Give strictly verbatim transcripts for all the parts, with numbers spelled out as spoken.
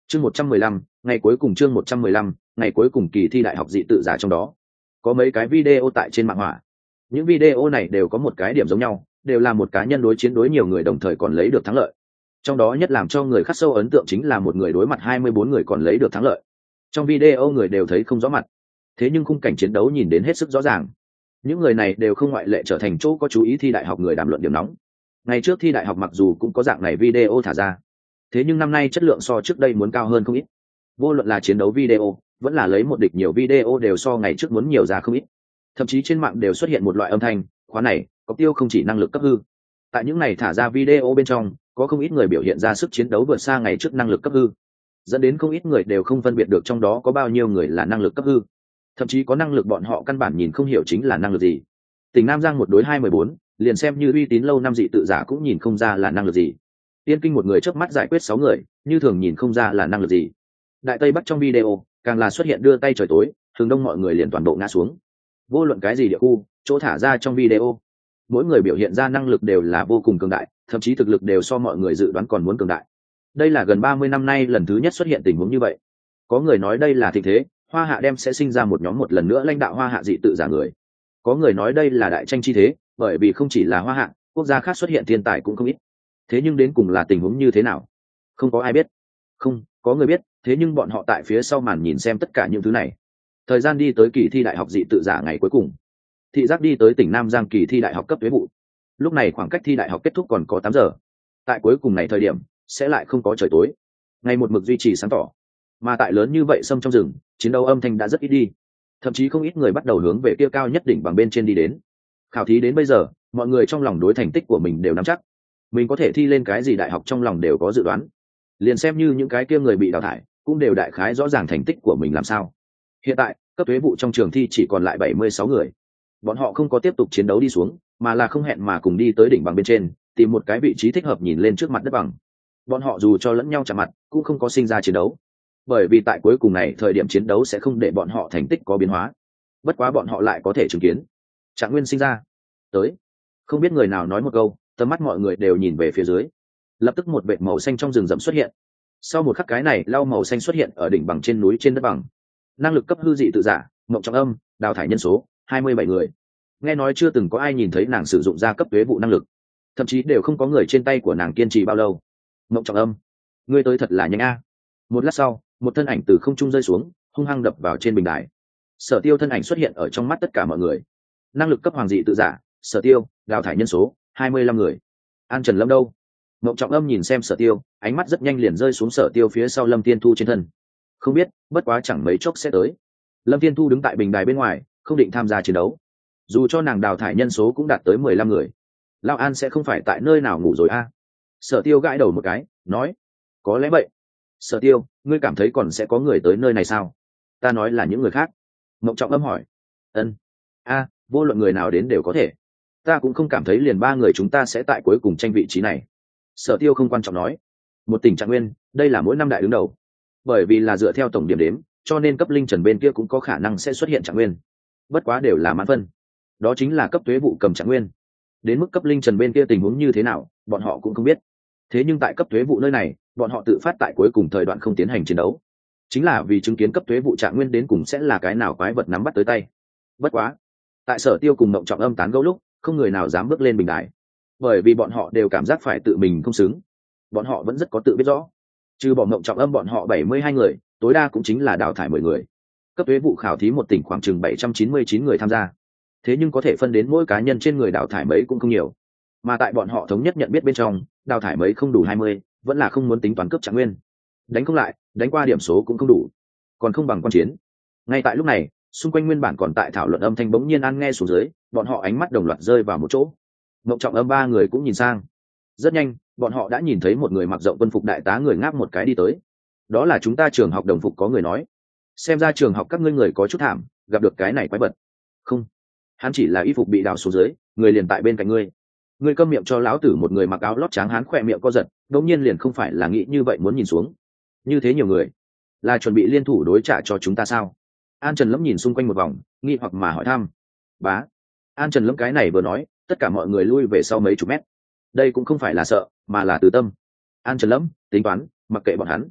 chương một trăm mười lăm ngày cuối cùng chương một trăm mười lăm ngày cuối cùng kỳ thi đại học dị tự giả. Trong đó có mấy cái video tại trên mạng hỏa. Những video này đều có một cái điểm giống nhau, đều là một cá nhân đối chiến đối nhiều người đồng thời còn lấy được thắng lợi. Trong đó nhất làm cho người khắc sâu ấn tượng chính là một người đối mặt hai mươi bốn người còn lấy được thắng lợi. Trong video người đều thấy không rõ mặt, thế nhưng khung cảnh chiến đấu nhìn đến hết sức rõ ràng. Những người này đều không ngoại lệ trở thành chỗ có chú ý thi đại học người đàm luận điểm nóng. Ngày trước thi đại học mặc dù cũng có dạng này video thả ra, thế nhưng năm nay chất lượng so trước đây muốn cao hơn không ít. Vô luận là chiến đấu video vẫn là lấy một địch nhiều video đều so ngày trước muốn nhiều ra không ít. Thậm chí trên mạng đều xuất hiện một loại âm thanh, khóa này có tiêu không chỉ năng lực cấp hư. Tại những này thả ra video bên trong có không ít người biểu hiện ra sức chiến đấu vượt xa ngày trước năng lực cấp hư, dẫn đến không ít người đều không phân biệt được trong đó có bao nhiêu người là năng lực cấp hư. Thậm chí có năng lực bọn họ căn bản nhìn không hiểu chính là năng lực gì. Tỉnh Nam Giang một đối hai mười bốn, liền xem như uy tín lâu năm dị tự giả cũng nhìn không ra là năng lực gì. Tiên Kinh một người chớp mắt giải quyết sáu người, như thường nhìn không ra là năng lực gì. Đại Tây Bắc trong video càng là xuất hiện đưa tay trời tối, hướng đông mọi người liền toàn bộ ngã xuống. Vô luận cái gì địa khu chỗ thả ra trong video, mỗi người biểu hiện ra năng lực đều là vô cùng cường đại, thậm chí thực lực đều so mọi người dự đoán còn muốn cường đại. Đây là gần ba mươi năm nay lần thứ nhất xuất hiện tình huống như vậy. Có người nói đây là thịnh thế, Hoa Hạ đem sẽ sinh ra một nhóm một lần nữa lãnh đạo Hoa Hạ dị tự giả người. Có người nói đây là đại tranh chi thế, bởi vì không chỉ là Hoa Hạ, quốc gia khác xuất hiện thiên tài cũng không ít. Thế nhưng đến cùng là tình huống như thế nào, không có ai biết. Không có người biết, thế nhưng bọn họ tại phía sau màn nhìn xem tất cả những thứ này. Thời gian đi tới kỳ thi đại học dị tự giả ngày cuối cùng, thị giác đi tới tỉnh Nam Giang kỳ thi đại học cấp thuế vụ. Lúc này khoảng cách thi đại học kết thúc còn có tám giờ. Tại cuối cùng này thời điểm sẽ lại không có trời tối, ngày một mực duy trì sáng tỏ. Mà tại lớn như vậy sâm trong rừng, chiến đấu âm thanh đã rất ít đi, thậm chí không ít người bắt đầu hướng về kia cao nhất đỉnh bằng bên trên đi đến. Khảo thí đến bây giờ, mọi người trong lòng đối thành tích của mình đều nắm chắc, mình có thể thi lên cái gì đại học trong lòng đều có dự đoán. Liền xem như những cái kia người bị đào thải cũng đều đại khái rõ ràng thành tích của mình làm sao. Hiện tại cấp thuế vụ trong trường thi chỉ còn lại bảy mươi sáu người, bọn họ không có tiếp tục chiến đấu đi xuống, mà là không hẹn mà cùng đi tới đỉnh bằng bên trên, tìm một cái vị trí thích hợp nhìn lên trước mặt đất bằng. Bọn họ dù cho lẫn nhau chạm mặt cũng không có sinh ra chiến đấu, bởi vì tại cuối cùng này thời điểm chiến đấu sẽ không để bọn họ thành tích có biến hóa. Bất quá bọn họ lại có thể chứng kiến Trạng Nguyên sinh ra tới. Không biết người nào nói một câu, tầm mắt mọi người đều nhìn về phía dưới. Lập tức một vệt màu xanh trong rừng rậm xuất hiện. Sau một khắc cái này lau màu xanh xuất hiện ở đỉnh bằng trên núi trên đất bằng. Năng lực cấp hư dị tự giả, Mộng Trọng Âm, đào thải nhân số hai mươi bảy người. Nghe nói chưa từng có ai nhìn thấy nàng sử dụng ra cấp thuế vụ năng lực, thậm chí đều không có người trên tay của nàng kiên trì bao lâu. Mộng Trọng Âm, ngươi tới thật là nhanh a. Một lát sau, một thân ảnh từ không trung rơi xuống, hung hăng đập vào trên bình đài. Sở Tiêu thân ảnh xuất hiện ở trong mắt tất cả mọi người. Năng lực cấp hoàng dị tự giả, Sở Tiêu, đào thải nhân số hai mươi lăm người. An Trần Lâm đâu? Mộng Trọng Âm nhìn xem Sở Tiêu, ánh mắt rất nhanh liền rơi xuống Sở Tiêu phía sau Lâm Tiên Thu trên thân. Không biết, bất quá chẳng mấy chốc sẽ tới. Lâm Tiên Thu đứng tại bình đài bên ngoài, không định tham gia chiến đấu. Dù cho nàng đào thải nhân số cũng đạt tới mười lăm người, Lão An sẽ không phải tại nơi nào ngủ rồi a? À? Sở Tiêu gãi đầu một cái, nói: có lẽ vậy. Sở Tiêu, ngươi cảm thấy còn sẽ có người tới nơi này sao? Ta nói là những người khác. Mộng Trọng Âm hỏi. Ân. A, vô luận người nào đến đều có thể. Ta cũng không cảm thấy liền ba người chúng ta sẽ tại cuối cùng tranh vị trí này. Sở Tiêu không quan trọng nói. Một tỉnh Trạng Nguyên, đây là mỗi năm đại đứng đầu. Bởi vì là dựa theo tổng điểm đếm, cho nên cấp linh trần bên kia cũng có khả năng sẽ xuất hiện Trạng Nguyên. Bất quá đều là mãn phân. Đó chính là cấp thuế vụ cầm Trạng Nguyên. Đến mức cấp linh trần bên kia tình huống như thế nào, bọn họ cũng không biết. Thế nhưng tại cấp thuế vụ nơi này, bọn họ tự phát tại cuối cùng thời đoạn không tiến hành chiến đấu, chính là vì chứng kiến cấp thuế vụ Trạng Nguyên đến cùng sẽ là cái nào quái vật nắm bắt tới tay. Bất quá, tại Sở Tiêu cùng Mộng Trọng Âm tán gẫu lúc, không người nào dám bước lên bình đài, bởi vì bọn họ đều cảm giác phải tự mình không xứng. Bọn họ vẫn rất có tự biết rõ, trừ bỏ Mộng Trọng Âm bọn họ bảy mươi hai người, tối đa cũng chính là đào thải mười người. Cấp thuế vụ khảo thí một tỉnh khoảng chừng bảy trăm chín mươi chín người tham gia, thế nhưng có thể phân đến mỗi cá nhân trên người đào thải mấy cũng không nhiều. Mà tại bọn họ thống nhất nhận biết bên trong, đào thải mấy không đủ hai mươi, vẫn là không muốn tính toán cướp Trạng Nguyên. Đánh không lại, đánh qua điểm số cũng không đủ, còn không bằng quan chiến. Ngay tại lúc này, xung quanh nguyên bản còn tại thảo luận âm thanh bỗng nhiên ăn nghe xuống dưới, bọn họ ánh mắt đồng loạt rơi vào một chỗ. Mộng Trọng Âm ba người cũng nhìn sang. Rất nhanh, bọn họ đã nhìn thấy một người mặc rộng quân phục đại tá người ngáp một cái đi tới. Đó là chúng ta trường học đồng phục, có người nói. Xem ra trường học các ngươi người có chút thảm, gặp được cái này quái vật. Không, hắn chỉ là y phục bị đào xuống dưới, người liền tại bên cạnh ngươi. Ngươi câm miệng cho lão tử. Một người mặc áo lót trắng hán khỏe miệng co giật, đột nhiên liền không phải là nghĩ như vậy muốn nhìn xuống. Như thế nhiều người, là chuẩn bị liên thủ đối trả cho chúng ta sao? An Trần Lâm nhìn xung quanh một vòng, nghi hoặc mà hỏi thăm. Bá. An Trần Lâm cái này vừa nói, tất cả mọi người lui về sau mấy chục mét. Đây cũng không phải là sợ, mà là từ tâm. An Trần Lâm tính toán, mặc kệ bọn hắn.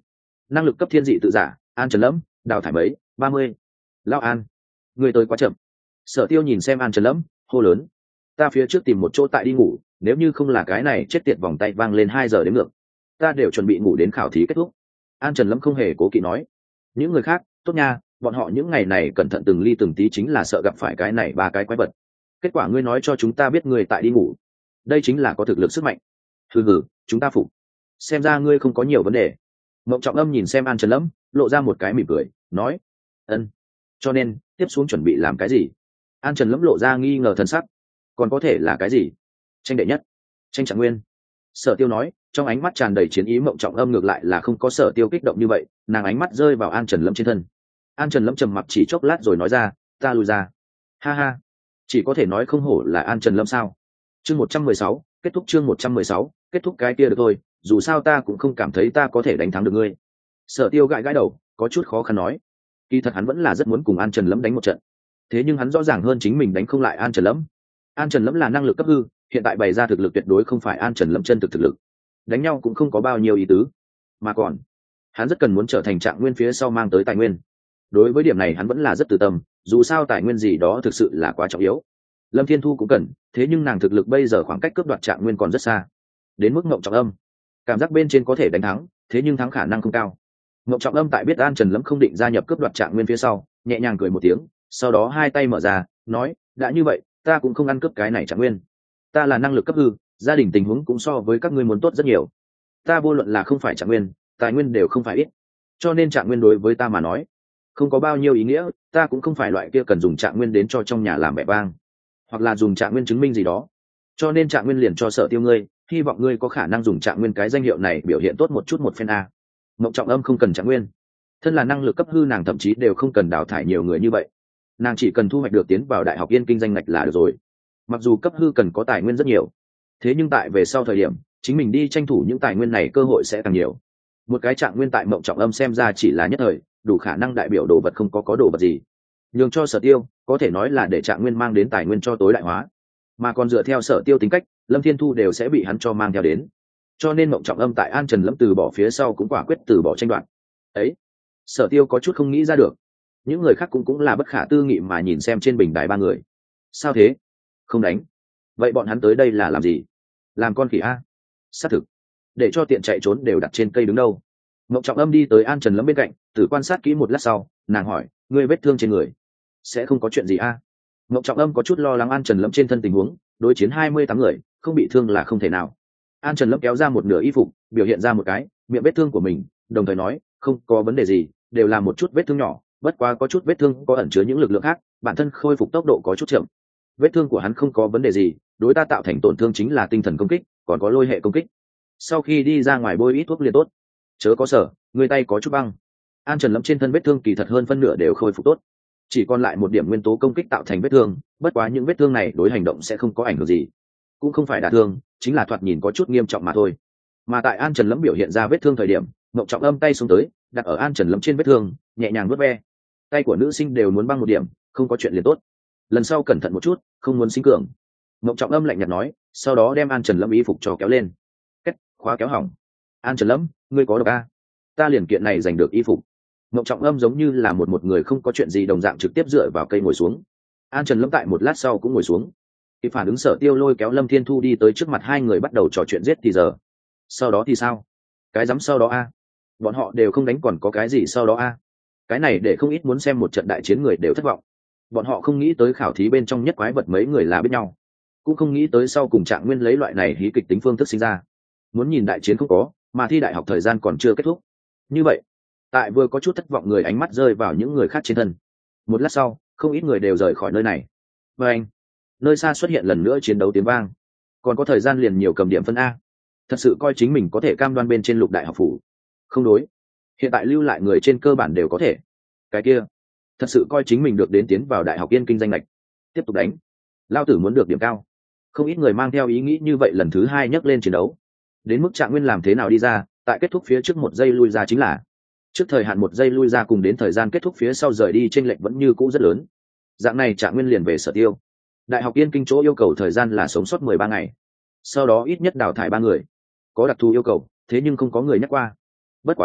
năng lực cấp thiên dị tự giả An Trần Lâm, đào thải mấy ba mươi. Lão An, người tới quá chậm. Sở Tiêu nhìn xem An Trần Lâm, hô lớn, ta phía trước tìm một chỗ tại đi ngủ, nếu như không là cái này chết tiệt vòng tay vang lên hai giờ đến ngược, ta đều chuẩn bị ngủ đến khảo thí kết thúc. An Trần Lâm không hề cố kỵ nói. Những người khác tốt nha, bọn họ những ngày này cẩn thận từng ly từng tí chính là sợ gặp phải cái này ba cái quái vật. Kết quả ngươi nói cho chúng ta biết ngươi tại đi ngủ, đây chính là có thực lực sức mạnh. Hừ hừ, chúng ta phục. Xem ra ngươi không có nhiều vấn đề. Mộng Trọng Âm nhìn xem An Trần Lâm, lộ ra một cái mỉm cười, nói, ân. Cho nên tiếp xuống chuẩn bị làm cái gì? An Trần Lâm lộ ra nghi ngờ thần sắc. Còn có thể là cái gì? Tranh đệ nhất, tranh trạng nguyên. Sở Tiêu nói, trong ánh mắt tràn đầy chiến ý. Mộng Trọng Âm ngược lại là không có Sở Tiêu kích động như vậy, nàng ánh mắt rơi vào An Trần Lâm trên thân. An Trần Lâm trầm mặc chỉ chốc lát rồi nói ra, ta lui ra. Ha ha, chỉ có thể nói không hổ là An Trần Lâm sao. Chương một trăm mười sáu, kết thúc chương một trăm mười sáu, kết thúc cái kia được thôi, dù sao ta cũng không cảm thấy ta có thể đánh thắng được ngươi. Sở Tiêu gãi gãi đầu, có chút khó khăn nói, kỳ thật hắn vẫn là rất muốn cùng An Trần Lâm đánh một trận, thế nhưng hắn rõ ràng hơn chính mình đánh không lại An Trần Lâm. An Trần Lâm là năng lực cấp hư, hiện tại bày ra thực lực tuyệt đối không phải An Trần Lâm chân thực thực lực, đánh nhau cũng không có bao nhiêu ý tứ, mà còn hắn rất cần muốn trở thành trạng nguyên phía sau mang tới tài nguyên. Đối với điểm này hắn vẫn là rất tự tâm, dù sao tài nguyên gì đó thực sự là quá trọng yếu. Lâm Thiên Thu cũng cần, thế nhưng nàng thực lực bây giờ khoảng cách cướp đoạt trạng nguyên còn rất xa. Đến mức Mộng Trọng Âm, cảm giác bên trên có thể đánh thắng, thế nhưng thắng khả năng không cao. Mộng Trọng Âm tại biết An Trần Lâm không định gia nhập cướp đoạt trạng nguyên phía sau, nhẹ nhàng cười một tiếng, sau đó hai tay mở ra, nói, đã như vậy, ta cũng không ăn cướp cái này trạng nguyên. Ta là năng lực cấp hư, gia đình tình huống cũng so với các ngươi muốn tốt rất nhiều. Ta vô luận là không phải trạng nguyên, tài nguyên đều không phải ít, cho nên trạng nguyên đối với ta mà nói không có bao nhiêu ý nghĩa. Ta cũng không phải loại kia cần dùng trạng nguyên đến cho trong nhà làm vẻ vang, hoặc là dùng trạng nguyên chứng minh gì đó, cho nên trạng nguyên liền cho Sở Tiêu ngươi, hy vọng ngươi có khả năng dùng trạng nguyên cái danh hiệu này biểu hiện tốt một chút một phen a. Mộng Trọng Âm không cần trạng nguyên, thân là năng lực cấp hư nàng thậm chí đều không cần đào thải nhiều người như vậy, nàng chỉ cần thu hoạch được tiến vào Đại học Yên Kinh danh ngạch là được rồi. Mặc dù cấp hư cần có tài nguyên rất nhiều, thế nhưng tại về sau thời điểm chính mình đi tranh thủ những tài nguyên này cơ hội sẽ càng nhiều. Một cái trạng nguyên tại Mộng Trọng Âm xem ra chỉ là nhất thời, đủ khả năng đại biểu đồ vật không có có đồ vật gì, nhường cho Sở Tiêu có thể nói là để trạng nguyên mang đến tài nguyên cho tối đại hóa, mà còn dựa theo Sở Tiêu tính cách, Lâm Thiên Thu đều sẽ bị hắn cho mang theo đến. Cho nên Mộng Trọng Âm tại An Trần Lâm từ bỏ phía sau cũng quả quyết từ bỏ tranh đoạt ấy. Sở Tiêu có chút không nghĩ ra được, những người khác cũng cũng là bất khả tư nghị mà nhìn xem trên bình đài ba người. Sao thế, không đánh? Vậy bọn hắn tới đây là làm gì? Làm con khỉ a? Xác thực, để cho tiện chạy trốn đều đặt trên cây đứng đâu. Mộng Trọng Âm đi tới An Trần Lâm bên cạnh, từ quan sát kỹ một lát sau, nàng hỏi, ngươi vết thương trên người sẽ không có chuyện gì a? Mộng Trọng Âm có chút lo lắng An Trần Lâm trên thân tình huống, đối chiến hai mươi tám người không bị thương là không thể nào. An Trần Lâm kéo ra một nửa y phục, biểu hiện ra một cái miệng vết thương của mình, đồng thời nói, không có vấn đề gì, đều là một chút vết thương nhỏ, bất quá có chút vết thương có ẩn chứa những lực lượng khác, bản thân khôi phục tốc độ có chút chậm. Vết thương của hắn không có vấn đề gì, đối ta tạo thành tổn thương chính là tinh thần công kích, còn có lôi hệ công kích. Sau khi đi ra ngoài bôi ít thuốc liền tốt. Chớ có sở, người tay có chút băng. An Trần Lâm trên thân vết thương kỳ thật hơn phân nửa đều khôi phục tốt, chỉ còn lại một điểm nguyên tố công kích tạo thành vết thương, bất quá những vết thương này đối hành động sẽ không có ảnh hưởng gì, cũng không phải đả thương, chính là thoạt nhìn có chút nghiêm trọng mà thôi. Mà tại An Trần Lâm biểu hiện ra vết thương thời điểm, Mộng Trọng Âm tay xuống tới, đặt ở An Trần Lâm trên vết thương, nhẹ nhàng vuốt ve. Tay của nữ sinh đều muốn băng một điểm, không có chuyện liền tốt. Lần sau cẩn thận một chút, không muốn sinh cường. Mộng Trọng Âm lạnh nhạt nói, sau đó đem An Trần Lâm y phục cho kéo lên. Kết, khóa kéo hỏng. An Trần Lâm, ngươi có độc a? Ta liền kiện này giành được y phục. Mộng Trọng Âm giống như là một một người không có chuyện gì đồng dạng trực tiếp dựa vào cây ngồi xuống. An Trần Lâm tại một lát sau cũng ngồi xuống. Khi phản ứng Sở Tiêu lôi kéo Lâm Thiên Thu đi tới trước mặt hai người bắt đầu trò chuyện giết thì giờ. Sau đó thì sao? Cái dám sau đó a? Bọn họ đều không đánh còn có cái gì sau đó a? Cái này để không ít muốn xem một trận đại chiến người đều thất vọng. Bọn họ không nghĩ tới khảo thí bên trong nhất quái vật mấy người là biết nhau, cũng không nghĩ tới sau cùng Trạng Nguyên lấy loại này hí kịch tính phương thức sinh ra. Muốn nhìn đại chiến không có, mà thi đại học thời gian còn chưa kết thúc. Như vậy, tại vừa có chút thất vọng người ánh mắt rơi vào những người khác trên thân. Một lát sau, không ít người đều rời khỏi nơi này. Và anh, nơi xa xuất hiện lần nữa chiến đấu tiếng vang. Còn có thời gian liền nhiều cầm điểm phân a. Thật sự coi chính mình có thể cam đoan bên trên lục đại học phủ. Không đối, hiện tại lưu lại người trên cơ bản đều có thể. Cái kia, thật sự coi chính mình được đến tiến vào Đại học Yên Kinh danh lệch. Tiếp tục đánh, lao tử muốn được điểm cao. Không ít người mang theo ý nghĩ như vậy lần thứ hai nhấc lên chiến đấu. Đến mức Trạng Nguyên làm thế nào đi ra, tại kết thúc phía trước một giây lui ra chính là trước thời hạn một giây lui ra, cùng đến thời gian kết thúc phía sau rời đi chênh lệch vẫn như cũ rất lớn. Dạng này Trạng Nguyên liền về Sở Tiêu. Đại học Yên Kinh chỗ yêu cầu thời gian là sống sót mười ba ngày, sau đó ít nhất đào thải ba người. Có đặc thù yêu cầu, thế nhưng không có người nhắc qua. Bất quá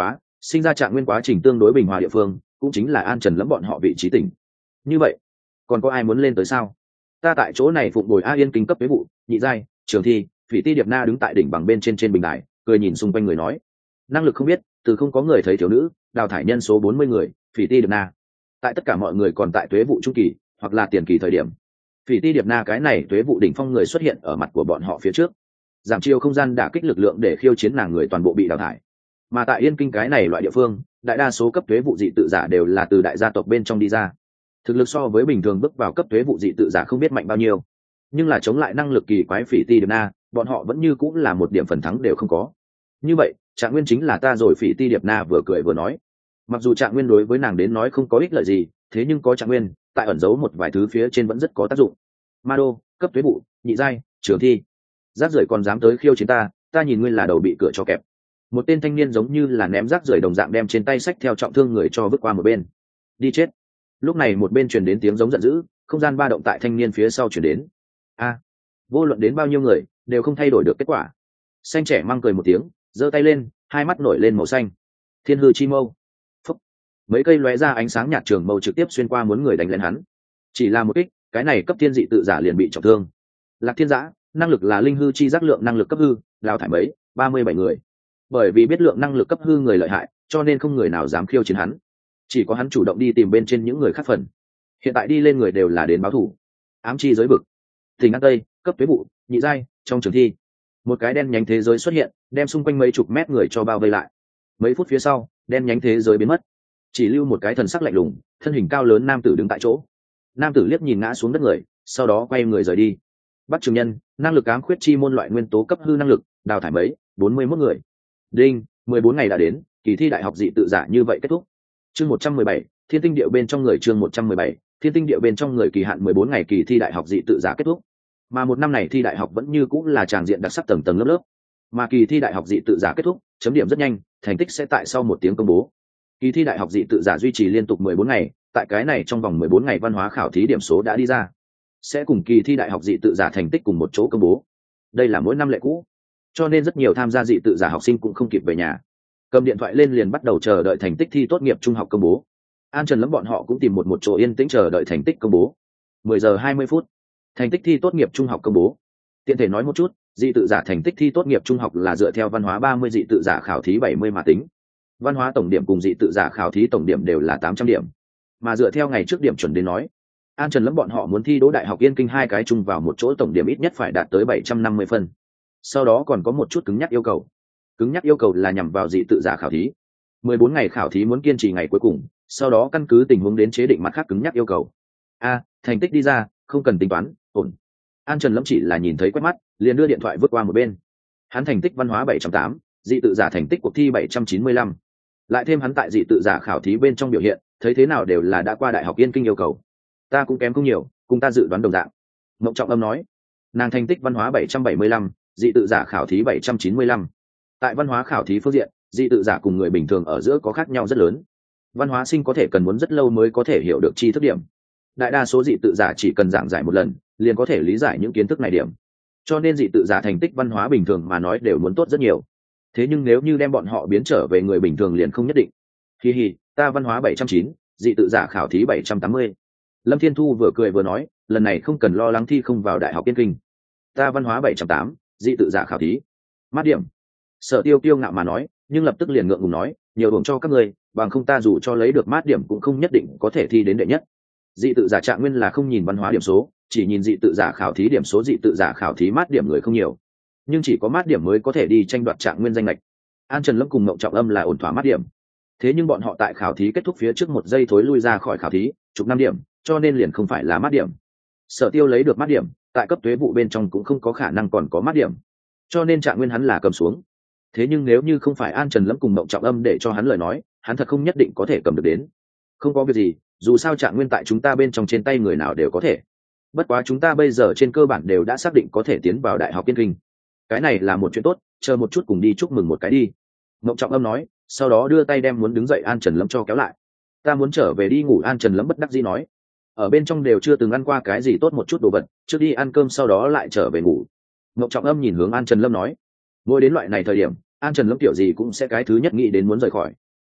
sinh ra trạng nguyên quá trình tương đối bình hòa địa phương cũng chính là An Trần Lâm bọn họ vị trí tỉnh. Như vậy còn có ai muốn lên tới sao? Ta tại chỗ này phụng bồi A Yên kinh cấp thuế vụ nhị giai trường thi. Phỉ Ti Điệp Na đứng tại đỉnh bằng bên trên trên bình đài, cười nhìn xung quanh người nói, năng lực không biết, từ không có người thấy thiếu nữ, đào thải nhân số bốn mươi người. Phỉ Ti Điệp Na tại tất cả mọi người còn tại thuế vụ trung kỳ hoặc là tiền kỳ thời điểm, Phỉ Ti Điệp Na cái này thuế vụ đỉnh phong người xuất hiện ở mặt của bọn họ phía trước, giảm chiều không gian đả kích lực lượng để khiêu chiến nàng người toàn bộ bị đào thải. Mà tại Yên Kinh cái này loại địa phương, đại đa số cấp thuế vụ dị tự giả đều là từ đại gia tộc bên trong đi ra, thực lực so với bình thường bước vào cấp thuế vụ dị tự giả không biết mạnh bao nhiêu, nhưng là chống lại năng lực kỳ quái Phỉ Ti Điệp Na, bọn họ vẫn như cũng là một điểm phần thắng đều không có. Như vậy Trạng Nguyên chính là ta rồi. Phỉ Ti Điệp Na vừa cười vừa nói, mặc dù Trạng Nguyên đối với nàng đến nói không có ích lợi gì, thế nhưng có Trạng Nguyên tại ẩn giấu một vài thứ phía trên vẫn rất có tác dụng. Ma đô cấp thuế vụ nhị giai trường thi, rác rưởi còn dám tới khiêu chiến ta, ta nhìn ngươi là đầu bị cửa cho kẹp. Một tên thanh niên giống như là ném rác rưởi đồng dạng đem trên tay sách theo trọng thương người cho vứt qua một bên. Đi chết. Lúc này một bên truyền đến tiếng giống giận dữ, không gian ba động tại thanh niên phía sau truyền đến. A, vô luận đến bao nhiêu người đều không thay đổi được kết quả. Xanh trẻ mang cười một tiếng, giơ tay lên, hai mắt nổi lên màu xanh. Thiên hư chi mâu. Phúc. Mấy cây lóe ra ánh sáng nhạt trường mâu trực tiếp xuyên qua muốn người đánh lên hắn. Chỉ là một kích, cái này cấp thiên dị tự giả liền bị trọng thương. Lạc Thiên Giã, năng lực là linh hư chi giác lượng năng lực cấp hư, đào thải mấy ba mươi bảy người. Bởi vì biết lượng năng lực cấp hư người lợi hại, cho nên không người nào dám khiêu chiến hắn, chỉ có hắn chủ động đi tìm bên trên những người khác phần. Hiện tại đi lên người đều là đến báo thủ. Ám chi giới vực, Tỉnh An Tây cấp thuế vụ nhị giai trong trường thi, một cái đen nhánh thế giới xuất hiện, đem xung quanh mấy chục mét người cho bao vây lại. Mấy phút phía sau, đen nhánh thế giới biến mất, chỉ lưu một cái thần sắc lạnh lùng, thân hình cao lớn nam tử đứng tại chỗ. Nam tử liếc nhìn ngã xuống đất người, sau đó quay người rời đi. Bắc Trường Nhân, năng lực ám khuyết chi môn loại nguyên tố cấp hư năng lực, đào thải mấy bốn mươi mốt người. Đinh, mười bốn ngày đã đến, kỳ thi đại học dị tự giả như vậy kết thúc. Chương một trăm mười bảy, Thiên tinh điệu bên trong người. Chương một trăm mười bảy, Thiên tinh điệu bên trong người. Kỳ hạn mười bốn ngày, kỳ thi đại học dị tự giả kết thúc. Mà một năm này thi đại học vẫn như cũng là tràng diện đặc sắc tầng tầng lớp lớp. Mà kỳ thi đại học dị tự giả kết thúc, chấm điểm rất nhanh, thành tích sẽ tại sau một tiếng công bố. Kỳ thi đại học dị tự giả duy trì liên tục mười bốn ngày, tại cái này trong vòng mười bốn ngày văn hóa khảo thí điểm số đã đi ra, sẽ cùng kỳ thi đại học dị tự giả thành tích cùng một chỗ công bố. Đây là mỗi năm lệ cũ, cho nên rất nhiều tham gia dị tự giả học sinh cũng không kịp về nhà, cầm điện thoại lên liền bắt đầu chờ đợi thành tích thi tốt nghiệp trung học công bố. An Trần Lâm bọn họ cũng tìm một một chỗ yên tĩnh chờ đợi thành tích công bố. mười giờ hai mươi phút, thành tích thi tốt nghiệp trung học công bố. Tiện thể nói một chút, dị tự giả thành tích thi tốt nghiệp trung học là dựa theo văn hóa ba mươi, dị tự giả khảo thí bảy mươi mà tính. Văn hóa tổng điểm cùng dị tự giả khảo thí tổng điểm đều là tám trăm điểm, mà dựa theo ngày trước điểm chuẩn đến nói, An Trần Lâm bọn họ muốn thi đỗ đại học Yên Kinh hai cái chung vào một chỗ tổng điểm ít nhất phải đạt tới bảy trăm năm mươi phân. Sau đó còn có một chút cứng nhắc yêu cầu. Cứng nhắc yêu cầu là nhằm vào dị tự giả khảo thí. mười bốn ngày khảo thí muốn kiên trì ngày cuối cùng, sau đó căn cứ tình huống đến chế định mặt khác cứng nhắc yêu cầu. A, thành tích đi ra, không cần tính toán, ổn. An Trần Lâm chỉ là nhìn thấy quét mắt, liền đưa điện thoại vứt qua một bên. Hắn thành tích văn hóa bảy trăm tám, dị tự giả thành tích cuộc thi bảy trăm chín mươi lăm. Lại thêm hắn tại dị tự giả khảo thí bên trong biểu hiện, thấy thế nào đều là đã qua đại học Yên Kinh yêu cầu. Ta cũng kém không nhiều, cùng ta dự đoán đồng dạng. Mộng Trọng Âm nói, nàng thành tích văn hóa bảy trăm bảy mươi lăm, dị tự giả khảo thí bảy trăm chín mươi lăm. Tại văn hóa khảo thí phương diện, dị tự giả cùng người bình thường ở giữa có khác nhau rất lớn. Văn hóa sinh có thể cần muốn rất lâu mới có thể hiểu được tri thức điểm. Đại đa số dị tự giả chỉ cần giảng giải một lần, liền có thể lý giải những kiến thức này điểm. Cho nên dị tự giả thành tích văn hóa bình thường mà nói đều muốn tốt rất nhiều. Thế nhưng nếu như đem bọn họ biến trở về người bình thường liền không nhất định. Hi hi, ta văn hóa bảy trăm chín, dị tự giả khảo thí bảy trăm tám mươi. Lâm Thiên Thu vừa cười vừa nói, lần này không cần lo lắng thi không vào đại học Yên Kinh. Ta văn hóa bảy trăm tám, dị tự giả khảo thí mát điểm. Sở Tiêu kiêu ngạo mà nói, nhưng lập tức liền ngượng ngùng nói, nhiều đồn cho các ngươi, bằng không ta dù cho lấy được mát điểm cũng không nhất định có thể thi đến đệ nhất. Dị tự giả Trạng Nguyên là không nhìn văn hóa điểm số, chỉ nhìn dị tự giả khảo thí điểm số. Dị tự giả khảo thí mát điểm người không nhiều, nhưng chỉ có mát điểm mới có thể đi tranh đoạt Trạng Nguyên danh lệch. An Trần Lâm cùng Mộng Trọng Âm là ổn thỏa mát điểm, thế nhưng bọn họ tại khảo thí kết thúc phía trước một giây thối lui ra khỏi khảo thí, chục năm điểm, cho nên liền không phải là mát điểm. Sở Tiêu lấy được mát điểm, tại cấp thuế vụ bên trong cũng không có khả năng còn có mát điểm, cho nên Trạng Nguyên hắn là cầm xuống. Thế nhưng nếu như không phải An Trần Lâm cùng Mộng Trọng Âm để cho hắn lời nói, hắn thật không nhất định có thể cầm được đến. Không có việc gì, dù sao Trạng Nguyên tại chúng ta bên trong trên tay người nào đều có thể. Bất quá chúng ta bây giờ trên cơ bản đều đã xác định có thể tiến vào đại học Yên Kinh, cái này là một chuyện tốt, chờ một chút cùng đi chúc mừng một cái đi. Mộng Trọng Âm nói, sau đó đưa tay đem muốn đứng dậy An Trần Lâm cho kéo lại. Ta muốn trở về đi ngủ. An Trần Lâm bất đắc dĩ nói, ở bên trong đều chưa từng ăn qua cái gì tốt một chút đồ vật, trước đi ăn cơm sau đó lại trở về ngủ. Mộng Trọng Âm nhìn hướng An Trần Lâm nói, mỗi đến loại này thời điểm, An Trần Lâm kiểu gì cũng sẽ cái thứ nhất nghĩ đến muốn rời khỏi.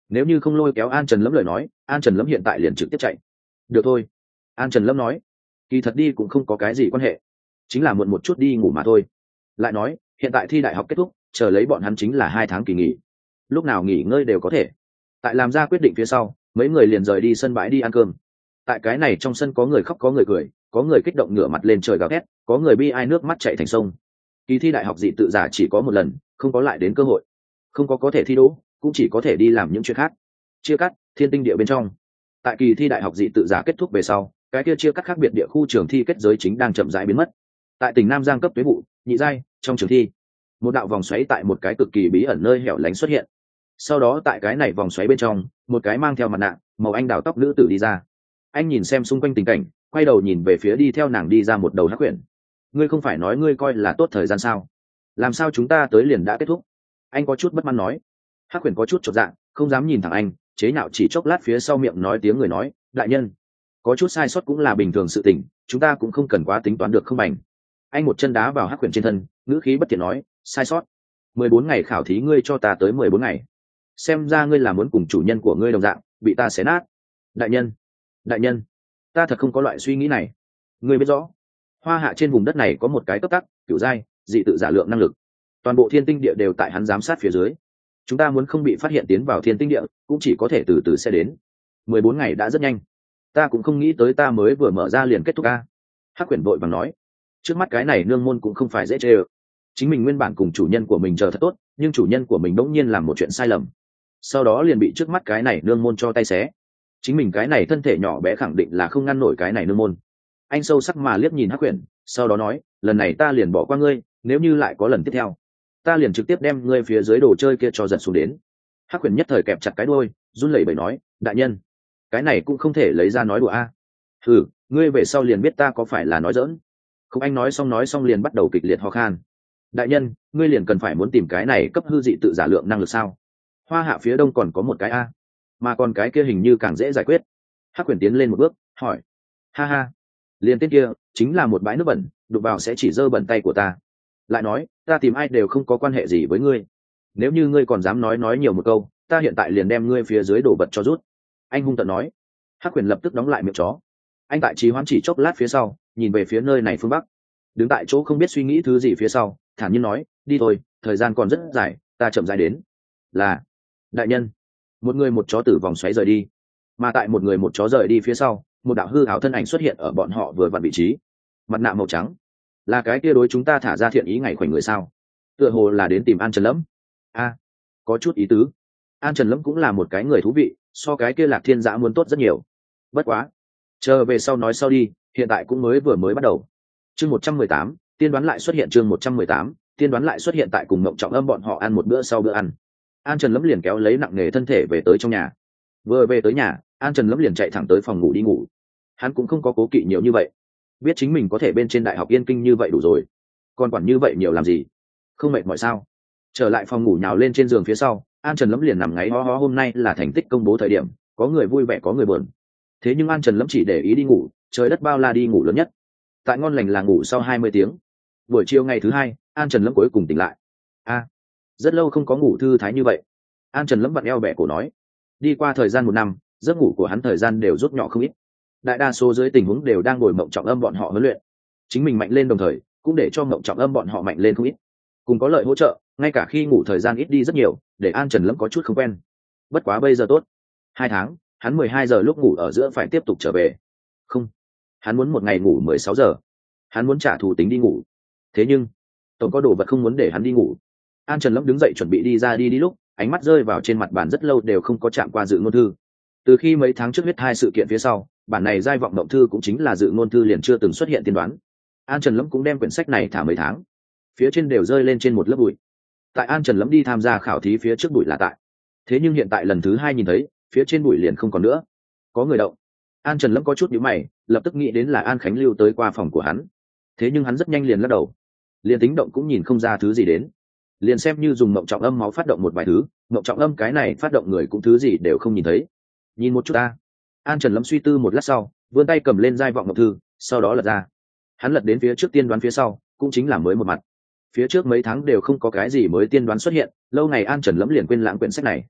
nếu như không lôi kéo An Trần Lâm lời nói, An Trần Lâm hiện tại liền trực tiếp chạy. Được thôi, An Trần Lâm nói, kỳ thật đi cũng không có cái gì quan hệ, chính là muộn một chút đi ngủ mà thôi. Lại nói hiện tại thi đại học kết thúc, chờ lấy bọn hắn chính là hai tháng kỳ nghỉ, lúc nào nghỉ ngơi đều có thể. Tại làm ra quyết định phía sau, mấy người liền rời đi sân bãi đi ăn cơm. Tại cái này trong sân có người khóc có người cười, có người kích động ngửa mặt lên trời gào thét, có người bi ai nước mắt chảy thành sông. Kỳ thi đại học dị tự giả chỉ có một lần, không có lại đến cơ hội, không có có thể thi đỗ, cũng chỉ có thể đi làm những chuyện khác. Chia cắt thiên tinh địa bên trong, tại kỳ thi đại học dị tự giả kết thúc về sau, cái kia chia cắt khác biệt địa khu trường thi kết giới chính đang chậm rãi biến mất. Tại tỉnh Nam Giang cấp tuế vụ nhị giai trong trường thi, một đạo vòng xoáy tại một cái cực kỳ bí ẩn nơi hẻo lánh xuất hiện. Sau đó tại cái này vòng xoáy bên trong, một cái mang theo mặt nạ màu anh đào tóc nữ tử đi ra. Anh nhìn xem xung quanh tình cảnh, quay đầu nhìn về phía đi theo nàng đi ra một đầu hắc quyển. Ngươi không phải nói ngươi coi là tốt thời gian sao? Làm sao chúng ta tới liền đã kết thúc? Anh có chút bất mãn nói. Hắc quyển có chút chột dạ, không dám nhìn thẳng anh, chế nhạo chỉ chốc lát phía sau miệng nói tiếng người nói, đại nhân, có chút sai sót cũng là bình thường sự tình, chúng ta cũng không cần quá tính toán được không bành. Anh một chân đá vào hắc quyển trên thân, ngữ khí bất thiện nói, sai sót? mười bốn ngày khảo thí ngươi cho ta tới mười bốn ngày. Xem ra ngươi là muốn cùng chủ nhân của ngươi đồng dạng, bị ta xé nát. Đại nhân, đại nhân, ta thật không có loại suy nghĩ này. Ngươi biết rõ, hoa hạ trên vùng đất này có một cái cấp tắc cửu giai dị tự giả lượng năng lực, toàn bộ thiên tinh địa đều tại hắn giám sát phía dưới. Chúng ta muốn không bị phát hiện tiến vào thiên tinh địa, cũng chỉ có thể từ từ sẽ đến. mười bốn ngày đã rất nhanh, ta cũng không nghĩ tới ta mới vừa mở ra liền kết thúc a. Hắc quyển vội vàng nói, trước mắt cái này nương môn cũng không phải dễ chê ơ. Chính mình nguyên bản cùng chủ nhân của mình chờ thật tốt, nhưng chủ nhân của mình đống nhiên làm một chuyện sai lầm, sau đó liền bị trước mắt cái này nương môn cho tay xé. Chính mình cái này thân thể nhỏ bé khẳng định là không ngăn nổi cái này nương môn. Anh sâu sắc mà liếc nhìn Hắc quyển, sau đó nói, lần này ta liền bỏ qua ngươi, nếu như lại có lần tiếp theo, ta liền trực tiếp đem ngươi phía dưới đồ chơi kia cho giật xuống đến. Hắc quyển nhất thời kẹp chặt cái đuôi, run lẩy bẩy nói, đại nhân, cái này cũng không thể lấy ra nói đùa a. Ừ, ngươi về sau liền biết ta có phải là nói dỡn. Không, anh nói xong nói xong liền bắt đầu kịch liệt ho khan. Đại nhân, ngươi liền cần phải muốn tìm cái này cấp hư dị tự giả lượng năng lực sao? Hoa hạ phía đông còn có một cái a, mà còn cái kia hình như càng dễ giải quyết. Hắc quyển tiến lên một bước, hỏi, ha ha, liền tên kia chính là một bãi nước bẩn, đụng vào sẽ chỉ dơ bẩn tay của ta. Lại nói, ta tìm ai đều không có quan hệ gì với ngươi. Nếu như ngươi còn dám nói nói nhiều một câu, ta hiện tại liền đem ngươi phía dưới đổ vật cho rút. Anh hung tợn nói. Hắc quyển lập tức đóng lại miệng chó. Anh tại trì hoãn chỉ chốc lát phía sau, nhìn về phía nơi này phương bắc, đứng tại chỗ không biết suy nghĩ thứ gì phía sau, thản nhiên nói, đi thôi, thời gian còn rất dài, ta chậm dài đến. Là, đại nhân. Một người một chó từ vòng xoáy rời đi, mà tại một người một chó rời đi phía sau, một đạo hư ảo thân ảnh xuất hiện ở bọn họ vừa vặn vị trí. Mặt nạ màu trắng, là cái kia đối chúng ta thả ra thiện ý ngày khoảnh người sao? Tựa hồ là đến tìm An Trần Lâm. A, có chút ý tứ. An Trần Lâm cũng là một cái người thú vị, so cái kia Lạc Thiên Dã muốn tốt rất nhiều. Bất quá, chờ về sau nói sau đi, hiện tại cũng mới vừa mới bắt đầu. Chương một trăm mười tám, tiên đoán lại xuất hiện. Chương một trăm mười tám, tiên đoán lại xuất hiện. Tại cùng Mộng Trọng Âm bọn họ ăn một bữa sau bữa ăn, An Trần Lâm liền kéo lấy nặng nề thân thể về tới trong nhà. Vừa về tới nhà, An Trần Lâm liền chạy thẳng tới phòng ngủ đi ngủ. Hắn cũng không có cố kỵ nhiều như vậy, biết chính mình có thể bên trên đại học yên kinh như vậy đủ rồi, còn quản như vậy nhiều làm gì, không mệt mỏi sao? Trở lại phòng ngủ nhào lên trên giường phía sau, An Trần Lâm liền nằm ngáy ho ho. Hôm nay là thành tích công bố thời điểm, có người vui vẻ có người buồn, thế nhưng An Trần Lâm chỉ để ý đi ngủ, trời đất bao la đi ngủ lớn nhất. Tại ngon lành là ngủ sau hai mươi tiếng. Buổi chiều ngày thứ hai, An Trần Lâm cuối cùng tỉnh lại. A, rất lâu không có ngủ thư thái như vậy. An Trần Lâm vặn eo bẻ cổ nói, đi qua thời gian một năm, giấc ngủ của hắn thời gian đều rút nhỏ không ít. Đại đa số dưới tình huống đều đang ngồi Mộng Trọng Âm bọn họ huấn luyện, chính mình mạnh lên đồng thời cũng để cho Mộng Trọng Âm bọn họ mạnh lên không ít, cùng có lợi hỗ trợ, ngay cả khi ngủ thời gian ít đi rất nhiều, để An Trần Lâm có chút không quen. Bất quá bây giờ tốt, hai tháng, hắn mười hai giờ lúc ngủ ở giữa phải tiếp tục trở về. Không, hắn muốn một ngày ngủ mười sáu giờ, hắn muốn trả thù tính đi ngủ. Thế nhưng tổng có đồ vật không muốn để hắn đi ngủ. An Trần Lâm đứng dậy chuẩn bị đi ra đi đi lúc, ánh mắt rơi vào trên mặt bàn rất lâu đều không có chạm qua dự ngôn thư. Từ khi mấy tháng trước huyết hai sự kiện phía sau, bản này giai vọng động thư cũng chính là dự ngôn thư liền chưa từng xuất hiện tiên đoán. An Trần Lâm cũng đem quyển sách này thả mấy tháng, phía trên đều rơi lên trên một lớp bụi. Tại An Trần Lâm đi tham gia khảo thí phía trước bụi là tại, thế nhưng hiện tại lần thứ hai nhìn thấy, phía trên bụi liền không còn nữa, có người động. An Trần Lâm có chút nhíu mày, lập tức nghĩ đến là An Khánh Lưu tới qua phòng của hắn, thế nhưng hắn rất nhanh liền lắc đầu, liền tính động cũng nhìn không ra thứ gì đến. Liền xem như dùng Mộng Trọng Âm máu phát động một vài thứ, Mộng Trọng Âm cái này phát động người cũng thứ gì đều không nhìn thấy. Nhìn một chút ta. An Trần Lâm suy tư một lát sau, vươn tay cầm lên giai vọng ngọc thư, sau đó lật ra. Hắn lật đến phía trước tiên đoán phía sau, cũng chính là mới một mặt. Phía trước mấy tháng đều không có cái gì mới tiên đoán xuất hiện, lâu ngày An Trần Lâm liền quên lãng quyển sách này.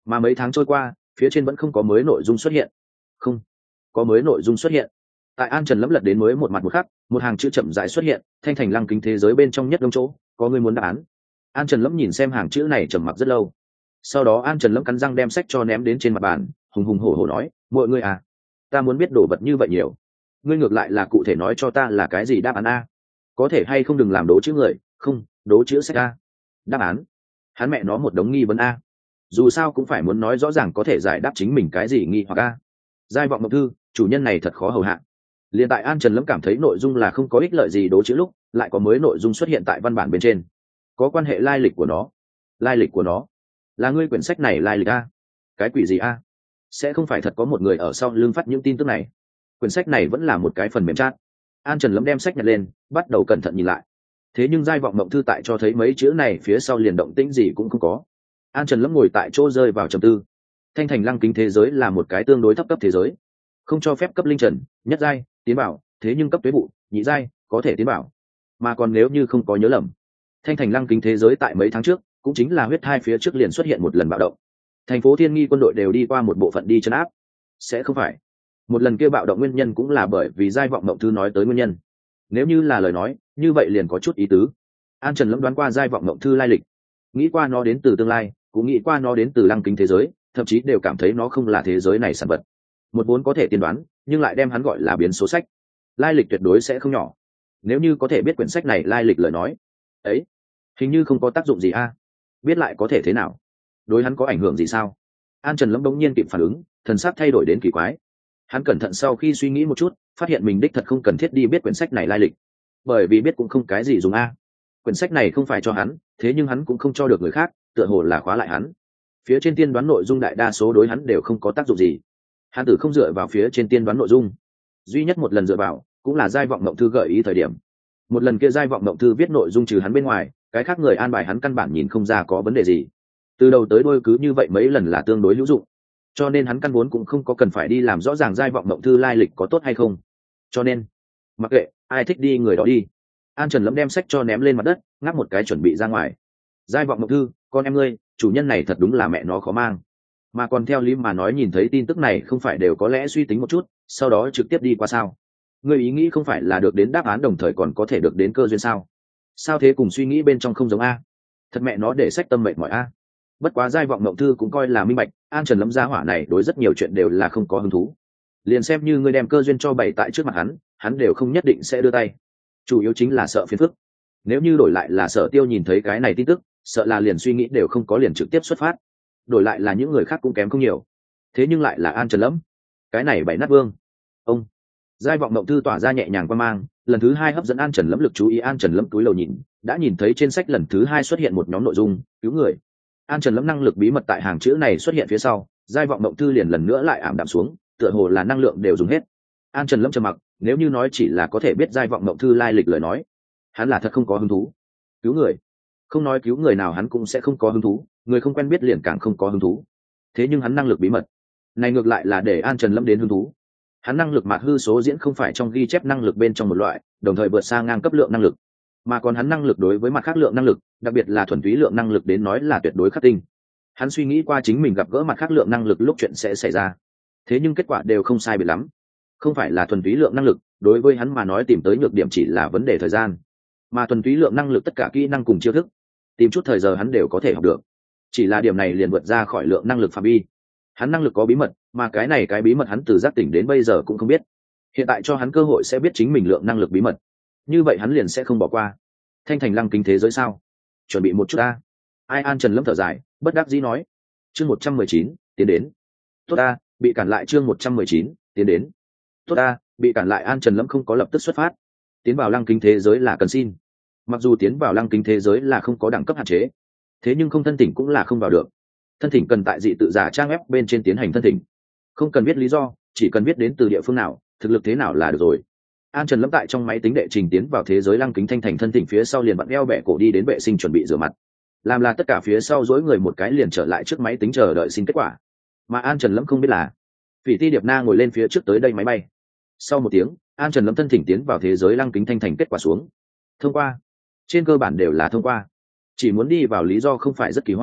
mà mấy tháng trôi qua phía trên vẫn không có mới nội dung xuất hiện. Không có mới nội dung xuất hiện. Tại An Trần Lâm lật đến mới một mặt một khắc, một hàng chữ chậm rãi xuất hiện, thanh thành lăng kính thế giới bên trong nhất đông chỗ có người muốn đáp án. An Trần Lâm nhìn xem hàng chữ này trầm mặc rất lâu, sau đó An Trần Lâm cắn răng đem sách cho ném đến trên mặt bàn, hùng hùng hổ hổ nói, mọi người à, ta muốn biết đồ vật như vậy nhiều, ngươi ngược lại là cụ thể nói cho ta là cái gì đáp án a, có thể hay không đừng làm đố chữ người, không đố chữ sách a. Đáp án? Hắn mẹ nó một đống nghi vấn a, dù sao cũng phải muốn nói rõ ràng có thể giải đáp chính mình cái gì nghi hoặc a. Giai vọng mộng thư, chủ nhân này thật khó hầu hạ. Liên tại An Trần Lâm cảm thấy nội dung là không có ích lợi gì đố chữ lúc, lại có mới nội dung xuất hiện tại văn bản bên trên, có quan hệ lai lịch của nó. Lai lịch của nó là ngươi quyển sách này lai lịch a? Cái quỷ gì a? Sẽ không phải thật có một người ở sau lưng phát những tin tức này? Quyển sách này vẫn là một cái phần mềm chat. An Trần Lâm đem sách nhặt lên, bắt đầu cẩn thận nhìn lại. Thế nhưng giai vọng mộng thư tại cho thấy mấy chữ này phía sau liền động tĩnh gì cũng không có. An Trần Lâm ngồi tại chỗ rơi vào trầm tư. Thanh thành lăng kính thế giới là một cái tương đối thấp cấp thế giới, không cho phép cấp linh trần, nhất giai tiến bảo, thế nhưng cấp tuế vụ, nhị giai có thể tiến bảo. Mà còn nếu như không có nhớ lầm, thanh thành lăng kính thế giới tại mấy tháng trước cũng chính là huyết hai phía trước liền xuất hiện một lần bạo động, thành phố Thiên Nghi quân đội đều đi qua một bộ phận đi trấn áp. Sẽ không phải một lần kia bạo động nguyên nhân cũng là bởi vì giai vọng mộng thư nói tới nguyên nhân? Nếu như là lời nói như vậy liền có chút ý tứ. An Trần Lâm đoán qua giai vọng mộng thư lai lịch, nghĩ qua nó đến từ tương lai, cũng nghĩ qua nó đến từ lăng kính thế giới, thậm chí đều cảm thấy nó không là thế giới này sản vật, một vốn có thể tiên đoán nhưng lại đem hắn gọi là biến số sách, lai lịch tuyệt đối sẽ không nhỏ. Nếu như có thể biết quyển sách này lai lịch lời nói ấy, hình như không có tác dụng gì a. Biết lại có thể thế nào, đối hắn có ảnh hưởng gì sao? An Trần Lâm bỗng nhiên kịp phản ứng, thần sắc thay đổi đến kỳ quái. Hắn cẩn thận sau khi suy nghĩ một chút, phát hiện mình đích thật không cần thiết đi biết quyển sách này lai lịch, bởi vì biết cũng không cái gì dùng a. Quyển sách này không phải cho hắn, thế nhưng hắn cũng không cho được người khác, tựa hồ là khóa lại hắn. Phía trên tiên đoán nội dung đại đa số đối hắn đều không có tác dụng gì. Hắn tử không dựa vào phía trên tiên đoán nội dung, duy nhất một lần dựa vào cũng là giai vọng mộng thư gợi ý thời điểm. Một lần kia giai vọng mộng thư viết nội dung trừ hắn bên ngoài, cái khác người an bài hắn căn bản nhìn không ra có vấn đề gì. Từ đầu tới đuôi cứ như vậy mấy lần là tương đối hữu dụng, cho nên hắn căn vốn cũng không có cần phải đi làm rõ ràng giai vọng mộng thư lai lịch có tốt hay không. Cho nên mặc kệ ai thích đi người đó đi. An Trần Lâm đem sách cho ném lên mặt đất, ngáp một cái chuẩn bị ra ngoài. Giai vọng mộng thư, con em ngươi, chủ nhân này thật đúng là mẹ nó khó mang. Mà còn theo lý mà nói nhìn thấy tin tức này không phải đều có lẽ suy tính một chút, sau đó trực tiếp đi qua sao? Ngươi ý nghĩ không phải là được đến đáp án đồng thời còn có thể được đến cơ duyên sao? Sao thế cùng suy nghĩ bên trong không giống a? Thật mẹ nó để sách tâm mệnh mỏi a. Bất quá giai vọng mộng thư cũng coi là minh bạch, An Trần Lâm gia hỏa này đối rất nhiều chuyện đều là không có hứng thú. Liền xem như ngươi đem cơ duyên cho bày tại trước mặt hắn, hắn đều không nhất định sẽ đưa tay. Chủ yếu chính là sợ phiền phức. Nếu như đổi lại là Sở Tiêu nhìn thấy cái này tin tức, sợ là liền suy nghĩ đều không có liền trực tiếp xuất phát. Đổi lại là những người khác cũng kém không nhiều. Thế nhưng lại là An Trần Lâm, cái này bảy nát vương. Ông giai vọng mộng thư tỏa ra nhẹ nhàng quan mang, lần thứ hai hấp dẫn An Trần Lâm lực chú ý. An Trần Lâm túi lầu nhìn, đã nhìn thấy trên sách lần thứ hai xuất hiện một nhóm nội dung cứu người. An Trần Lâm năng lực bí mật tại hàng chữ này xuất hiện phía sau, giai vọng mộng thư liền lần nữa lại ảm đạm xuống, tựa hồ là năng lượng đều dùng hết. An Trần Lâm trầm mặc, nếu như nói chỉ là có thể biết giai vọng mộng thư lai lịch lời nói, hắn là thật không có hứng thú. Cứu người, không nói cứu người nào hắn cũng sẽ không có hứng thú, người không quen biết liền càng không có hứng thú. Thế nhưng hắn năng lực bí mật này ngược lại là để An Trần Lâm đến hứng thú. Hắn năng lực mạt hư số diễn không phải trong ghi chép năng lực bên trong một loại, đồng thời vượt xa ngang cấp lượng năng lực, mà còn hắn năng lực đối với mặt khác lượng năng lực, đặc biệt là thuần túy lượng năng lực đến nói là tuyệt đối khắc tinh. Hắn suy nghĩ qua chính mình gặp gỡ mặt khác lượng năng lực lúc chuyện sẽ xảy ra, thế nhưng kết quả đều không sai biệt lắm. Không phải là thuần túy lượng năng lực, đối với hắn mà nói tìm tới nhược điểm chỉ là vấn đề thời gian, mà thuần túy lượng năng lực tất cả kỹ năng cùng chiêu thức, tìm chút thời giờ hắn đều có thể học được. Chỉ là điểm này liền vượt ra khỏi lượng năng lực phạm vi. Hắn năng lực có bí mật, mà cái này cái bí mật hắn từ giác tỉnh đến bây giờ cũng không biết. Hiện tại cho hắn cơ hội sẽ biết chính mình lượng năng lực bí mật, như vậy hắn liền sẽ không bỏ qua. Thanh thành lăng kính thế giới sao? Chuẩn bị một chút ta. Ai An Trần Lâm thở dài, bất đắc dĩ nói. Chương một trăm mười chín, tiến đến. Tốt ta, bị cản lại. Chương một trăm mười chín, tiến đến. Tốt ta, bị cản lại. An Trần Lâm không có lập tức xuất phát. Tiến vào lăng kính thế giới là cần xin. Mặc dù tiến vào lăng kính thế giới là không có đẳng cấp hạn chế, thế nhưng không thân thỉnh cũng là không vào được. Thân thỉnh cần tại dị tự giả trang web bên trên tiến hành thân thỉnh, không cần biết lý do, chỉ cần biết đến từ địa phương nào, thực lực thế nào là được rồi. An Trần Lâm tại trong máy tính đệ trình tiến vào thế giới lăng kính thanh thành thân thỉnh phía sau liền vặn eo bẻ cổ đi đến vệ sinh chuẩn bị rửa mặt, làm là tất cả phía sau dối người một cái liền trở lại trước máy tính chờ đợi xin kết quả. Mà An Trần Lâm không biết là Phỉ Ti Điệp Na ngồi lên phía trước tới đây máy bay. Sau một tiếng, An Trần Lâm thân thỉnh tiến vào thế giới lăng kính thanh thành, kết quả xuống thông qua. Trên cơ bản đều là thông qua, chỉ muốn đi vào lý do không phải rất kỳ hoa,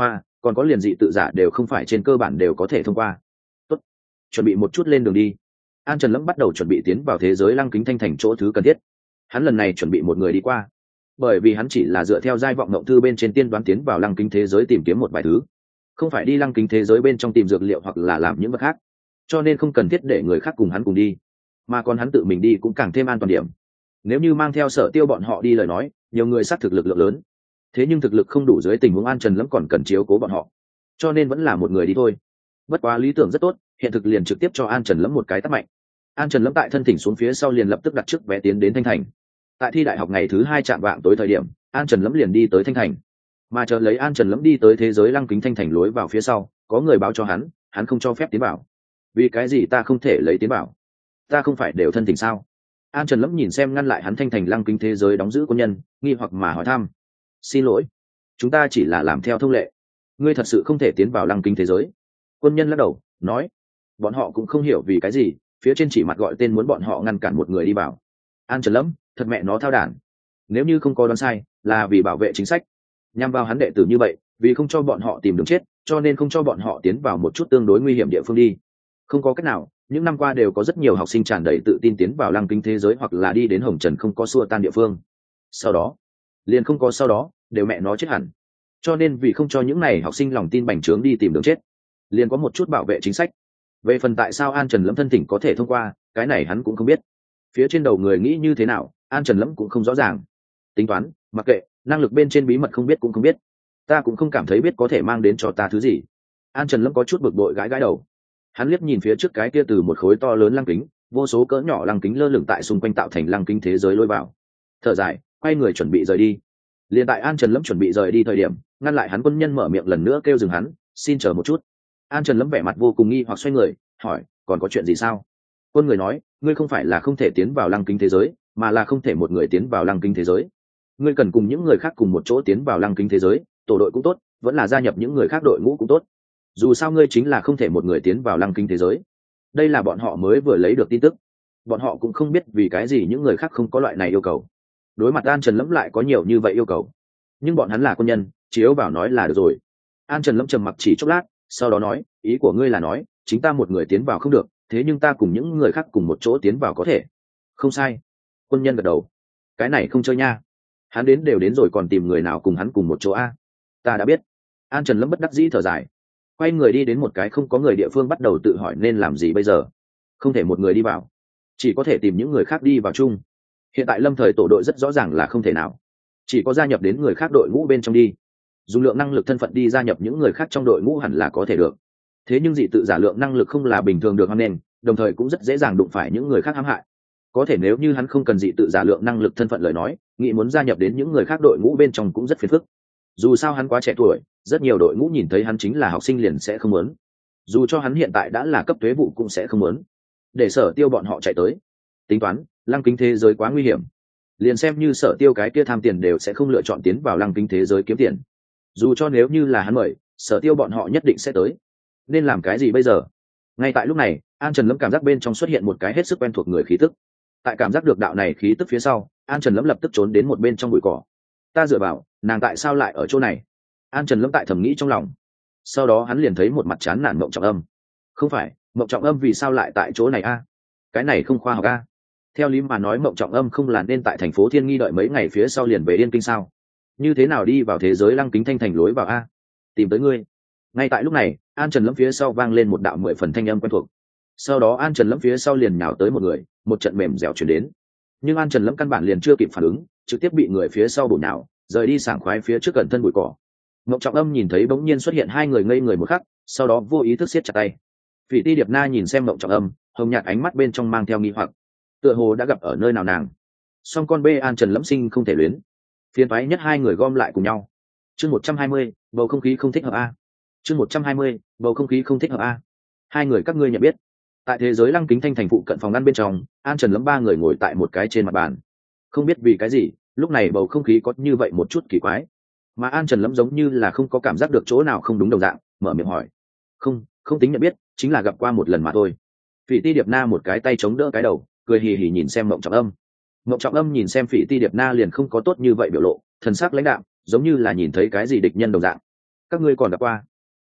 còn có liền dị tự giả đều không phải trên cơ bản đều có thể thông qua. Tốt, chuẩn bị một chút lên đường đi. An Trần Lâm bắt đầu chuẩn bị tiến vào thế giới lăng kính thanh thành chỗ thứ cần thiết. Hắn lần này chuẩn bị một người đi qua, bởi vì hắn chỉ là dựa theo giai vọng ngộng thư bên trên tiên đoán tiến vào lăng kính thế giới tìm kiếm một vài thứ, không phải đi lăng kính thế giới bên trong tìm dược liệu hoặc là làm những vật khác, cho nên không cần thiết để người khác cùng hắn cùng đi, mà còn hắn tự mình đi cũng càng thêm an toàn điểm. Nếu như mang theo Sở Tiêu bọn họ đi lời nói, nhiều người sát thực lực lượng lớn, thế nhưng thực lực không đủ dưới tình huống An Trần Lâm còn cần chiếu cố bọn họ, cho nên vẫn là một người đi thôi. Bất quá lý tưởng rất tốt, hiện thực liền trực tiếp cho An Trần Lâm một cái tát mạnh. An Trần Lâm tại thân thỉnh xuống phía sau liền lập tức đặt trước vé tiến đến Thanh Thành. Tại thi đại học ngày thứ hai chạm vạng tối thời điểm, An Trần Lâm liền đi tới Thanh Thành. Mà chờ lấy An Trần Lâm đi tới thế giới lăng kính Thanh Thành lối vào phía sau, có người báo cho hắn, hắn không cho phép tiến vào. Vì cái gì ta không thể lấy tiến vào? Ta không phải đều thân thỉnh sao? An Trần Lâm nhìn xem ngăn lại hắn Thanh Thành lăng kính thế giới đóng giữ quân nhân, nghi hoặc mà hỏi thăm. Xin lỗi, chúng ta chỉ là làm theo thông lệ. Ngươi thật sự không thể tiến vào lăng kính thế giới. Quân nhân lắc đầu, nói, bọn họ cũng không hiểu vì cái gì, phía trên chỉ mặt gọi tên muốn bọn họ ngăn cản một người đi vào. An Trần Lâm, thật mẹ nó thao đản. Nếu như không có đoán sai, là vì bảo vệ chính sách, nhằm vào hắn đệ tử như vậy, vì không cho bọn họ tìm đường chết, cho nên không cho bọn họ tiến vào một chút tương đối nguy hiểm địa phương đi. Không có cách nào, những năm qua đều có rất nhiều học sinh tràn đầy tự tin tiến vào lăng kính thế giới hoặc là đi đến hồng trần không có xua tan địa phương. Sau đó, liền không có sau đó, đều mẹ nó chết hẳn. Cho nên vì không cho những này học sinh lòng tin bành trướng đi tìm đường chết, liền có một chút bảo vệ chính sách. Về phần tại sao An Trần Lâm thân thỉnh có thể thông qua, cái này hắn cũng không biết. Phía trên đầu người nghĩ như thế nào, An Trần Lâm cũng không rõ ràng. Tính toán, mặc kệ, năng lực bên trên bí mật không biết cũng không biết. Ta cũng không cảm thấy biết có thể mang đến cho ta thứ gì. An Trần Lâm có chút bực bội gãi gãi đầu. Hắn liếc nhìn phía trước cái kia từ một khối to lớn lăng kính, vô số cỡ nhỏ lăng kính lơ lửng tại xung quanh tạo thành lăng kính thế giới lôi vào. Thở dài, quay người chuẩn bị rời đi. Liền tại An Trần Lâm chuẩn bị rời đi thời điểm, ngăn lại hắn quân nhân mở miệng lần nữa kêu dừng hắn, xin chờ một chút. An Trần Lâm vẻ mặt vô cùng nghi hoặc xoay người, hỏi, còn có chuyện gì sao? Quân người nói, ngươi không phải là không thể tiến vào lăng kính thế giới, mà là không thể một người tiến vào lăng kính thế giới. Ngươi cần cùng những người khác cùng một chỗ tiến vào lăng kính thế giới, tổ đội cũng tốt, vẫn là gia nhập những người khác đội ngũ cũng tốt. Dù sao ngươi chính là không thể một người tiến vào lăng kính thế giới. Đây là bọn họ mới vừa lấy được tin tức. Bọn họ cũng không biết vì cái gì những người khác không có loại này yêu cầu. Đối mặt An Trần Lâm lại có nhiều như vậy yêu cầu, nhưng bọn hắn là quân nhân, chiếu vào nói là được rồi. An Trần Lâm trầm mặc chỉ chốc lát, sau đó nói, ý của ngươi là nói chính ta một người tiến vào không được, thế nhưng ta cùng những người khác cùng một chỗ tiến vào có thể. Không sai. Quân nhân gật đầu. Cái này không chơi nha, hắn đến đều đến rồi còn tìm người nào cùng hắn cùng một chỗ a? Ta đã biết. An Trần Lâm bất đắc dĩ thở dài, quay người đi đến một cái không có người địa phương bắt đầu tự hỏi nên làm gì bây giờ. Không thể một người đi vào, chỉ có thể tìm những người khác đi vào chung. Hiện tại lâm thời tổ đội rất rõ ràng là không thể nào, chỉ có gia nhập đến người khác đội ngũ bên trong đi, dùng lượng năng lực thân phận đi gia nhập những người khác trong đội ngũ hẳn là có thể được. Thế nhưng dị tự giả lượng năng lực không là bình thường được hoan nghênh, đồng thời cũng rất dễ dàng đụng phải những người khác hãm hại. Có thể nếu như hắn không cần dị tự giả lượng năng lực thân phận lời nói, nghĩ muốn gia nhập đến những người khác đội ngũ bên trong cũng rất phiền phức. Dù sao hắn quá trẻ tuổi, rất nhiều đội ngũ nhìn thấy hắn chính là học sinh liền sẽ không muốn. Dù cho hắn hiện tại đã là cấp thuế vụ cũng sẽ không muốn. Để Sở Tiêu bọn họ chạy tới. Tính toán, lăng kính thế giới quá nguy hiểm. Liền xem như Sở Tiêu cái kia tham tiền đều sẽ không lựa chọn tiến vào lăng kính thế giới kiếm tiền. Dù cho nếu như là hắn mời, Sở Tiêu bọn họ nhất định sẽ tới. Nên làm cái gì bây giờ? Ngay tại lúc này, An Trần Lâm cảm giác bên trong xuất hiện một cái hết sức quen thuộc người khí tức. Tại cảm giác được đạo này khí tức phía sau, An Trần Lâm lập tức trốn đến một bên trong bụi cỏ. Ta dựa vào, nàng tại sao lại ở chỗ này? An Trần Lâm tại thầm nghĩ trong lòng. Sau đó hắn liền thấy một mặt chán nản Mộng Trọng Âm. Không phải, Mộng Trọng Âm vì sao lại tại chỗ này a? Cái này không khoa học a. Theo lý mà nói Mộng Trọng Âm không là nên tại thành phố Thiên Nghi đợi mấy ngày phía sau liền về Yên Kinh sao? Như thế nào đi vào thế giới lăng kính thanh thành lối vào a? Tìm tới ngươi. Ngay tại lúc này, An Trần Lâm phía sau vang lên một đạo mười phần thanh âm quen thuộc. Sau đó An Trần Lâm phía sau liền nhào tới một người, một trận mềm dẻo chuyển đến. Nhưng An Trần Lâm căn bản liền chưa kịp phản ứng, trực tiếp bị người phía sau bổ nhào, rời đi sảng khoái phía trước gần thân bụi cỏ. Ngọc Trọng Âm nhìn thấy bỗng nhiên xuất hiện hai người ngây người một khắc, sau đó vô ý thức siết chặt tay. Phỉ Ti Điệp Na nhìn xem Ngọc Trọng Âm, hồng nhạt ánh mắt bên trong mang theo nghi hoặc, tựa hồ đã gặp ở nơi nào nàng. Song con bê An Trần Lâm sinh không thể luyến. Phiền toái nhất hai người gom lại cùng nhau. Chương một trăm hai mươi, bầu không khí không thích hợp a. Chương một trăm hai mươi, bầu không khí không thích hợp a. Hai người các ngươi nhận biết. Tại thế giới lăng kính thanh thành phụ cận phòng ngăn bên trong, An Trần Lâm ba người ngồi tại một cái trên mặt bàn. Không biết vì cái gì, lúc này bầu không khí có như vậy một chút kỳ quái. Mà An Trần Lâm giống như là không có cảm giác được chỗ nào không đúng đồng dạng, mở miệng hỏi. Không, không tính nhận biết, chính là gặp qua một lần mà thôi. Phỉ Ti Điệp Na một cái tay chống đỡ cái đầu, cười hì hì nhìn xem Mộng Trọng Âm. Mộng Trọng Âm nhìn xem Phỉ Ti Điệp Na liền không có tốt như vậy biểu lộ, thần sắc lãnh đạm, giống như là nhìn thấy cái gì địch nhân đồng dạng. Các ngươi còn gặp qua?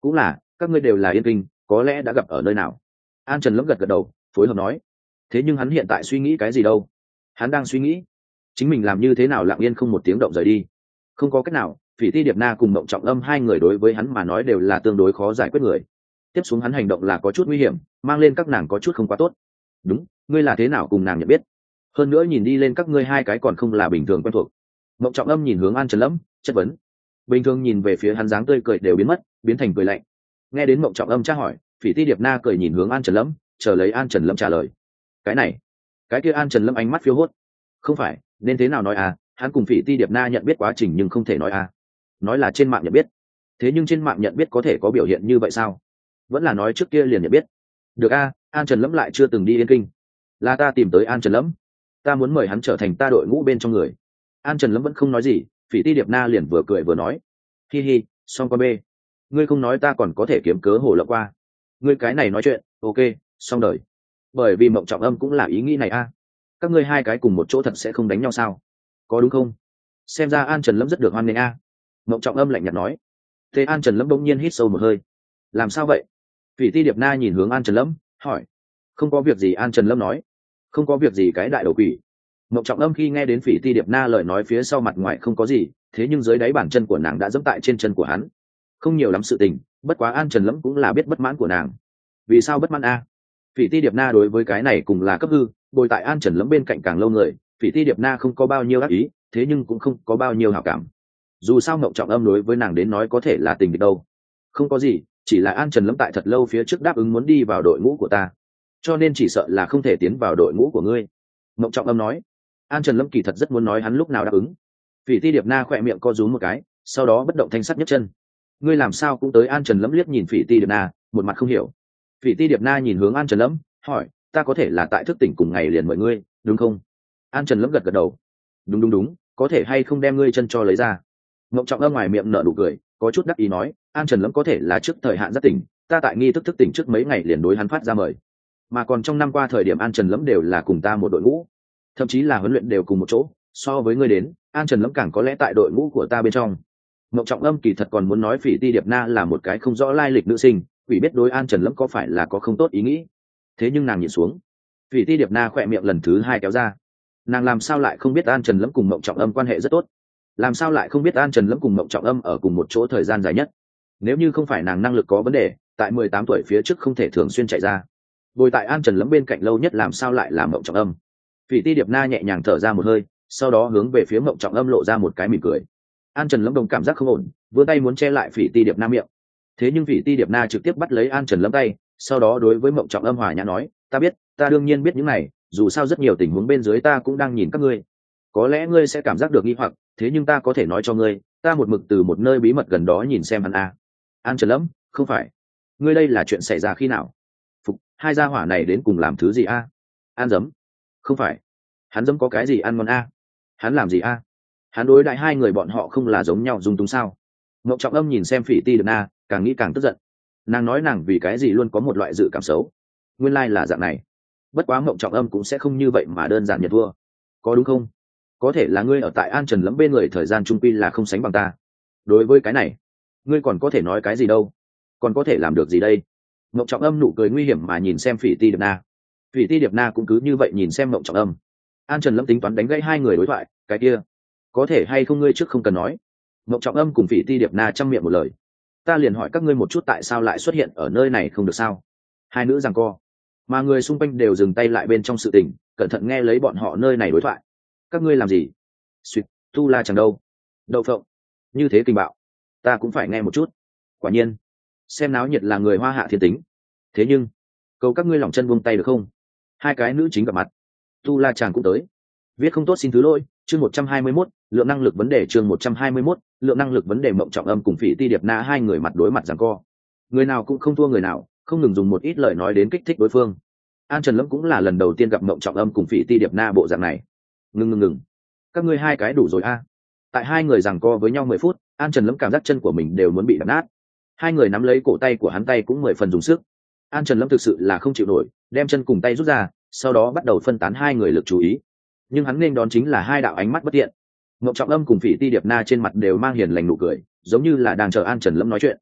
cũng là các ngươi đều là yên kinh, có lẽ đã gặp ở nơi nào. An Trần Lâm gật gật đầu phối hợp nói. Thế nhưng hắn hiện tại suy nghĩ cái gì đâu? Hắn đang suy nghĩ chính mình làm như thế nào lặng yên không một tiếng động rời đi. Không có cách nào, Phỉ Ti Điệp Na cùng Mộng Trọng Âm hai người đối với hắn mà nói đều là tương đối khó giải quyết người. Tiếp xuống hắn hành động là có chút nguy hiểm, mang lên các nàng có chút không quá tốt. Đúng, ngươi là thế nào cùng nàng nhận biết? Hơn nữa nhìn đi lên các ngươi hai cái còn không là bình thường quen thuộc. Mộng Trọng Âm nhìn hướng An Trần Lâm chất vấn. Bình thường nhìn về phía hắn dáng tươi cười đều biến mất, biến thành cười lạnh. Nghe đến Mộng Trọng Âm tra hỏi, Phỉ Ti Điệp Na cười nhìn hướng An Trần Lâm, chờ lấy An Trần Lâm trả lời. Cái này, cái kia An Trần Lâm ánh mắt phiêu hốt. Không phải, nên thế nào nói à, hắn cùng Phỉ Ti Điệp Na nhận biết quá trình nhưng không thể nói à. Nói là trên mạng nhận biết. Thế nhưng trên mạng nhận biết có thể có biểu hiện như vậy sao? Vẫn là nói trước kia liền nhận biết. Được a, An Trần Lâm lại chưa từng đi Yên Kinh. Là ta tìm tới An Trần Lâm. Ta muốn mời hắn trở thành ta đội ngũ bên trong người. An Trần Lâm vẫn không nói gì, Phỉ Ti Điệp Na liền vừa cười vừa nói. Hi hi, xong qua bê. Ngươi không nói ta còn có thể kiếm cớ hồ lộng qua. Ngươi cái này nói chuyện, ok, xong đời. Bởi vì Mộng Trọng Âm cũng là ý nghĩ này a. Các ngươi hai cái cùng một chỗ thật sẽ không đánh nhau sao? Có đúng không? Xem ra An Trần Lâm rất được hoan nghênh a. Mộng Trọng Âm lạnh nhạt nói. Thế An Trần Lâm bỗng nhiên hít sâu một hơi. Làm sao vậy? Phỉ Ti Điệp Na nhìn hướng An Trần Lâm hỏi. Không có việc gì, An Trần Lâm nói. Không có việc gì cái đại đầu quỷ. Mộng Trọng Âm khi nghe đến Phỉ Ti Điệp Na lời nói phía sau mặt ngoài không có gì, thế nhưng dưới đáy bàn chân của nàng đã dẫm tại trên chân của hắn. Không nhiều lắm sự tình, bất quá An Trần Lâm cũng là biết bất mãn của nàng. Vì sao bất mãn a? Phỉ Ti Điệp Na đối với cái này cùng là cấp hư, bồi tại An Trần Lâm bên cạnh càng lâu người, Phỉ Ti Điệp Na không có bao nhiêu ác ý, thế nhưng cũng không có bao nhiêu hảo cảm. Dù sao Mộng Trọng Âm đối với nàng đến nói có thể là tình địch đâu. Không có gì, chỉ là An Trần Lâm tại thật lâu phía trước đáp ứng muốn đi vào đội ngũ của ta, cho nên chỉ sợ là không thể tiến vào đội ngũ của ngươi. Mộng Trọng Âm nói. An Trần Lâm kỳ thật rất muốn nói hắn lúc nào đáp ứng. Phỉ Ti Điệp Na khỏe miệng co rúm một cái, sau đó bất động thanh sắc nhấc chân. Ngươi làm sao cũng tới? An Trần Lâm liếc nhìn Phỉ Ti Điệp Na, một mặt không hiểu. Phỉ Ti Điệp Na nhìn hướng An Trần Lâm, hỏi, ta có thể là tại thức tỉnh cùng ngày liền mời ngươi, đúng không? An Trần Lâm gật gật đầu. Đúng đúng đúng, có thể hay không đem ngươi chân cho lấy ra? Mộng Trọng Âm ngoài miệng nở nụ cười, có chút đắc ý nói, An Trần Lâm có thể là trước thời hạn giác tỉnh, ta tại nghi thức thức tỉnh trước mấy ngày liền đối hắn phát ra mời. Mà còn trong năm qua thời điểm An Trần Lâm đều là cùng ta một đội ngũ, thậm chí là huấn luyện đều cùng một chỗ, so với ngươi đến, An Trần Lâm càng có lẽ tại đội ngũ của ta bên trong. Mộng Trọng Âm kỳ thật còn muốn nói Phỉ Ti Điệp Na là một cái không rõ lai lịch nữ sinh, quỷ biết đối An Trần Lâm có phải là có không tốt ý nghĩ. Thế nhưng nàng nhìn xuống, Phỉ Ti Điệp Na khỏe miệng lần thứ hai kéo ra. Nàng làm sao lại không biết An Trần Lâm cùng Mộng Trọng Âm quan hệ rất tốt? Làm sao lại không biết An Trần Lâm cùng Mộng Trọng Âm ở cùng một chỗ thời gian dài nhất? Nếu như không phải nàng năng lực có vấn đề, tại mười tám tuổi phía trước không thể thường xuyên chạy ra. Bồi tại An Trần Lâm bên cạnh lâu nhất làm sao lại là Mộng Trọng Âm? Phỉ Ti Điệp Na nhẹ nhàng thở ra một hơi, sau đó hướng về phía Mộng Trọng Âm lộ ra một cái mỉm cười. An Trần Lâm đồng cảm giác không ổn, vươn tay muốn che lại Phỉ Ti Điệp Na miệng. Thế nhưng Phỉ Ti Điệp Na trực tiếp bắt lấy An Trần Lâm tay, sau đó đối với Mộng Trọng Âm hòa nhã nói, ta biết, ta đương nhiên biết những này, dù sao rất nhiều tình huống bên dưới ta cũng đang nhìn các ngươi. Có lẽ ngươi sẽ cảm giác được nghi hoặc, thế nhưng ta có thể nói cho ngươi, ta một mực từ một nơi bí mật gần đó nhìn xem hắn a. An Trần Lâm, không phải, ngươi đây là chuyện xảy ra khi nào? Phục, hai gia hỏa này đến cùng làm thứ gì a? An dấm? Không phải, hắn dấm có cái gì ăn ngon a? Hắn làm gì a? Hắn đối đại hai người bọn họ không là giống nhau dung túng sao? Ngọc Trọng Âm nhìn xem Phỉ Ti Điệp Na, càng nghĩ càng tức giận. Nàng nói nàng vì cái gì luôn có một loại dự cảm xấu. Nguyên lai là dạng này. Bất quá Ngọc Trọng Âm cũng sẽ không như vậy mà đơn giản nhận thua. Có đúng không? Có thể là ngươi ở tại An Trần Lâm bên người thời gian trung quy là không sánh bằng ta. Đối với cái này, ngươi còn có thể nói cái gì đâu? Còn có thể làm được gì đây? Ngọc Trọng Âm nụ cười nguy hiểm mà nhìn xem Phỉ Ti Điệp Na. Phỉ Ti Điệp Na cũng cứ như vậy nhìn xem Ngọc Trọng Âm. An Trần Lâm tính toán đánh gãy hai người đối thoại, cái kia, có thể hay không ngươi trước không cần nói. Ngọc Trọng Âm cùng Phỉ Ti Điệp Na chăm miệng một lời. Ta liền hỏi các ngươi một chút tại sao lại xuất hiện ở nơi này không được sao? Hai nữ giằng co, mà người xung quanh đều dừng tay lại bên trong sự tình, cẩn thận nghe lấy bọn họ nơi này đối thoại. Các ngươi làm gì? Suýt, Tu La chẳng đâu? Đậu phộng, như thế kinh bạo, ta cũng phải nghe một chút. Quả nhiên, xem náo nhiệt là người Hoa Hạ thiên tính. Thế nhưng, cầu các ngươi lỏng chân buông tay được không? Hai cái nữ chính gặp mặt, Tu La chàng cũng tới. Viết không tốt xin thứ lỗi. Chương một trăm hai mươi mốt, lượng năng lực vấn đề. Chương một trăm hai mươi mốt, lượng năng lực vấn đề. Mộng Trọng Âm cùng Phỉ Ti Điệp Na hai người mặt đối mặt giằng co, người nào cũng không thua người nào, không ngừng dùng một ít lời nói đến kích thích đối phương. An Trần Lâm cũng là lần đầu tiên gặp Mộng Trọng Âm cùng Phỉ Ti Điệp Na bộ dạng này. Ngừng ngừng ngừng, các ngươi hai cái đủ rồi a. Tại hai người giằng co với nhau mười phút, An Trần Lâm cảm giác chân của mình đều muốn bị đập nát. Hai người nắm lấy cổ tay của hắn, tay cũng mười phần dùng sức. An Trần Lâm thực sự là không chịu nổi, đem chân cùng tay rút ra, sau đó bắt đầu phân tán hai người lực chú ý. Nhưng hắn nên đón chính là hai đạo ánh mắt bất tiện. Ngọc Trọng Âm cùng Phỉ Ti Điệp Na trên mặt đều mang hiền lành nụ cười, giống như là đang chờ An Trần Lâm nói chuyện.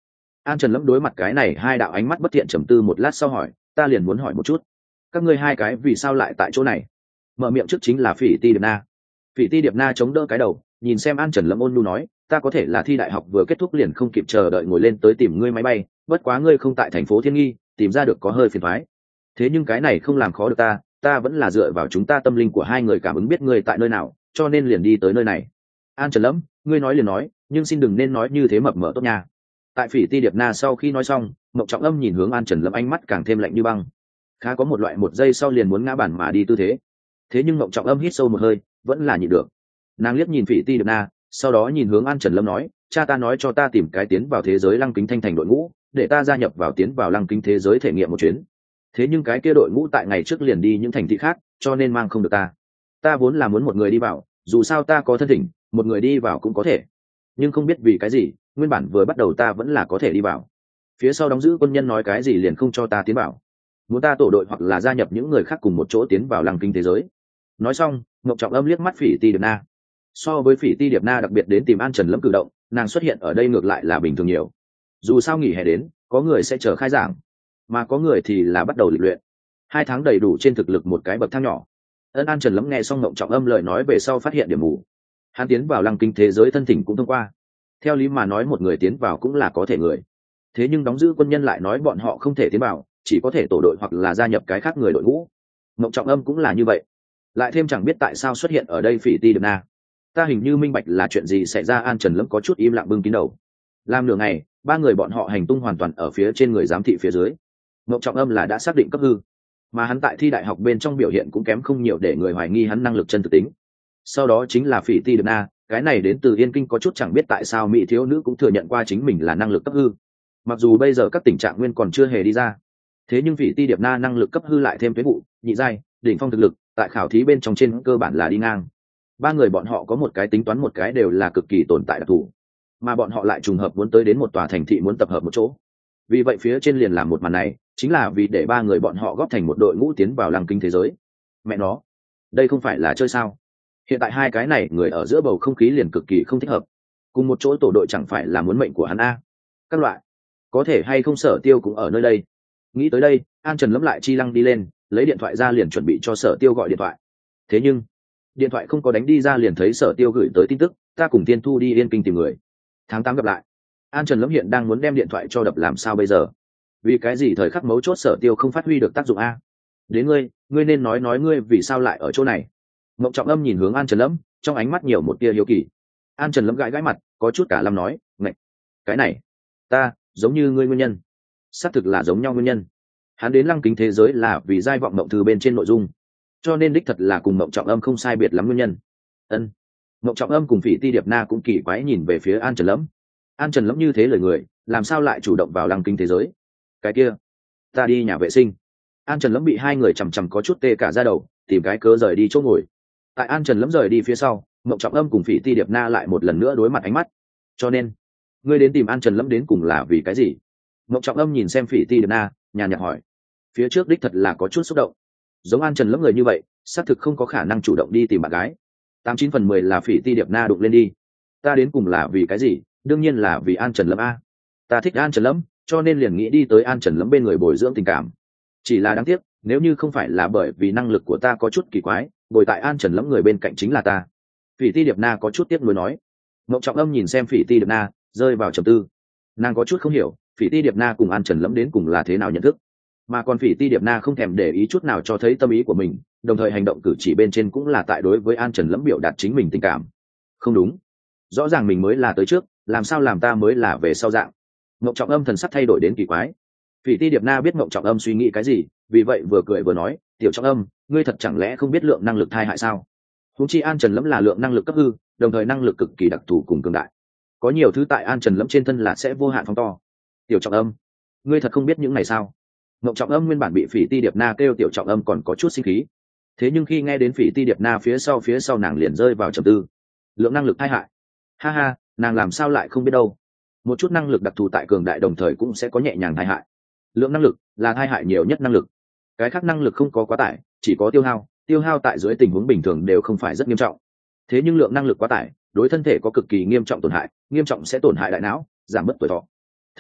An Trần Lâm đối mặt cái này hai đạo ánh mắt bất thiện trầm tư một lát sau hỏi, ta liền muốn hỏi một chút, các ngươi hai cái vì sao lại tại chỗ này? Mở miệng trước chính là Phỉ Ti Điệp Na. Phỉ Ti Điệp Na chống đỡ cái đầu, nhìn xem An Trần Lâm ôn nhu nói, ta có thể là thi đại học vừa kết thúc liền không kịp chờ đợi ngồi lên tới tìm ngươi máy bay, bất quá ngươi không tại thành phố Thiên Nghi, tìm ra được có hơi phiền toái. Thế nhưng cái này không làm khó được ta, ta vẫn là dựa vào chúng ta tâm linh của hai người cảm ứng biết ngươi tại nơi nào, cho nên liền đi tới nơi này. An Trần Lâm, ngươi nói liền nói, nhưng xin đừng nên nói như thế mập mờ tốt nha. Tại Phỉ Ti Điệp Na sau khi nói xong, Mộng Trọng Âm nhìn hướng An Trần Lâm ánh mắt càng thêm lạnh như băng, khá có một loại một giây sau liền muốn ngã bản mà đi tư thế. Thế nhưng Mộng Trọng Âm hít sâu một hơi, vẫn là nhịn được. Nàng liếc nhìn Phỉ Ti Điệp Na, sau đó nhìn hướng An Trần Lâm nói, cha ta nói cho ta tìm cái tiến vào thế giới Lăng Kính Thanh thành đội ngũ, để ta gia nhập vào tiến vào Lăng Kính thế giới thể nghiệm một chuyến. Thế nhưng cái kia đội ngũ tại ngày trước liền đi những thành thị khác, cho nên mang không được ta. Ta vốn là muốn một người đi vào, dù sao ta có thân thỉnh, một người đi vào cũng có thể. Nhưng không biết vì cái gì, nguyên bản vừa bắt đầu ta vẫn là có thể đi vào. Phía sau đóng giữ quân nhân nói cái gì liền không cho ta tiến vào, muốn ta tổ đội hoặc là gia nhập những người khác cùng một chỗ tiến vào Lăng Kính thế giới. Nói xong, Ngọc Trọng Âm liếc mắt Phỉ Ti Điệp Na. So với Phỉ Ti Điệp Na đặc biệt đến tìm An Trần Lâm cử động, nàng xuất hiện ở đây ngược lại là bình thường nhiều. Dù sao nghỉ hè đến, có người sẽ chờ khai giảng, mà có người thì là bắt đầu lịch luyện. Hai tháng đầy đủ trên thực lực một cái bậc thang nhỏ. Ân An Trần Lâm nghe xong Ngọc Trọng Âm lời nói về sau phát hiện điểm mù. Hắn tiến vào Lăng Kính thế giới thân thỉnh cũng thông qua. Theo lý mà nói một người tiến vào cũng là có thể người. Thế nhưng đóng giữ quân nhân lại nói bọn họ không thể tiến vào, chỉ có thể tổ đội hoặc là gia nhập cái khác người đội ngũ. Ngọc Trọng Âm cũng là như vậy. Lại thêm chẳng biết tại sao xuất hiện ở đây Phỉ Ti Điệp Na. Ta hình như minh bạch là chuyện gì xảy ra. An Trần Lâm có chút im lặng bưng kín đầu. Làm nửa ngày, ba người bọn họ hành tung hoàn toàn ở phía trên người giám thị phía dưới. Ngọc Trọng Âm là đã xác định cấp hư, mà hắn tại thi đại học bên trong biểu hiện cũng kém không nhiều để người hoài nghi hắn năng lực chân thực tính. Sau đó chính là Phỉ Ti Điệp Na, cái này đến từ Yên Kinh có chút chẳng biết tại sao mỹ thiếu nữ cũng thừa nhận qua chính mình là năng lực cấp hư. Mặc dù bây giờ các tình trạng nguyên còn chưa hề đi ra, thế nhưng Phỉ Ti Điệp Na năng lực cấp hư lại thêm tuế vụ, nhị giai, đỉnh phong thực lực, tại khảo thí bên trong trên cơ bản là đi ngang. Ba người bọn họ có một cái tính toán một cái đều là cực kỳ tồn tại đặc thù, mà bọn họ lại trùng hợp muốn tới đến một tòa thành thị muốn tập hợp một chỗ. Vì vậy phía trên liền làm một màn này, chính là vì để ba người bọn họ góp thành một đội ngũ tiến vào Lăng Kính thế giới. Mẹ nó, đây không phải là chơi sao? Hiện tại hai cái này người ở giữa bầu không khí liền cực kỳ không thích hợp. Cùng một chỗ tổ đội chẳng phải là muốn mệnh của hắn a? Các loại, có thể hay không Sở Tiêu cũng ở nơi đây. Nghĩ tới đây, An Trần Lâm lại chi lăng đi lên, lấy điện thoại ra liền chuẩn bị cho Sở Tiêu gọi điện thoại. Thế nhưng điện thoại không có đánh đi ra liền thấy Sở Tiêu gửi tới tin tức, ta cùng Tiên Thu đi Yên Kinh tìm người, tháng tám gặp lại. An Trần Lâm hiện đang muốn đem điện thoại cho đập làm sao bây giờ? Vì cái gì thời khắc mấu chốt Sở Tiêu không phát huy được tác dụng a? Đến ngươi, ngươi nên nói nói ngươi vì sao lại ở chỗ này. Mộng Trọng Âm nhìn hướng An Trần Lâm, trong ánh mắt nhiều một tia hiếu kỳ. An Trần Lâm gãi gãi mặt, có chút cả lâm nói, ngạch, cái này, ta, giống như ngươi nguyên nhân, xác thực là giống nhau nguyên nhân. Hắn đến Lăng Kính thế giới là vì giai vọng mộng thư bên trên nội dung, cho nên đích thật là cùng Mộng Trọng Âm không sai biệt lắm nguyên nhân. Ân. Mộng Trọng Âm cùng Phỉ Ti Điệp Na cũng kỳ quái nhìn về phía An Trần Lâm. An Trần Lâm như thế lời người, làm sao lại chủ động vào Lăng Kính thế giới? Cái kia, ta đi nhà vệ sinh. An Trần Lâm bị hai người chằm chằm có chút tê cả da đầu, tìm cái cớ rời đi chỗ ngồi. Tại An Trần Lâm rời đi phía sau, Mộng Trọng Âm cùng Phỉ Ti Điệp Na lại một lần nữa đối mặt ánh mắt. Cho nên, ngươi đến tìm An Trần Lâm đến cùng là vì cái gì? Mộng Trọng Âm nhìn xem Phỉ Ti Điệp Na, nhàn nhạt hỏi. Phía trước đích thật là có chút xúc động. Giống An Trần Lâm người như vậy, xác thực không có khả năng chủ động đi tìm bạn gái. Tám chín phần mười là Phỉ Ti Điệp Na đụng lên đi. Ta đến cùng là vì cái gì? Đương nhiên là vì An Trần Lâm a. Ta thích An Trần Lâm, cho nên liền nghĩ đi tới An Trần Lâm bên người bồi dưỡng tình cảm. Chỉ là đáng tiếc, nếu như không phải là bởi vì năng lực của ta có chút kỳ quái, bồi tại An Trần Lâm người bên cạnh chính là ta. Phỉ Ti Điệp Na có chút tiếc nuối nói. Mộng Trọng Âm nhìn xem Phỉ Ti Điệp Na, rơi vào trầm tư. Nàng có chút không hiểu, Phỉ Ti Điệp Na cùng An Trần Lâm đến cùng là thế nào nhận thức, mà còn Phỉ Ti Điệp Na không thèm để ý chút nào cho thấy tâm ý của mình, đồng thời hành động cử chỉ bên trên cũng là tại đối với An Trần Lâm biểu đạt chính mình tình cảm. Không đúng, rõ ràng mình mới là tới trước, làm sao làm ta mới là về sau dạng. Mộng Trọng Âm thần sắc thay đổi đến kỳ quái. Phỉ Ti Điệp Na biết Mộng Trọng Âm suy nghĩ cái gì, vì vậy vừa cười vừa nói, tiểu Trọng Âm, ngươi thật chẳng lẽ không biết lượng năng lực thai hại sao? Huống chi An Trần Lâm là lượng năng lực cấp hư, đồng thời năng lực cực kỳ đặc thù cùng cường đại, có nhiều thứ tại An Trần Lâm trên thân là sẽ vô hạn phóng to. Tiểu Trọng Âm, ngươi thật không biết những này sao? Mộng Trọng Âm nguyên bản bị Phỉ Ti Điệp Na kêu tiểu Trọng Âm còn có chút sinh khí, thế nhưng khi nghe đến Phỉ Ti Điệp Na phía sau phía sau nàng liền rơi vào trầm tư. Lượng năng lực thai hại? Ha ha, nàng làm sao lại không biết đâu. Một chút năng lực đặc thù tại cường đại đồng thời cũng sẽ có nhẹ nhàng thai hại. Lượng năng lực là thai hại nhiều nhất năng lực, cái khác năng lực không có quá tải, chỉ có tiêu hao, tiêu hao tại dưới tình huống bình thường đều không phải rất nghiêm trọng. Thế nhưng lượng năng lực quá tải đối thân thể có cực kỳ nghiêm trọng tổn hại, nghiêm trọng sẽ tổn hại đại não, giảm mất tuổi thọ. Thứ nhì,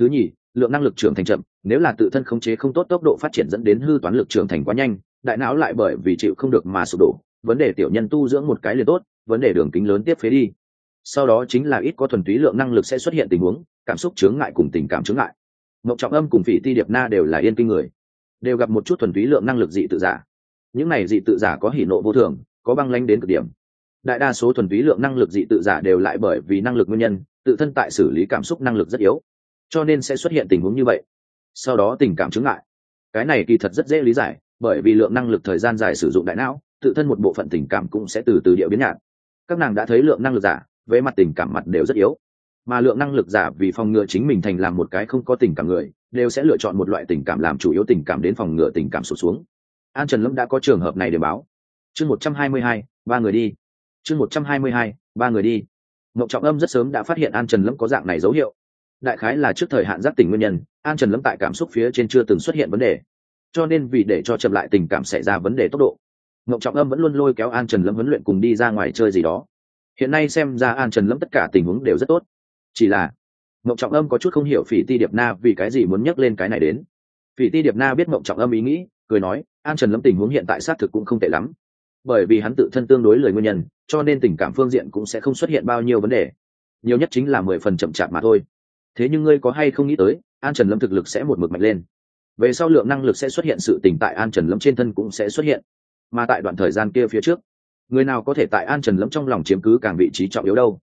lượng năng lực trưởng thành chậm, nếu là tự thân khống chế không tốt, tốc độ phát triển dẫn đến hư toán lực trưởng thành quá nhanh, đại não lại bởi vì chịu không được mà sụp đổ. Vấn đề tiểu nhân tu dưỡng một cái liền tốt, vấn đề đường kính lớn tiếp phế đi. Sau đó chính là ít có thuần túy lượng năng lực sẽ xuất hiện tình huống cảm xúc chướng ngại cùng tình cảm chướng ngại. Mộng Trọng Âm cùng Phỉ Ti Điệp Na đều là yên kinh người, đều gặp một chút thuần túy lượng năng lực dị tự giả. Những này dị tự giả có hỉ nộ vô thường, có băng lãnh đến cực điểm. Đại đa số thuần túy lượng năng lực dị tự giả đều lại bởi vì năng lực nguyên nhân, tự thân tại xử lý cảm xúc năng lực rất yếu, cho nên sẽ xuất hiện tình huống như vậy. Sau đó tình cảm chướng ngại, cái này kỳ thật rất dễ lý giải, bởi vì lượng năng lực thời gian dài sử dụng đại não, tự thân một bộ phận tình cảm cũng sẽ từ từ địa biến nhạt. Các nàng đã thấy lượng năng lực giả về mặt tình cảm mặt đều rất yếu, mà lượng năng lực giả vì phòng ngừa chính mình thành làm một cái không có tình cảm người, đều sẽ lựa chọn một loại tình cảm làm chủ yếu tình cảm đến phòng ngừa tình cảm sụt xuống. An Trần Lâm đã có trường hợp này để báo. Chương một trăm hai mươi hai, ba người đi. Chương một trăm hai mươi hai, ba người đi. Mộng Trọng Âm rất sớm đã phát hiện An Trần Lâm có dạng này dấu hiệu. Đại khái là trước thời hạn giác tỉnh nguyên nhân, An Trần Lâm tại cảm xúc phía trên chưa từng xuất hiện vấn đề, cho nên vì để cho chậm lại tình cảm xảy ra vấn đề tốc độ, Mộng Trọng Âm vẫn luôn lôi kéo An Trần Lâm huấn luyện cùng đi ra ngoài chơi gì đó. Hiện nay xem ra An Trần Lâm tất cả tình huống đều rất tốt, chỉ là Mộng Trọng Âm có chút không hiểu Phỉ Ti Điệp Na vì cái gì muốn nhắc lên cái này đến. Phỉ Ti Điệp Na biết Mộng Trọng Âm ý nghĩ, cười nói, An Trần Lâm tình huống hiện tại xác thực cũng không tệ lắm, bởi vì hắn tự thân tương đối lười nguyên nhân, cho nên tình cảm phương diện cũng sẽ không xuất hiện bao nhiêu vấn đề, nhiều nhất chính là mười phần chậm chạp mà thôi. Thế nhưng ngươi có hay không nghĩ tới, An Trần Lâm thực lực sẽ một mực mạnh lên, về sau lượng năng lực sẽ xuất hiện, sự tình tại An Trần Lâm trên thân cũng sẽ xuất hiện, mà tại đoạn thời gian kia phía trước, người nào có thể tại An Trần Lâm trong lòng chiếm cứ càng vị trí trọng yếu đâu.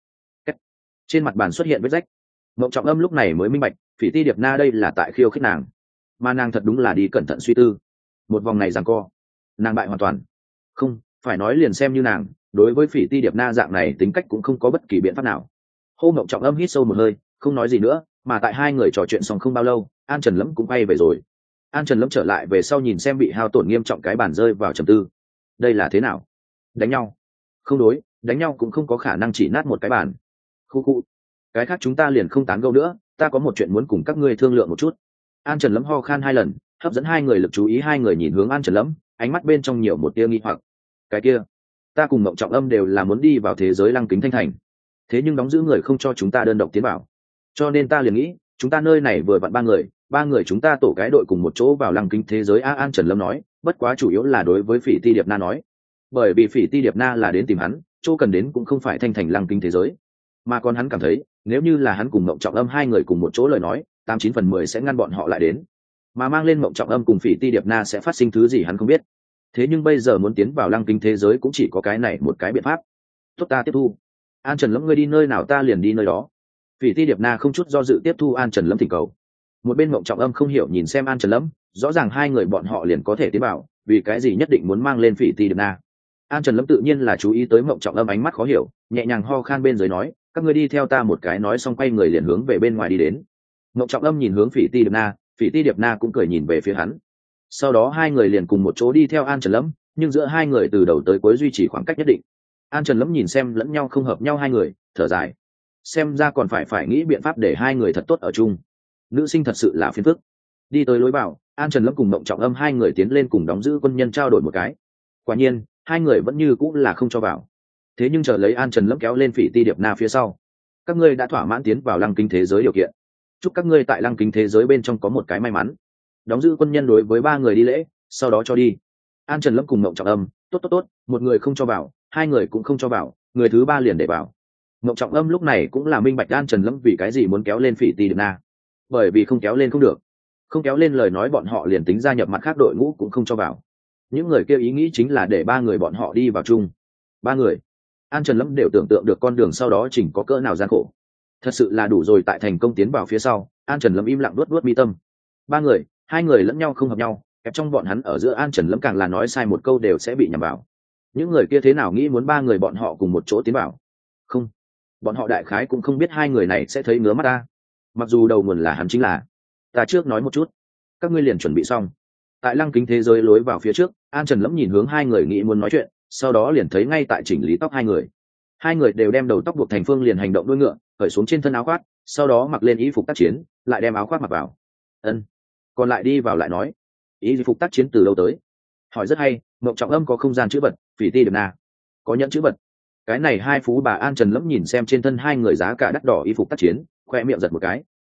Trên mặt bàn xuất hiện vết rách, Mộng Trọng Âm lúc này mới minh bạch, Phỉ Ti Điệp Na đây là tại khiêu khích nàng, mà nàng thật đúng là đi cẩn thận suy tư. Một vòng này giằng co, nàng bại hoàn toàn. Không, phải nói liền xem như nàng, đối với Phỉ Ti Điệp Na dạng này tính cách cũng không có bất kỳ biện pháp nào. Hô Mộng Trọng Âm hít sâu một hơi, không nói gì nữa, mà tại hai người trò chuyện xong không bao lâu, An Trần Lâm cũng bay về rồi. An Trần Lâm trở lại về sau nhìn xem bị hao tổn nghiêm trọng cái bàn, rơi vào trầm tư. Đây là thế nào? Đánh nhau? Không đối, đánh nhau cũng không có khả năng chỉ nát một cái bàn. Khu khu. Cái khác chúng ta liền không tán gẫu nữa, ta có một chuyện muốn cùng các ngươi thương lượng một chút. An Trần Lâm ho khan hai lần, hấp dẫn hai người lực chú ý, hai người nhìn hướng An Trần Lâm, ánh mắt bên trong nhiều một tia nghi hoặc. Cái kia, ta cùng Mộng Trọng Âm đều là muốn đi vào thế giới Lăng Kính Thanh Thành, thế nhưng đóng giữ người không cho chúng ta đơn độc tiến vào, cho nên ta liền nghĩ, chúng ta nơi này vừa vặn ba người, ba người chúng ta tổ cái đội cùng một chỗ vào Lăng Kính thế giới. A An Trần Lâm nói, bất quá chủ yếu là đối với Phỉ Ti Điệp Na nói, bởi vì Phỉ Ti Điệp Na là đến tìm hắn, chỗ cần đến cũng không phải Thanh Thành Lăng Kính thế giới, mà còn hắn cảm thấy, nếu như là hắn cùng Mộng Trọng Âm hai người cùng một chỗ lời nói, tám chín phần mười sẽ ngăn bọn họ lại đến, mà mang lên Mộng Trọng Âm cùng Phỉ Ti Điệp Na sẽ phát sinh thứ gì hắn không biết. Thế nhưng bây giờ muốn tiến vào Lăng Kính thế giới cũng chỉ có cái này một cái biện pháp. Tốt, ta tiếp thu. An Trần Lâm, ngươi đi nơi nào ta liền đi nơi đó. Phỉ Ti Điệp Na không chút do dự tiếp thu An Trần Lâm thỉnh cầu. Một bên Mộng Trọng Âm không hiểu nhìn xem An Trần Lâm, rõ ràng hai người bọn họ liền có thể tiến vào, vì cái gì nhất định muốn mang lên Phỉ Ti Điệp Na. An Trần Lâm tự nhiên là chú ý tới Mộng Trọng Âm ánh mắt khó hiểu, nhẹ nhàng ho khan bên dưới nói, các ngươi đi theo ta một cái, nói xong quay người liền hướng về bên ngoài đi đến. Mộng Trọng Âm nhìn hướng Phỉ Ti Điệp Na, Phỉ Ti Điệp Na cũng cười nhìn về phía hắn. Sau đó hai người liền cùng một chỗ đi theo An Trần Lâm, nhưng giữa hai người từ đầu tới cuối duy trì khoảng cách nhất định. An Trần Lâm nhìn xem lẫn nhau không hợp nhau hai người, thở dài, xem ra còn phải phải nghĩ biện pháp để hai người thật tốt ở chung. Nữ sinh thật sự là phiền phức. Đi tới lối vào, An Trần Lâm cùng Mộng Trọng Âm hai người tiến lên cùng đóng giữ quân nhân trao đổi một cái. Quả nhiên hai người vẫn như cũng là không cho vào. Thế nhưng chờ lấy An Trần Lâm kéo lên Phỉ Ti Điệp Na phía sau, các ngươi đã thỏa mãn tiến vào Lăng Kính thế giới điều kiện, chúc các ngươi tại Lăng Kính thế giới bên trong có một cái may mắn. Đóng giữ quân nhân đối với ba người đi lễ, sau đó cho đi. An Trần Lâm cùng Mộng Trọng Âm, tốt tốt tốt, một người không cho vào, hai người cũng không cho vào, người thứ ba liền để vào. Mộng Trọng Âm lúc này cũng là minh bạch An Trần Lâm vì cái gì muốn kéo lên Phỉ Ti Điệp Na, bởi vì không kéo lên không được, không kéo lên lời nói bọn họ liền tính gia nhập mặt khác đội ngũ cũng không cho vào. Những người kia ý nghĩ chính là để ba người bọn họ đi vào chung. Ba người, An Trần Lâm đều tưởng tượng được con đường sau đó chỉnh có cỡ nào gian khổ, thật sự là đủ rồi. Tại thành công tiến vào phía sau, An Trần Lâm im lặng luốt luốt mi tâm. Ba người, hai người lẫn nhau không hợp nhau, kẹp trong bọn hắn ở giữa An Trần Lâm càng là nói sai một câu đều sẽ bị nhầm vào. Những người kia thế nào nghĩ muốn ba người bọn họ cùng một chỗ tiến vào? Không, bọn họ đại khái cũng không biết hai người này sẽ thấy ngứa mắt ta. Mặc dù đầu nguồn là hắn chính là, ta trước nói một chút, các ngươi liền chuẩn bị xong. Tại Lăng Kính thế giới lối vào phía trước, An Trần Lâm nhìn hướng hai người nghĩ muốn nói chuyện, sau đó liền thấy ngay tại chỉnh lý tóc hai người. Hai người đều đem đầu tóc buộc thành phương liền hành động đuôi ngựa, cởi xuống trên thân áo khoác, sau đó mặc lên y phục tác chiến, lại đem áo khoác mặc vào. Ân, còn lại đi vào lại nói, y phục tác chiến từ đâu tới? Hỏi rất hay. Mộng Trọng Âm có không gian chữ vật, Phỉ Ti Điệp Na có nhẫn chữ vật. Cái này hai phú bà. An Trần Lâm nhìn xem trên thân hai người giá cả đắt đỏ y phục tác chiến, khoe miệng giật một cái.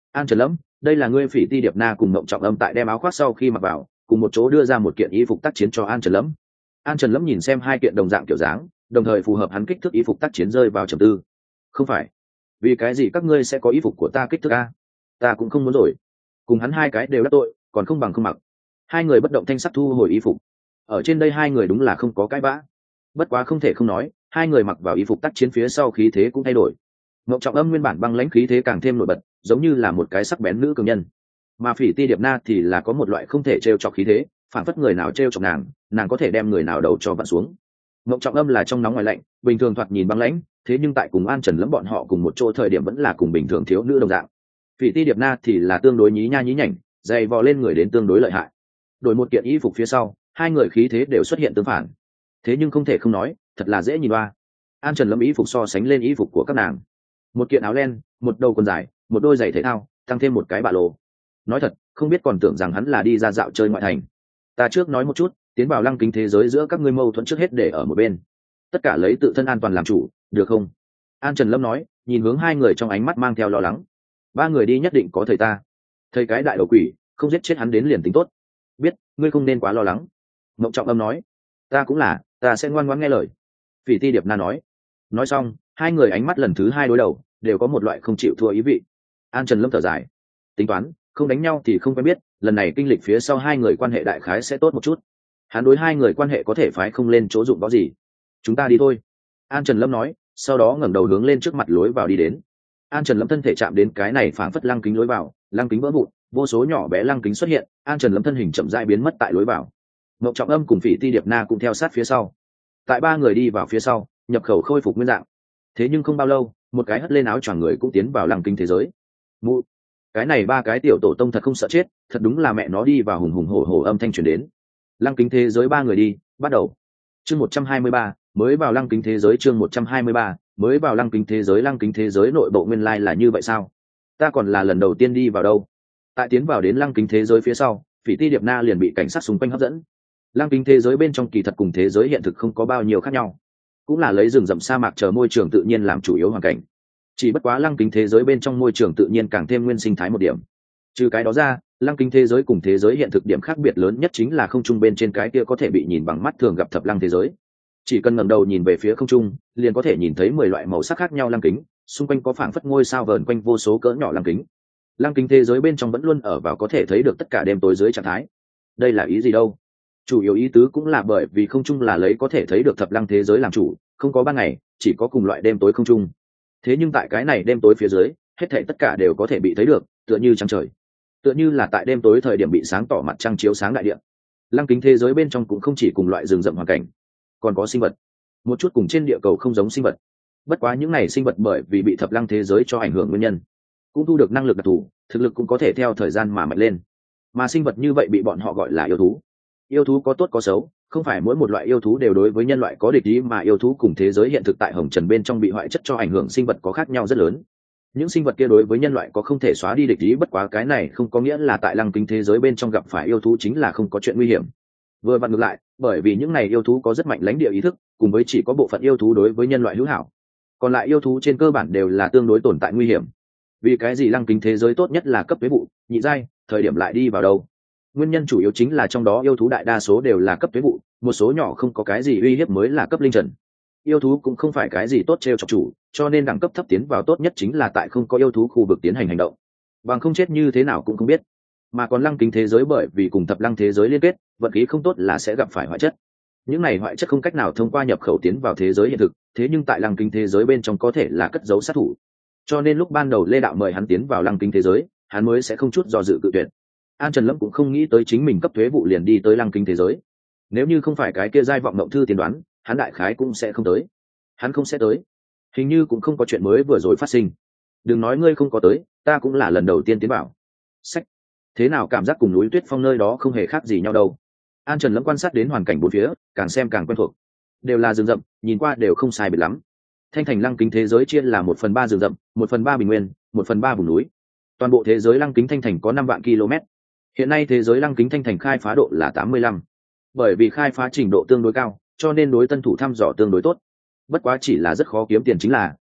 An Trần Lâm, đây là ngươi Phỉ Ti Điệp Na cùng Mộng Trọng Âm tại đem áo khoác sau khi mặc vào, cùng một chỗ đưa ra một kiện y phục tác chiến cho An Trần Lâm. An Trần Lâm nhìn xem hai kiện đồng dạng kiểu dáng, đồng thời phù hợp hắn kích thước y phục tác chiến rơi vào trầm tư. Không phải, vì cái gì các ngươi sẽ có y phục của ta kích thước a? Ta cũng không muốn rồi. Cùng hắn hai cái đều đắc tội, còn không bằng không mặc. Hai người bất động thanh sắc thu hồi y phục. Ở trên đây hai người đúng là không có cái bã. Bất quá không thể không nói, hai người mặc vào y phục tác chiến phía sau khí thế cũng thay đổi. Mộng Trọng Âm nguyên bản băng lãnh khí thế càng thêm nổi bật, giống như là một cái sắc bén nữ cường nhân. Mà Phỉ Ti Điệp Na thì là có một loại không thể trêu chọc khí thế, phản phất người nào trêu chọc nàng, nàng có thể đem người nào đầu cho vặn xuống. Mộng Trọng Âm là trong nóng ngoài lạnh, bình thường thoạt nhìn băng lãnh, thế nhưng tại cùng An Trần Lâm bọn họ cùng một chỗ thời điểm vẫn là cùng bình thường thiếu nữ đồng dạng. Phỉ Ti Điệp Na thì là tương đối nhí nha nhí nhảnh, dày vò lên người đến tương đối lợi hại. Đổi một kiện y phục phía sau, hai người khí thế đều xuất hiện tương phản. Thế nhưng không thể không nói, thật là dễ nhìn oa. An Trần Lâm y phục so sánh lên y phục của các nàng, một kiện áo len, một đầu quần dài, một đôi giày thể thao, tăng thêm một cái ba lô. Nói thật, không biết còn tưởng rằng hắn là đi ra dạo chơi ngoại thành. Ta trước nói một chút, tiến vào lăng kính thế giới giữa các ngươi mâu thuẫn trước hết để ở một bên, tất cả lấy tự thân an toàn làm chủ, được không? An Trần Lâm nói, nhìn hướng hai người trong ánh mắt mang theo lo lắng. Ba người đi nhất định có thầy ta, thầy cái đại đầu quỷ, không giết chết hắn đến liền tính tốt. Biết, ngươi không nên quá lo lắng. Mộng Trọng Âm nói, ta cũng là, ta sẽ ngoan ngoãn nghe lời. Phỉ Ti Điệp Na nói. Nói xong, hai người ánh mắt lần thứ hai đối đầu, đều có một loại không chịu thua ý vị. An Trần Lâm thở dài, tính toán, không đánh nhau thì không quen biết, lần này kinh lịch phía sau hai người quan hệ đại khái sẽ tốt một chút. Hắn đối hai người quan hệ có thể phái không lên chỗ dụng đó gì. Chúng ta đi thôi. An Trần Lâm nói, sau đó ngẩng đầu hướng lên trước mặt lối vào đi đến. An Trần Lâm thân thể chạm đến cái này phảng phất lăng kính lối vào, lăng kính vỡ vụn, vô số nhỏ bé lăng kính xuất hiện, An Trần Lâm thân hình chậm rãi biến mất tại lối vào. Mộng Trọng Âm cùng Phỉ Ti Điệp Na cũng theo sát phía sau. Tại ba người đi vào phía sau, nhập khẩu khôi phục nguyên dạng. Thế nhưng không bao lâu, một cái hất lên áo choàng người cũng tiến vào lăng kính thế giới. Mụ, cái này ba cái tiểu tổ tông thật không sợ chết, thật đúng là mẹ nó đi vào hùng hùng hổ hổ âm thanh truyền đến. Lăng kính thế giới ba người đi, bắt đầu. Chương một trăm hai mươi ba, mới vào lăng kính thế giới chương một trăm hai mươi ba, mới vào lăng kính thế giới lăng kính thế giới nội bộ nguyên lai là như vậy sao? Ta còn là lần đầu tiên đi vào đâu. Tại tiến vào đến lăng kính thế giới phía sau, Phỉ Ti Điệp Na liền bị cảnh sát xung quanh hấp dẫn. Lăng kính thế giới bên trong kỳ thật cùng thế giới hiện thực không có bao nhiêu khác nhau, cũng là lấy rừng rậm sa mạc chờ môi trường tự nhiên làm chủ yếu hoàn cảnh. Chỉ bất quá lăng kính thế giới bên trong môi trường tự nhiên càng thêm nguyên sinh thái một điểm. Trừ cái đó ra, lăng kính thế giới cùng thế giới hiện thực điểm khác biệt lớn nhất chính là không trung bên trên cái kia có thể bị nhìn bằng mắt thường gặp thập lăng thế giới. Chỉ cần ngẩng đầu nhìn về phía không trung, liền có thể nhìn thấy mười loại màu sắc khác nhau lăng kính, xung quanh có phảng phất ngôi sao vờn quanh vô số cỡ nhỏ lăng kính. Lăng kính thế giới bên trong vẫn luôn ở vào có thể thấy được tất cả đêm tối dưới trạng thái. Đây là ý gì đâu? Chủ yếu ý tứ cũng là bởi vì không trung là lấy có thể thấy được thập lăng thế giới làm chủ, không có ban ngày, chỉ có cùng loại đêm tối không trung. Thế nhưng tại cái này đêm tối phía dưới, hết thảy tất cả đều có thể bị thấy được, tựa như trăng trời, tựa như là tại đêm tối thời điểm bị sáng tỏ mặt trăng chiếu sáng đại địa. Lăng kính thế giới bên trong cũng không chỉ cùng loại rừng rậm hoàn cảnh, còn có sinh vật, một chút cùng trên địa cầu không giống sinh vật. Bất quá những này sinh vật bởi vì bị thập lăng thế giới cho ảnh hưởng nguyên nhân, cũng thu được năng lực đặc thù, thực lực cũng có thể theo thời gian mà mạnh lên. Mà sinh vật như vậy bị bọn họ gọi là yêu thú. Yêu thú có tốt có xấu, không phải mỗi một loại yêu thú đều đối với nhân loại có địch ý, mà yêu thú cùng thế giới hiện thực tại hồng trần bên trong bị hoại chất cho ảnh hưởng sinh vật có khác nhau rất lớn. Những sinh vật kia đối với nhân loại có không thể xóa đi địch ý, bất quá cái này không có nghĩa là tại lăng kính thế giới bên trong gặp phải yêu thú chính là không có chuyện nguy hiểm. Vừa vặn ngược lại, bởi vì những này yêu thú có rất mạnh lãnh địa ý thức, cùng với chỉ có bộ phận yêu thú đối với nhân loại hữu hảo, còn lại yêu thú trên cơ bản đều là tương đối tồn tại nguy hiểm. Vì cái gì lăng kính thế giới tốt nhất là cấp tuế vụ, nhị giai, thời điểm lại đi vào đâu? Nguyên nhân chủ yếu chính là trong đó yêu thú đại đa số đều là cấp tuế vụ, một số nhỏ không có cái gì uy hiếp mới là cấp linh trần. Yêu thú cũng không phải cái gì tốt trêu chọc chủ, cho nên đẳng cấp thấp tiến vào tốt nhất chính là tại không có yêu thú khu vực tiến hành hành động, bằng không chết như thế nào cũng không biết. Mà còn lăng kính thế giới bởi vì cùng thập lăng thế giới liên kết, vận khí không tốt là sẽ gặp phải hoại chất. Những này hoại chất không cách nào thông qua nhập khẩu tiến vào thế giới hiện thực, thế nhưng tại lăng kính thế giới bên trong có thể là cất giấu sát thủ. Cho nên lúc ban đầu Lê Đạo mời hắn tiến vào lăng kính thế giới, hắn mới sẽ không chút do dự cự tuyệt. An Trần Lâm cũng không nghĩ tới chính mình cấp thuế vụ liền đi tới lăng kính thế giới. Nếu như không phải cái kia giai vọng mộng thư tiên đoán, hắn đại khái cũng sẽ không tới. Hắn không sẽ tới. Hình như cũng không có chuyện mới vừa rồi phát sinh. Đừng nói ngươi không có tới, ta cũng là lần đầu tiên tiến vào. Sách. Thế nào cảm giác cùng núi Tuyết Phong nơi đó không hề khác gì nhau đâu. An Trần Lâm quan sát đến hoàn cảnh bốn phía, càng xem càng quen thuộc. Đều là rừng rậm, nhìn qua đều không sai biệt lắm. Thanh thành lăng kính thế giới chia là một phần ba rừng rậm, một phần ba bình nguyên, một phần ba vùng núi. Toàn bộ thế giới lăng kính thanh thành có năm vạn km. Hiện nay thế giới lăng kính thanh thành khai phá độ là tám mươi lăm. Bởi vì khai phá trình độ tương đối cao, cho nên đối tân thủ thăm dò tương đối tốt. Bất quá chỉ là rất khó kiếm tiền chính là,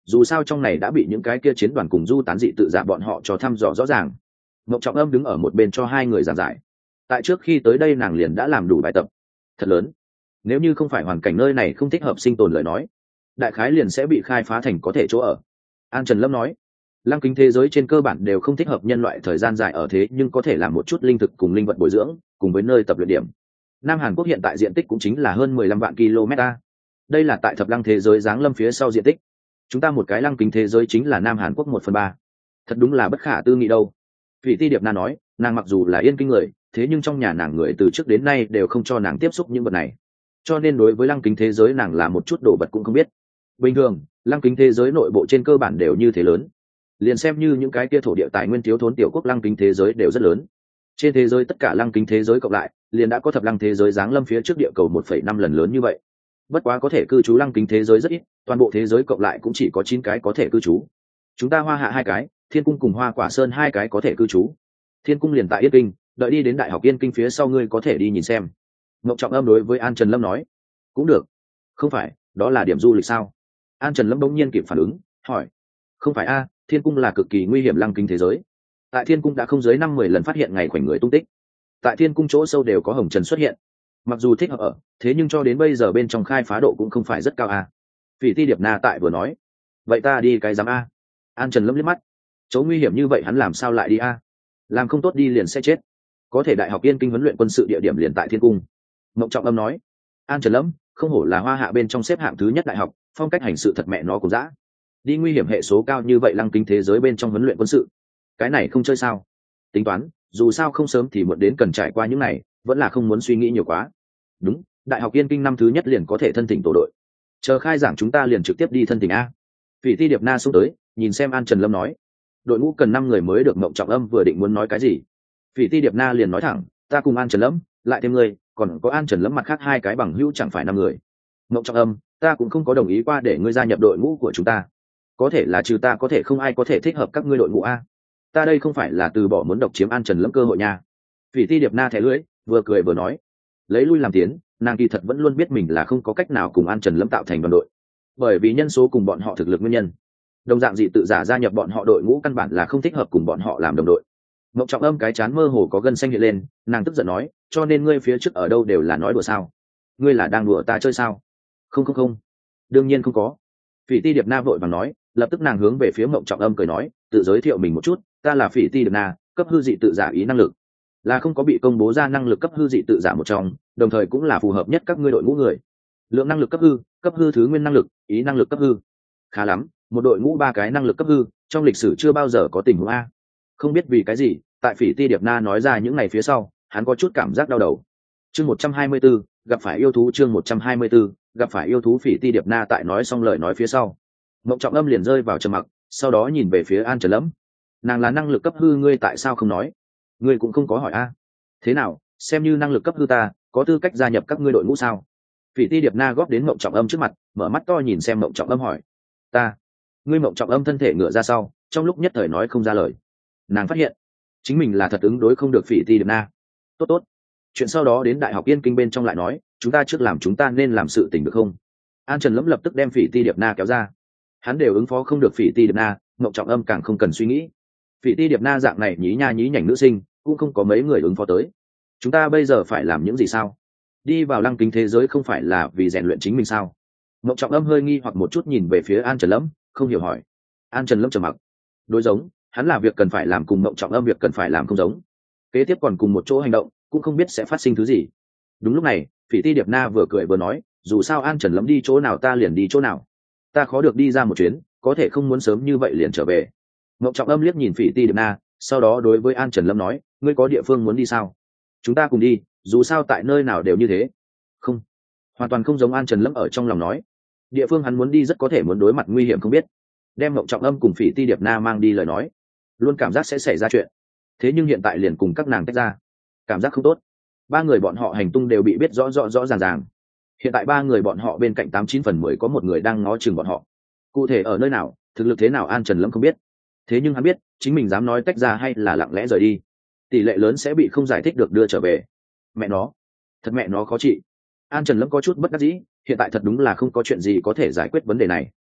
dù sao trong này đã bị những cái kia chiến đoàn cùng du tán dị tự giả bọn họ cho thăm dò rõ ràng. Ngọc Trọng Âm đứng ở một bên cho hai người giảng giải. Tại trước khi tới đây nàng liền đã làm đủ bài tập thật lớn, nếu như không phải hoàn cảnh nơi này không thích hợp sinh tồn lời nói, đại khái liền sẽ bị khai phá thành có thể chỗ ở. An Trần Lâm nói, lăng kính thế giới trên cơ bản đều không thích hợp nhân loại thời gian dài ở thế, nhưng có thể làm một chút linh thực cùng linh vật bồi dưỡng cùng với nơi tập luyện điểm. Nam Hàn Quốc hiện tại diện tích cũng chính là hơn mười lăm vạn km. Đây là tại thập lăng thế giới giáng lâm phía sau diện tích. Chúng ta một cái lăng kính thế giới chính là Nam Hàn Quốc một phần ba. Thật đúng là bất khả tư nghị đâu. Vị Ti Điệp Na nói, nàng mặc dù là Yên Kinh người, thế nhưng trong nhà nàng người từ trước đến nay đều không cho nàng tiếp xúc những vật này, cho nên đối với lăng kính thế giới nàng là một chút đồ vật cũng không biết. Bình thường lăng kính thế giới nội bộ trên cơ bản đều như thế lớn, liền xem như những cái kia thổ địa tài nguyên thiếu thốn tiểu quốc lăng kính thế giới đều rất lớn. Trên thế giới tất cả lăng kính thế giới cộng lại liền đã có thập lăng thế giới giáng lâm phía trước địa cầu một phẩy năm lần lớn như vậy. Bất quá có thể cư trú lăng kính thế giới rất ít, toàn bộ thế giới cộng lại cũng chỉ có chín cái có thể cư trú. Chúng ta Hoa Hạ hai cái, Thiên Cung cùng Hoa Quả Sơn hai cái có thể cư trú. Thiên Cung liền tại Yên Kinh, đợi đi đến Đại học Yên Kinh phía sau ngươi có thể đi nhìn xem. Ngọc Trọng Âm đối với An Trần Lâm nói, cũng được. Không phải đó là điểm du lịch sao? An Trần Lâm bỗng nhiên kịp phản ứng, hỏi, không phải a, Thiên Cung là cực kỳ nguy hiểm lăng kính thế giới. Tại Thiên Cung đã không dưới năm mười lần phát hiện ngày khoảnh người tung tích. Tại Thiên Cung chỗ sâu đều có hồng trần xuất hiện. Mặc dù thích hợp ở, thế nhưng cho đến bây giờ bên trong khai phá độ cũng không phải rất cao a. Phỉ Ti Điệp Na tại vừa nói, vậy ta đi cái giám a. An Trần Lâm liếc mắt, chỗ nguy hiểm như vậy hắn làm sao lại đi a? Làm không tốt đi liền sẽ chết. Có thể Đại học Yên Kinh huấn luyện quân sự địa điểm liền tại Thiên Cung. Ngọc Trọng Âm nói, An Trần Lâm không hổ là Hoa Hạ bên trong xếp hạng thứ nhất đại học, phong cách hành sự thật mẹ nó cũng dã. Đi nguy hiểm hệ số cao như vậy lăng kính thế giới bên trong huấn luyện quân sự, cái này không chơi sao? Tính toán, dù sao không sớm thì muộn đến cần trải qua những này, vẫn là không muốn suy nghĩ nhiều quá. Đúng, Đại học Yên Kinh năm thứ nhất liền có thể thân thỉnh tổ đội. Chờ khai giảng chúng ta liền trực tiếp đi thân thỉnh a. Phỉ Ti Điệp Na xuống tới, nhìn xem An Trần Lâm nói, đội ngũ cần năm người mới được. Ngộng Trọng Âm vừa định muốn nói cái gì, Phỉ Ti Điệp Na liền nói thẳng, ta cùng An Trần Lâm, lại thêm người, còn có An Trần Lâm mặt khác hai cái bằng hữu chẳng phải năm người. Ngộng Trọng Âm, ta cũng không có đồng ý qua để ngươi gia nhập đội ngũ của chúng ta. Có thể là trừ ta có thể không ai có thể thích hợp các ngươi đội ngũ a. Ta đây không phải là từ bỏ muốn độc chiếm An Trần Lâm cơ hội nha. Phỉ Ti Điệp Na thẻ lưỡi, vừa cười vừa nói, lấy lui làm tiến, nàng kỳ thật vẫn luôn biết mình là không có cách nào cùng An Trần Lâm tạo thành đoàn đội, bởi vì nhân số cùng bọn họ thực lực nguyên nhân. Đồng dạng dị tự giả gia nhập bọn họ đội ngũ căn bản là không thích hợp cùng bọn họ làm đồng đội. Ngộng Trọng Âm cái chán mơ hồ có gân xanh hiện lên, nàng tức giận nói, cho nên ngươi phía trước ở đâu đều là nói đùa sao? Ngươi là đang đùa ta chơi sao? Không không không, đương nhiên không có. Phỉ Ti Điệp Na vội vàng nói, lập tức nàng hướng về phía Ngộng Trọng Âm cười nói, tự giới thiệu mình một chút, ta là Phỉ Ti Điệp Na, cấp hư dị tự giả ý năng lực, là không có bị công bố ra năng lực cấp hư dị tự giả một trong, đồng thời cũng là phù hợp nhất các ngươi đội ngũ người. Lượng năng lực cấp hư, cấp hư thứ nguyên năng lực, ý năng lực cấp hư. Khá lắm, một đội ngũ ba cái năng lực cấp hư, trong lịch sử chưa bao giờ có tình huống a. Không biết vì cái gì, tại Phỉ Ti Điệp Na nói ra những ngày phía sau, hắn có chút cảm giác đau đầu. Chương một trăm hai mươi 124, gặp phải yêu thú. Chương một trăm hai mươi 124, gặp phải yêu thú. Phỉ Ti Điệp Na tại nói xong lời nói phía sau, Ngộng Trọng Âm liền rơi vào trầm mặc, sau đó nhìn về phía An Trần Lâm. Nàng là năng lực cấp hư, ngươi tại sao không nói? Ngươi cũng không có hỏi a. Thế nào, xem như năng lực cấp hư ta, có tư cách gia nhập các ngươi đội ngũ sao? Phỉ Ti Điệp Na góp đến Ngộng Trọng Âm trước mặt, mở mắt to nhìn xem Ngộng Trọng Âm hỏi, ta. Ngươi Ngộng Trọng Âm thân thể ngửa ra sau, trong lúc nhất thời nói không ra lời. Nàng phát hiện chính mình là thật ứng đối không được Phỉ Ti Điệp Na. Tốt tốt, chuyện sau đó đến Đại học Yên Kinh bên trong lại nói, chúng ta trước làm chúng ta nên làm sự tình được không? An Trần Lâm lập tức đem Phỉ Ti Điệp Na kéo ra. Hắn đều ứng phó không được Phỉ Ti Điệp Na, Ngộng Trọng Âm càng không cần suy nghĩ. Phỉ Ti Điệp Na dạng này nhí nha nhí nhảnh nữ sinh, cũng không có mấy người ứng phó tới. Chúng ta bây giờ phải làm những gì sao? Đi vào lăng kính thế giới không phải là vì rèn luyện chính mình sao? Ngộng Trọng Âm hơi nghi hoặc một chút nhìn về phía An Trần Lâm, không hiểu hỏi. An Trần Lâm trầm mặc. Đối giống, hắn là việc cần phải làm cùng Ngộng Trọng Âm việc cần phải làm không giống. Kế tiếp còn cùng một chỗ hành động, cũng không biết sẽ phát sinh thứ gì. Đúng lúc này, Phỉ Ti Điệp Na vừa cười vừa nói, dù sao An Trần Lâm đi chỗ nào ta liền đi chỗ nào. Ta khó được đi ra một chuyến, có thể không muốn sớm như vậy liền trở về. Ngộng Trọng Âm liếc nhìn Phỉ Ti Điệp Na, sau đó đối với An Trần Lâm nói, ngươi có địa phương muốn đi sao? Chúng ta cùng đi, dù sao tại nơi nào đều như thế. Không, hoàn toàn không giống An Trần Lâm ở trong lòng nói. Địa phương hắn muốn đi rất có thể muốn đối mặt nguy hiểm không biết. Đem Ngộng Trọng Âm cùng Phỉ Ti Điệp Na mang đi lời nói, luôn cảm giác sẽ xảy ra chuyện. Thế nhưng hiện tại liền cùng các nàng tách ra, cảm giác không tốt. Ba người bọn họ hành tung đều bị biết rõ rõ rõ ràng ràng. Hiện tại ba người bọn họ bên cạnh tám chín phần mười có một người đang ngó chừng bọn họ. Cụ thể ở nơi nào, thực lực thế nào An Trần Lâm không biết. Thế nhưng hắn biết, chính mình dám nói tách ra hay là lặng lẽ rời đi, tỷ lệ lớn sẽ bị không giải thích được đưa trở về. Mẹ nó, thật mẹ nó khó trị. An Trần Lâm có chút bất đắc dĩ, hiện tại thật đúng là không có chuyện gì có thể giải quyết vấn đề này.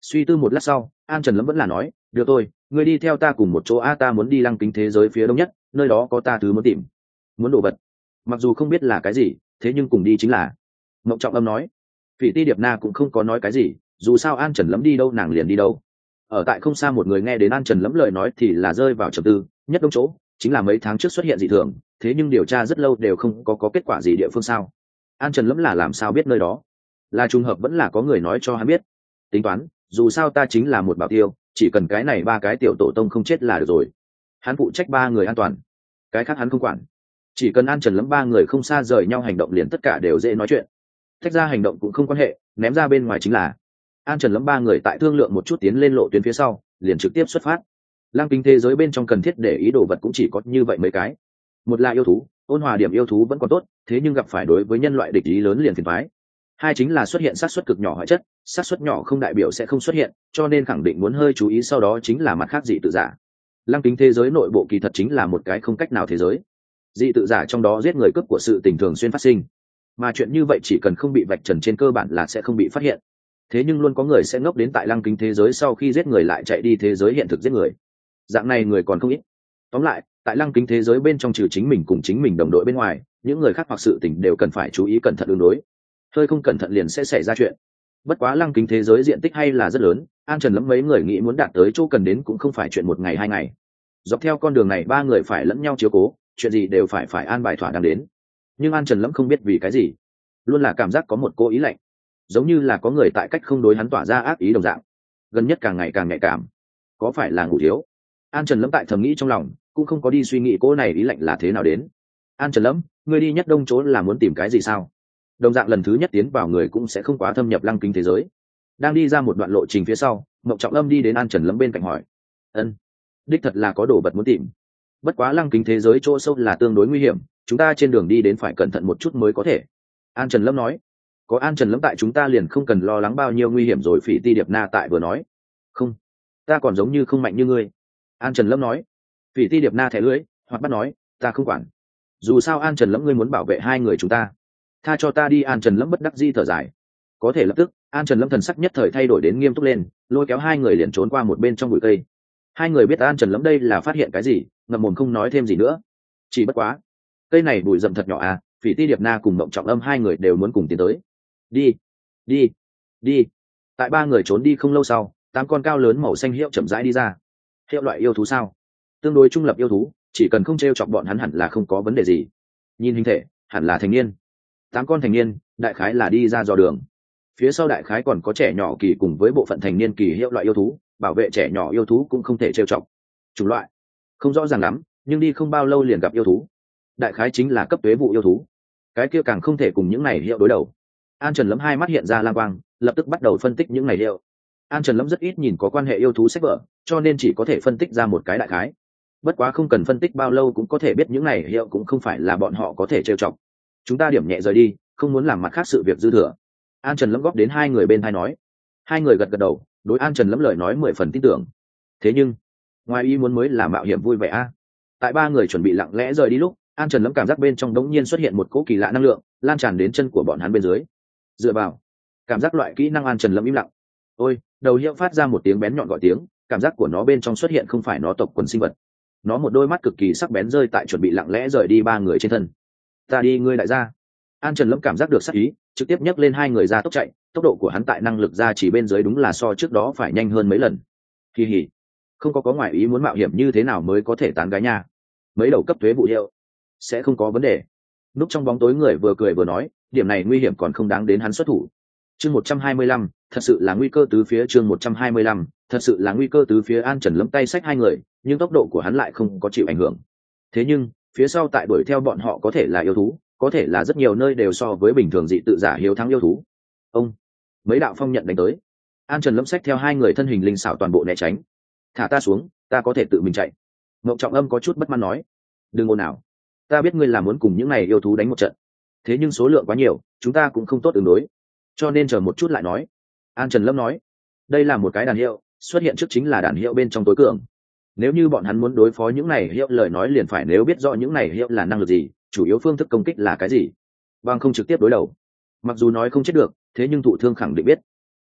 Suy tư một lát sau, An Trần Lâm vẫn là nói, được tôi ngươi đi theo ta cùng một chỗ a, ta muốn đi lăng kính thế giới phía đông nhất, nơi đó có ta thứ muốn tìm, muốn đồ vật, mặc dù không biết là cái gì, thế nhưng cùng đi chính là. Mộng Trọng Âm nói. Phỉ Ti Điệp Na cũng không có nói cái gì, dù sao An Trần Lâm đi đâu nàng liền đi đâu. Ở tại không xa một người nghe đến An Trần Lâm lời nói thì là rơi vào trầm tư, nhất đông chỗ chính là mấy tháng trước xuất hiện dị thường, thế nhưng điều tra rất lâu đều không có, có kết quả gì địa phương sao. An Trần Lâm là làm sao biết nơi đó, là trùng hợp vẫn là có người nói cho hắn biết. Tính toán, dù sao ta chính là một bảo tiêu, chỉ cần cái này ba cái tiểu tổ tông không chết là được rồi. Hắn phụ trách ba người an toàn, cái khác hắn không quản. Chỉ cần An Trần Lâm ba người không xa rời nhau hành động liền tất cả đều dễ nói chuyện. Tách ra hành động cũng không quan hệ, ném ra bên ngoài chính là. An Trần Lâm ba người tại thương lượng một chút tiến lên lộ tuyến phía sau, liền trực tiếp xuất phát. Lăng kính thế giới bên trong cần thiết để ý đồ vật cũng chỉ có như vậy mấy cái. Một là yêu thú, ôn hòa điểm yêu thú vẫn còn tốt, thế nhưng gặp phải đối với nhân loại địch ý lớn liền phiền toái. Hai chính là xuất hiện xác suất cực nhỏ hoại chất, xác suất nhỏ không đại biểu sẽ không xuất hiện, cho nên khẳng định muốn hơi chú ý, sau đó chính là mặt khác dị tự giả. Lăng kính thế giới nội bộ kỳ thật chính là một cái không cách nào thế giới. Dị tự giả trong đó giết người cướp của sự tình thường xuyên phát sinh, mà chuyện như vậy chỉ cần không bị vạch trần trên cơ bản là sẽ không bị phát hiện. Thế nhưng luôn có người sẽ ngốc đến tại lăng kính thế giới sau khi giết người lại chạy đi thế giới hiện thực giết người. Dạng này người còn không ít. Tóm lại, tại lăng kính thế giới bên trong trừ chính mình cùng chính mình đồng đội bên ngoài, những người khác hoặc sự tình đều cần phải chú ý cẩn thận ứng đối. Hơi không cẩn thận liền sẽ xảy ra chuyện. Bất quá lăng kính thế giới diện tích hay là rất lớn, An Trần Lâm mấy người nghĩ muốn đạt tới chỗ cần đến cũng không phải chuyện một ngày hai ngày. Dọc theo con đường này ba người phải lẫn nhau chiếu cố, chuyện gì đều phải phải an bài thỏa đáng đến. Nhưng An Trần Lâm không biết vì cái gì, luôn là cảm giác có một cô ý lạnh, giống như là có người tại cách không đối hắn tỏa ra ác ý đồng dạng. Gần nhất càng ngày càng nhạy cảm, có phải là ngủ thiếu? An Trần Lâm tại thầm nghĩ trong lòng, cũng không có đi suy nghĩ cô này ý lạnh là thế nào đến. An Trần Lâm, ngươi đi nhất đông chỗ là muốn tìm cái gì sao? Đồng dạng lần thứ nhất tiến vào người cũng sẽ không quá thâm nhập lăng kính thế giới. Đang đi ra một đoạn lộ trình phía sau, Mộng Trọng Âm đi đến An Trần Lâm bên cạnh hỏi. Ân, đích thật là có đồ vật muốn tìm. Bất quá lăng kính thế giới chỗ sâu là tương đối nguy hiểm, chúng ta trên đường đi đến phải cẩn thận một chút mới có thể. An Trần Lâm nói. Có An Trần Lâm tại chúng ta liền không cần lo lắng bao nhiêu nguy hiểm rồi. Phỉ Ti Điệp Na tại vừa nói. Không, ta còn giống như không mạnh như ngươi. An Trần Lâm nói. Phỉ Ti Điệp Na thẻ lưỡi, hoặc bắt nói, ta không quản. Dù sao An Trần Lâm ngươi muốn bảo vệ hai người chúng ta, tha cho ta đi. An Trần Lâm bất đắc dĩ thở dài. Có thể lập tức, An Trần Lâm thần sắc nhất thời thay đổi đến nghiêm túc lên, lôi kéo hai người liền trốn qua một bên trong bụi cây. Hai người biết An Trần Lâm đây là phát hiện cái gì, ngậm mồm không nói thêm gì nữa. Chỉ bất quá, cây này bụi rậm thật nhỏ à, Phỉ Ti Điệp Na cùng Mộng Trọng Âm hai người đều muốn cùng tiến tới. Đi, đi, đi. Tại ba người trốn đi không lâu sau, tám con cao lớn màu xanh hiệu chậm rãi đi ra. Hiệu loại yêu thú sao? Tương đối trung lập yêu thú, chỉ cần không t r e o chọc bọn hắn hẳn là không có vấn đề gì. Nhìn hình thể, hẳn là thành niên. Tám con thành niên, đại khái là đi ra dò đường. Phía sau đại khái còn có trẻ nhỏ kỳ cùng với bộ phận thành niên kỳ hiệu loại yêu thú, bảo vệ trẻ nhỏ yêu thú cũng không thể trêu chọc. Chủng loại không rõ ràng lắm, nhưng đi không bao lâu liền gặp yêu thú. Đại khái chính là cấp tuế vụ yêu thú. Cái kia càng không thể cùng những này hiệu đối đầu. An Trần Lâm hai mắt hiện ra lang quang, lập tức bắt đầu phân tích những này hiệu. An Trần Lâm rất ít nhìn có quan hệ yêu thú sách vở, cho nên chỉ có thể phân tích ra một cái đại khái. Bất quá không cần phân tích bao lâu cũng có thể biết những này hiệu cũng không phải là bọn họ có thể trêu chọc. Chúng ta điểm nhẹ rời đi, không muốn làm mặt khác sự việc dư thừa. An Trần Lâm góp đến hai người bên tai nói. Hai người gật gật đầu, đối An Trần Lâm lời nói mười phần tin tưởng. Thế nhưng, ngoài ý muốn mới là mạo hiểm vui vẻ a. Tại ba người chuẩn bị lặng lẽ rời đi lúc, An Trần Lâm cảm giác bên trong đống nhiên xuất hiện một cỗ kỳ lạ năng lượng, lan tràn đến chân của bọn hắn bên dưới. Dựa vào, cảm giác loại kỹ năng. An Trần Lâm im lặng. Ôi, đầu hiệu phát ra một tiếng bén nhọn gọi tiếng, cảm giác của nó bên trong xuất hiện không phải nó tộc quần sinh vật. Nó một đôi mắt cực kỳ sắc bén rơi tại chuẩn bị lặng lẽ rời đi ba người trên thân. Ta đi ngươi đại gia. An Trần Lâm cảm giác được sắc ý, trực tiếp nhấc lên hai người ra tốc chạy, tốc độ của hắn tại năng lực ra chỉ bên dưới đúng là so trước đó phải nhanh hơn mấy lần. Kỳ hỉ, không có có ngoại ý muốn mạo hiểm như thế nào mới có thể tán gái nha. Mấy đầu cấp thuế vụ hiệu sẽ không có vấn đề. Núp trong bóng tối người vừa cười vừa nói, điểm này nguy hiểm còn không đáng đến hắn xuất thủ. Chương một trăm hai mươi lăm, thật sự là nguy cơ tứ phía. Chương một trăm hai mươi lăm, thật sự là nguy cơ tứ phía. An Trần Lâm tay xách hai người, nhưng tốc độ của hắn lại không có chịu ảnh hưởng. Thế nhưng, phía sau tại đuổi theo bọn họ có thể là yêu thú, có thể là rất nhiều nơi đều so với bình thường dị tự giả hiếu thắng yêu thú. Ông, mấy đạo phong nhận đánh tới. An Trần Lâm xách theo hai người thân hình linh xảo toàn bộ né tránh. Thả ta xuống, ta có thể tự mình chạy. Mộng Trọng Âm có chút bất mãn nói. Đừng ồn nào, ta biết ngươi là muốn cùng những này yêu thú đánh một trận, thế nhưng số lượng quá nhiều, chúng ta cũng không tốt ứng đối, cho nên chờ một chút lại nói. An Trần Lâm nói. Đây là một cái đàn hiệu, xuất hiện trước chính là đàn hiệu bên trong tối cường. Nếu như bọn hắn muốn đối phó những này hiệu lời nói liền phải nếu biết rõ những này hiệu là năng lực gì, chủ yếu phương thức công kích là cái gì, bằng không trực tiếp đối đầu. Mặc dù nói không chết được, thế nhưng thụ thương khẳng định biết.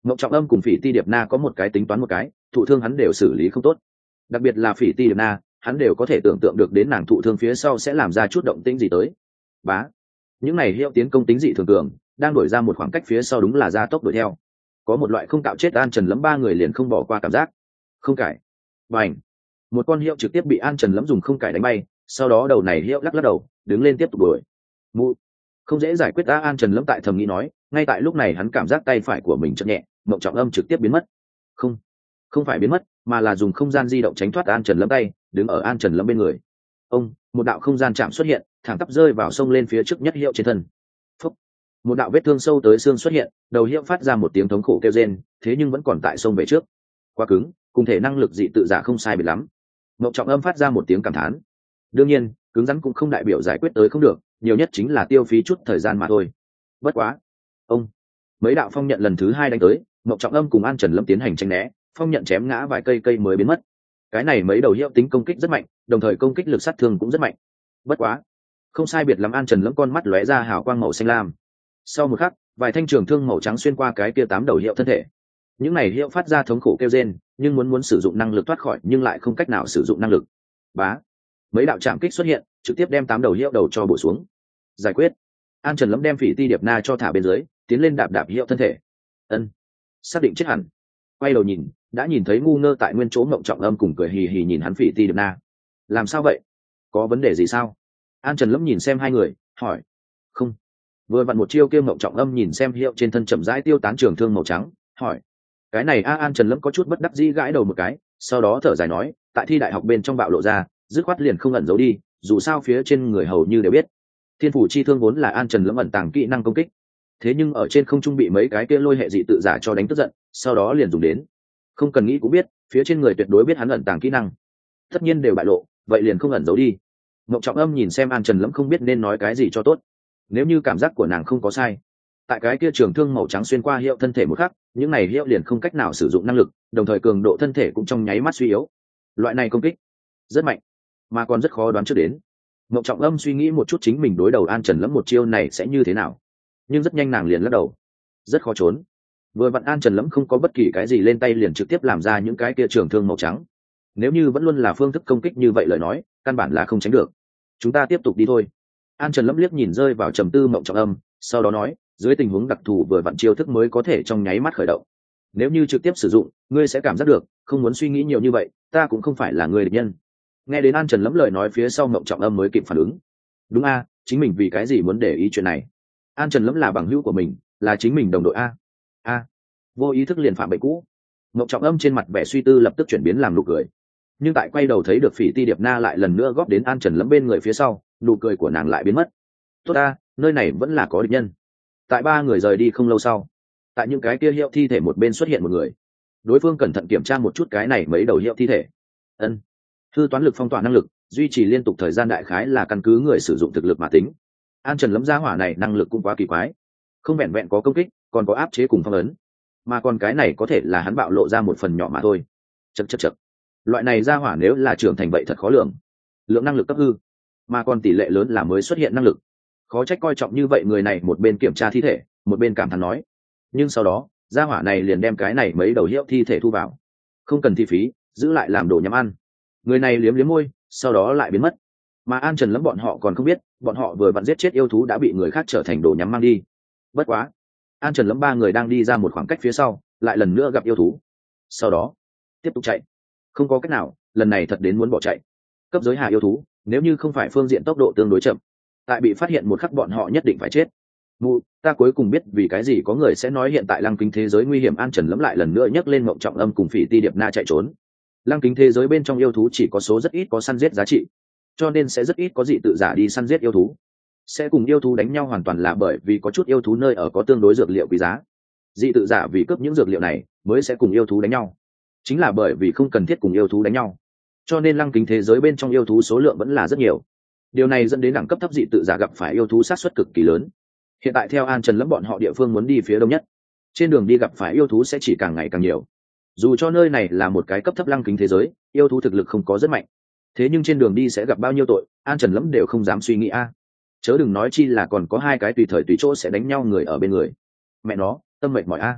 Mộng Trọng Âm cùng Phỉ Ti Điệp Na có một cái tính toán một cái, thụ thương hắn đều xử lý không tốt. Đặc biệt là Phỉ Ti Điệp Na, hắn đều có thể tưởng tượng được đến nàng thụ thương phía sau sẽ làm ra chút động tĩnh gì tới. Bá, những này hiệu tiến công tính dị thường cường, đang đổi ra một khoảng cách phía sau đúng là ra tốc đuổi theo. Có một loại không cạo chết An Trần Lẫm ba người liền không bỏ qua cảm giác. Không cải, bành, một con hiệu trực tiếp bị An Trần Lẫm dùng không cải đánh bay, sau đó đầu này hiệu lắc lắc đầu, đứng lên tiếp tục đuổi. Mụ, không dễ giải quyết. A An Trần Lẫm tại thầm nghĩ nói, ngay tại lúc này hắn cảm giác tay phải của mình chợt nhẹ, Mộng Trọng Âm trực tiếp biến mất. Không, không phải biến mất, mà là dùng không gian di động tránh thoát An Trần Lẫm tay, đứng ở An Trần Lẫm bên người. Ông, một đạo không gian chạm xuất hiện, thẳng tắp rơi vào sông lên phía trước nhất hiệu trên thân. Phúc, một đạo vết thương sâu tới xương xuất hiện, đầu hiệu phát ra một tiếng thống khổ kêu rên, thế nhưng vẫn còn tại sông về trước. Quá cứng, cùng thể năng lực dị tự giả không sai biệt lắm. Mộng Trọng Âm phát ra một tiếng cảm thán. Đương nhiên, cứng rắn cũng không đại biểu giải quyết tới không được, nhiều nhất chính là tiêu phí chút thời gian mà thôi. Bất quá, ông, mấy đạo phong nhận lần thứ hai đánh tới, Mộng Trọng Âm cùng An Trần Lâm tiến hành tranh né, phong nhận chém ngã vài cây cây mới biến mất. Cái này mấy đầu hiệu tính công kích rất mạnh, đồng thời công kích lực sát thương cũng rất mạnh. Bất quá, không sai biệt lắm. An Trần Lâm con mắt lóe ra hào quang màu xanh lam. Sau một khắc, vài thanh trường thương màu trắng xuyên qua cái kia tám đầu hiệu thân thể. Những này hiệu phát ra thống khổ kêu rên, nhưng muốn muốn sử dụng năng lực thoát khỏi nhưng lại không cách nào sử dụng năng lực. Bá, mấy đạo chạm kích xuất hiện, trực tiếp đem tám đầu hiệu đầu cho bổ xuống. Giải quyết. An Trần Lâm đem Phỉ Ti Điệp Na cho thả bên dưới, tiến lên đạp đạp hiệu thân thể. Ân, xác định chết hẳn. Quay đầu nhìn, đã nhìn thấy ngu ngơ tại nguyên chỗ Mộng Trọng Âm cùng cười hì hì nhìn hắn Phỉ Ti Điệp Na. Làm sao vậy? Có vấn đề gì sao? An Trần Lâm nhìn xem hai người, hỏi. Không. Vừa vặn một chiêu kia Mộng Trọng Âm nhìn xem hiệu trên thân chậm rãi tiêu tán trường thương màu trắng, hỏi. Cái này a An Trần Lâm có chút bất đắc dĩ gãi đầu một cái, sau đó thở dài nói, tại thi đại học bên trong bạo lộ ra, dứt khoát liền không ẩn giấu đi, dù sao phía trên người hầu như đều biết. Thiên phủ chi thương vốn là An Trần Lâm ẩn tàng kỹ năng công kích, thế nhưng ở trên không trung bị mấy cái kia lôi hệ dị tự giả cho đánh tức giận, sau đó liền dùng đến. Không cần nghĩ cũng biết, phía trên người tuyệt đối biết hắn ẩn tàng kỹ năng, tất nhiên đều bại lộ, vậy liền không ẩn giấu đi. Mộng Trọng Âm nhìn xem An Trần Lâm không biết nên nói cái gì cho tốt. Nếu như cảm giác của nàng không có sai, tại cái kia trường thương màu trắng xuyên qua hiệu thân thể một khắc, những này hiệu liền không cách nào sử dụng năng lực, đồng thời cường độ thân thể cũng trong nháy mắt suy yếu. Loại này công kích rất mạnh, mà còn rất khó đoán trước đến. Mộng Trọng Âm suy nghĩ một chút chính mình đối đầu An Trần Lâm một chiêu này sẽ như thế nào, nhưng rất nhanh nàng liền lắc đầu, rất khó trốn. Vừa vặn An Trần Lâm không có bất kỳ cái gì lên tay liền trực tiếp làm ra những cái kia trường thương màu trắng. Nếu như vẫn luôn là phương thức công kích như vậy lời nói, căn bản là không tránh được. Chúng ta tiếp tục đi thôi. An Trần Lâm liếc nhìn rơi vào trầm tư Mộng Trọng Âm, sau đó nói, dưới tình huống đặc thù vừa vặn chiêu thức mới có thể trong nháy mắt khởi động. Nếu như trực tiếp sử dụng, ngươi sẽ cảm giác được, không muốn suy nghĩ nhiều như vậy, ta cũng không phải là người địch nhân. Nghe đến An Trần Lâm lời nói phía sau Mộng Trọng Âm mới kịp phản ứng. Đúng a, chính mình vì cái gì muốn để ý chuyện này? An Trần Lâm là bằng hữu của mình, là chính mình đồng đội a. A, vô ý thức liền phạm bậy cũ. Mộng Trọng Âm trên mặt vẻ suy tư lập tức chuyển biến làm nụ cười. Nhưng tại quay đầu thấy được Phỉ Ti Điệp Na lại lần nữa góp đến An Trần Lâm bên người phía sau, nụ cười của nàng lại biến mất. Tốt a, nơi này vẫn là có địch nhân. Tại ba người rời đi không lâu sau, tại những cái kia hiệu thi thể một bên xuất hiện một người. Đối phương cẩn thận kiểm tra một chút cái này mấy đầu hiệu thi thể. Ân, hư toán lực phong tỏa năng lực, duy trì liên tục thời gian đại khái là căn cứ người sử dụng thực lực mà tính. An Trần Lâm gia hỏa này năng lực cũng quá kỳ quái, không vẹn vẹn có công kích, còn có áp chế cùng phong ấn, mà còn cái này có thể là hắn bạo lộ ra một phần nhỏ mà thôi. Chậc chậc chậc, loại này gia hỏa nếu là trưởng thành vậy thật khó lường. Lượng năng lực cấp hư, mà còn tỷ lệ lớn là mới xuất hiện năng lực, khó trách coi trọng như vậy. Người này một bên kiểm tra thi thể, một bên cảm thán nói. Nhưng sau đó gia hỏa này liền đem cái này mấy đầu hiệu thi thể thu vào, không cần thi phí, giữ lại làm đồ nhắm ăn. Người này liếm liếm môi, sau đó lại biến mất. Mà An Trần Lâm bọn họ còn không biết, bọn họ vừa vặn giết chết yêu thú đã bị người khác trở thành đồ nhắm mang đi. Bất quá, An Trần Lâm ba người đang đi ra một khoảng cách phía sau, lại lần nữa gặp yêu thú. Sau đó tiếp tục chạy, không có cách nào, lần này thật đến muốn bỏ chạy. Cấp giới hạ yêu thú, nếu như không phải phương diện tốc độ tương đối chậm, tại bị phát hiện một khắc bọn họ nhất định phải chết. Mụ, ta cuối cùng biết vì cái gì có người sẽ nói hiện tại lăng kính thế giới nguy hiểm. An Trần Lâm lại lần nữa nhấc lên Mộng Trọng Âm cùng Phỉ Ti Điệp Na chạy trốn. Lăng kính thế giới bên trong yêu thú chỉ có số rất ít có săn giết giá trị, cho nên sẽ rất ít có dị tự giả đi săn giết yêu thú. Sẽ cùng yêu thú đánh nhau hoàn toàn là bởi vì có chút yêu thú nơi ở có tương đối dược liệu quý giá. Dị tự giả vì cướp những dược liệu này mới sẽ cùng yêu thú đánh nhau. Chính là bởi vì không cần thiết cùng yêu thú đánh nhau, cho nên lăng kính thế giới bên trong yêu thú số lượng vẫn là rất nhiều. Điều này dẫn đến đẳng cấp thấp dị tự giả gặp phải yêu thú sát suất cực kỳ lớn. Hiện tại theo An Trần Lâm bọn họ địa phương muốn đi phía đông nhất, trên đường đi gặp phải yêu thú sẽ chỉ càng ngày càng nhiều. Dù cho nơi này là một cái cấp thấp lăng kính thế giới, yêu thú thực lực không có rất mạnh, thế nhưng trên đường đi sẽ gặp bao nhiêu tội, An Trần Lâm đều không dám suy nghĩ a. Chớ đừng nói chi là còn có hai cái tùy thời tùy chỗ sẽ đánh nhau người ở bên người. Mẹ nó, tâm mệt mỏi a.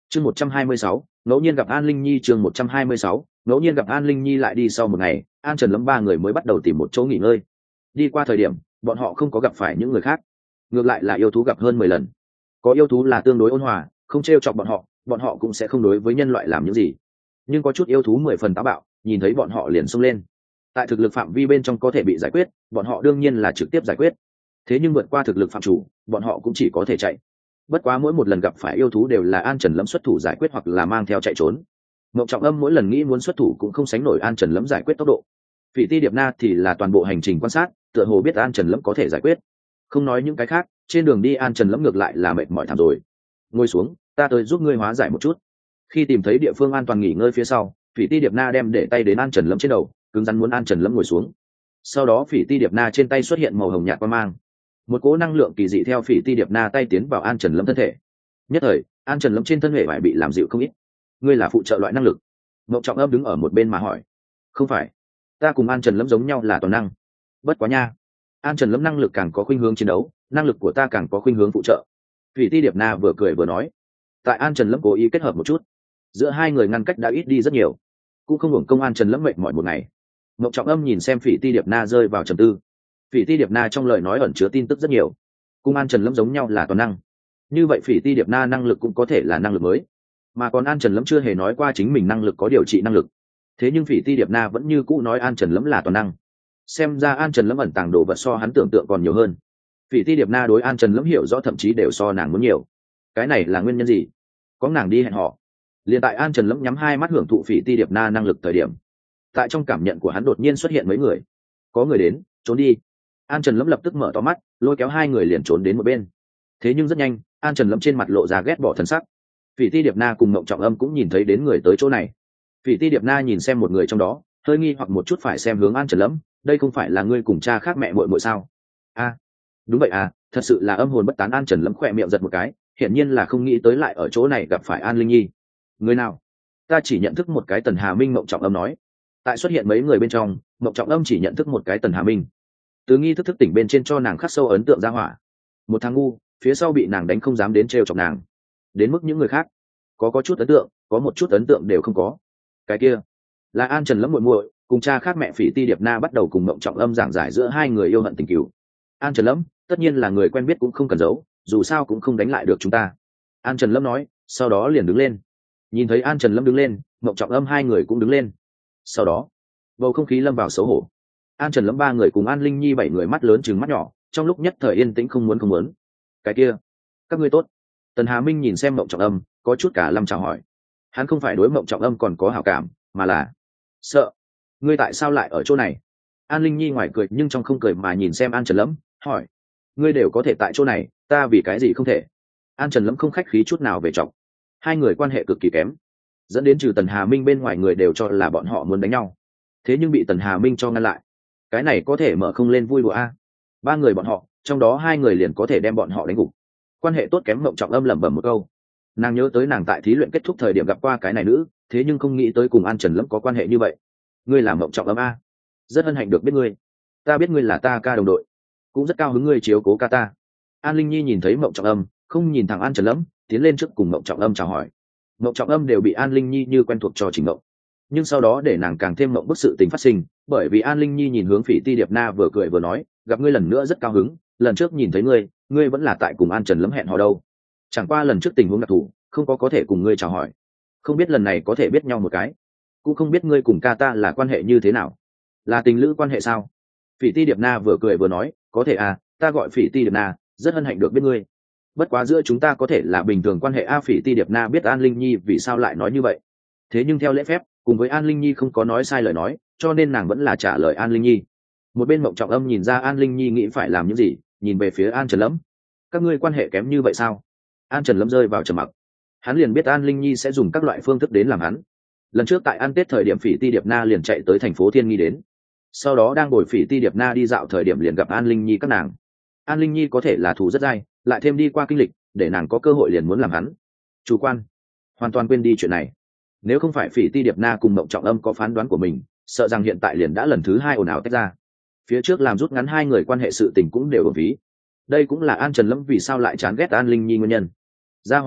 chương một trăm hai mươi sáu ngẫu nhiên gặp An Linh Nhi. chương một trăm hai mươi sáu ngẫu nhiên gặp An Linh Nhi lại đi sau một ngày, An Trần Lâm ba người mới bắt đầu tìm một chỗ nghỉ ngơi. Đi qua thời điểm bọn họ không có gặp phải những người khác, ngược lại là yêu thú gặp hơn mười lần. Có yêu thú là tương đối ôn hòa, không t r e o chọc bọn họ, bọn họ cũng sẽ không đối với nhân loại làm những gì. Nhưng có chút yêu thú mười phần táo bạo, nhìn thấy bọn họ liền xông lên. Tại thực lực phạm vi bên trong có thể bị giải quyết, bọn họ đương nhiên là trực tiếp giải quyết. Thế nhưng vượt qua thực lực phạm chủ, bọn họ cũng chỉ có thể chạy. Bất quá mỗi một lần gặp phải yêu thú đều là An Trần Lâm xuất thủ giải quyết hoặc là mang theo chạy trốn. Mộng Trọng Âm mỗi lần nghĩ muốn xuất thủ cũng không sánh nổi An Trần Lâm giải quyết tốc độ. Phỉ Ti Điệp Na thì là toàn bộ hành trình quan sát, tựa hồ biết An Trần Lâm có thể giải quyết. Không nói những cái khác, trên đường đi An Trần Lâm ngược lại là mệt mỏi thảm rồi. Ngồi xuống, ta tới giúp ngươi hóa giải một chút. Khi tìm thấy địa phương an toàn nghỉ ngơi phía sau, Phỉ Ti Điệp Na đem để tay đến An Trần Lâm trên đầu, cứng rắn muốn An Trần Lâm ngồi xuống. Sau đó Phỉ Ti Điệp Na trên tay xuất hiện màu hồng nhạt quang mang, một cỗ năng lượng kỳ dị theo Phỉ Ti Điệp Na tay tiến vào An Trần Lâm thân thể. Nhất thời, An Trần Lâm trên thân thể phải bị làm dịu không ít. Ngươi là phụ trợ loại năng lực? Mộng Trọng Âm đứng ở một bên mà hỏi. Không phải, ta cùng An Trần Lâm giống nhau là toàn năng. Bất quá nha, An Trần Lâm năng lực càng có khuynh hướng chiến đấu, năng lực của ta càng có khuynh hướng phụ trợ. Phỉ Ti Điệp Na vừa cười vừa nói. Tại An Trần Lâm cố ý kết hợp một chút, giữa hai người ngăn cách đã ít đi rất nhiều, cũng không hưởng công An Trần Lâm mệt mỏi một ngày. Mộng Trọng Âm nhìn xem Phỉ Ti Điệp Na rơi vào trầm tư. Phỉ Ti Điệp Na trong lời nói ẩn chứa tin tức rất nhiều, cùng An Trần Lâm giống nhau là toàn năng. Như vậy Phỉ Ti Điệp Na năng lực cũng có thể là năng lực mới, mà còn An Trần Lâm chưa hề nói qua chính mình năng lực có điều trị năng lực. Thế nhưng Phỉ Ti Điệp Na vẫn như cũ nói An Trần Lâm là toàn năng. Xem ra An Trần Lâm ẩn tàng đồ vật so hắn tưởng tượng còn nhiều hơn. Phỉ Ti Điệp Na đối An Trần Lâm hiểu rõ thậm chí đều so nàng muốn nhiều. Cái này là nguyên nhân gì? Có nàng đi hẹn họ. Liền tại An Trần Lâm nhắm hai mắt hưởng thụ Phỉ Ti Điệp Na năng lực thời điểm, tại trong cảm nhận của hắn đột nhiên xuất hiện mấy người. Có người đến, trốn đi. An Trần Lâm lập tức mở to mắt, lôi kéo hai người liền trốn đến một bên. Thế nhưng rất nhanh, An Trần Lâm trên mặt lộ ra ghét bỏ thần sắc. Phỉ Ti Điệp Na cùng Mộng Trọng Âm cũng nhìn thấy đến người tới chỗ này. Phỉ Ti Điệp Na nhìn xem một người trong đó, hơi nghi hoặc một chút phải xem hướng An Trần Lâm, đây không phải là ngươi cùng cha khác mẹ muội muội sao? A, à, đúng vậy à, thật sự là âm hồn bất tán. An Trần Lâm khỏe miệng giật một cái, hiển nhiên là không nghĩ tới lại ở chỗ này gặp phải An Linh Nhi. Người nào? Ta chỉ nhận thức một cái Tần Hà Minh. Mộng Trọng Âm nói. Tại xuất hiện mấy người bên trong, Mộng Trọng Âm chỉ nhận thức một cái Tần Hà Minh. Từ nghi thức thức tỉnh bên trên cho nàng khắc sâu ấn tượng ra hỏa. Một thằng ngu, phía sau bị nàng đánh không dám đến trêu chọc nàng. Đến mức những người khác, có có chút ấn tượng, có một chút ấn tượng đều không có. Cái kia là An Trần Lâm muội muội, cùng cha khác mẹ Phỉ Ti Điệp Na bắt đầu cùng Mộng Trọng Âm giảng giải giữa hai người yêu hận tình cừu. An Trần Lâm, tất nhiên là người quen biết cũng không cần giấu, dù sao cũng không đánh lại được chúng ta. An Trần Lâm nói, sau đó liền đứng lên. Nhìn thấy An Trần Lâm đứng lên, Mộng Trọng Âm hai người cũng đứng lên. Sau đó, bầu không khí lâm vào xấu hổ. An Trần Lâm ba người cùng An Linh Nhi bảy người mắt lớn trừng mắt nhỏ, trong lúc nhất thời yên tĩnh không muốn không muốn. Cái kia, các ngươi tốt. Tần Hà Minh nhìn xem Mộng Trọng Âm, có chút cả lâm chào hỏi. Hắn không phải đối Mộng Trọng Âm còn có hảo cảm, mà là sợ. Ngươi tại sao lại ở chỗ này? An Linh Nhi ngoài cười nhưng trong không cười mà nhìn xem An Trần Lâm, hỏi. Ngươi đều có thể tại chỗ này, ta vì cái gì không thể? An Trần Lâm không khách khí chút nào về trọng. Hai người quan hệ cực kỳ kém, dẫn đến trừ Tần Hà Minh bên ngoài người đều cho là bọn họ muốn đánh nhau. Thế nhưng bị Tần Hà Minh cho ngăn lại. Cái này có thể mở không lên vui đùa a. Ba người bọn họ, trong đó hai người liền có thể đem bọn họ đánh gục. Quan hệ tốt kém. Mộng Trọng Âm lẩm bẩm một câu. Nàng nhớ tới nàng tại thí luyện kết thúc thời điểm gặp qua cái này nữ, thế nhưng không nghĩ tới cùng An Trần Lâm có quan hệ như vậy. Ngươi là Mộng Trọng Âm a? Rất hân hạnh được biết ngươi. Ta biết ngươi là ta ca đồng đội, cũng rất cao hứng ngươi chiếu cố ca ta. An Linh Nhi nhìn thấy Mộng Trọng Âm, không nhìn thẳng An Trần Lâm, tiến lên trước cùng Mộng Trọng Âm chào hỏi. Mộng Trọng Âm đều bị An Linh Nhi như quen thuộc cho chỉnh mộng, nhưng sau đó để nàng càng thêm mộng bức sự tình phát sinh, bởi vì An Linh Nhi nhìn hướng Phỉ Ti Điệp Na vừa cười vừa nói, gặp ngươi lần nữa rất cao hứng, lần trước nhìn thấy ngươi, ngươi vẫn là tại cùng An Trần Lâm hẹn hò đâu. Chẳng qua lần trước tình huống đặc thù, không có có thể cùng ngươi chào hỏi, không biết lần này có thể biết nhau một cái, cũng không biết ngươi cùng ca ta là quan hệ như thế nào, là tình lữ quan hệ sao? Phỉ Ti Điệp Na vừa cười vừa nói, có thể à, ta gọi Phỉ Ti Điệp Na, rất hân hạnh được biết ngươi. Bất quá giữa chúng ta có thể là bình thường quan hệ a. Phỉ Ti Điệp Na biết An Linh Nhi vì sao lại nói như vậy, thế nhưng theo lễ phép, cùng với An Linh Nhi không có nói sai lời nói, cho nên nàng vẫn là trả lời An Linh Nhi. Một bên Mộng Trọng Âm nhìn ra An Linh Nhi nghĩ phải làm những gì, nhìn về phía An Trần Lâm. Các ngươi quan hệ kém như vậy sao? An Trần Lâm rơi vào trầm mặc. Hắn liền biết An Linh Nhi sẽ dùng các loại phương thức đến làm hắn. Lần trước tại ăn Tết thời điểm Phỉ Ti Điệp Na liền chạy tới thành phố Thiên Nghi đến, sau đó đang ngồi Phỉ Ti Điệp Na đi dạo thời điểm liền gặp An Linh Nhi các nàng. An Linh Nhi có thể là thù rất dai, lại thêm đi qua kinh lịch, để nàng có cơ hội liền muốn làm hắn. Chủ quan, hoàn toàn quên đi chuyện này. Nếu không phải Phỉ Ti Điệp Na cùng Mộng Trọng Âm có phán đoán của mình, sợ rằng hiện tại liền đã lần thứ hai ồn ào tách ra. Phía trước làm rút ngắn hai người quan hệ sự tình cũng đều ở ví. Đây cũng là An Trần Lâm vì sao lại chán ghét An Linh Nhi nguyên nhân. Gia hỏa này,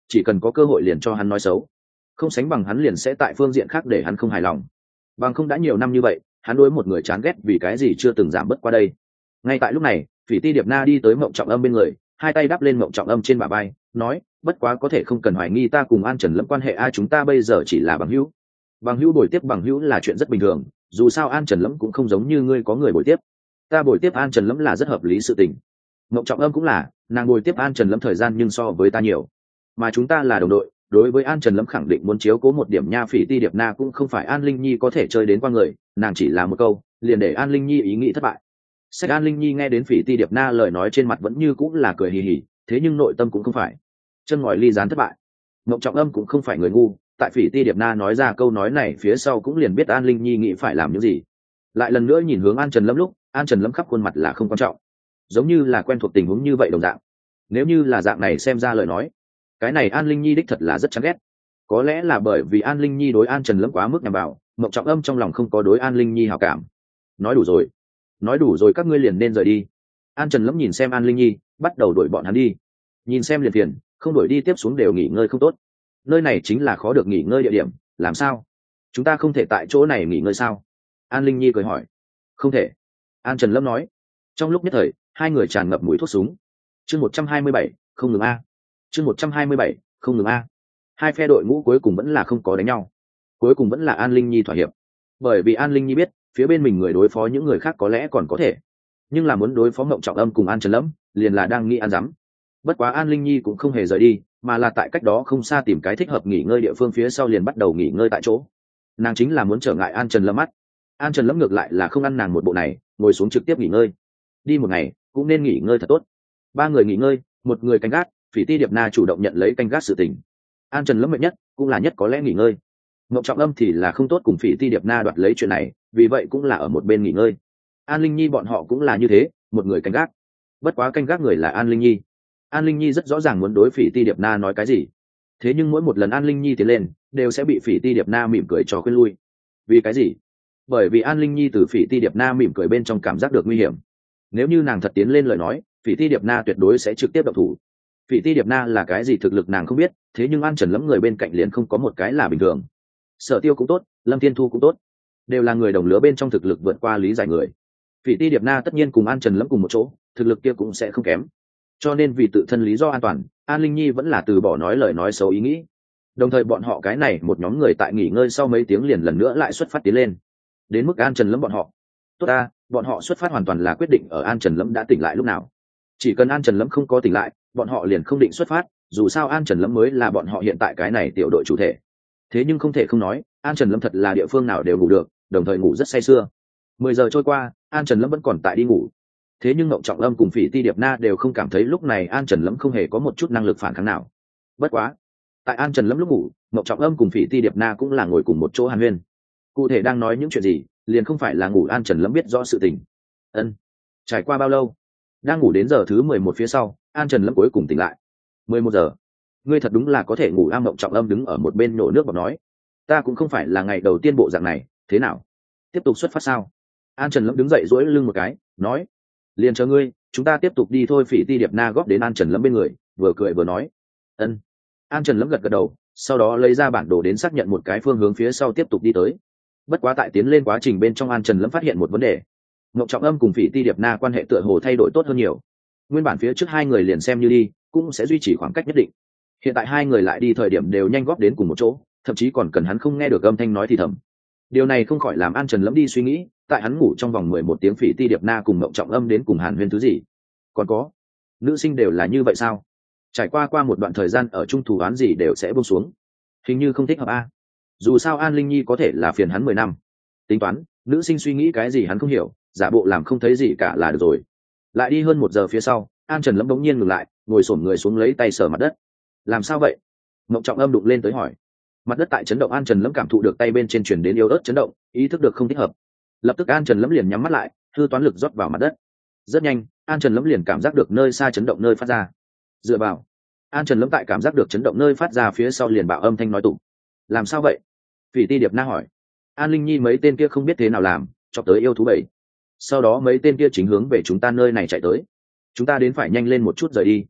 chỉ cần có cơ hội liền cho hắn nói xấu, không sánh bằng hắn liền sẽ tại phương diện khác để hắn không hài lòng. Bằng không đã nhiều năm như vậy, hắn đối một người chán ghét vì cái gì chưa từng giảm bớt qua đây. Ngay tại lúc này, Phỉ Ti Điệp Na đi tới Mộng Trọng Âm bên người, hai tay đắp lên Mộng Trọng Âm trên bả vai, nói, bất quá có thể không cần hoài nghi ta cùng An Trần Lâm quan hệ a, chúng ta bây giờ chỉ là bằng hữu. Bằng hữu bồi tiếp bằng hữu là chuyện rất bình thường, dù sao An Trần Lâm cũng không giống như ngươi có người bồi tiếp, ta bồi tiếp An Trần Lâm là rất hợp lý sự tình. Mộng Trọng Âm cũng là, nàng bồi tiếp An Trần Lâm thời gian nhưng so với ta nhiều, mà chúng ta là đồng đội, đối với An Trần Lâm khẳng định muốn chiếu cố một điểm nha. Phỉ Ti Điệp Na cũng không phải An Linh Nhi có thể chơi đến qua người, nàng chỉ là một câu liền để An Linh Nhi ý nghĩ thất bại. Sách An Linh Nhi nghe đến Phỉ Ti Điệp Na lời nói trên mặt vẫn như cũng là cười hì hì, thế nhưng nội tâm cũng không phải chân ngòi ly gián thất bại. Mộng Trọng Âm cũng không phải người ngu, tại Phỉ Ti Điệp Na nói ra câu nói này phía sau cũng liền biết An Linh Nhi nghĩ phải làm những gì. Lại lần nữa nhìn hướng An Trần Lâm lúc, An Trần Lâm khắp khuôn mặt là không quan trọng, giống như là quen thuộc tình huống như vậy đồng dạng. Nếu như là dạng này xem ra lời nói, cái này An Linh Nhi đích thật là rất chán ghét. Có lẽ là bởi vì An Linh Nhi đối An Trần Lâm quá mức nhằm vào, Mộng Trọng Âm trong lòng không có đối An Linh Nhi hảo cảm. Nói đủ rồi, nói đủ rồi, các ngươi liền nên rời đi. An Trần Lâm nhìn xem An Linh Nhi, bắt đầu đuổi bọn hắn đi. Nhìn xem liền phiền, không đuổi đi tiếp xuống đều nghỉ ngơi không tốt. Nơi này chính là khó được nghỉ ngơi địa điểm, làm sao? Chúng ta không thể tại chỗ này nghỉ ngơi sao? An Linh Nhi cười hỏi. Không thể. An Trần Lâm nói. Trong lúc nhất thời, hai người tràn ngập mùi thuốc súng. Chương một trăm hai mươi bảy, không ngừng a. Chương một trăm hai mươi bảy, không ngừng a. Hai phe đội ngũ cuối cùng vẫn là không có đánh nhau. Cuối cùng vẫn là An Linh Nhi thỏa hiệp. Bởi vì An Linh Nhi biết, phía bên mình người đối phó những người khác có lẽ còn có thể, nhưng là muốn đối phó Mộng Trọng Âm cùng An Trần Lâm, liền là đang nghĩ ăn dám. Bất quá An Linh Nhi cũng không hề rời đi, mà là tại cách đó không xa tìm cái thích hợp nghỉ ngơi địa phương, phía sau liền bắt đầu nghỉ ngơi tại chỗ. Nàng chính là muốn trở ngại An Trần Lâm mắt. An Trần Lâm ngược lại là không ăn nàng một bộ này, ngồi xuống trực tiếp nghỉ ngơi. Đi một ngày cũng nên nghỉ ngơi thật tốt. Ba người nghỉ ngơi, một người canh gác. Phỉ Ti Điệp Na chủ động nhận lấy canh gác sự tình. An Trần Lâm mệt nhất, cũng là nhất có lẽ nghỉ ngơi. Mộng Trọng Âm thì là không tốt cùng Phỉ Ti Điệp Na đoạt lấy chuyện này, vì vậy cũng là ở một bên nghỉ ngơi. An Linh Nhi bọn họ cũng là như thế, một người canh gác. Bất quá canh gác người là An Linh Nhi. An Linh Nhi rất rõ ràng muốn đối Phỉ Ti Điệp Na nói cái gì, thế nhưng mỗi một lần An Linh Nhi tiến lên đều sẽ bị Phỉ Ti Điệp Na mỉm cười cho khuyên lui. Vì cái gì? Bởi vì An Linh Nhi từ Phỉ Ti Điệp Na mỉm cười bên trong cảm giác được nguy hiểm. Nếu như nàng thật tiến lên lời nói, Phỉ Ti Điệp Na tuyệt đối sẽ trực tiếp động thủ. Phỉ Ti Điệp Na là cái gì thực lực nàng không biết, thế nhưng An Trần Lâm người bên cạnh liền không có một cái là bình thường. Sở Tiêu cũng tốt, Lâm Thiên Thu cũng tốt, đều là người đồng lứa bên trong thực lực vượt qua lý giải người. Phỉ Ti Điệp Na tất nhiên cùng An Trần Lâm cùng một chỗ, thực lực kia cũng sẽ không kém. Cho nên vì tự thân lý do an toàn, An Linh Nhi vẫn là từ bỏ nói lời nói xấu ý nghĩ. Đồng thời bọn họ cái này một nhóm người tại nghỉ ngơi sau mấy tiếng liền lần nữa lại xuất phát tiến lên. Đến mức An Trần Lâm bọn họ, tốt ta, bọn họ xuất phát hoàn toàn là quyết định ở An Trần Lâm đã tỉnh lại lúc nào. Chỉ cần An Trần Lâm không có tỉnh lại, bọn họ liền không định xuất phát, dù sao An Trần Lâm mới là bọn họ hiện tại cái này tiểu đội chủ thể. Thế nhưng không thể không nói, An Trần Lâm thật là địa phương nào đều ngủ được, đồng thời ngủ rất say sưa. Mười giờ trôi qua, An Trần Lâm vẫn còn tại đi ngủ. Thế nhưng Mộng Trọng Âm cùng Phỉ Ti Điệp Na đều không cảm thấy lúc này An Trần Lâm không hề có một chút năng lực phản kháng nào. Bất quá, tại An Trần Lâm lúc ngủ, Mộng Trọng Âm cùng Phỉ Ti Điệp Na cũng là ngồi cùng một chỗ hàn huyên. Cụ thể đang nói những chuyện gì, liền không phải là ngủ An Trần Lâm biết rõ sự tình. Ân, trải qua bao lâu? Đang ngủ đến giờ thứ mười một phía sau, An Trần Lâm cuối cùng tỉnh lại. Mười một giờ. Ngươi thật đúng là có thể ngủ. Am Mộng Trọng Âm đứng ở một bên nổ nước bọt nói, ta cũng không phải là ngày đầu tiên bộ dạng này, thế nào? Tiếp tục xuất phát sao? An Trần Lâm đứng dậy duỗi lưng một cái, nói, liền chờ ngươi, chúng ta tiếp tục đi thôi. Phỉ Ti Điệp Na góp đến An Trần Lâm bên người, vừa cười vừa nói, ân. An Trần Lâm gật gật đầu, sau đó lấy ra bản đồ đến xác nhận một cái phương hướng phía sau tiếp tục đi tới. Bất quá tại tiến lên quá trình bên trong, An Trần Lâm phát hiện một vấn đề. Mộng Trọng Âm cùng Phỉ Ti Điệp Na quan hệ tựa hồ thay đổi tốt hơn nhiều. Nguyên bản phía trước hai người liền xem như đi, cũng sẽ duy trì khoảng cách nhất định. Hiện tại hai người lại đi thời điểm đều nhanh góp đến cùng một chỗ, thậm chí còn cần hắn không nghe được âm thanh nói thì thầm. Điều này không khỏi làm An Trần Lâm đi suy nghĩ, tại hắn ngủ trong vòng mười một tiếng, Phỉ Ti Điệp Na cùng Mộng Trọng Âm đến cùng hàn huyên thứ gì? Còn có, nữ sinh đều là như vậy sao? Trải qua qua một đoạn thời gian ở chung, thủ án gì đều sẽ buông xuống. Hình như không thích hợp a. Dù sao An Linh Nhi có thể là phiền hắn mười năm. Tính toán, nữ sinh suy nghĩ cái gì hắn không hiểu, giả bộ làm không thấy gì cả là được rồi. Lại đi hơn một giờ phía sau, An Trần Lâm bỗng nhiên ngừng lại, ngồi xổm người xuống lấy tay sờ mặt đất. Làm sao vậy? Mộng Trọng Âm đụng lên tới hỏi. Mặt đất tại chấn động, An Trần Lâm cảm thụ được tay bên trên truyền đến yếu ớt chấn động, ý thức được không thích hợp. Lập tức An Trần Lâm liền nhắm mắt lại, hư toán lực rót vào mặt đất. Rất nhanh, An Trần Lâm liền cảm giác được nơi xa chấn động nơi phát ra. Dựa vào. An Trần Lâm tại cảm giác được chấn động nơi phát ra phía sau liền bảo âm thanh nói tụng. Làm sao vậy? Phỉ Ti Điệp Na hỏi. An Linh Nhi mấy tên kia không biết thế nào làm, chọc tới yêu thú bảy. Sau đó mấy tên kia chính hướng về chúng ta nơi này chạy tới. Chúng ta đến phải nhanh lên một chút rời đi.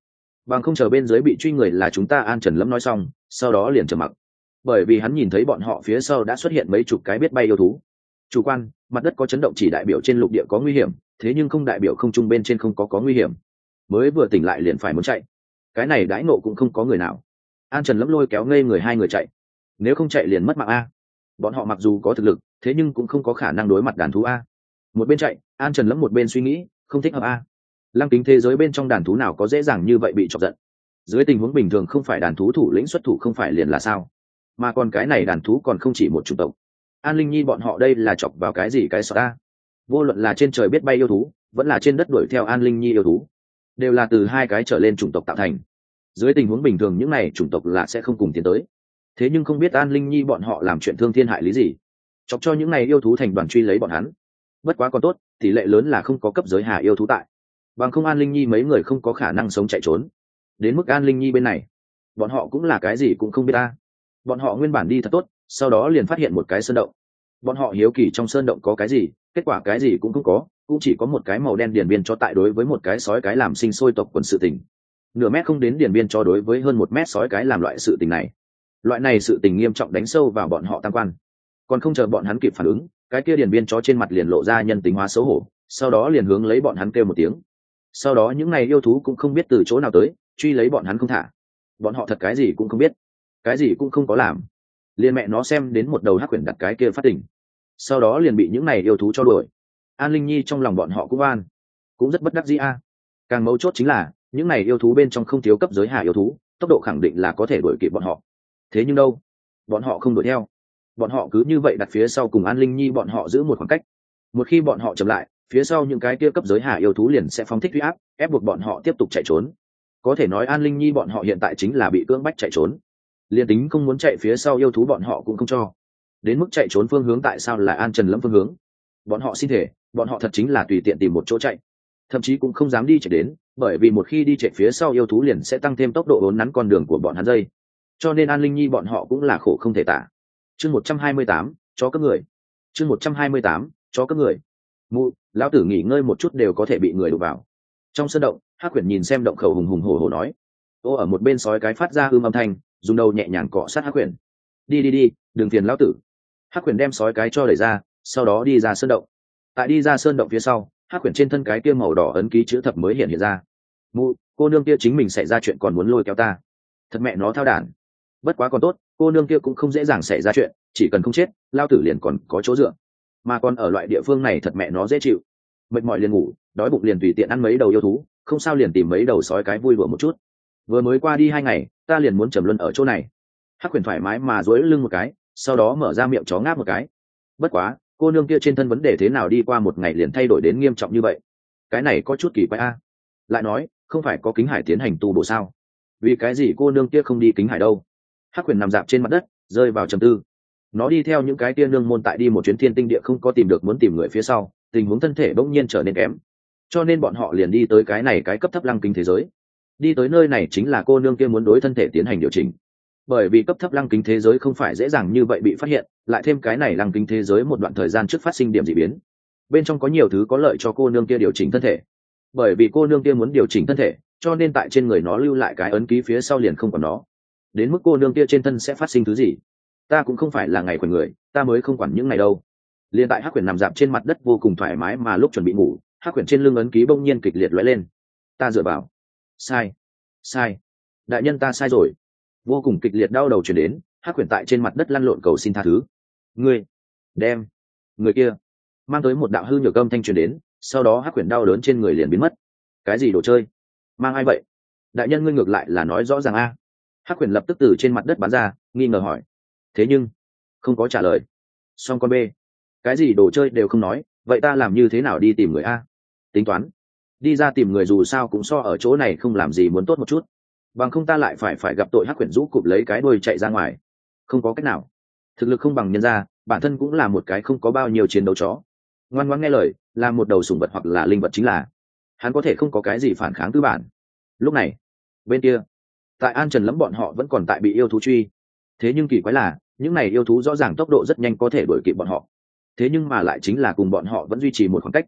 bằng không chờ bên dưới bị truy người là chúng ta. An Trần Lâm nói xong sau đó liền trầm mặc, bởi vì hắn nhìn thấy bọn họ phía sau đã xuất hiện mấy chục cái biết bay yêu thú. Chủ quan, mặt đất có chấn động chỉ đại biểu trên lục địa có nguy hiểm, thế nhưng không đại biểu không trung bên trên không có có nguy hiểm. Mới vừa tỉnh lại liền phải muốn chạy, cái này đãi nộ cũng không có người nào. An Trần Lâm lôi kéo ngây người hai người chạy, nếu không chạy liền mất mạng a. Bọn họ mặc dù có thực lực, thế nhưng cũng không có khả năng đối mặt đàn thú a. Một bên chạy, An Trần Lâm một bên suy nghĩ, không thích hợp a. Lăng kính thế giới bên trong đàn thú nào có dễ dàng như vậy bị chọc giận. Dưới tình huống bình thường không phải đàn thú thủ lĩnh xuất thủ không phải liền là sao, mà còn cái này đàn thú còn không chỉ một chủng tộc. An Linh Nhi bọn họ đây là chọc vào cái gì cái sợ ta. Vô luận là trên trời biết bay yêu thú, vẫn là trên đất đuổi theo An Linh Nhi yêu thú, đều là từ hai cái trở lên chủng tộc tạo thành. Dưới tình huống bình thường những này chủng tộc là sẽ không cùng tiến tới, thế nhưng không biết An Linh Nhi bọn họ làm chuyện thương thiên hại lý gì, chọc cho những này yêu thú thành đoàn truy lấy bọn hắn. Bất quá còn tốt, tỷ lệ lớn là không có cấp giới hà yêu thú tại, bằng không An Linh Nhi mấy người không có khả năng sống chạy trốn. Đến mức An Linh Nhi bên này, bọn họ cũng là cái gì cũng không biết ta. Bọn họ nguyên bản đi thật tốt, sau đó liền phát hiện một cái sơn động. Bọn họ hiếu kỳ trong sơn động có cái gì, kết quả cái gì cũng không có, cũng chỉ có một cái màu đen điển biên cho tại đối với một cái sói cái làm sinh sôi tộc quần sự tình. Nửa mét không đến điển biên cho đối với hơn một mét sói cái làm loại sự tình này. Loại này sự tình nghiêm trọng đánh sâu vào bọn họ tam quan. Còn không chờ bọn hắn kịp phản ứng, cái kia điển biên chó trên mặt liền lộ ra nhân tính hóa xấu hổ, sau đó liền hướng lấy bọn hắn kêu một tiếng. Sau đó những này yêu thú cũng không biết từ chỗ nào tới, truy lấy bọn hắn không thả. Bọn họ thật cái gì cũng không biết, cái gì cũng không có làm, liền mẹ nó xem đến một đầu hắc quyển đặt cái kia phát tỉnh, sau đó liền bị những này yêu thú cho đuổi. An Linh Nhi trong lòng bọn họ cũng an, cũng rất bất đắc dĩ a. Càng mấu chốt chính là những này yêu thú bên trong không thiếu cấp giới hạ yêu thú, tốc độ khẳng định là có thể đuổi kịp bọn họ. Thế nhưng đâu, bọn họ không đuổi theo, bọn họ cứ như vậy đặt phía sau cùng An Linh Nhi bọn họ giữ một khoảng cách. Một khi bọn họ chậm lại, phía sau những cái kia cấp giới hạ yêu thú liền sẽ phóng thích uy áp, ép buộc bọn họ tiếp tục chạy trốn. Có thể nói An Linh Nhi bọn họ hiện tại chính là bị cưỡng bách chạy trốn, liền tính không muốn chạy phía sau yêu thú bọn họ cũng không cho. Đến mức chạy trốn phương hướng tại sao là An Trần Lâm phương hướng, bọn họ xin thể, bọn họ thật chính là tùy tiện tìm một chỗ chạy, thậm chí cũng không dám đi chạy đến, bởi vì một khi đi chạy phía sau yêu thú liền sẽ tăng thêm tốc độ uốn nắn con đường của bọn hắn dây. Cho nên An Linh Nhi bọn họ cũng là khổ không thể tả. Chương một trăm hai mươi tám, chó cấp người. Chương một trăm hai mươi tám, chó cấp người. Mụ, lão tử nghỉ ngơi một chút đều có thể bị người đụng vào. Trong sân động, Hắc Quyển nhìn xem động khẩu hùng hùng hổ hổ nói. Ô ở một bên sói cái phát ra ưm âm thanh, dùng đầu nhẹ nhàng cọ sát Hắc Quyển. Đi đi đi, đừng phiền lão tử. Hắc Quyển đem sói cái cho đẩy ra, sau đó đi ra sơn động. Tại đi ra sơn động phía sau, Hắc Quyển trên thân cái kia màu đỏ ấn ký chữ thập mới hiện hiện ra. Mụ, cô nương kia chính mình xảy ra chuyện còn muốn lôi kéo ta, thật mẹ nó thao đản. Bất quá còn tốt, cô nương kia cũng không dễ dàng xảy ra chuyện, chỉ cần không chết, lao tử liền còn có chỗ dựa. Mà còn ở loại địa phương này thật mẹ nó dễ chịu, mệt mỏi liền ngủ, đói bụng liền tùy tiện ăn mấy đầu yêu thú, không sao liền tìm mấy đầu sói cái vui đùa một chút. Vừa mới qua đi hai ngày, ta liền muốn trầm luân ở chỗ này. Hắc Quyển thoải mái mà duỗi lưng một cái, sau đó mở ra miệng chó ngáp một cái. Bất quá, cô nương kia trên thân vấn đề thế nào đi qua một ngày liền thay đổi đến nghiêm trọng như vậy, cái này có chút kỳ quái a. Lại nói, không phải có Kính Hải tiến hành tu bổ sao, vì cái gì cô nương kia không đi Kính Hải đâu? Hắc Quyển nằm dạp trên mặt đất, rơi vào trầm tư. Nó đi theo những cái tia nương môn tại đi một chuyến thiên tinh địa không có tìm được muốn tìm người phía sau, tình huống thân thể bỗng nhiên trở nên kém, cho nên bọn họ liền đi tới cái này cái cấp thấp lăng kính thế giới. Đi tới nơi này chính là cô nương kia muốn đối thân thể tiến hành điều chỉnh, bởi vì cấp thấp lăng kính thế giới không phải dễ dàng như vậy bị phát hiện, lại thêm cái này lăng kính thế giới một đoạn thời gian trước phát sinh điểm dị biến, bên trong có nhiều thứ có lợi cho cô nương kia điều chỉnh thân thể. Bởi vì cô nương kia muốn điều chỉnh thân thể, cho nên tại trên người nó lưu lại cái ấn ký phía sau liền không còn nó. Đến mức cô nương kia trên thân sẽ phát sinh thứ gì, ta cũng không phải là ngày khỏe người, ta mới không quản những ngày đâu. Liên tại Hắc Quyển nằm dạp trên mặt đất vô cùng thoải mái mà lúc chuẩn bị ngủ, Hắc Quyển trên lưng ấn ký bỗng nhiên kịch liệt lóe lên. Ta dựa vào, sai, sai, đại nhân ta sai rồi. Vô cùng kịch liệt đau đầu chuyển đến, Hắc Quyển tại trên mặt đất lăn lộn cầu xin tha thứ. Ngươi, đem, người kia, mang tới một đạo hư nhược âm thanh truyền đến, sau đó Hắc Quyển đau đớn trên người liền biến mất. Cái gì đồ chơi? Mang ai vậy? Đại nhân ngươi ngược lại là nói rõ ràng a. Hắc Quyển lập tức từ trên mặt đất bắn ra, nghi ngờ hỏi. Thế nhưng không có trả lời. Song con b, cái gì đồ chơi đều không nói, vậy ta làm như thế nào đi tìm người a? Tính toán đi ra tìm người dù sao cũng so ở chỗ này không làm gì muốn tốt một chút, bằng không ta lại phải phải gặp tội. Hắc Quyển rũ cụp lấy cái đuôi chạy ra ngoài. Không có cách nào, thực lực không bằng nhân gia, bản thân cũng là một cái không có bao nhiêu chiến đấu chó, ngoan ngoãn nghe lời, là một đầu sủng vật hoặc là linh vật chính là hắn có thể không có cái gì phản kháng tư bản. Lúc này bên kia, tại An Trần Lẫm bọn họ vẫn còn tại bị yêu thú truy. Thế nhưng kỳ quái là những này yêu thú rõ ràng tốc độ rất nhanh có thể đuổi kịp bọn họ, thế nhưng mà lại chính là cùng bọn họ vẫn duy trì một khoảng cách.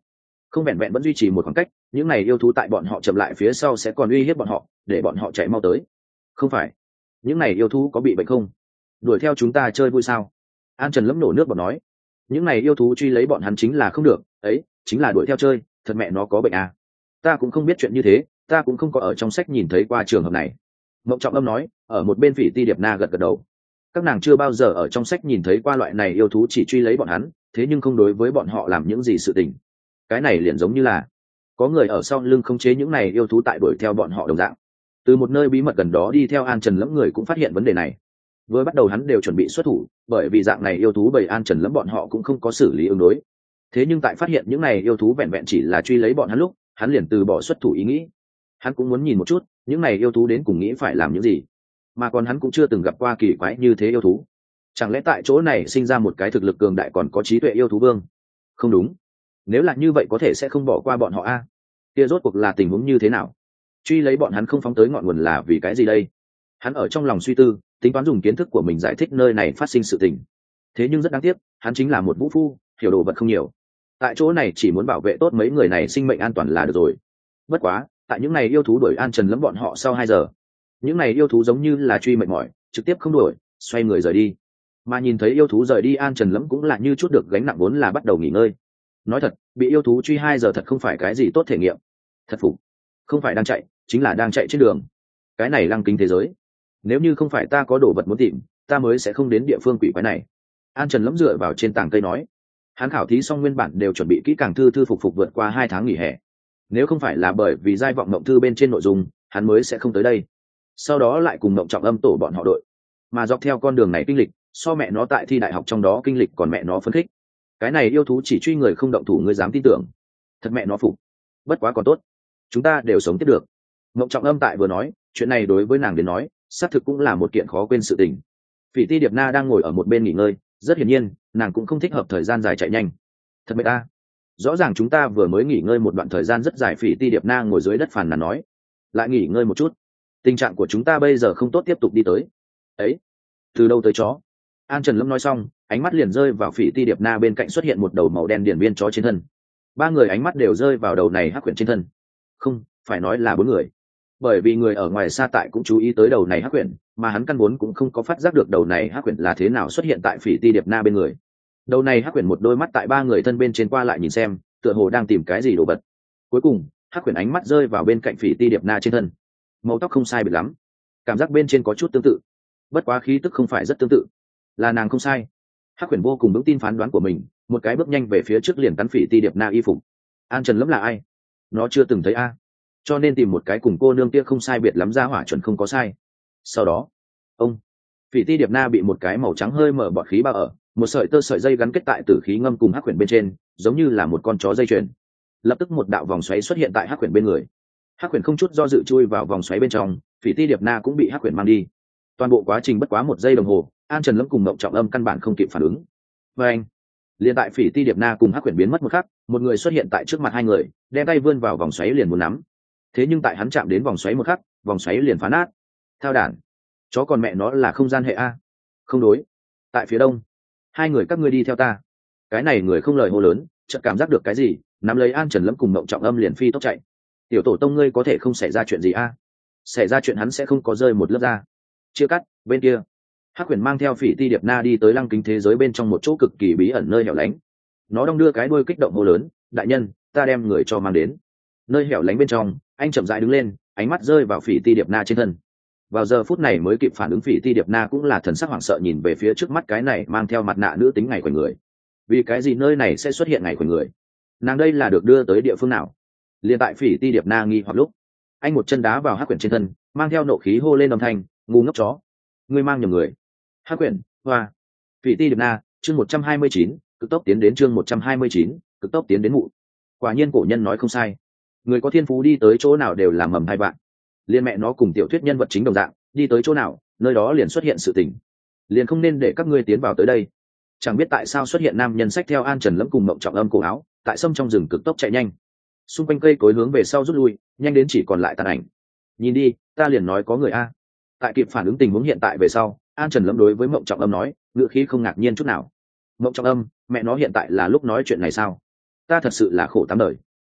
không vẹn vẹn vẫn duy trì một khoảng cách, những này yêu thú tại bọn họ chậm lại phía sau sẽ còn uy hiếp bọn họ để bọn họ chạy mau tới. Không phải, những này yêu thú có bị bệnh không? Đuổi theo chúng ta chơi vui sao? An Trần lấm nổ nước bọt nói, những này yêu thú truy lấy bọn hắn chính là không được, ấy chính là đuổi theo chơi, thật mẹ nó có bệnh à? Ta cũng không biết chuyện như thế, ta cũng không có ở trong sách nhìn thấy qua trường hợp này. Mộng Trọng Âm nói, ở một bên Phỉ Ti Điệp Na gật gật đầu. Các nàng chưa bao giờ ở trong sách nhìn thấy qua loại này yêu thú chỉ truy lấy bọn hắn, thế nhưng không đối với bọn họ làm những gì sự tình. Cái này liền giống như là có người ở sau lưng khống chế những này yêu thú tại đuổi theo bọn họ đồng dạng. Từ một nơi bí mật gần đó đi theo An Trần lẫm người cũng phát hiện vấn đề này. Vừa bắt đầu hắn đều chuẩn bị xuất thủ, bởi vì dạng này yêu thú bầy An Trần lẫm bọn họ cũng không có xử lý ứng đối. Thế nhưng tại phát hiện những này yêu thú vẹn vẹn chỉ là truy lấy bọn hắn lúc, hắn liền từ bỏ xuất thủ ý nghĩ. Hắn cũng muốn nhìn một chút, những này yêu thú đến cùng nghĩ phải làm những gì. Mà còn hắn cũng chưa từng gặp qua kỳ quái như thế yêu thú. Chẳng lẽ tại chỗ này sinh ra một cái thực lực cường đại còn có trí tuệ yêu thú vương? Không đúng. Nếu là như vậy có thể sẽ không bỏ qua bọn họ a. Kia rốt cuộc là tình huống như thế nào? Truy lấy bọn hắn không phóng tới ngọn nguồn là vì cái gì đây? Hắn ở trong lòng suy tư, tính toán dùng kiến thức của mình giải thích nơi này phát sinh sự tình. Thế nhưng rất đáng tiếc, hắn chính là một vũ phu, hiểu đồ vật không nhiều. Tại chỗ này chỉ muốn bảo vệ tốt mấy người này sinh mệnh an toàn là được rồi. Bất quá, tại những này yêu thú đuổi An Trần lẫm bọn họ sau hai giờ, những này yêu thú giống như là truy mệt mỏi, trực tiếp không đuổi, xoay người rời đi. Mà nhìn thấy yêu thú rời đi, An Trần lẫm cũng là như chút được gánh nặng vốn là bắt đầu nghỉ ngơi. Nói thật, bị yêu thú truy hai giờ thật không phải cái gì tốt thể nghiệm. Thật phục, không phải đang chạy, chính là đang chạy trên đường. Cái này lăng kính thế giới. Nếu như không phải ta có đồ vật muốn tìm, ta mới sẽ không đến địa phương quỷ quái này. An Trần lẫm dựa vào trên tảng cây nói. Hắn khảo thí xong nguyên bản đều chuẩn bị kỹ càng thư thư phục phục vượt qua hai tháng nghỉ hè. Nếu không phải là bởi vì giai vọng mộng thư bên trên nội dung, hắn mới sẽ không tới đây. Sau đó lại cùng Mộng Trọng Âm tổ bọn họ đội, mà dọc theo con đường này kinh lịch, so mẹ nó tại thi đại học trong đó kinh lịch còn mẹ nó phấn khích. Cái này yêu thú chỉ truy người không động thủ, ngươi dám tin tưởng? Thật mẹ nó phục. Bất quá còn tốt, chúng ta đều sống tiếp được. Mộng Trọng Âm tại vừa nói, chuyện này đối với nàng đến nói, xác thực cũng là một kiện khó quên sự tình. Phỉ Ti Điệp Na đang ngồi ở một bên nghỉ ngơi, rất hiển nhiên, nàng cũng không thích hợp thời gian dài chạy nhanh. Thật mệt ta. Rõ ràng chúng ta vừa mới nghỉ ngơi một đoạn thời gian rất dài, Phỉ Ti Điệp Na ngồi dưới đất phàn nàn nói. Lại nghỉ ngơi một chút. Tình trạng của chúng ta bây giờ không tốt tiếp tục đi tới. Ấy, từ đâu tới chó? An Trần Lâm nói xong, ánh mắt liền rơi vào Phỉ Ti Điệp Na bên cạnh xuất hiện một đầu màu đen điển viên chó trên thân. Ba người ánh mắt đều rơi vào đầu này hắc quyển trên thân. Không, phải nói là bốn người. Bởi vì người ở ngoài xa tại cũng chú ý tới đầu này hắc quyển, mà hắn căn vốn cũng không có phát giác được đầu này hắc quyển là thế nào xuất hiện tại Phỉ Ti Điệp Na bên người. Đầu này hắc quyển một đôi mắt tại ba người thân bên trên qua lại nhìn xem, tựa hồ đang tìm cái gì đồ vật. Cuối cùng, hắc quyển ánh mắt rơi vào bên cạnh Phỉ Ti Điệp Na trên thân. Màu tóc không sai biệt lắm, cảm giác bên trên có chút tương tự, bất quá khí tức không phải rất tương tự. Là nàng không sai. Hắc Huyền vô cùng vững tin phán đoán của mình, một cái bước nhanh về phía trước liền cắn Phỉ Ti Điệp Na y phục. An Trần Lâm là ai? Nó chưa từng thấy a, cho nên tìm một cái cùng cô nương kia không sai biệt lắm ra hỏa chuẩn không có sai. Sau đó, ông Phỉ Ti Điệp Na bị một cái màu trắng hơi mở bọt khí bao ở, một sợi tơ sợi dây gắn kết tại tử khí ngâm cùng Hắc Huyền bên trên, giống như là một con chó dây chuyền. Lập tức một đạo vòng xoáy xuất hiện tại Hắc Huyền bên người. Hắc Huyền không chút do dự chui vào vòng xoáy bên trong, Phỉ Ti Điệp Na cũng bị Hắc Huyền mang đi. Toàn bộ quá trình bất quá một giây đồng hồ, An Trần Lâm cùng Mộng Trọng Âm căn bản không kịp phản ứng. Và anh, liền tại Phỉ Ti Điệp Na cùng Hắc Huyền biến mất một khắc, một người xuất hiện tại trước mặt hai người, đem tay vươn vào vòng xoáy liền muốn nắm. Thế nhưng tại hắn chạm đến vòng xoáy một khắc, vòng xoáy liền phá nát. Thao đản, chó còn mẹ nó là không gian hệ a. Không đối. Tại phía đông, hai người các ngươi đi theo ta. Cái này người không lời hô lớn, chợt cảm giác được cái gì, nắm lấy An Trần Lâm cùng Mộng Trọng Âm liền phi tốc chạy. Tiểu tổ tông ngươi có thể không xảy ra chuyện gì a? Xảy ra chuyện hắn sẽ không có rơi một lớp da. Chia cắt, bên kia Hắc Huyền mang theo Phỉ Ti Điệp Na đi tới lăng kính thế giới bên trong một chỗ cực kỳ bí ẩn nơi hẻo lánh. Nó đong đưa cái đuôi kích động hô lớn, đại nhân, ta đem người cho mang đến. Nơi hẻo lánh bên trong, anh chậm rãi đứng lên, ánh mắt rơi vào Phỉ Ti Điệp Na trên thân. Vào giờ phút này mới kịp phản ứng, Phỉ Ti Điệp Na cũng là thần sắc hoảng sợ nhìn về phía trước mắt cái này mang theo mặt nạ nữ tính ngày của người. Vì cái gì nơi này sẽ xuất hiện ngày của người? Nàng đây là được đưa tới địa phương nào? Liên tại Phỉ Ti Điệp Na nghi hoặc lúc, anh một chân đá vào Hắc Huyền trên thân, mang theo nộ khí hô lên âm thanh, ngu ngốc chó, ngươi mang nhầm người. Hắc Huyền, hoa. Phỉ Ti Điệp Na, chương một trăm hai mươi chín, cực tốc tiến đến chương một trăm hai mươi chín, cực tốc tiến đến mụ. Quả nhiên cổ nhân nói không sai, người có thiên phú đi tới chỗ nào đều làm mầm hai bạn. Liên mẹ nó cùng tiểu thuyết nhân vật chính đồng dạng, đi tới chỗ nào, nơi đó liền xuất hiện sự tình. Liền không nên để các ngươi tiến vào tới đây. Chẳng biết tại sao xuất hiện nam nhân xách theo An Trần Lâm cùng Mộng Trọng Âm cổ áo, tại sông trong rừng cực tốc chạy nhanh. Xung quanh cây cối hướng về sau rút lui, nhanh đến chỉ còn lại tàn ảnh. Nhìn đi, ta liền nói có người a. Tại kịp phản ứng tình huống hiện tại về sau, An Trần Lâm đối với Mộng Trọng Âm nói, ngữ khí không ngạc nhiên chút nào. Mộng Trọng Âm, mẹ nó hiện tại là lúc nói chuyện này sao? Ta thật sự là khổ tám đời.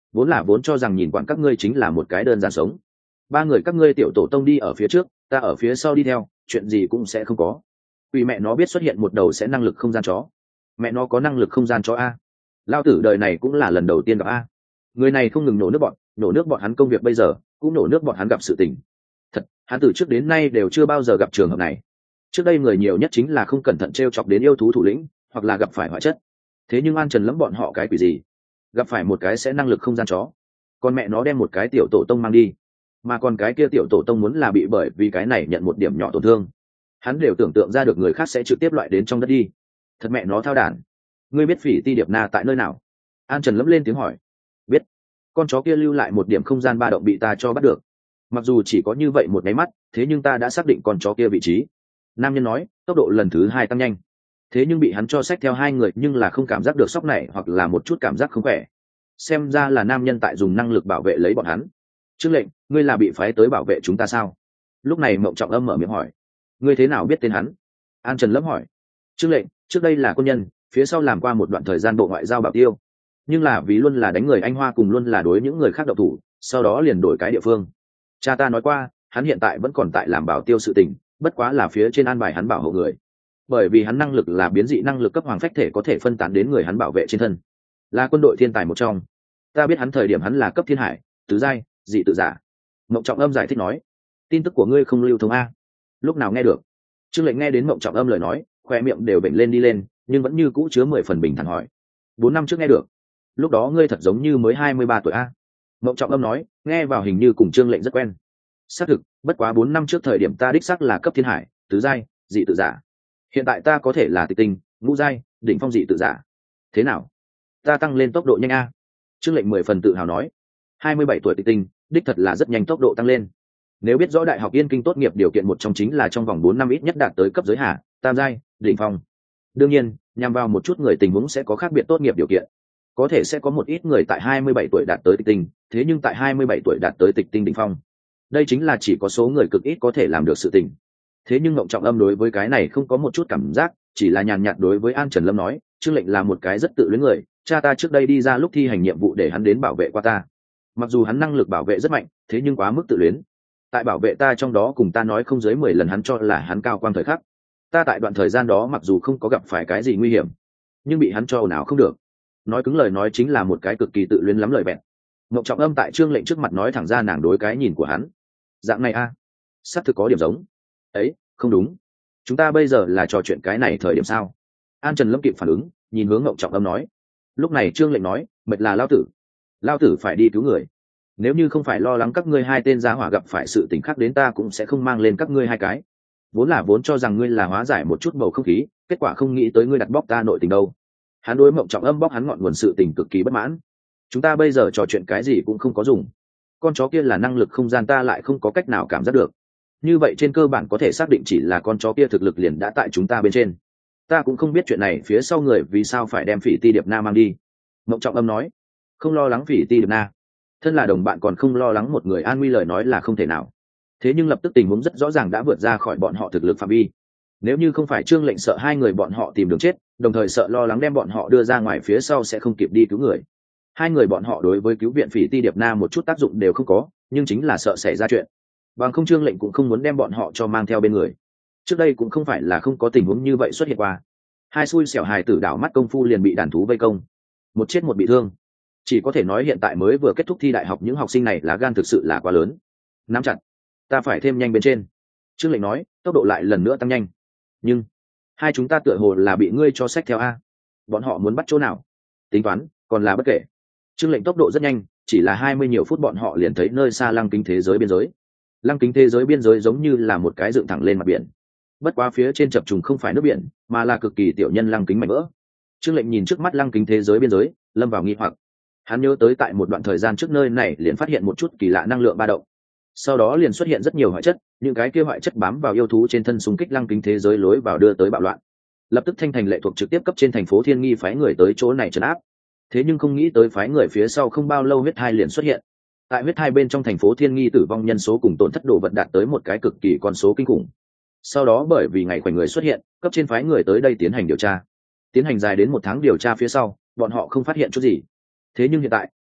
vốn là vốn cho rằng nhìn quản các ngươi chính là một cái đơn giản sống. Ba người các ngươi tiểu tổ tông đi ở phía trước, ta ở phía sau đi theo, chuyện gì cũng sẽ không có. Vì mẹ nó biết xuất hiện một đầu sẽ năng lực không gian chó. Mẹ nó có năng lực không gian chó a? Lao tử đời này cũng là lần đầu tiên gặp a. Người này không ngừng nổ nước bọn, nổ nước bọn hắn công việc bây giờ, cũng nổ nước bọn hắn gặp sự tình. Thật, hắn từ trước đến nay đều chưa bao giờ gặp trường hợp này. Trước đây người nhiều nhất chính là không cẩn thận t r e o chọc đến yêu thú thủ lĩnh, hoặc là gặp phải hóa chất. Thế nhưng An Trần lẫm bọn họ cái quỷ gì? Gặp phải một cái sẽ năng lực không gian chó, con mẹ nó đem một cái tiểu tổ tông mang đi, mà còn cái kia tiểu tổ tông muốn là bị bởi vì cái này nhận một điểm nhỏ tổn thương, hắn đều tưởng tượng ra được người khác sẽ trực tiếp loại đến trong đất đi. Thật mẹ nó thao đản. Ngươi biết Phỉ Ti Điệp Na tại nơi nào? An Trần lẫm lên tiếng hỏi. Biết. Con chó kia lưu lại một điểm không gian ba động bị ta cho bắt được. Mặc dù chỉ có như vậy một cái mắt, thế nhưng ta đã xác định con chó kia vị trí. Nam nhân nói, tốc độ lần thứ hai tăng nhanh. Thế nhưng bị hắn cho xách theo hai người nhưng là không cảm giác được sốc này hoặc là một chút cảm giác không khỏe. Xem ra là nam nhân tại dùng năng lực bảo vệ lấy bọn hắn. Trương Lệnh, ngươi là bị phái tới bảo vệ chúng ta sao? Lúc này Mộng Trọng Âm mở miệng hỏi. Ngươi thế nào biết tên hắn? An Trần lẫm hỏi. Trương Lệnh, trước đây là quân nhân, phía sau làm qua một đoạn thời gian bộ ngoại giao bảo tiêu. Nhưng là vì luôn là đánh người Anh Hoa cùng luôn là đối những người khác độc thủ, sau đó liền đổi cái địa phương. Cha ta nói qua, hắn hiện tại vẫn còn tại làm bảo tiêu sự tình, bất quá là phía trên an bài hắn bảo hộ người. Bởi vì hắn năng lực là biến dị năng lực cấp hoàng phách thể có thể phân tán đến người hắn bảo vệ trên thân, là quân đội thiên tài một trong. Ta biết hắn thời điểm hắn là cấp thiên hải, tứ giai, dị tự giả. Mộng Trọng Âm giải thích nói. Tin tức của ngươi không lưu thông a? Lúc nào nghe được? Trương Lệnh nghe đến Mộng Trọng Âm lời nói, khoe miệng đều bệnh lên đi lên, nhưng vẫn như cũ chứa mười phần bình thản hỏi. Bốn năm trước nghe được. Lúc đó ngươi thật giống như mới hai mươi ba tuổi a? Mộng Trọng Âm nói, nghe vào hình như cùng Trương Lệnh rất quen. Xác thực, bất quá bốn năm trước thời điểm ta đích xác là cấp thiên hải, tứ giai, dị tự giả. Hiện tại ta có thể là tịch tinh, ngũ giai, đỉnh phong dị tự giả. Thế nào? Ta tăng lên tốc độ nhanh a? Trương Lệnh mười phần tự hào nói. hai mươi bảy tuổi tịch tinh, đích thật là rất nhanh tốc độ tăng lên. Nếu biết rõ đại học Yên Kinh tốt nghiệp điều kiện một trong chính là trong vòng bốn năm ít nhất đạt tới cấp giới hạ, tam giai, đỉnh phong. Đương nhiên, nhằm vào một chút người tình huống sẽ có khác biệt tốt nghiệp điều kiện. Có thể sẽ có một ít người tại hai mươi bảy tuổi đạt tới tịch tinh, thế nhưng tại hai mươi bảy tuổi đạt tới tịch tinh đỉnh phong. Đây chính là chỉ có số người cực ít có thể làm được sự tình. Thế nhưng Mộng Trọng Âm đối với cái này không có một chút cảm giác, chỉ là nhàn nhạt đối với An Trần Lâm nói, Trương Lệnh là một cái rất tự luyến người, cha ta trước đây đi ra lúc thi hành nhiệm vụ để hắn đến bảo vệ qua ta. Mặc dù hắn năng lực bảo vệ rất mạnh, thế nhưng quá mức tự luyến. Tại bảo vệ ta trong đó cùng ta nói không dưới mười lần hắn cho là hắn cao quang thời khắc. Ta tại đoạn thời gian đó mặc dù không có gặp phải cái gì nguy hiểm, nhưng bị hắn cho nào không được. Nói cứng lời nói chính là một cái cực kỳ tự luyến lắm lời bẹn. Mộng Trọng Âm tại Trương Lệnh trước mặt nói thẳng ra nàng đối cái nhìn của hắn. Dạng này a, à? Xác thực có điểm giống. Ấy, không đúng. Chúng ta bây giờ là trò chuyện cái này thời điểm sao? An Trần Lâm kịp phản ứng, nhìn hướng Mộng Trọng Âm nói. Lúc này Trương Lệnh nói, mệt là lao tử. Lao tử phải đi cứu người. Nếu như không phải lo lắng các ngươi hai tên giá hỏa gặp phải sự tình khác đến ta cũng sẽ không mang lên các ngươi hai cái. Vốn là vốn cho rằng ngươi là hóa giải một chút bầu không khí, kết quả không nghĩ tới ngươi đặt bóc ta nội tình đâu. Hắn đối Mộng Trọng Âm bóc hắn ngọn nguồn sự tình cực kỳ bất mãn. Chúng ta bây giờ trò chuyện cái gì cũng không có dùng. Con chó kia là năng lực không gian ta lại không có cách nào cảm giác được. Như vậy trên cơ bản có thể xác định chỉ là con chó kia thực lực liền đã tại chúng ta bên trên. Ta cũng không biết chuyện này phía sau người vì sao phải đem Phỉ Ti Điệp Na mang đi. Mộng Trọng Âm nói, không lo lắng Phỉ Ti Điệp Na. Thân là đồng bạn còn không lo lắng một người an nguy lời nói là không thể nào. Thế nhưng lập tức tình huống rất rõ ràng đã vượt ra khỏi bọn họ thực lực phạm vi. Nếu như không phải Trương Lệnh sợ hai người bọn họ tìm đường chết, đồng thời sợ lo lắng đem bọn họ đưa ra ngoài phía sau sẽ không kịp đi cứu người. Hai người bọn họ đối với cứu viện Phỉ Ti Điệp Na một chút tác dụng đều không có, nhưng chính là sợ xảy ra chuyện. Bằng không Trương Lệnh cũng không muốn đem bọn họ cho mang theo bên người. Trước đây cũng không phải là không có tình huống như vậy xuất hiện qua. Hai xui xẻo hài tử đảo mắt công phu liền bị đàn thú vây công, một chết một bị thương. Chỉ có thể nói hiện tại mới vừa kết thúc thi đại học những học sinh này lá gan thực sự là quá lớn. Nắm chặt, ta phải thêm nhanh bên trên. Trương Lệnh nói, tốc độ lại lần nữa tăng nhanh. Nhưng hai chúng ta tựa hồ là bị ngươi cho sách theo a. Bọn họ muốn bắt chỗ nào? Tính toán, còn là bất kể. Trương Lệnh tốc độ rất nhanh, chỉ là hai mươi nhiều phút bọn họ liền thấy nơi xa lăng kính thế giới biên giới. Lăng kính thế giới biên giới giống như là một cái dựng thẳng lên mặt biển. Bất quá phía trên chập trùng không phải nước biển, mà là cực kỳ tiểu nhân lăng kính mảnh vỡ. Trương Lệnh nhìn trước mắt lăng kính thế giới biên giới, lâm vào nghi hoặc. Hắn nhớ tới tại một đoạn thời gian trước nơi này liền phát hiện một chút kỳ lạ năng lượng ba động. Sau đó liền xuất hiện rất nhiều hoại chất, những cái kia hoại chất bám vào yêu thú trên thân xung kích lăng kính thế giới lối vào đưa tới bạo loạn. Lập tức Thanh Thành lệ thuộc trực tiếp cấp trên thành phố Thiên Nghi phái người tới chỗ này trấn áp. Thế nhưng không nghĩ tới phái người phía sau không bao lâu huyết thai liền xuất hiện. Tại huyết thai bên trong thành phố Thiên Nghi tử vong nhân số cùng tổn thất đồ vật đạt tới một cái cực kỳ con số kinh khủng. Sau đó bởi vì ngày khoảnh người xuất hiện, cấp trên phái người tới đây tiến hành điều tra. Tiến hành dài đến một tháng điều tra phía sau, bọn họ không phát hiện chút gì. Thế nhưng hiện tại,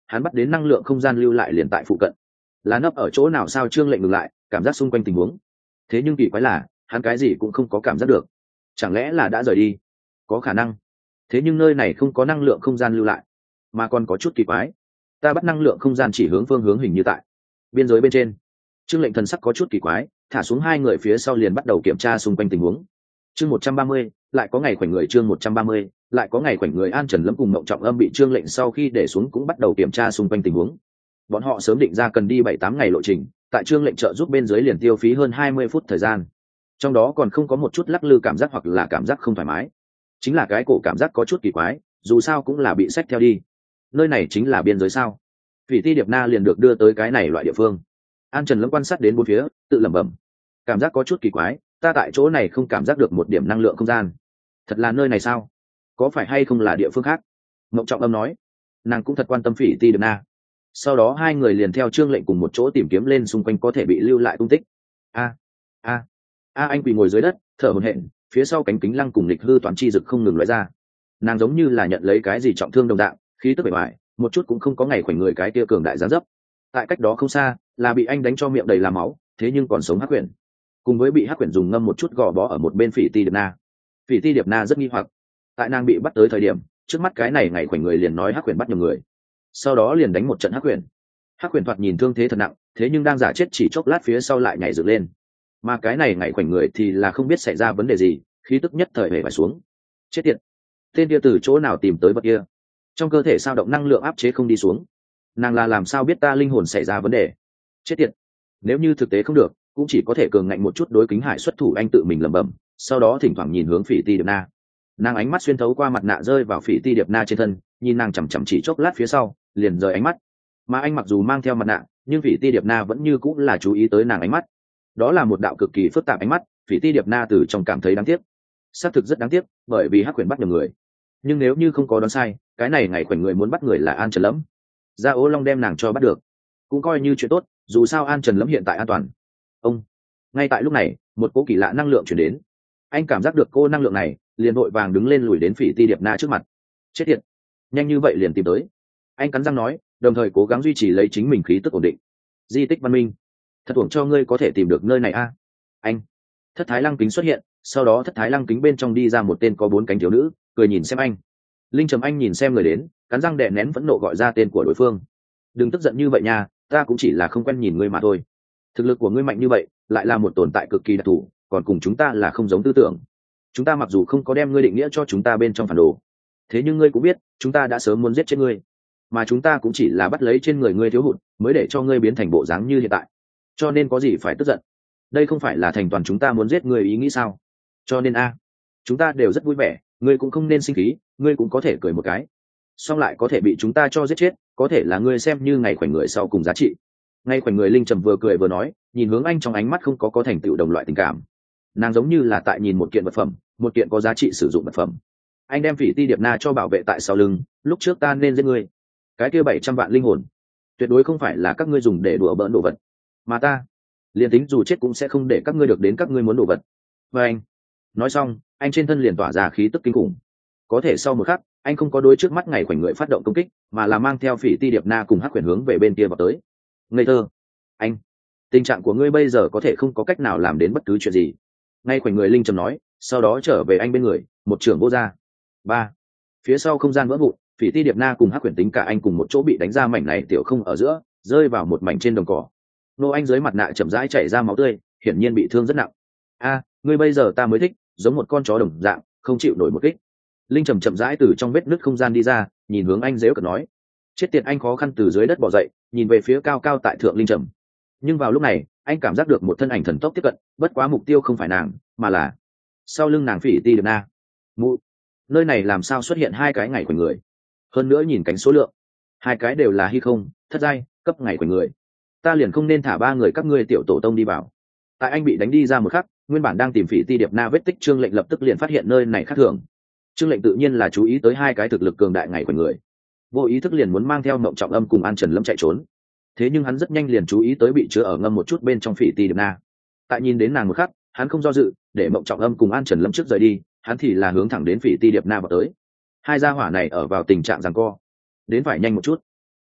hắn bắt đến năng lượng không gian lưu lại liền tại phụ cận. Là nấp ở chỗ nào sao? Trương Lệnh ngừng lại, cảm giác xung quanh tình huống. Thế nhưng kỳ quái là hắn cái gì cũng không có cảm giác được. Chẳng lẽ là đã rời đi? Có khả năng. Thế nhưng nơi này không có năng lượng không gian lưu lại, mà còn có chút kỳ quái. Ta bắt năng lượng không gian chỉ hướng phương hướng hình như tại biên giới bên trên. Trương Lệnh thần sắc có chút kỳ quái, thả xuống hai người phía sau liền bắt đầu kiểm tra xung quanh tình huống. Chương một trăm ba mươi, lại có ngày khoảnh người. Chương một trăm ba mươi, lại có ngày khoảnh người. An Trần Lâm cùng Mộng Trọng Âm bị Trương Lệnh sau khi để xuống cũng bắt đầu kiểm tra xung quanh tình huống. Bọn họ sớm định ra cần đi bảy tám ngày lộ trình, tại Trương Lệnh trợ giúp bên dưới liền tiêu phí hơn hai mươi phút thời gian. Trong đó còn không có một chút lắc lư cảm giác hoặc là cảm giác không thoải mái. Chính là cái cổ cảm giác có chút kỳ quái, dù sao cũng là bị xách theo đi. Nơi này chính là biên giới sao? Phỉ Ti Điệp Na liền được đưa tới cái này loại địa phương. An Trần Lâm quan sát đến bốn phía, tự lẩm bẩm, cảm giác có chút kỳ quái, ta tại chỗ này không cảm giác được một điểm năng lượng không gian. Thật là nơi này sao? Có phải hay không là địa phương khác? Mộng Trọng Âm nói, nàng cũng thật quan tâm Phỉ Ti Điệp Na. Sau đó hai người liền theo Trương Lệnh cùng một chỗ tìm kiếm lên xung quanh có thể bị lưu lại tung tích. A a a anh quỳ ngồi dưới đất, thở hổn hển, phía sau cánh kính lăng cùng lịch hư toàn chi dực không ngừng lóe ra. Nàng giống như là nhận lấy cái gì trọng thương đồng dạng, khí tức bề ngoài một chút cũng không có ngày khoảnh người cái kia cường đại giáng dấp. Tại cách đó không xa là bị anh đánh cho miệng đầy là máu, thế nhưng còn sống hắc quyển, cùng với bị hắc quyển dùng ngâm một chút gò bó ở một bên Phỉ Ti Điệp Na. Phỉ Ti Điệp Na rất nghi hoặc, tại nàng bị bắt tới thời điểm, trước mắt cái này ngày khoảnh người liền nói hắc quyển bắt nhầm người, sau đó liền đánh một trận hắc quyển. Hắc quyển thoạt nhìn thương thế thật nặng, thế nhưng đang giả chết chỉ chốc lát phía sau lại nhảy dựng lên, mà cái này ngày khoảnh người thì là không biết xảy ra vấn đề gì, khí tức nhất thời hề phải xuống. Chết tiệt, tên kia từ chỗ nào tìm tới vật kia? Trong cơ thể sao động năng lượng áp chế không đi xuống, nàng là làm sao biết ta linh hồn xảy ra vấn đề? Chết tiệt, nếu như thực tế không được cũng chỉ có thể cường ngạnh một chút đối Kính Hải xuất thủ. Anh tự mình lẩm bẩm, sau đó thỉnh thoảng nhìn hướng Phỉ Ti Điệp Na. Nàng ánh mắt xuyên thấu qua mặt nạ rơi vào Phỉ Ti Điệp Na trên thân, nhìn nàng chằm chằm chỉ chốc lát phía sau liền rời ánh mắt. Mà anh mặc dù mang theo mặt nạ nhưng Phỉ Ti Điệp Na vẫn như cũng là chú ý tới nàng ánh mắt. Đó là một đạo cực kỳ phức tạp ánh mắt. Phỉ Ti Điệp Na từ trong cảm thấy đáng tiếc, xác thực rất đáng tiếc, bởi vì hắc quyển bắt nhầm người. Nhưng nếu như không có đoán sai, cái này ngày khoảnh người muốn bắt người là An Trần Lâm. Gia Ô Long đem nàng cho bắt được cũng coi như chuyện tốt, dù sao An Trần Lâm hiện tại an toàn. Ông ngay tại lúc này một cỗ kỳ lạ năng lượng chuyển đến, anh cảm giác được cô năng lượng này liền vội vàng đứng lên lùi đến Phỉ Ti Điệp Na trước mặt. Chết tiệt, nhanh như vậy liền tìm tới, anh cắn răng nói, đồng thời cố gắng duy trì lấy chính mình khí tức ổn định. Di tích văn minh, thật uổng cho ngươi có thể tìm được nơi này a. Anh thất thái lăng kính xuất hiện, sau đó thất thái lăng kính bên trong đi ra một tên có bốn cánh thiếu nữ, cười nhìn xem anh. Linh Trầm Anh nhìn xem người đến, cắn răng đè nén phẫn nộ gọi ra tên của đối phương. Đừng tức giận như vậy nha, ta cũng chỉ là không quen nhìn ngươi mà thôi. Thực lực của ngươi mạnh như vậy, lại là một tồn tại cực kỳ đặc thù, còn cùng chúng ta là không giống tư tưởng. Chúng ta mặc dù không có đem ngươi định nghĩa cho chúng ta bên trong phản đồ, thế nhưng ngươi cũng biết chúng ta đã sớm muốn giết chết ngươi, mà chúng ta cũng chỉ là bắt lấy trên người ngươi thiếu hụt mới để cho ngươi biến thành bộ dáng như hiện tại. Cho nên có gì phải tức giận? Đây không phải là thành toàn chúng ta muốn giết ngươi ý nghĩ sao? Cho nên a, chúng ta đều rất vui vẻ, ngươi cũng không nên sinh khí, ngươi cũng có thể cười một cái, song lại có thể bị chúng ta cho giết chết, có thể là ngươi xem như ngày khoảnh người sau cùng giá trị. Ngày khoảnh người Linh Trầm vừa cười vừa nói, nhìn hướng anh trong ánh mắt không có có thành tựu đồng loại tình cảm. Nàng giống như là tại nhìn một kiện vật phẩm, một kiện có giá trị sử dụng vật phẩm. Anh đem Phỉ Ti Điệp Na cho bảo vệ tại sau lưng, lúc trước ta nên giết ngươi. Cái kia bảy trăm vạn linh hồn tuyệt đối không phải là các ngươi dùng để đùa bỡn đồ vật, mà ta liền tính dù chết cũng sẽ không để các ngươi được đến các ngươi muốn đồ vật. Và anh nói xong, anh trên thân liền tỏa ra khí tức kinh khủng. Có thể sau một khắc, anh không có đối trước mắt ngày khoảnh người phát động công kích, mà là mang theo Phỉ Ti Điệp Na cùng hắc quyển hướng về bên kia vào tới. Ngây thơ, anh, tình trạng của ngươi bây giờ có thể không có cách nào làm đến bất cứ chuyện gì. Ngay khoảnh người Linh Trầm nói, sau đó trở về anh bên người, một trưởng vô ra. Ba, phía sau không gian vỡ vụn, Phỉ Ti Điệp Na cùng hắc quyển tính cả anh cùng một chỗ bị đánh ra mảnh này tiểu không ở giữa, rơi vào một mảnh trên đồng cỏ. Nô anh dưới mặt nạ chậm rãi chảy ra máu tươi, hiển nhiên bị thương rất nặng. A, ngươi bây giờ ta mới thích, giống một con chó đồng dạng, không chịu nổi một kích. Linh Trầm chậm rãi từ trong vết nứt không gian đi ra, nhìn hướng anh dễu cợt nói. Chết tiệt, anh khó khăn từ dưới đất bò dậy, nhìn về phía cao cao tại thượng Linh Trầm. Nhưng vào lúc này, anh cảm giác được một thân ảnh thần tốc tiếp cận, bất quá mục tiêu không phải nàng, mà là sau lưng nàng Phỉ Ti Điệp Na. Mụ, nơi này làm sao xuất hiện hai cái ngày của người? Hơn nữa nhìn cánh số lượng, hai cái đều là hy không, thất giai, cấp ngày của người. Ta liền không nên thả ba người các ngươi tiểu tổ tông đi vào. Tại anh bị đánh đi ra một khắc, nguyên bản đang tìm Phỉ Ti Điệp Na vết tích Trương Lệnh lập tức liền phát hiện nơi này khác thường. Trương Lệnh tự nhiên là chú ý tới hai cái thực lực cường đại ngày của người, vô ý thức liền muốn mang theo Mộng Trọng Âm cùng An Trần Lâm chạy trốn. Thế nhưng hắn rất nhanh liền chú ý tới bị chứa ở ngâm một chút bên trong Phỉ Ti Điệp Na. Tại nhìn đến nàng một khắc, hắn không do dự, để Mộng Trọng Âm cùng An Trần Lâm trước rời đi, hắn thì là hướng thẳng đến Phỉ Ti Điệp Na vào tới. Hai gia hỏa này ở vào tình trạng giằng co, đến phải nhanh một chút.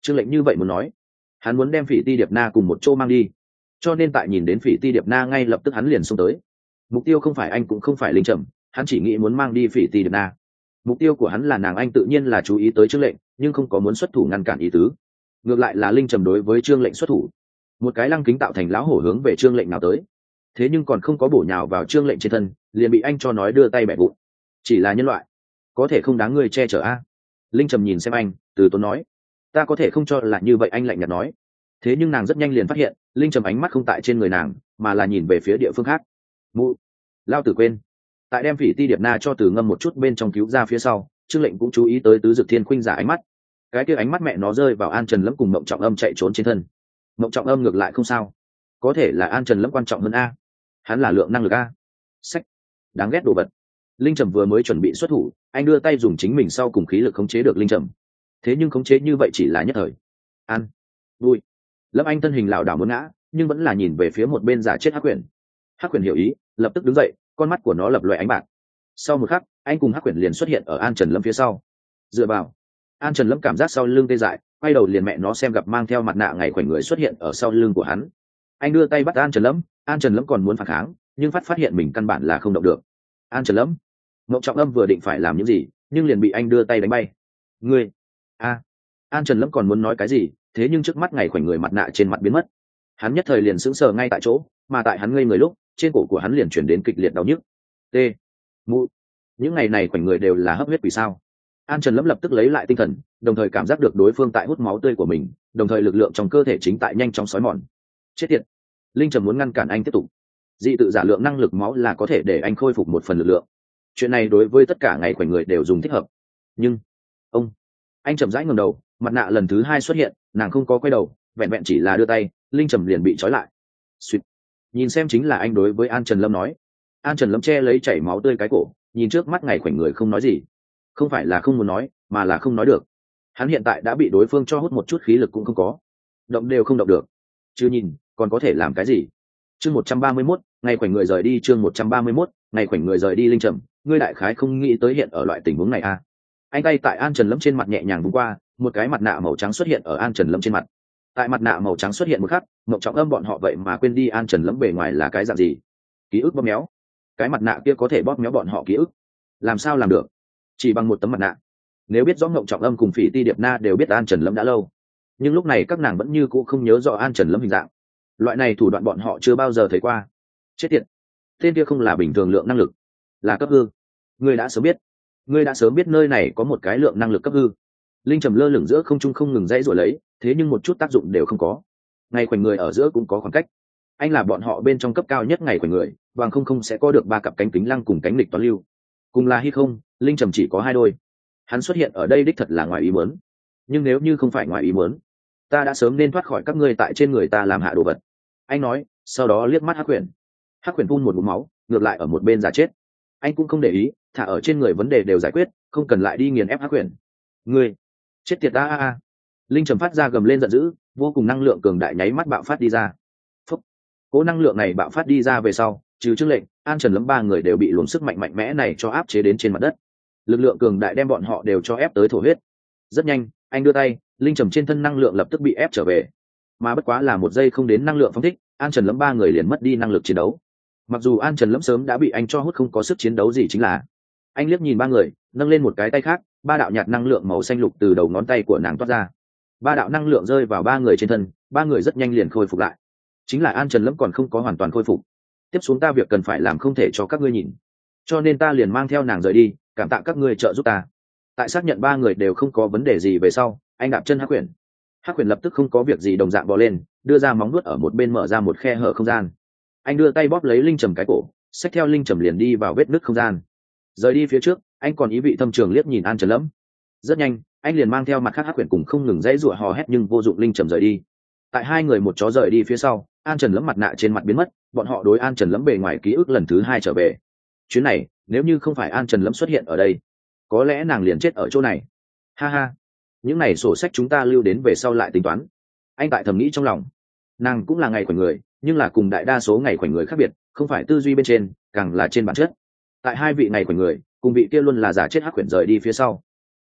Trương Lệnh như vậy muốn nói, hắn muốn đem Phỉ Ti Điệp Na cùng một chỗ mang đi, cho nên tại nhìn đến Phỉ Ti Điệp Na ngay lập tức hắn liền xông tới. Mục tiêu không phải anh cũng không phải Linh Trầm, hắn chỉ nghĩ muốn mang đi Phỉ Ti Điệp Na. Mục tiêu của hắn là nàng, anh tự nhiên là chú ý tới Trương Lệnh, nhưng không có muốn xuất thủ ngăn cản ý tứ. Ngược lại là Linh Trầm đối với Trương Lệnh xuất thủ, một cái lăng kính tạo thành lão hổ hướng về Trương Lệnh nào tới. Thế nhưng còn không có bổ nhào vào Trương Lệnh trên thân, liền bị anh cho nói đưa tay bẻ vụn. Chỉ là nhân loại, có thể không đáng ngươi che chở a? Linh Trầm nhìn xem anh, từ tốn nói. Ta có thể không cho là như vậy, anh lạnh nhạt nói. Thế nhưng nàng rất nhanh liền phát hiện, Linh Trầm ánh mắt không tại trên người nàng, mà là nhìn về phía địa phương khác. Mụ, lao tử quên. Tại đem Phỉ Ti Điệp Na cho Từ Ngâm một chút bên trong cứu ra phía sau, Trương Lệnh cũng chú ý tới Tứ Dực Thiên Khuynh giả ánh mắt. Cái kia ánh mắt mẹ nó rơi vào An Trần Lâm cùng Mộng Trọng Âm chạy trốn trên thân. Mộng Trọng Âm ngược lại không sao, có thể là An Trần Lâm quan trọng hơn a. Hắn là lượng năng lực a. Sách, đáng ghét đồ vật. Linh Trầm vừa mới chuẩn bị xuất thủ, anh đưa tay dùng chính mình sau cùng khí lực khống chế được Linh Trầm. Thế nhưng khống chế như vậy chỉ là nhất thời. An, vui. Lâm Anh thân hình lảo đảo muốn ngã, nhưng vẫn là nhìn về phía một bên giả chết Hắc Huyền. Hắc Huyền hiểu ý, lập tức đứng dậy, con mắt của nó lập loè ánh bạc. Sau một khắc, anh cùng Hắc Huyền liền xuất hiện ở An Trần Lâm phía sau. Dựa vào, An Trần Lâm cảm giác sau lưng tê dại, quay đầu liền mẹ nó xem gặp mang theo mặt nạ ngày khoảnh người xuất hiện ở sau lưng của hắn. Anh đưa tay bắt An Trần Lâm, An Trần Lâm còn muốn phản kháng, nhưng phát phát hiện mình căn bản là không động được. An Trần Lâm, Ngộng Trọng Âm vừa định phải làm những gì, nhưng liền bị anh đưa tay đánh bay. Ngươi, a, An Trần Lâm còn muốn nói cái gì, thế nhưng trước mắt ngày khoảnh người mặt nạ trên mặt biến mất. Hắn nhất thời liền sững sờ ngay tại chỗ, mà tại hắn ngây người lúc, trên cổ của hắn liền chuyển đến kịch liệt đau nhức. T, mụ, những ngày này khoảnh người đều là hấp huyết vì sao? An Trần Lâm lập tức lấy lại tinh thần, đồng thời cảm giác được đối phương tại hút máu tươi của mình, đồng thời lực lượng trong cơ thể chính tại nhanh chóng xói mòn. Chết tiệt! Linh Trầm muốn ngăn cản anh tiếp tục. Dị tự giả lượng năng lực máu là có thể để anh khôi phục một phần lực lượng. Chuyện này đối với tất cả ngày khoảnh người đều dùng thích hợp. Nhưng, ông, anh chậm rãi ngẩng đầu, mặt nạ lần thứ hai xuất hiện, nàng không có quay đầu, vẹn vẹn chỉ là đưa tay, Linh Trầm liền bị trói lại. Xuyệt. Nhìn xem chính là anh đối với An Trần Lâm nói. An Trần Lâm che lấy chảy máu tươi cái cổ, nhìn trước mắt ngày khoảnh người không nói gì. Không phải là không muốn nói, mà là không nói được. Hắn hiện tại đã bị đối phương cho hút một chút khí lực cũng không có, động đều không động được. Chứ nhìn, còn có thể làm cái gì? Chương một trăm ba mươi mốt, ngày khoảnh người rời đi. Chương một trăm ba mươi mốt, ngày khoảnh người rời đi. Linh Trầm, ngươi đại khái không nghĩ tới hiện ở loại tình huống này à? Anh tay tại An Trần Lâm trên mặt nhẹ nhàng vung qua, một cái mặt nạ màu trắng xuất hiện ở An Trần Lâm trên mặt. Tại mặt nạ màu trắng xuất hiện một khắc, Mộng Trọng Âm bọn họ vậy mà quên đi An Trần Lâm bề ngoài là cái dạng gì. Ký ức bóp méo. Cái mặt nạ kia có thể bóp méo bọn họ ký ức. Làm sao làm được? Chỉ bằng một tấm mặt nạ. Nếu biết rõ Mộng Trọng Âm cùng Phỉ Ti Điệp Na đều biết An Trần Lâm đã lâu, nhưng lúc này các nàng vẫn như cũ không nhớ rõ An Trần Lâm hình dạng. Loại này thủ đoạn bọn họ chưa bao giờ thấy qua. Chết tiệt, tên kia không là bình thường lượng năng lực, là cấp hư. Ngươi đã sớm biết, ngươi đã sớm biết nơi này có một cái lượng năng lực cấp hư. Linh Trầm lơ lửng giữa không trung không ngừng dãy rồi lấy, thế nhưng một chút tác dụng đều không có. Ngày khoảnh người ở giữa cũng có khoảng cách. Anh là bọn họ bên trong cấp cao nhất ngày khoảnh người, bằng không không sẽ có được ba cặp cánh kính lăng cùng cánh lịch toán lưu. Cùng là hay không, Linh Trầm chỉ có hai đôi. Hắn xuất hiện ở đây đích thật là ngoài ý muốn. Nhưng nếu như không phải ngoài ý muốn, ta đã sớm nên thoát khỏi các ngươi tại trên người ta làm hạ đồ vật. Anh nói, sau đó liếc mắt Hắc Huyền. Hắc Huyền phun một ngụm máu, ngược lại ở một bên giả chết. Anh cũng không để ý, thả ở trên người vấn đề đều giải quyết, không cần lại đi nghiền ép Hắc Huyền. Ngươi, chết tiệt ta a a. Linh Trầm phát ra gầm lên giận dữ, vô cùng năng lượng cường đại nháy mắt bạo phát đi ra. Phúc. Cố năng lượng này bạo phát đi ra về sau, trừ Trương Lệnh, An Trần Lâm ba người đều bị luồng sức mạnh mạnh mẽ này cho áp chế đến trên mặt đất. Lực lượng cường đại đem bọn họ đều cho ép tới thổ huyết. Rất nhanh, anh đưa tay, Linh Trầm trên thân năng lượng lập tức bị ép trở về. Mà bất quá là một giây không đến năng lượng phóng thích, An Trần Lâm ba người liền mất đi năng lực chiến đấu. Mặc dù An Trần Lâm sớm đã bị anh cho hút không có sức chiến đấu gì chính là. Anh liếc nhìn ba người, nâng lên một cái tay khác, ba đạo nhạt năng lượng màu xanh lục từ đầu ngón tay của nàng toát ra. Ba đạo năng lượng rơi vào ba người trên thân, ba người rất nhanh liền khôi phục lại. Chính là An Trần Lâm còn không có hoàn toàn khôi phục. Tiếp xuống ta việc cần phải làm không thể cho các ngươi nhìn, cho nên ta liền mang theo nàng rời đi, cảm tạ các ngươi trợ giúp ta. Tại xác nhận ba người đều không có vấn đề gì về sau, anh đạp chân Hắc Huyền. Hắc Huyền lập tức không có việc gì đồng dạng bò lên, đưa ra móng vuốt ở một bên mở ra một khe hở không gian. Anh đưa tay bóp lấy Linh Trầm cái cổ, xách theo Linh Trầm liền đi vào vết nứt không gian. Rời đi phía trước, anh còn ý vị thâm trường liếc nhìn An Trần Lâm. Rất nhanh, anh liền mang theo mặt khác Hắc Huyền cùng không ngừng dãy rủa hò hét nhưng vô dụng Linh Trầm rời đi. Tại hai người một chó rời đi phía sau, An Trần Lâm mặt nạ trên mặt biến mất, bọn họ đối An Trần Lâm bề ngoài ký ức lần thứ hai trở về. Chuyến này, nếu như không phải An Trần Lâm xuất hiện ở đây, có lẽ nàng liền chết ở chỗ này. Ha ha, những này sổ sách chúng ta lưu đến về sau lại tính toán. Anh tại thầm nghĩ trong lòng, nàng cũng là ngày khoảnh người, nhưng là cùng đại đa số ngày khoảnh người khác biệt, không phải tư duy bên trên, càng là trên bản chất. Tại hai vị ngày khoảnh người, cùng vị kia luôn là giả chết Hắc Huyền rời đi phía sau,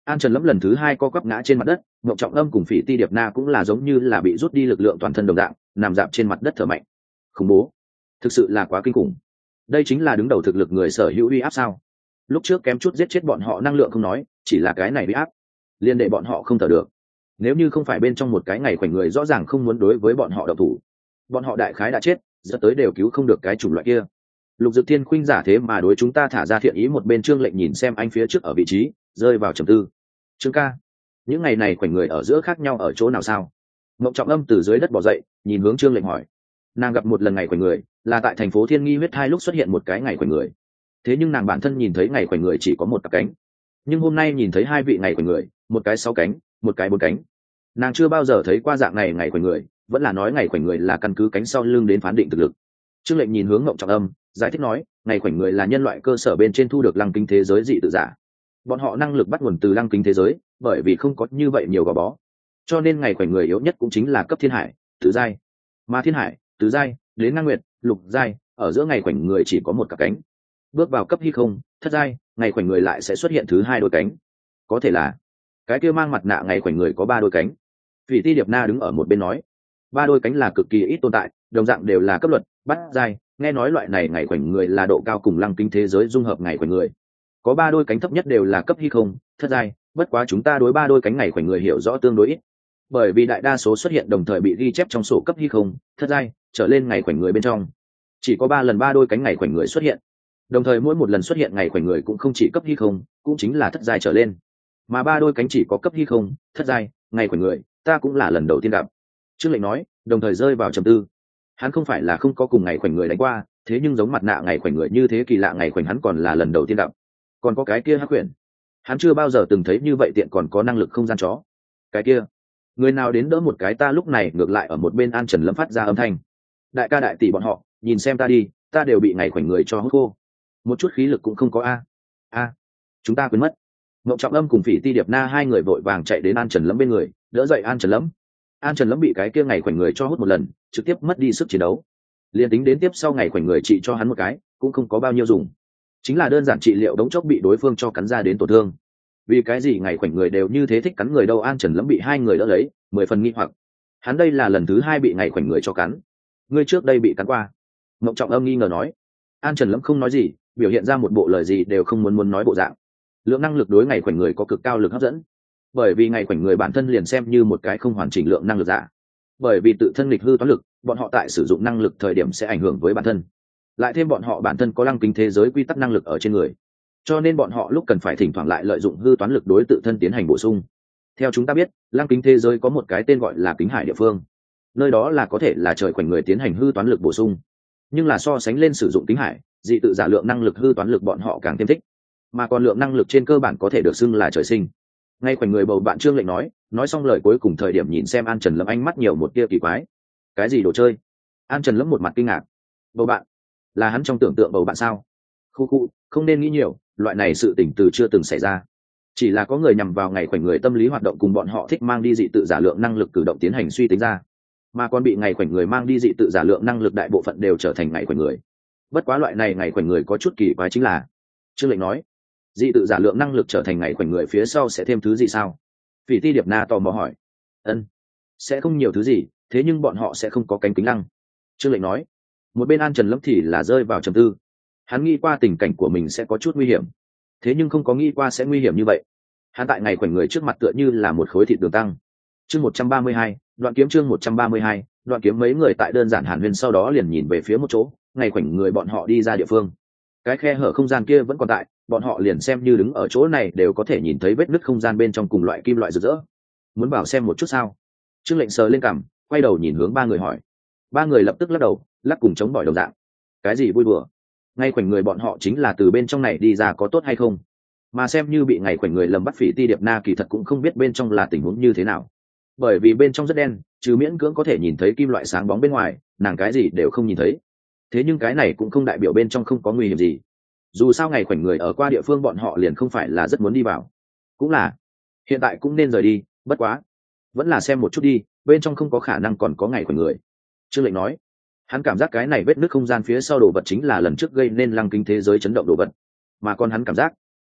An Trần Lâm lần thứ hai co quắp ngã trên mặt đất, Ngộng Trọng Âm cùng Phỉ Ti Điệp Na cũng là giống như là bị rút đi lực lượng toàn thân đồng dạng, nằm dạp trên mặt đất thở mạnh. Khủng bố, thực sự là quá kinh khủng. Đây chính là đứng đầu thực lực người sở hữu uy áp sao? Lúc trước kém chút giết chết bọn họ năng lượng không nói, chỉ là cái này uy áp, liên đệ bọn họ không thở được. Nếu như không phải bên trong một cái ngày khoảnh người rõ ràng không muốn đối với bọn họ động thủ, bọn họ đại khái đã chết, dẫn tới đều cứu không được cái chủng loại kia. Lục Dực Thiên khuynh giả thế mà đối chúng ta thả ra thiện ý, một bên Trương Lệnh nhìn xem anh phía trước ở vị trí, rơi vào trầm tư. Trương ca, những ngày này khoảnh người ở giữa khác nhau ở chỗ nào sao? Mộng Trọng Âm từ dưới đất bò dậy, nhìn hướng Trương Lệnh hỏi. Nàng gặp một lần ngày khoảnh người là tại thành phố Thiên Nghi huyết hai lúc xuất hiện một cái ngày khoảnh người, thế nhưng nàng bản thân nhìn thấy ngày khoảnh người chỉ có một cặp cánh, nhưng hôm nay nhìn thấy hai vị ngày khoảnh người, một cái sáu cánh, một cái bốn cánh. Nàng chưa bao giờ thấy qua dạng này ngày khoảnh người, vẫn là nói ngày khoảnh người là căn cứ cánh sau lưng đến phán định thực lực. Trương Lệnh nhìn hướng Mộng Trọng Âm, giải thích nói, ngày khoảnh người là nhân loại cơ sở bên trên thu được lăng kính thế giới dị tự giả, bọn họ năng lực bắt nguồn từ lăng kính thế giới, bởi vì không có như vậy nhiều gò bó, cho nên ngày khoảnh người yếu nhất cũng chính là cấp thiên hải tứ giai, mà thiên hải tứ giai đến ngang nguyệt lục giai, ở giữa ngày khoảnh người chỉ có một cặp cánh. Bước vào cấp hy không thất giai, ngày khoảnh người lại sẽ xuất hiện thứ hai đôi cánh, có thể là cái kia mang mặt nạ ngày khoảnh người có ba đôi cánh. Phỉ Ti Điệp Na đứng ở một bên nói, ba đôi cánh là cực kỳ ít tồn tại, đồng dạng đều là cấp luật bắt giai, nghe nói loại này ngày khoảnh người là độ cao cùng lăng kính thế giới dung hợp ngày khoảnh người, có ba đôi cánh thấp nhất đều là cấp hy không thất giai, bất quá chúng ta đối ba đôi cánh ngày khoảnh người hiểu rõ tương đối ít, bởi vì đại đa số xuất hiện đồng thời bị ghi chép trong sổ cấp hy không thất giai trở lên ngày khoảnh người bên trong, chỉ có ba lần ba đôi cánh ngày khoảnh người xuất hiện, đồng thời mỗi một lần xuất hiện ngày khoảnh người cũng không chỉ cấp hy không cũng chính là thất giai trở lên, mà ba đôi cánh chỉ có cấp hy không thất giai ngày khoảnh người ta cũng là lần đầu tiên gặp. Trương Lệnh nói, đồng thời rơi vào trầm tư. Hắn không phải là không có cùng ngày khoảnh người đánh qua, thế nhưng giống mặt nạ ngày khoảnh người như thế kỳ lạ ngày khoảnh hắn còn là lần đầu tiên gặp. Còn có cái kia hắc quyển, hắn chưa bao giờ từng thấy như vậy tiện còn có năng lực không gian chó. Cái kia, người nào đến đỡ một cái ta? Lúc này ngược lại ở một bên An Trần Lâm phát ra âm thanh. Đại ca đại tỷ bọn họ, nhìn xem ta đi, ta đều bị ngày khoảnh người cho hút khô, một chút khí lực cũng không có a. A, chúng ta quên mất. Ngộng Trọng Âm cùng Phỉ Ti Điệp Na hai người vội vàng chạy đến An Trần Lâm bên người, đỡ dậy An Trần Lâm. An Trần Lâm bị cái kia ngày khoảnh người cho hút một lần, trực tiếp mất đi sức chiến đấu. Liên tính đến tiếp sau ngày khoảnh người trị cho hắn một cái, cũng không có bao nhiêu dùng, chính là đơn giản trị liệu đống chốc bị đối phương cho cắn ra đến tổn thương. Vì cái gì ngày khoảnh người đều như thế thích cắn người đâu? An Trần Lâm bị hai người đỡ lấy, mười phần nghi hoặc. Hắn đây là lần thứ hai bị ngày khoảnh người cho cắn. Ngươi trước đây bị cắn qua? Ngộng Trọng Âm nghi ngờ nói. An Trần Lâm không nói gì, biểu hiện ra một bộ lời gì đều không muốn muốn nói bộ dạng. Lượng năng lực đối ngày khoảnh người có cực cao lực hấp dẫn, bởi vì ngày khoảnh người bản thân liền xem như một cái không hoàn chỉnh lượng năng lực giả, bởi vì tự thân lịch hư toán lực, bọn họ tại sử dụng năng lực thời điểm sẽ ảnh hưởng với bản thân, lại thêm bọn họ bản thân có lăng kính thế giới quy tắc năng lực ở trên người, cho nên bọn họ lúc cần phải thỉnh thoảng lại lợi dụng hư toán lực đối tự thân tiến hành bổ sung. Theo chúng ta biết, lăng kính thế giới có một cái tên gọi là kính hải địa phương, nơi đó là có thể là trời khoảnh người tiến hành hư toán lực bổ sung, nhưng là so sánh lên sử dụng kính hải dị tự giả lượng năng lực hư toán lực bọn họ càng thêm thích, mà còn lượng năng lực trên cơ bản có thể được xưng là trời sinh. Ngay khoảnh người bầu bạn Trương Lệnh nói nói xong lời cuối cùng thời điểm nhìn xem An Trần Lâm ánh mắt nhiều một tia kỳ quái. Cái gì đồ chơi? An Trần Lâm một mặt kinh ngạc. Bầu bạn? Là hắn trong tưởng tượng bầu bạn sao? Khu khu, không nên nghĩ nhiều, loại này sự tình từ chưa từng xảy ra, chỉ là có người nhằm vào ngày khoảnh người tâm lý hoạt động cùng bọn họ thích mang đi dị tự giả lượng năng lực cử động tiến hành suy tính ra, mà còn bị ngày khoảnh người mang đi dị tự giả lượng năng lực đại bộ phận đều trở thành ngày khoảnh người. Bất quá loại này ngày khoảnh người có chút kỳ quái chính là, Trương Lệnh nói, dị tự giả lượng năng lực trở thành ngày khoảnh người phía sau sẽ thêm thứ gì sao? Phỉ Ti Điệp Na tò mò hỏi. Ân, sẽ không nhiều thứ gì, thế nhưng bọn họ sẽ không có cánh kính lăng. Trương Lệnh nói. Một bên An Trần Lâm thì là rơi vào trầm tư. Hắn nghĩ qua tình cảnh của mình sẽ có chút nguy hiểm, thế nhưng không có nghĩ qua sẽ nguy hiểm như vậy. Hắn tại ngày khoảnh người trước mặt tựa như là một khối thịt đường tăng. Chương một trăm ba mươi hai, đoạn kiếm chương một trăm ba mươi hai, đoạn kiếm. Mấy người tại đơn giản hàn huyên sau đó liền nhìn về phía một chỗ, ngày khoảnh người bọn họ đi ra địa phương. Cái khe hở không gian kia vẫn còn tại, bọn họ liền xem như đứng ở chỗ này đều có thể nhìn thấy vết nứt không gian bên trong cùng loại kim loại rực rỡ. Muốn vào xem một chút sao? Trương Lệnh sờ lên cằm, quay đầu nhìn hướng ba người hỏi. Ba người lập tức lắc đầu, lắc cùng chống bỏi đồng dạng. Cái gì vui đùa? Ngay khoảnh người bọn họ chính là từ bên trong này đi ra có tốt hay không? Mà xem như bị ngày khoảnh người lầm bắt Phỉ Ti Điệp Na kỳ thật cũng không biết bên trong là tình huống như thế nào, bởi vì bên trong rất đen, trừ miễn cưỡng có thể nhìn thấy kim loại sáng bóng bên ngoài, nàng cái gì đều không nhìn thấy. Thế nhưng cái này cũng không đại biểu bên trong không có nguy hiểm gì. Dù sao ngày khoảnh người ở qua địa phương bọn họ liền không phải là rất muốn đi vào. Cũng là, hiện tại cũng nên rời đi, bất quá vẫn là xem một chút đi, bên trong không có khả năng còn có ngày khoảnh người. Trương Lệnh nói. Hắn cảm giác cái này vết nứt không gian phía sau đồ vật chính là lần trước gây nên lăng kính thế giới chấn động đồ vật, mà còn hắn cảm giác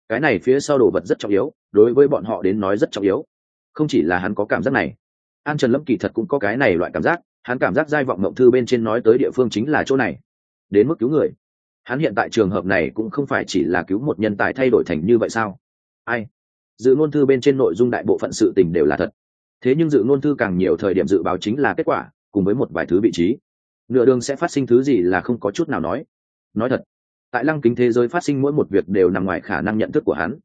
cái này phía sau đồ vật rất trọng yếu, đối với bọn họ đến nói rất trọng yếu. Không chỉ là hắn có cảm giác này, An Trần Lâm kỳ thật cũng có cái này loại cảm giác. Hắn cảm giác giai vọng mộng thư bên trên nói tới địa phương chính là chỗ này, đến mức cứu người. Hắn hiện tại trường hợp này cũng không phải chỉ là cứu một nhân tài thay đổi thành như vậy sao? Ai? Dự ngôn thư bên trên nội dung đại bộ phận sự tình đều là thật, thế nhưng dự ngôn thư càng nhiều thời điểm dự báo chính là kết quả cùng với một vài thứ vị trí, nửa đường sẽ phát sinh thứ gì là không có chút nào nói. Nói thật, tại lăng kính thế giới phát sinh mỗi một việc đều nằm ngoài khả năng nhận thức của hắn.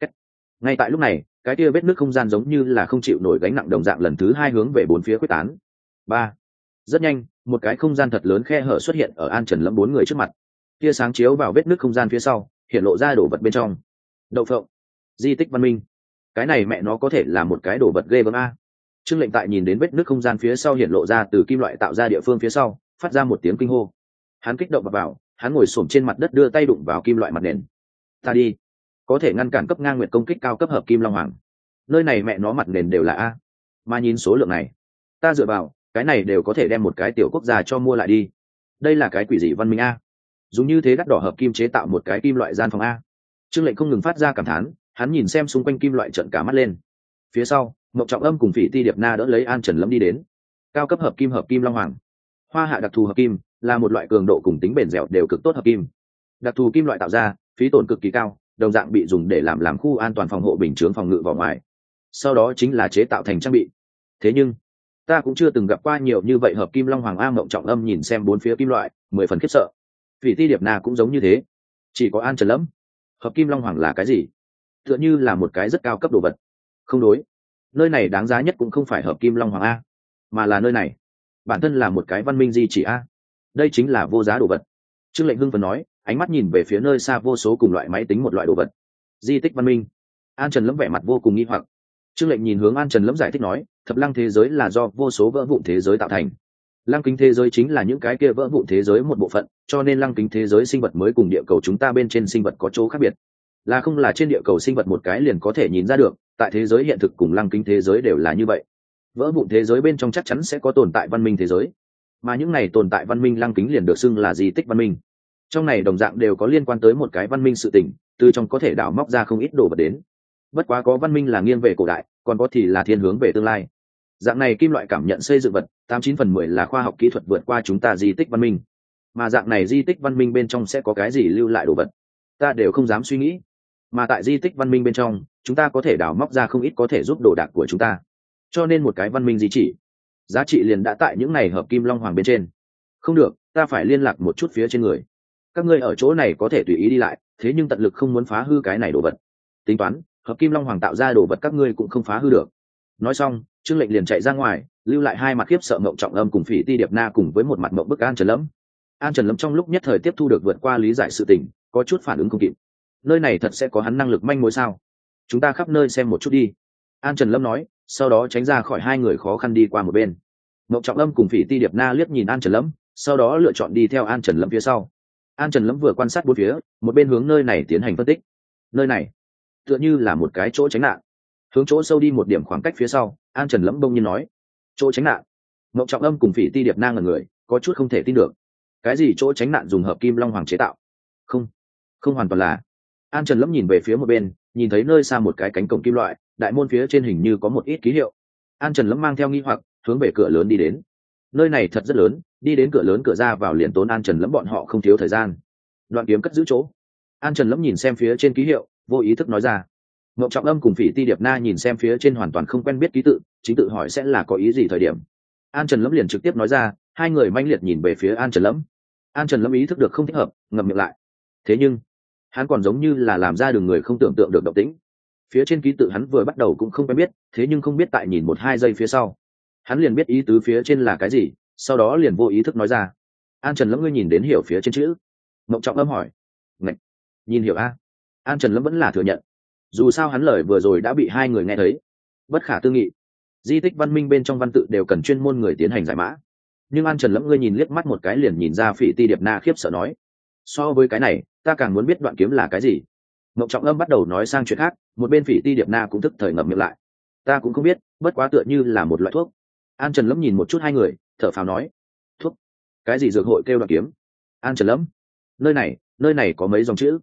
Ngay tại lúc này, cái kia vết nước không gian giống như là không chịu nổi gánh nặng đồng dạng lần thứ hai hướng về bốn phía quyết tán. Ba. Rất nhanh, một cái không gian thật lớn khe hở xuất hiện ở An Trần Lâm bốn người trước mặt. Tia sáng chiếu vào vết nước không gian phía sau, hiện lộ ra đồ vật bên trong. Đậu phộng, di tích văn minh. Cái này mẹ nó có thể là một cái đồ vật ghê gớm a. Trương Lệnh tại nhìn đến vết nước không gian phía sau hiện lộ ra từ kim loại tạo ra địa phương phía sau, phát ra một tiếng kinh hô. Hắn kích động vào, vào hắn ngồi xổm trên mặt đất đưa tay đụng vào kim loại mặt nền. Ta đi, có thể ngăn cản cấp ngang nguyệt công kích cao cấp hợp kim long hoàng. Nơi này mẹ nó mặt nền đều là a. Mà nhìn số lượng này, ta dựa vào, cái này đều có thể đem một cái tiểu quốc gia cho mua lại đi. Đây là cái quỷ dị văn minh a. Dùng như thế đắt đỏ hợp kim chế tạo một cái kim loại gian phòng a. Trương Lệnh không ngừng phát ra cảm thán, hắn nhìn xem xung quanh kim loại trợn cả mắt lên. Phía sau, Mộc Trọng Âm cùng Phỉ Ti Điệp Na đỡ lấy An Trần Lâm đi đến. Cao cấp hợp kim hợp kim long hoàng, hoa hạ đặc thù hợp kim, là một loại cường độ cùng tính bền dẻo đều cực tốt hợp kim. Đặc thù kim loại tạo ra, phí tổn cực kỳ cao, đồng dạng bị dùng để làm làm khu an toàn phòng hộ bình chướng phòng ngự vỏ ngoài. Sau đó chính là chế tạo thành trang bị. Thế nhưng, ta cũng chưa từng gặp qua nhiều như vậy hợp kim long hoàng a. Mộng Trọng Âm nhìn xem bốn phía kim loại, mười phần khiếp sợ. Phỉ Ti Điệp Na cũng giống như thế. Chỉ có An Trần Lâm, hợp kim long hoàng là cái gì? Tựa như là một cái rất cao cấp đồ vật. Không đối, nơi này đáng giá nhất cũng không phải hợp kim long hoàng a, mà là nơi này bản thân là một cái văn minh di chỉ a. Đây chính là vô giá đồ vật. Trương Lệnh hưng phấn nói, ánh mắt nhìn về phía nơi xa vô số cùng loại máy tính một loại đồ vật. Di tích văn minh. An Trần Lâm vẻ mặt vô cùng nghi hoặc. Trương Lệnh nhìn hướng An Trần Lâm giải thích nói, thập lăng thế giới là do vô số vỡ vụn thế giới tạo thành. Lăng kính thế giới chính là những cái kia vỡ vụn thế giới một bộ phận, cho nên lăng kính thế giới sinh vật mới cùng địa cầu chúng ta bên trên sinh vật có chỗ khác biệt. Là không là trên địa cầu sinh vật một cái liền có thể nhìn ra được, tại thế giới hiện thực cùng lăng kính thế giới đều là như vậy. Vỡ vụn thế giới bên trong chắc chắn sẽ có tồn tại văn minh thế giới, mà những này tồn tại văn minh lăng kính liền được xưng là di tích văn minh. Trong này đồng dạng đều có liên quan tới một cái văn minh sự tình, từ trong có thể đào móc ra không ít đồ vật đến. Bất quá có văn minh là nghiêng về cổ đại, còn có thì là thiên hướng về tương lai. Dạng này kim loại cảm nhận xây dựng vật, tám chín phần mười là khoa học kỹ thuật vượt qua chúng ta di tích văn minh. Mà dạng này di tích văn minh bên trong sẽ có cái gì lưu lại đồ vật, ta đều không dám suy nghĩ. Mà tại di tích văn minh bên trong, chúng ta có thể đào móc ra không ít có thể giúp đồ đạc của chúng ta. Cho nên một cái văn minh di chỉ, giá trị liền đã tại những này hợp kim long hoàng bên trên. Không được, ta phải liên lạc một chút phía trên người. Các ngươi ở chỗ này có thể tùy ý đi lại, thế nhưng tận lực không muốn phá hư cái này đồ vật. Tính toán, hợp kim long hoàng tạo ra đồ vật các ngươi cũng không phá hư được. Nói xong, Trương Lệnh liền chạy ra ngoài, lưu lại hai mặt khiếp sợ Mộng Trọng Âm cùng Phỉ Ti Điệp Na cùng với một mặt mộng bức An Trần Lâm. An Trần Lâm trong lúc nhất thời tiếp thu được vượt qua lý giải sự tình, có chút phản ứng không kịp. Nơi này thật sẽ có hắn năng lực manh mối sao? Chúng ta khắp nơi xem một chút đi. An Trần Lâm nói, sau đó tránh ra khỏi hai người khó khăn đi qua một bên. Mộng Trọng Âm cùng Phỉ Ti Điệp Na liếc nhìn An Trần Lâm, sau đó lựa chọn đi theo An Trần Lâm phía sau. An Trần Lâm vừa quan sát bốn phía, một bên hướng nơi này tiến hành phân tích. Nơi này tựa như là một cái chỗ tránh nạn. Hướng chỗ sâu đi một điểm khoảng cách phía sau, An Trần Lâm bỗng nhiên nói, chỗ tránh nạn. Mộng Trọng Âm cùng Phỉ Ti Điệp Na ngẩn người, có chút không thể tin được. Cái gì chỗ tránh nạn dùng hợp kim long hoàng chế tạo? Không, không hoàn toàn là. An Trần Lâm nhìn về phía một bên, nhìn thấy nơi xa một cái cánh cổng kim loại, đại môn phía trên hình như có một ít ký hiệu. An Trần Lâm mang theo nghi hoặc, hướng về cửa lớn đi đến. Nơi này thật rất lớn, đi đến cửa lớn cửa ra vào liền tốn An Trần Lâm bọn họ không thiếu thời gian. Đoạn kiếm cất giữ chỗ. An Trần Lâm nhìn xem phía trên ký hiệu, vô ý thức nói ra. Mộng Trọng Âm cùng Phỉ Ti Điệp Na nhìn xem phía trên hoàn toàn không quen biết ký tự, chính tự hỏi sẽ là có ý gì thời điểm. An Trần Lâm liền trực tiếp nói ra, hai người manh liệt nhìn về phía An Trần Lâm. An Trần Lâm ý thức được không thích hợp, ngậm miệng lại. Thế nhưng, hắn còn giống như là làm ra đường người không tưởng tượng được động tĩnh. Phía trên ký tự hắn vừa bắt đầu cũng không quen biết, thế nhưng không biết tại nhìn một hai giây phía sau, hắn liền biết ý tứ phía trên là cái gì, sau đó liền vô ý thức nói ra. An Trần Lâm ngươi nhìn đến hiểu phía trên chữ? Mộng Trọng Âm hỏi. Ngạch, nhìn hiểu a? An Trần Lâm vẫn là thừa nhận. Dù sao hắn lời vừa rồi đã bị hai người nghe thấy. Bất khả tư nghị. Di tích văn minh bên trong văn tự đều cần chuyên môn người tiến hành giải mã. Nhưng An Trần Lâm ngươi nhìn liếc mắt một cái liền nhìn ra Phỉ Ti Điệp Na khiếp sợ nói. So với cái này, ta càng muốn biết đoạn kiếm là cái gì. Mộng Trọng Âm bắt đầu nói sang chuyện khác, một bên Phỉ Ti Điệp Na cũng tức thời ngậm miệng lại. Ta cũng không biết, bất quá tựa như là một loại thuốc. An Trần Lâm nhìn một chút hai người, thở phào nói. Thuốc? Cái gì dược hội kêu đoạn kiếm? An Trần Lâm, nơi này, nơi này có mấy dòng chữ.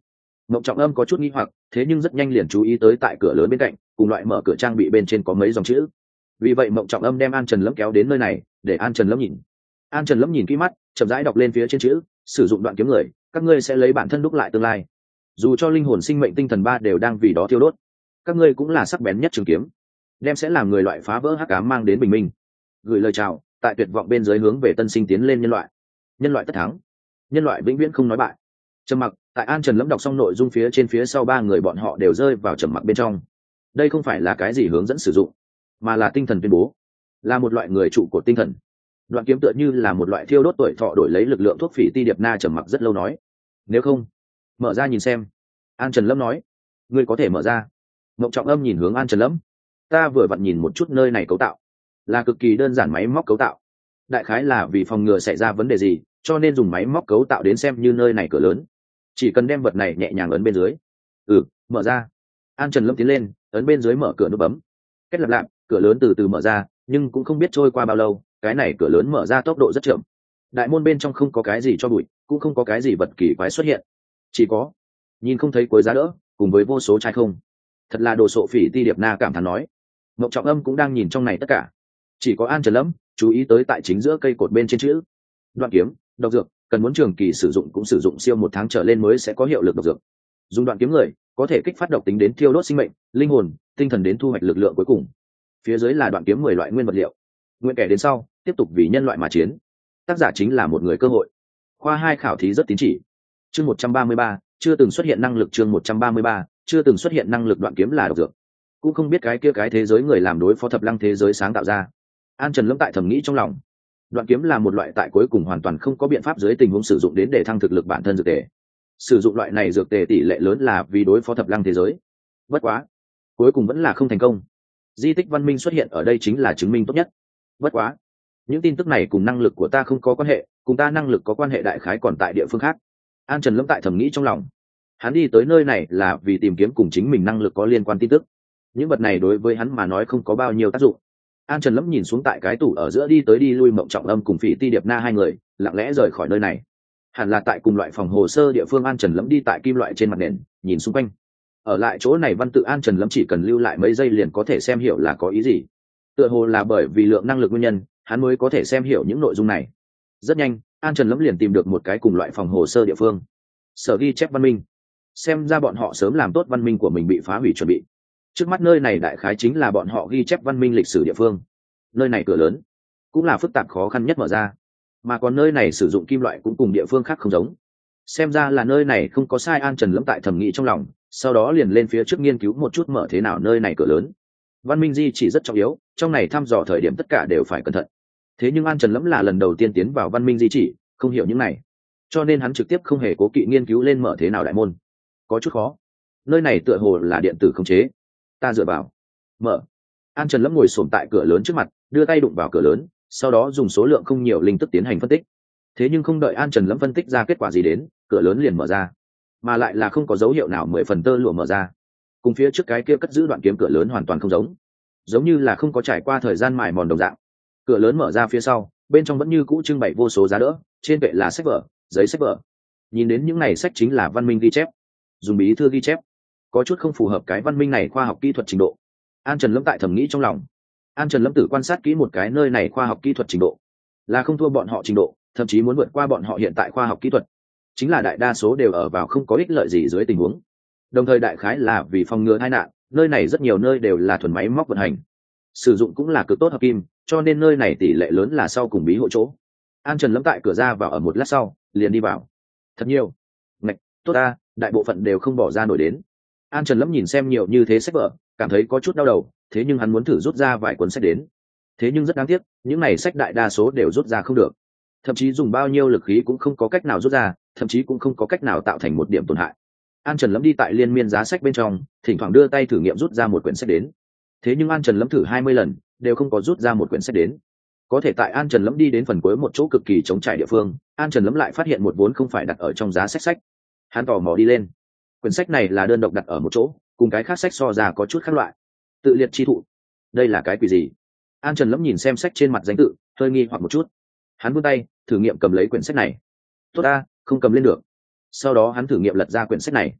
Mộng Trọng Âm có chút nghi hoặc, thế nhưng rất nhanh liền chú ý tới tại cửa lớn bên cạnh cùng loại mở cửa trang bị bên trên có mấy dòng chữ. Vì vậy Mộng Trọng Âm đem An Trần Lâm kéo đến nơi này để An Trần Lâm nhìn. An Trần Lâm nhìn kỹ mắt, chậm rãi đọc lên phía trên chữ: sử dụng đoạn kiếm người, các ngươi sẽ lấy bản thân đúc lại tương lai. Dù cho linh hồn, sinh mệnh, tinh thần ba đều đang vì đó thiêu đốt, các ngươi cũng là sắc bén nhất trường kiếm, đem sẽ làm người loại phá vỡ hắc ám, mang đến bình minh. Gửi lời chào tại tuyệt vọng bên dưới hướng về tân sinh tiến lên nhân loại. Nhân loại tất thắng, nhân loại vĩnh viễn không nói bại. Trầm mặc. Tại An Trần Lâm đọc xong nội dung phía trên phía sau, ba người bọn họ đều rơi vào trầm mặc bên trong. Đây không phải là cái gì hướng dẫn sử dụng, mà là tinh thần tuyên bố, là một loại người trụ cột tinh thần. Đoạn kiếm tựa như là một loại thiêu đốt tuổi thọ đổi lấy lực lượng thuốc. Phỉ Ti Điệp Na trầm mặc rất lâu nói: nếu không mở ra nhìn xem. An Trần Lâm nói: ngươi có thể mở ra. Mộng Trọng Âm nhìn hướng An Trần Lâm: ta vừa vặn nhìn một chút nơi này cấu tạo, là cực kỳ đơn giản máy móc cấu tạo, đại khái là vì phòng ngừa xảy ra vấn đề gì cho nên dùng máy móc cấu tạo đến xem như nơi này cửa lớn, chỉ cần đem vật này nhẹ nhàng ấn bên dưới. Ừ, mở ra. An Trần Lâm tiến lên ấn bên dưới, mở cửa nút bấm, kết lặp lại, cửa lớn từ từ mở ra, nhưng cũng không biết trôi qua bao lâu, cái này cửa lớn mở ra tốc độ rất chậm. Đại môn bên trong không có cái gì cho bụi, cũng không có cái gì vật kỳ quái xuất hiện, chỉ có nhìn không thấy cuối giá đỡ cùng với vô số chai không. Thật là đồ sộ. Phỉ Ti Điệp Na cảm thán nói. Mộng Trọng Âm cũng đang nhìn trong này tất cả, chỉ có An Trần Lâm chú ý tới tại chính giữa cây cột bên trên chữ: đoạn kiếm, độc dược, cần muốn trường kỳ sử dụng cũng sử dụng siêu một tháng trở lên mới sẽ có hiệu lực độc dược. Dùng đoạn kiếm người có thể kích phát độc tính đến thiêu đốt sinh mệnh, linh hồn, tinh thần đến thu hoạch lực lượng cuối cùng. Phía dưới là đoạn kiếm mười loại nguyên vật liệu. Nguyện kẻ đến sau tiếp tục vì nhân loại mà chiến. Tác giả chính là một người cơ hội. Khoa hai khảo thí rất tín chỉ. Chương một trăm ba mươi ba, chưa từng xuất hiện năng lực. Chương một trăm ba mươi ba, chưa từng xuất hiện năng lực. Đoạn kiếm là độc dược, cũng không biết cái kia cái thế giới người làm đối phó thập lăng thế giới sáng tạo ra. An Trần Lâm tại thầm nghĩ trong lòng. Đoạn kiếm là một loại tại cuối cùng hoàn toàn không có biện pháp dưới tình huống sử dụng đến để thăng thực lực bản thân dược tề. Sử dụng loại này dược tề tỷ lệ lớn là vì đối phó thập lăng thế giới. Bất quá, cuối cùng vẫn là không thành công. Di tích văn minh xuất hiện ở đây chính là chứng minh tốt nhất. Bất quá, những tin tức này cùng năng lực của ta không có quan hệ, cùng ta năng lực có quan hệ đại khái còn tại địa phương khác. An Trần Lâm tại thầm nghĩ trong lòng. Hắn đi tới nơi này là vì tìm kiếm cùng chính mình năng lực có liên quan tin tức. Những vật này đối với hắn mà nói không có bao nhiêu tác dụng. An Trần Lâm nhìn xuống tại cái tủ ở giữa đi tới đi lui Mộng Trọng Âm cùng Phỉ Ti Điệp Na hai người lặng lẽ rời khỏi nơi này. Hẳn là tại cùng loại phòng hồ sơ địa phương. An Trần Lâm đi tại kim loại trên mặt nền, nhìn xung quanh. Ở lại chỗ này văn tự An Trần Lâm chỉ cần lưu lại mấy giây liền có thể xem hiểu là có ý gì. Tựa hồ là bởi vì lượng năng lực nguyên nhân, hắn mới có thể xem hiểu những nội dung này. Rất nhanh, An Trần Lâm liền tìm được một cái cùng loại phòng hồ sơ địa phương. Sở ghi chép văn minh. Xem ra bọn họ sớm làm tốt văn minh của mình bị phá hủy chuẩn bị. Trước mắt nơi này đại khái chính là bọn họ ghi chép văn minh lịch sử địa phương. Nơi này cửa lớn cũng là phức tạp khó khăn nhất mở ra, mà còn nơi này sử dụng kim loại cũng cùng địa phương khác không giống. Xem ra là nơi này không có sai. An Trần Lâm tại thầm nghĩ trong lòng, sau đó liền lên phía trước nghiên cứu một chút mở thế nào nơi này cửa lớn. Văn minh di chỉ rất trọng yếu, trong này thăm dò thời điểm tất cả đều phải cẩn thận. Thế nhưng An Trần Lâm là lần đầu tiên tiến vào văn minh di chỉ, không hiểu những này, cho nên hắn trực tiếp không hề cố kỵ nghiên cứu lên mở thế nào đại môn. Có chút khó, nơi này tựa hồ là điện tử khống chế. Ta dựa vào mở. An Trần Lâm ngồi xổm tại cửa lớn trước mặt, đưa tay đụng vào cửa lớn, sau đó dùng số lượng không nhiều linh tức tiến hành phân tích. Thế nhưng không đợi An Trần Lâm phân tích ra kết quả gì đến, cửa lớn liền mở ra, mà lại là không có dấu hiệu nào mười phần tơ lụa mở ra. Cùng phía trước cái kia cất giữ đoạn kiếm cửa lớn hoàn toàn không giống, giống như là không có trải qua thời gian mài mòn đồng dạng. Cửa lớn mở ra phía sau, bên trong vẫn như cũ trưng bày vô số giá đỡ, trên kệ là sách vở, giấy sách vở. Nhìn đến những này sách chính là văn minh ghi chép, dùng bí thư ghi chép, có chút không phù hợp cái văn minh này khoa học kỹ thuật trình độ. An Trần Lâm tại thầm nghĩ trong lòng. An Trần Lâm tử quan sát kỹ một cái nơi này khoa học kỹ thuật trình độ, là không thua bọn họ trình độ, thậm chí muốn vượt qua bọn họ hiện tại khoa học kỹ thuật. Chính là đại đa số đều ở vào không có ích lợi gì dưới tình huống. Đồng thời đại khái là vì phòng ngừa tai nạn, nơi này rất nhiều nơi đều là thuần máy móc vận hành, sử dụng cũng là cực tốt hợp kim, cho nên nơi này tỷ lệ lớn là sau cùng bí hộ chỗ. An Trần Lâm tại cửa ra vào ở một lát sau, liền đi vào. Thật nhiều. Ngạch, tốt ta, đại bộ phận đều không bỏ ra nổi đến. An Trần Lâm nhìn xem nhiều như thế sách vở, cảm thấy có chút đau đầu, thế nhưng hắn muốn thử rút ra vài cuốn sách đến. Thế nhưng rất đáng tiếc, những này sách đại đa số đều rút ra không được. Thậm chí dùng bao nhiêu lực khí cũng không có cách nào rút ra, thậm chí cũng không có cách nào tạo thành một điểm tổn hại. An Trần Lâm đi tại liên miên giá sách bên trong, thỉnh thoảng đưa tay thử nghiệm rút ra một quyển sách đến. Thế nhưng An Trần Lâm thử hai mươi lần, đều không có rút ra một quyển sách đến. Có thể tại An Trần Lâm đi đến phần cuối một chỗ cực kỳ trống trải địa phương, An Trần Lâm lại phát hiện một vốn không phải đặt ở trong giá sách sách. Hắn tò mò đi lên. Quyển sách này là đơn độc đặt ở một chỗ, cùng cái khác sách so ra có chút khác loại. Tự liệt chi thụ. Đây là cái quỷ gì? An Trần Lâm nhìn xem sách trên mặt danh tự, hơi nghi hoặc một chút. Hắn vươn tay, thử nghiệm cầm lấy quyển sách này. Tốt ta, không cầm lên được. Sau đó hắn thử nghiệm lật ra quyển sách này.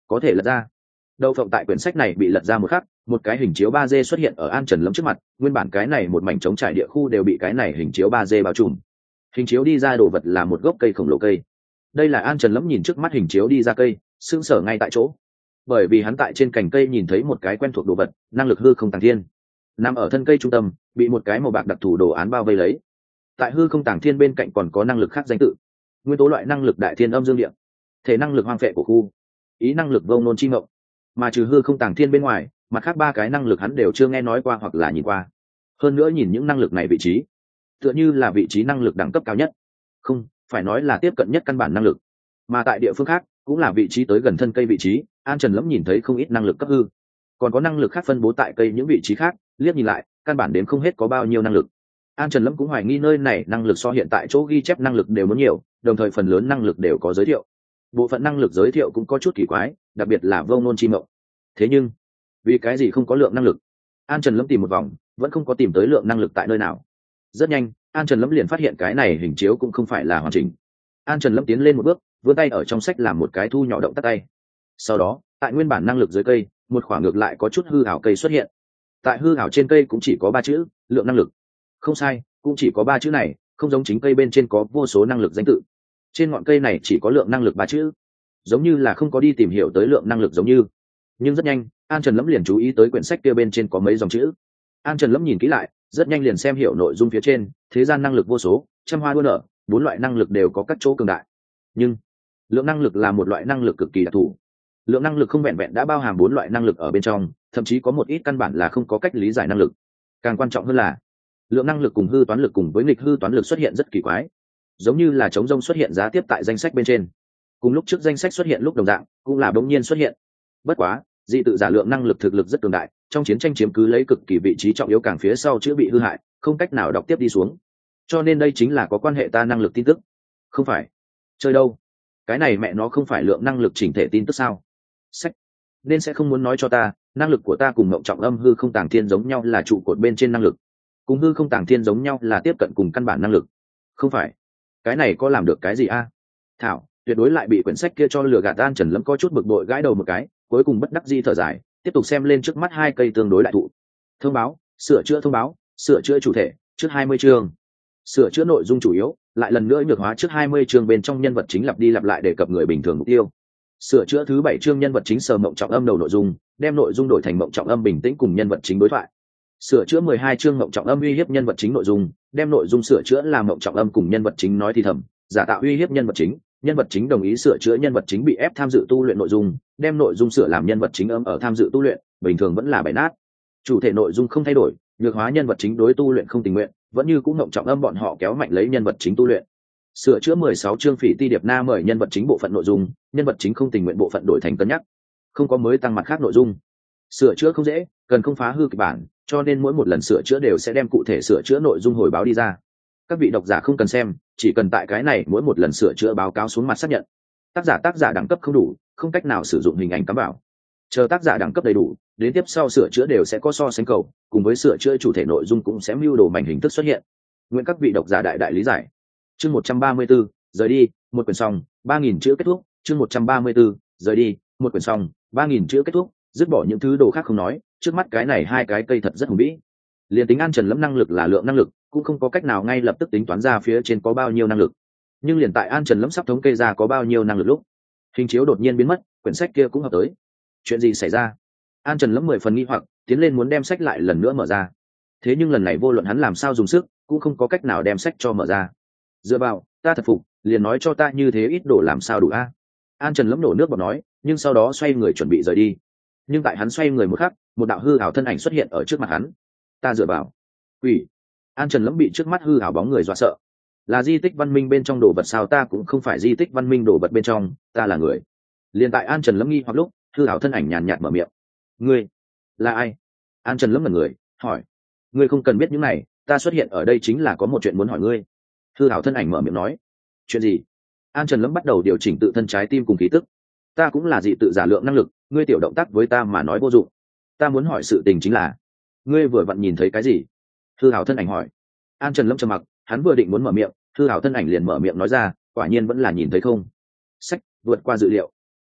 có thể lật ra. Đậu phộng tại quyển sách này bị lật ra một khắc, một cái hình chiếu ba D xuất hiện ở An Trần Lâm trước mặt, nguyên bản cái này một mảnh trống trải địa khu đều bị cái này hình chiếu ba D bao trùm. Hình chiếu đi ra đồ vật là một gốc cây khổng lồ cây. Đây là An Trần Lâm nhìn trước mắt hình chiếu đi ra cây, sững sờ ngay tại chỗ. Bởi vì hắn tại trên cành cây nhìn thấy một cái quen thuộc đồ vật, năng lực hư không tàng thiên. Nằm ở thân cây trung tâm, bị một cái màu bạc đặc thù đồ án bao vây lấy. Tại hư không tàng thiên bên cạnh còn có năng lực khác danh tự. Nguyên tố loại năng lực đại thiên âm dương địa, thể năng lực hoang phệ của khu, ý năng lực vông nôn chi ngộng. Mà trừ hư không tàng thiên bên ngoài, mặt khác ba cái năng lực hắn đều chưa nghe nói qua hoặc là nhìn qua. Hơn nữa nhìn những năng lực này vị trí, tựa như là vị trí năng lực đẳng cấp cao nhất, không phải nói là tiếp cận nhất căn bản năng lực. Mà tại địa phương khác cũng là vị trí tới gần thân cây vị trí, An Trần Lâm nhìn thấy không ít năng lực cấp hư, còn có năng lực khác phân bố tại cây những vị trí khác, liếc nhìn lại căn bản đến không hết có bao nhiêu năng lực. An Trần Lâm cũng hoài nghi nơi này năng lực so hiện tại chỗ ghi chép năng lực đều muốn nhiều, đồng thời phần lớn năng lực đều có giới thiệu. Bộ phận năng lực giới thiệu cũng có chút kỳ quái, đặc biệt là vông nôn chi mộng. Thế nhưng vì cái gì không có lượng năng lực? An Trần Lâm tìm một vòng vẫn không có tìm tới lượng năng lực tại nơi nào. Rất nhanh An Trần Lâm liền phát hiện cái này hình chiếu cũng không phải là hoàn chỉnh. An Trần Lâm tiến lên một bước, vươn tay ở trong sách làm một cái thu nhỏ động tác tay. Sau đó tại nguyên bản năng lực dưới cây, một khoảng ngược lại có chút hư ảo cây xuất hiện. Tại hư ảo trên cây cũng chỉ có ba chữ lượng năng lực. Không sai, cũng chỉ có ba chữ này, không giống chính cây bên trên có vô số năng lực danh tự. Trên ngọn cây này chỉ có lượng năng lực ba chữ, giống như là không có đi tìm hiểu tới lượng năng lực giống như. Nhưng rất nhanh An Trần Lâm liền chú ý tới quyển sách kia bên trên có mấy dòng chữ. An Trần Lâm nhìn kỹ lại, rất nhanh liền xem hiểu nội dung phía trên, thế gian năng lực vô số, trăm hoa đua nở, bốn loại năng lực đều có các chỗ cường đại. Nhưng lượng năng lực là một loại năng lực cực kỳ đặc thù. Lượng năng lực không vẹn vẹn đã bao hàm bốn loại năng lực ở bên trong, thậm chí có một ít căn bản là không có cách lý giải năng lực. Càng quan trọng hơn là lượng năng lực cùng hư toán lực cùng với nghịch hư toán lực xuất hiện rất kỳ quái, giống như là trống rông xuất hiện giá tiếp tại danh sách bên trên, cùng lúc trước danh sách xuất hiện lúc đồng dạng cũng là bỗng nhiên xuất hiện. Bất quá dị tự giả lượng năng lực thực lực rất cường đại, trong chiến tranh chiếm cứ lấy cực kỳ vị trí trọng yếu, càng phía sau chữ bị hư hại, không cách nào đọc tiếp đi xuống, cho nên đây chính là có quan hệ ta năng lực tin tức. Không phải chơi đâu, cái này mẹ nó không phải lượng năng lực chỉnh thể tin tức sao? Sách nên sẽ không muốn nói cho ta năng lực của ta cùng mộng trọng âm hư không tàng thiên giống nhau là trụ cột bên trên năng lực, cùng hư không tàng thiên giống nhau là tiếp cận cùng căn bản năng lực. Không phải, cái này có làm được cái gì a? Thảo tuyệt đối lại bị quyển sách kia cho lừa gạt. An Trần Lâm có chút bực bội gãi đầu một cái, cuối cùng bất đắc dĩ thở dài, tiếp tục xem lên trước mắt hai cây tương đối đại thụ. Thông báo sửa chữa, thông báo sửa chữa chủ thể trước hai mươi chương, sửa chữa nội dung chủ yếu, lại lần nữa nhược hóa trước hai mươi chương bên trong nhân vật chính lặp đi lặp lại đề cập người bình thường mục tiêu. Sửa chữa thứ bảy chương nhân vật chính sờ mộng trọng âm đầu nội dung, đem nội dung đổi thành mộng trọng âm bình tĩnh cùng nhân vật chính đối thoại. Sửa chữa mười hai chương mộng trọng âm uy hiếp nhân vật chính nội dung, đem nội dung sửa chữa làm mộng trọng âm cùng nhân vật chính nói thì thầm, giả tạo uy hiếp nhân vật chính, nhân vật chính đồng ý sửa chữa nhân vật chính bị ép tham dự tu luyện nội dung, đem nội dung sửa làm nhân vật chính âm ở tham dự tu luyện, bình thường vẫn là bày nát. Chủ thể nội dung không thay đổi, nhược hóa nhân vật chính đối tu luyện không tình nguyện, vẫn như cũng mộng trọng âm bọn họ kéo mạnh lấy nhân vật chính tu luyện. Sửa chữa mười sáu chương Phỉ Ti Điệp Na mời nhân vật chính bộ phận nội dung, nhân vật chính không tình nguyện bộ phận đổi thành cân nhắc, không có mới tăng mặt khác nội dung. Sửa chữa không dễ, cần không phá hư kịch bản, cho nên mỗi một lần sửa chữa đều sẽ đem cụ thể sửa chữa nội dung hồi báo đi ra. Các vị độc giả không cần xem, chỉ cần tại cái này mỗi một lần sửa chữa báo cáo xuống mặt xác nhận. Tác giả tác giả đẳng cấp không đủ, không cách nào sử dụng hình ảnh cắm vào. Chờ tác giả đẳng cấp đầy đủ, đến tiếp sau sửa chữa đều sẽ có so sánh cầu, cùng với sửa chữa chủ thể nội dung cũng sẽ mưu đồ mảnh hình thức xuất hiện. Nguyện các vị độc giả đại đại lý giải. Chương một trăm ba mươi 134, rời đi, một quyển xong, ba nghìn chữ kết thúc. Chương một trăm ba mươi 134, rời đi, một quyển xong, ba nghìn chữ kết thúc. Dứt bỏ những thứ đồ khác không nói, trước mắt cái này hai cái cây thật rất hùng vĩ. Liên tính An Trần Lâm năng lực là lượng năng lực, cũng không có cách nào ngay lập tức tính toán ra phía trên có bao nhiêu năng lực. Nhưng liền tại An Trần Lâm sắp thống kê ra có bao nhiêu năng lực lúc, hình chiếu đột nhiên biến mất, quyển sách kia cũng hợp tới. Chuyện gì xảy ra? An Trần Lâm mười phần nghi hoặc, tiến lên muốn đem sách lại lần nữa mở ra. Thế nhưng lần này vô luận hắn làm sao dùng sức, cũng không có cách nào đem sách cho mở ra. Dựa vào, ta thật phục, liền nói cho ta như thế ít đồ làm sao đủ a? An Trần Lâm nổ nước bọt nói, nhưng sau đó xoay người chuẩn bị rời đi. Nhưng tại hắn xoay người một khắc, một đạo hư ảo thân ảnh xuất hiện ở trước mặt hắn. Ta dựa vào. Quỷ. An Trần Lâm bị trước mắt hư ảo bóng người dọa sợ. Là di tích văn minh bên trong đồ vật sao? Ta cũng không phải di tích văn minh đồ vật bên trong, ta là người. Liên tại An Trần Lâm nghi hoặc lúc, hư ảo thân ảnh nhàn nhạt mở miệng. Ngươi là ai? An Trần Lâm là người, hỏi. Ngươi không cần biết những này, ta xuất hiện ở đây chính là có một chuyện muốn hỏi ngươi. Hư ảo thân ảnh mở miệng nói. Chuyện gì? An Trần Lâm bắt đầu điều chỉnh tự thân trái tim cùng khí tức. Ta cũng là dị tự giả lượng năng lực, ngươi tiểu động tác với ta mà nói vô dụng. Ta muốn hỏi sự tình chính là, ngươi vừa vặn nhìn thấy cái gì? Hư ảo thân ảnh hỏi. An Trần Lâm trầm mặc, hắn vừa định muốn mở miệng, hư ảo thân ảnh liền mở miệng nói ra, quả nhiên vẫn là nhìn thấy không. Sách vượt qua dự liệu.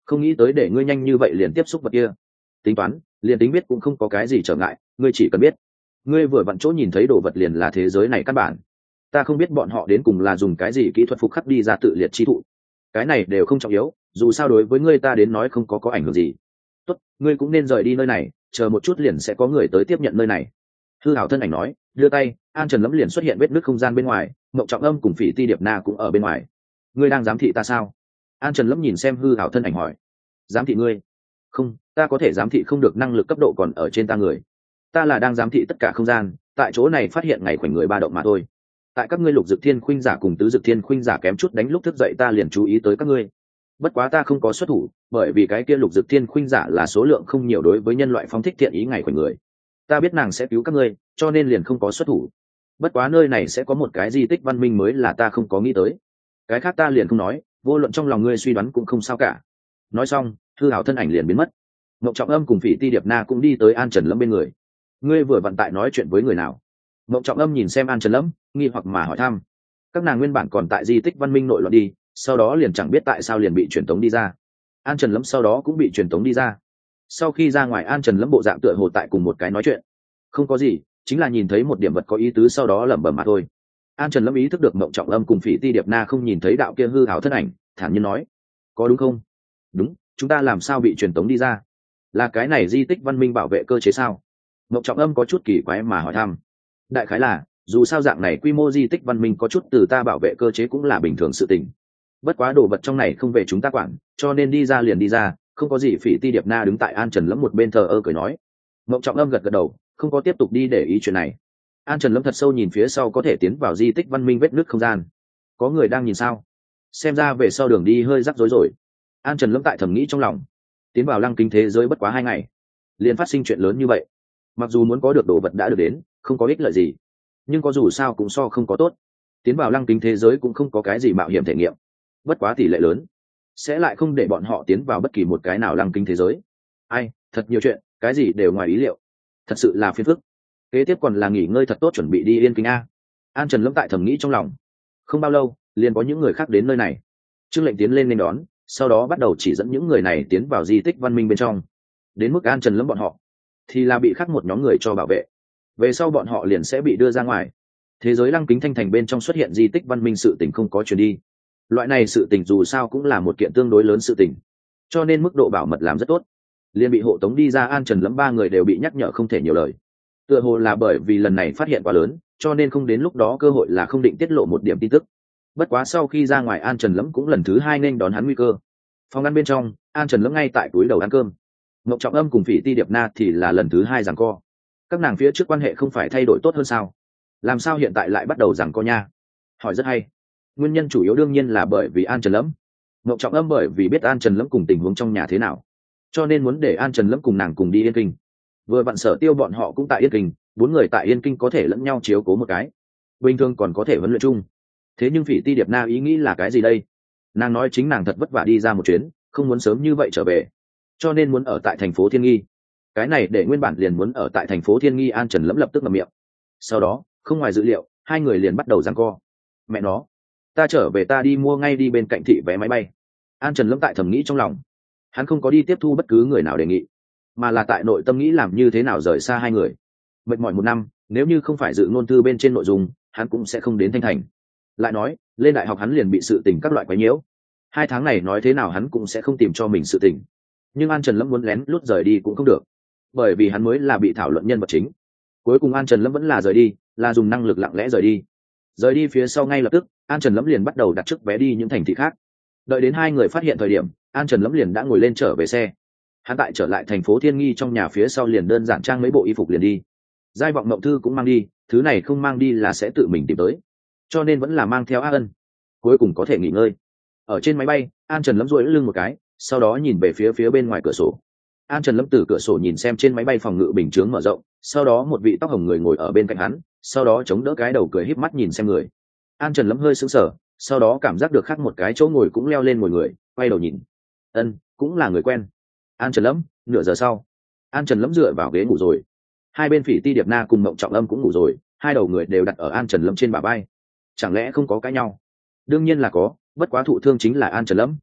không nghĩ tới để ngươi nhanh như vậy liền tiếp xúc vật kia. Tính toán liền tính biết cũng không có cái gì trở ngại, ngươi chỉ cần biết ngươi vừa vặn chỗ nhìn thấy đồ vật liền là thế giới này căn bản. Ta không biết bọn họ đến cùng là dùng cái gì kỹ thuật phục khắc đi ra tự liệt chi thụ, cái này đều không trọng yếu, dù sao đối với ngươi ta đến nói không có có ảnh hưởng gì. Tốt, ngươi cũng nên rời đi nơi này, chờ một chút liền sẽ có người tới tiếp nhận nơi này. Hư hảo thân ảnh nói, đưa tay, An Trần Lâm liền xuất hiện vết nứt không gian bên ngoài, Mộng Trọng Âm cùng Phỉ Ti Điệp Na cũng ở bên ngoài. Ngươi đang giám thị ta sao? An Trần Lâm nhìn xem hư hảo thân ảnh hỏi. Giám thị ngươi? Không, ta có thể giám thị không được, năng lực cấp độ còn ở trên ta người. Ta là đang giám thị tất cả không gian, tại chỗ này phát hiện ngày khoảnh người ba động mà thôi. Tại các ngươi lục dực thiên khuynh giả cùng tứ dực thiên khuynh giả kém chút đánh lúc thức dậy ta liền chú ý tới các ngươi. Bất quá ta không có xuất thủ, bởi vì cái kia lục dực thiên khuynh giả là số lượng không nhiều đối với nhân loại phóng thích thiện ý ngày khoảnh người. Ta biết nàng sẽ cứu các ngươi, cho nên liền không có xuất thủ. Bất quá nơi này sẽ có một cái di tích văn minh mới là ta không có nghĩ tới. Cái khác ta liền không nói, vô luận trong lòng ngươi suy đoán cũng không sao cả. Nói xong, hư hảo thân ảnh liền biến mất. Mộng Trọng Âm cùng Phỉ Ti Điệp Na cũng đi tới An Trần Lâm bên người. Ngươi vừa vận tại nói chuyện với người nào? Mộng Trọng Âm nhìn xem An Trần Lâm, nghi hoặc mà hỏi thăm. Các nàng nguyên bản còn tại di tích văn minh nội loạn đi, sau đó liền chẳng biết tại sao liền bị truyền tống đi ra. An Trần Lâm sau đó cũng bị truyền tống đi ra. Sau khi ra ngoài, An Trần Lâm bộ dạng tựa hồ tại cùng một cái nói chuyện. Không có gì, chính là nhìn thấy một điểm vật có ý tứ sau đó lẩm bẩm mà thôi. An Trần Lâm ý thức được Mộng Trọng Âm cùng Phỉ Ti Điệp Na không nhìn thấy đạo kia hư hảo thân ảnh, thản nhiên nói, có đúng không? Đúng, chúng ta làm sao bị truyền tống đi ra? Là cái này di tích văn minh bảo vệ cơ chế sao? Mộng Trọng Âm có chút kỳ quái mà hỏi thăm. Đại khái là, dù sao dạng này quy mô di tích văn minh có chút từ ta bảo vệ cơ chế cũng là bình thường sự tình. Bất quá đồ vật trong này không về chúng ta quản, cho nên đi ra liền đi ra, không có gì. Phỉ Ti Điệp Na đứng tại An Trần Lâm một bên thờ ơ cười nói. Mộng Trọng Âm gật gật đầu, không có tiếp tục đi để ý chuyện này. An Trần Lâm thật sâu nhìn phía sau có thể tiến vào di tích văn minh vết nứt không gian. Có người đang nhìn sao? Xem ra về sau đường đi hơi rắc rối rồi. An Trần Lâm tại thầm nghĩ trong lòng. Tiến vào lăng kính thế giới bất quá hai ngày, liền phát sinh chuyện lớn như vậy. Mặc dù muốn có được đồ vật đã được đến, không có ích lợi gì, nhưng có dù sao cũng so không có tốt. Tiến vào lăng kính thế giới cũng không có cái gì mạo hiểm thể nghiệm, bất quá tỷ lệ lớn sẽ lại không để bọn họ tiến vào bất kỳ một cái nào lăng kính thế giới. Ai, thật nhiều chuyện, cái gì đều ngoài ý liệu, thật sự là phiền phức. Kế tiếp còn là nghỉ ngơi thật tốt, chuẩn bị đi Yên Kinh a. An Trần Lâm tại thầm nghĩ trong lòng. Không bao lâu liền có những người khác đến nơi này. Trương Lệnh tiến lên nên đón, sau đó bắt đầu chỉ dẫn những người này tiến vào di tích văn minh bên trong. Đến mức An Trần Lâm bọn họ thì là bị khác một nhóm người cho bảo vệ, về sau bọn họ liền sẽ bị đưa ra ngoài. Thế giới lăng kính thanh thành bên trong xuất hiện di tích văn minh sự tình không có truyền đi. Loại này sự tình dù sao cũng là một kiện tương đối lớn sự tình, cho nên mức độ bảo mật làm rất tốt. Liên bị hộ tống đi ra An Trần Lâm ba người đều bị nhắc nhở không thể nhiều lời. Tựa hồ là bởi vì lần này phát hiện quá lớn, cho nên không đến lúc đó cơ hội là không định tiết lộ một điểm tin tức. Bất quá sau khi ra ngoài, An Trần Lâm cũng lần thứ hai nên đón hắn nguy cơ. Phòng ăn bên trong, An Trần Lâm ngay tại túi đầu ăn cơm. Mộng Trọng Âm cùng Phỉ Ti Điệp Na thì là lần thứ hai giằng co. Các nàng phía trước quan hệ không phải thay đổi tốt hơn sao? Làm sao hiện tại lại bắt đầu giằng co nha? Hỏi rất hay. Nguyên nhân chủ yếu đương nhiên là bởi vì An Trần Lâm. Mộng Trọng Âm bởi vì biết An Trần Lâm cùng tình huống trong nhà thế nào, cho nên muốn để An Trần Lâm cùng nàng cùng đi Yên Kinh. Vừa vặn Sở Tiêu bọn họ cũng tại Yên Kinh, bốn người tại Yên Kinh có thể lẫn nhau chiếu cố một cái, bình thường còn có thể huấn luyện chung. Thế nhưng Phỉ Ti Điệp Na ý nghĩ là cái gì đây? Nàng nói chính nàng thật vất vả đi ra một chuyến, không muốn sớm như vậy trở về, cho nên muốn ở tại thành phố Thiên Nghi. Cái này để nguyên bản liền muốn ở tại thành phố Thiên Nghi An Trần Lâm lập tức ngậm miệng. Sau đó, không ngoài dự liệu, hai người liền bắt đầu giằng co. Mẹ nó, ta trở về ta đi mua ngay đi bên cạnh thị vé máy bay. An Trần Lâm tại thầm nghĩ trong lòng. Hắn không có đi tiếp thu bất cứ người nào đề nghị, mà là tại nội tâm nghĩ làm như thế nào rời xa hai người. Mệt mỏi một năm, nếu như không phải dự ngôn thư bên trên nội dung, hắn cũng sẽ không đến Thanh Thành. Lại nói, lên đại học hắn liền bị sự tình các loại quấy nhiễu. Hai tháng này nói thế nào hắn cũng sẽ không tìm cho mình sự tình. Nhưng An Trần Lâm muốn lén lút rời đi cũng không được, bởi vì hắn mới là bị thảo luận nhân vật chính. Cuối cùng An Trần Lâm vẫn là rời đi, là dùng năng lực lặng lẽ rời đi. Rời đi phía sau ngay lập tức, An Trần Lâm liền bắt đầu đặt trước vé đi những thành thị khác. Đợi đến hai người phát hiện thời điểm, An Trần Lâm liền đã ngồi lên trở về xe. Hắn tại trở lại thành phố Thiên Nghi trong nhà phía sau liền đơn giản trang mấy bộ y phục liền đi. Giai Vọng Mộng Thư cũng mang đi, thứ này không mang đi là sẽ tự mình tìm tới, cho nên vẫn là mang theo A Ân. Cuối cùng có thể nghỉ ngơi. Ở trên máy bay, An Trần Lâm duỗi lưng một cái, sau đó nhìn về phía phía bên ngoài cửa sổ. An Trần Lâm từ cửa sổ nhìn xem trên máy bay phòng ngự bình chướng mở rộng, sau đó một vị tóc hồng người ngồi ở bên cạnh hắn, sau đó chống đỡ cái đầu cười híp mắt nhìn xem người. An Trần Lâm hơi sững sờ, sau đó cảm giác được khác một cái chỗ ngồi cũng leo lên ngồi người, quay đầu nhìn. Ân, cũng là người quen. An Trần Lâm, nửa giờ sau, An Trần Lâm dựa vào ghế ngủ rồi. Hai bên Phỉ Ti Điệp Na cùng Mộng Trọng Âm cũng ngủ rồi, hai đầu người đều đặt ở An Trần Lâm trên bả vai. Chẳng lẽ không có cãi nhau? Đương nhiên là có, bất quá thụ thương chính là An Trần Lâm.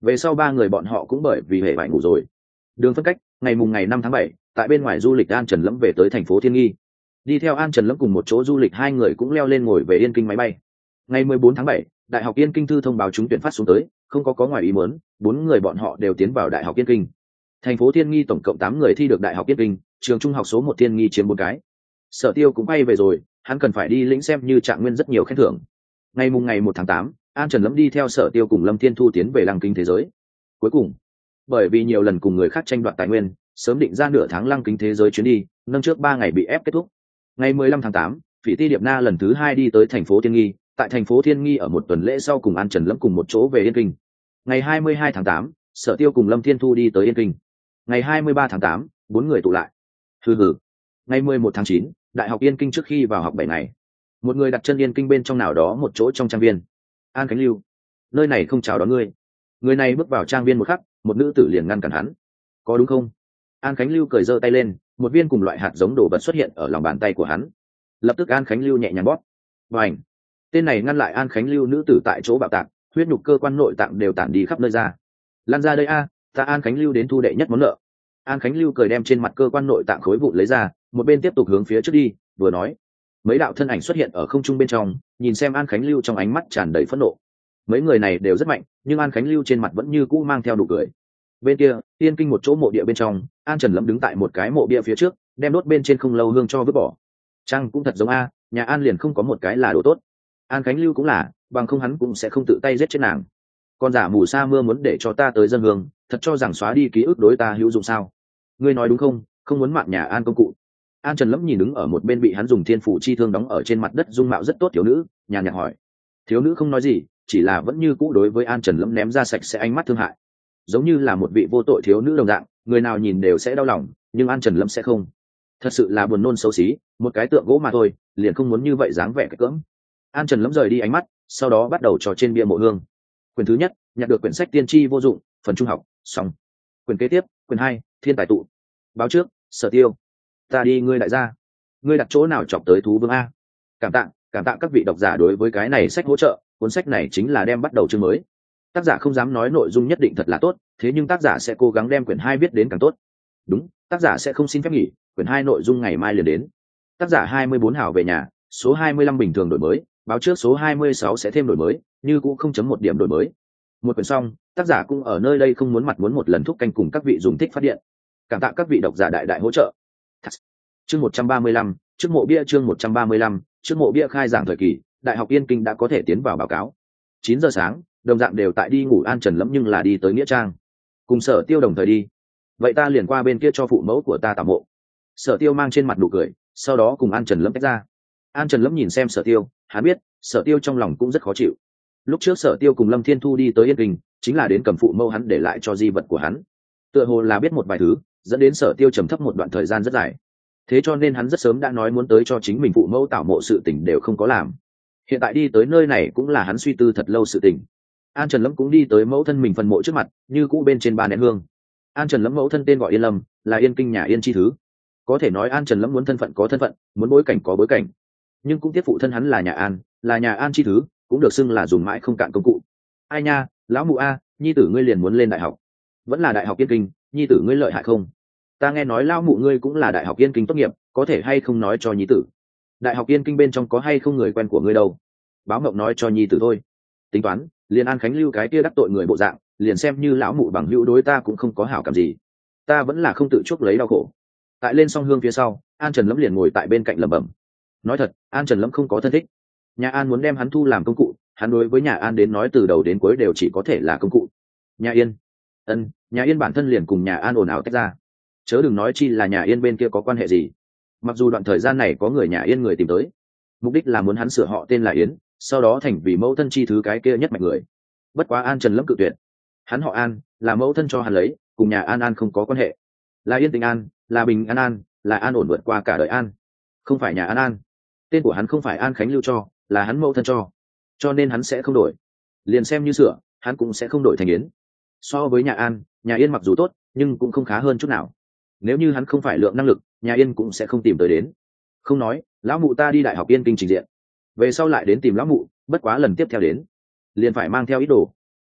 về sau ba người bọn họ cũng bởi vì hệ vải ngủ rồi. Đường phân cách, ngày mùng ngày năm tháng bảy, tại bên ngoài du lịch An Trần Lẫm về tới thành phố Thiên Nghi. Đi theo An Trần Lẫm cùng một chỗ du lịch hai người cũng leo lên ngồi về Yên Kinh máy bay. Ngày mười bốn tháng bảy, Đại học Yên Kinh thư thông báo trúng tuyển phát xuống tới, không có có ngoài ý muốn, bốn người bọn họ đều tiến vào Đại học Yên Kinh. Thành phố Thiên Nghi tổng cộng tám người thi được Đại học Yên Kinh, trường trung học số một Thiên Nghi chiếm bốn cái. Sở Tiêu cũng bay về rồi, hắn cần phải đi lĩnh xem như Trạng Nguyên rất nhiều khen thưởng. Ngày mùng ngày một tháng tám, An Trần Lẫm đi theo Sở Tiêu cùng Lâm Thiên Thu tiến về Lăng Kính thế giới. Cuối cùng, bởi vì nhiều lần cùng người khác tranh đoạt tài nguyên, sớm định ra nửa tháng Lăng Kính thế giới chuyến đi, nâng trước ba ngày bị ép kết thúc. Ngày mười lăm tháng tám, Phỉ Ti Điệp Na lần thứ hai đi tới thành phố Thiên Nghi, tại thành phố Thiên Nghi ở một tuần lễ sau cùng An Trần Lẫm cùng một chỗ về Yên Kinh. Ngày hai mươi hai tháng tám, Sở Tiêu cùng Lâm Thiên Thu đi tới Yên Kinh. Ngày hai mươi ba tháng tám, bốn người tụ lại. Hừ hừ. Ngày mười một tháng chín, Đại học Yên Kinh trước khi vào học bảy ngày. Một người đặt chân Yên Kinh bên trong nào đó một chỗ trong trang viên. An Khánh Lưu, nơi này không chào đón ngươi. Người này bước vào trang viên một khắc, một nữ tử liền ngăn cản hắn. Có đúng không? An Khánh Lưu cười giơ tay lên, một viên cùng loại hạt giống đồ vật xuất hiện ở lòng bàn tay của hắn. Lập tức An Khánh Lưu nhẹ nhàng bóp. Bành! Tên này ngăn lại An Khánh Lưu nữ tử tại chỗ bạo tạc, huyết nhục cơ quan nội tạng đều tản đi khắp nơi ra. Lan ra đây a, ta An Khánh Lưu đến thu đệ nhất món nợ. An Khánh Lưu cười đem trên mặt cơ quan nội tạng khối vụn lấy ra, một bên tiếp tục hướng phía trước đi, vừa nói. Mấy đạo thân ảnh xuất hiện ở không trung bên trong, nhìn xem An Khánh Lưu trong ánh mắt tràn đầy phẫn nộ. Mấy người này đều rất mạnh, nhưng An Khánh Lưu trên mặt vẫn như cũ mang theo nụ cười. Bên kia, Yên Kinh một chỗ mộ địa bên trong, An Trần Lẫm đứng tại một cái mộ bia phía trước, đem đốt bên trên không lâu hương cho vứt bỏ. Chăng cũng thật giống a, nhà An liền không có một cái là đồ tốt. An Khánh Lưu cũng là, bằng không hắn cũng sẽ không tự tay giết chết nàng. Con giả mù sa mưa muốn để cho ta tới dân hương, thật cho rằng xóa đi ký ức đối ta hữu dụng sao? Ngươi nói đúng không? Không muốn mạn nhà An công cụ. An Trần Lẫm nhìn đứng ở một bên bị hắn dùng thiên phủ chi thương đóng ở trên mặt đất dung mạo rất tốt thiếu nữ, nhàn nhạt hỏi. Thiếu nữ không nói gì, chỉ là vẫn như cũ đối với An Trần Lẫm ném ra sạch sẽ ánh mắt thương hại, giống như là một vị vô tội thiếu nữ đồng dạng, người nào nhìn đều sẽ đau lòng, nhưng An Trần Lẫm sẽ không. Thật sự là buồn nôn xấu xí, một cái tượng gỗ mà thôi, liền không muốn như vậy dáng vẻ cái cưỡng. An Trần Lẫm rời đi ánh mắt, sau đó bắt đầu trò trên bia mộ hương. Quyển thứ nhất, nhặt được quyển sách tiên tri vô dụng, phần trung học, xong. Quyển kế tiếp, quyển hai, thiên tài tụ. Báo trước, Sở Tiêu. Ta đi ngươi đại gia. Ngươi đặt chỗ nào chọc tới thú vương a? Cảm tạ, cảm tạ các vị độc giả đối với cái này sách hỗ trợ, cuốn sách này chính là đem bắt đầu chương mới. Tác giả không dám nói nội dung nhất định thật là tốt, thế nhưng tác giả sẽ cố gắng đem quyển hai viết đến càng tốt. Đúng, tác giả sẽ không xin phép nghỉ, quyển hai nội dung ngày mai liền đến. Tác giả hai mươi bốn hào về nhà, số hai mươi lăm bình thường đổi mới, báo trước số hai mươi sáu sẽ thêm đổi mới, như cũng không chấm một điểm đổi mới. Một quyển xong, tác giả cũng ở nơi đây không muốn mặt muốn một lần thúc canh cùng các vị dùng thích phát điện. Cảm tạ các vị độc giả đại đại hỗ trợ. Chương một trăm ba mươi lăm, trước mộ bia chương một trăm ba mươi lăm, trước mộ bia khai giảng thời kỳ, Đại học Yên Kinh đã có thể tiến vào báo cáo. chín giờ sáng, đồng dạng đều tại đi ngủ An Trần Lẫm nhưng là đi tới nghĩa trang. Cùng Sở Tiêu đồng thời đi. Vậy ta liền qua bên kia cho phụ mẫu của ta tảo mộ. Sở Tiêu mang trên mặt nụ cười, sau đó cùng An Trần Lẫm tách ra. An Trần Lẫm nhìn xem Sở Tiêu, hắn biết, Sở Tiêu trong lòng cũng rất khó chịu. Lúc trước Sở Tiêu cùng Lâm Thiên Thu đi tới Yên Kinh, chính là đến cầm phụ mẫu hắn để lại cho di vật của hắn. Tựa hồ là biết một vài thứ, dẫn đến Sở Tiêu trầm thấp một đoạn thời gian rất dài. Thế cho nên hắn rất sớm đã nói muốn tới cho chính mình phụ mẫu tảo mộ sự tình đều không có làm. Hiện tại đi tới nơi này cũng là hắn suy tư thật lâu sự tình. An Trần Lẫm cũng đi tới mẫu thân mình phần mộ trước mặt, như cũ bên trên ba nén hương. An Trần Lẫm mẫu thân tên gọi Yên Lâm, là Yên Kinh nhà Yên chi thứ. Có thể nói An Trần Lẫm muốn thân phận có thân phận, muốn bối cảnh có bối cảnh. Nhưng cũng tiếp phụ thân hắn là nhà An, là nhà An chi thứ, cũng được xưng là dùng mãi không cạn công cụ. Ai nha, lão mụ a, nhi tử ngươi liền muốn lên đại học. Vẫn là đại học Yên Kinh, nhi tử ngươi lợi hại không? Ta nghe nói lão mụ ngươi cũng là đại học Yên Kinh tốt nghiệp, có thể hay không nói cho nhi tử? Đại học Yên Kinh bên trong có hay không người quen của ngươi đâu? Báo Ngộng nói cho nhi tử thôi. Tính toán, liền An Khánh Lưu cái kia đắc tội người bộ dạng, liền xem như lão mụ bằng hữu đối ta cũng không có hảo cảm gì. Ta vẫn là không tự chuốc lấy đau khổ. Tại lên song hương phía sau, An Trần Lẫm liền ngồi tại bên cạnh lẩm bẩm. Nói thật, An Trần Lẫm không có thân thích. Nhà An muốn đem hắn thu làm công cụ, hắn đối với nhà An đến nói từ đầu đến cuối đều chỉ có thể là công cụ. Nhà Yên, ân, nhà Yên bản thân liền cùng nhà An ồn ào tách ra. Chớ đừng nói chi là nhà Yên bên kia có quan hệ gì. Mặc dù đoạn thời gian này có người nhà Yên người tìm tới, mục đích là muốn hắn sửa họ tên là Yến, sau đó thành vì mẫu thân chi thứ cái kia nhất mạch người. Bất quá An Trần Lẫm cự tuyệt. Hắn họ An, là mẫu thân cho hắn lấy, cùng nhà An An không có quan hệ. Là Yên Tình An, là Bình An An, là an ổn vượt qua cả đời An. Không phải nhà An An. Tên của hắn không phải An Khánh Lưu cho, là hắn mẫu thân cho. Cho nên hắn sẽ không đổi. Liền xem như sửa, hắn cũng sẽ không đổi thành Yến. So với nhà An, nhà Yên mặc dù tốt, nhưng cũng không khá hơn chút nào. Nếu như hắn không phải lượng năng lực, nhà Yên cũng sẽ không tìm tới đến. Không nói, lão mụ ta đi đại học Yên Kinh trình diện. Về sau lại đến tìm lão mụ, bất quá lần tiếp theo đến, liền phải mang theo ít đồ.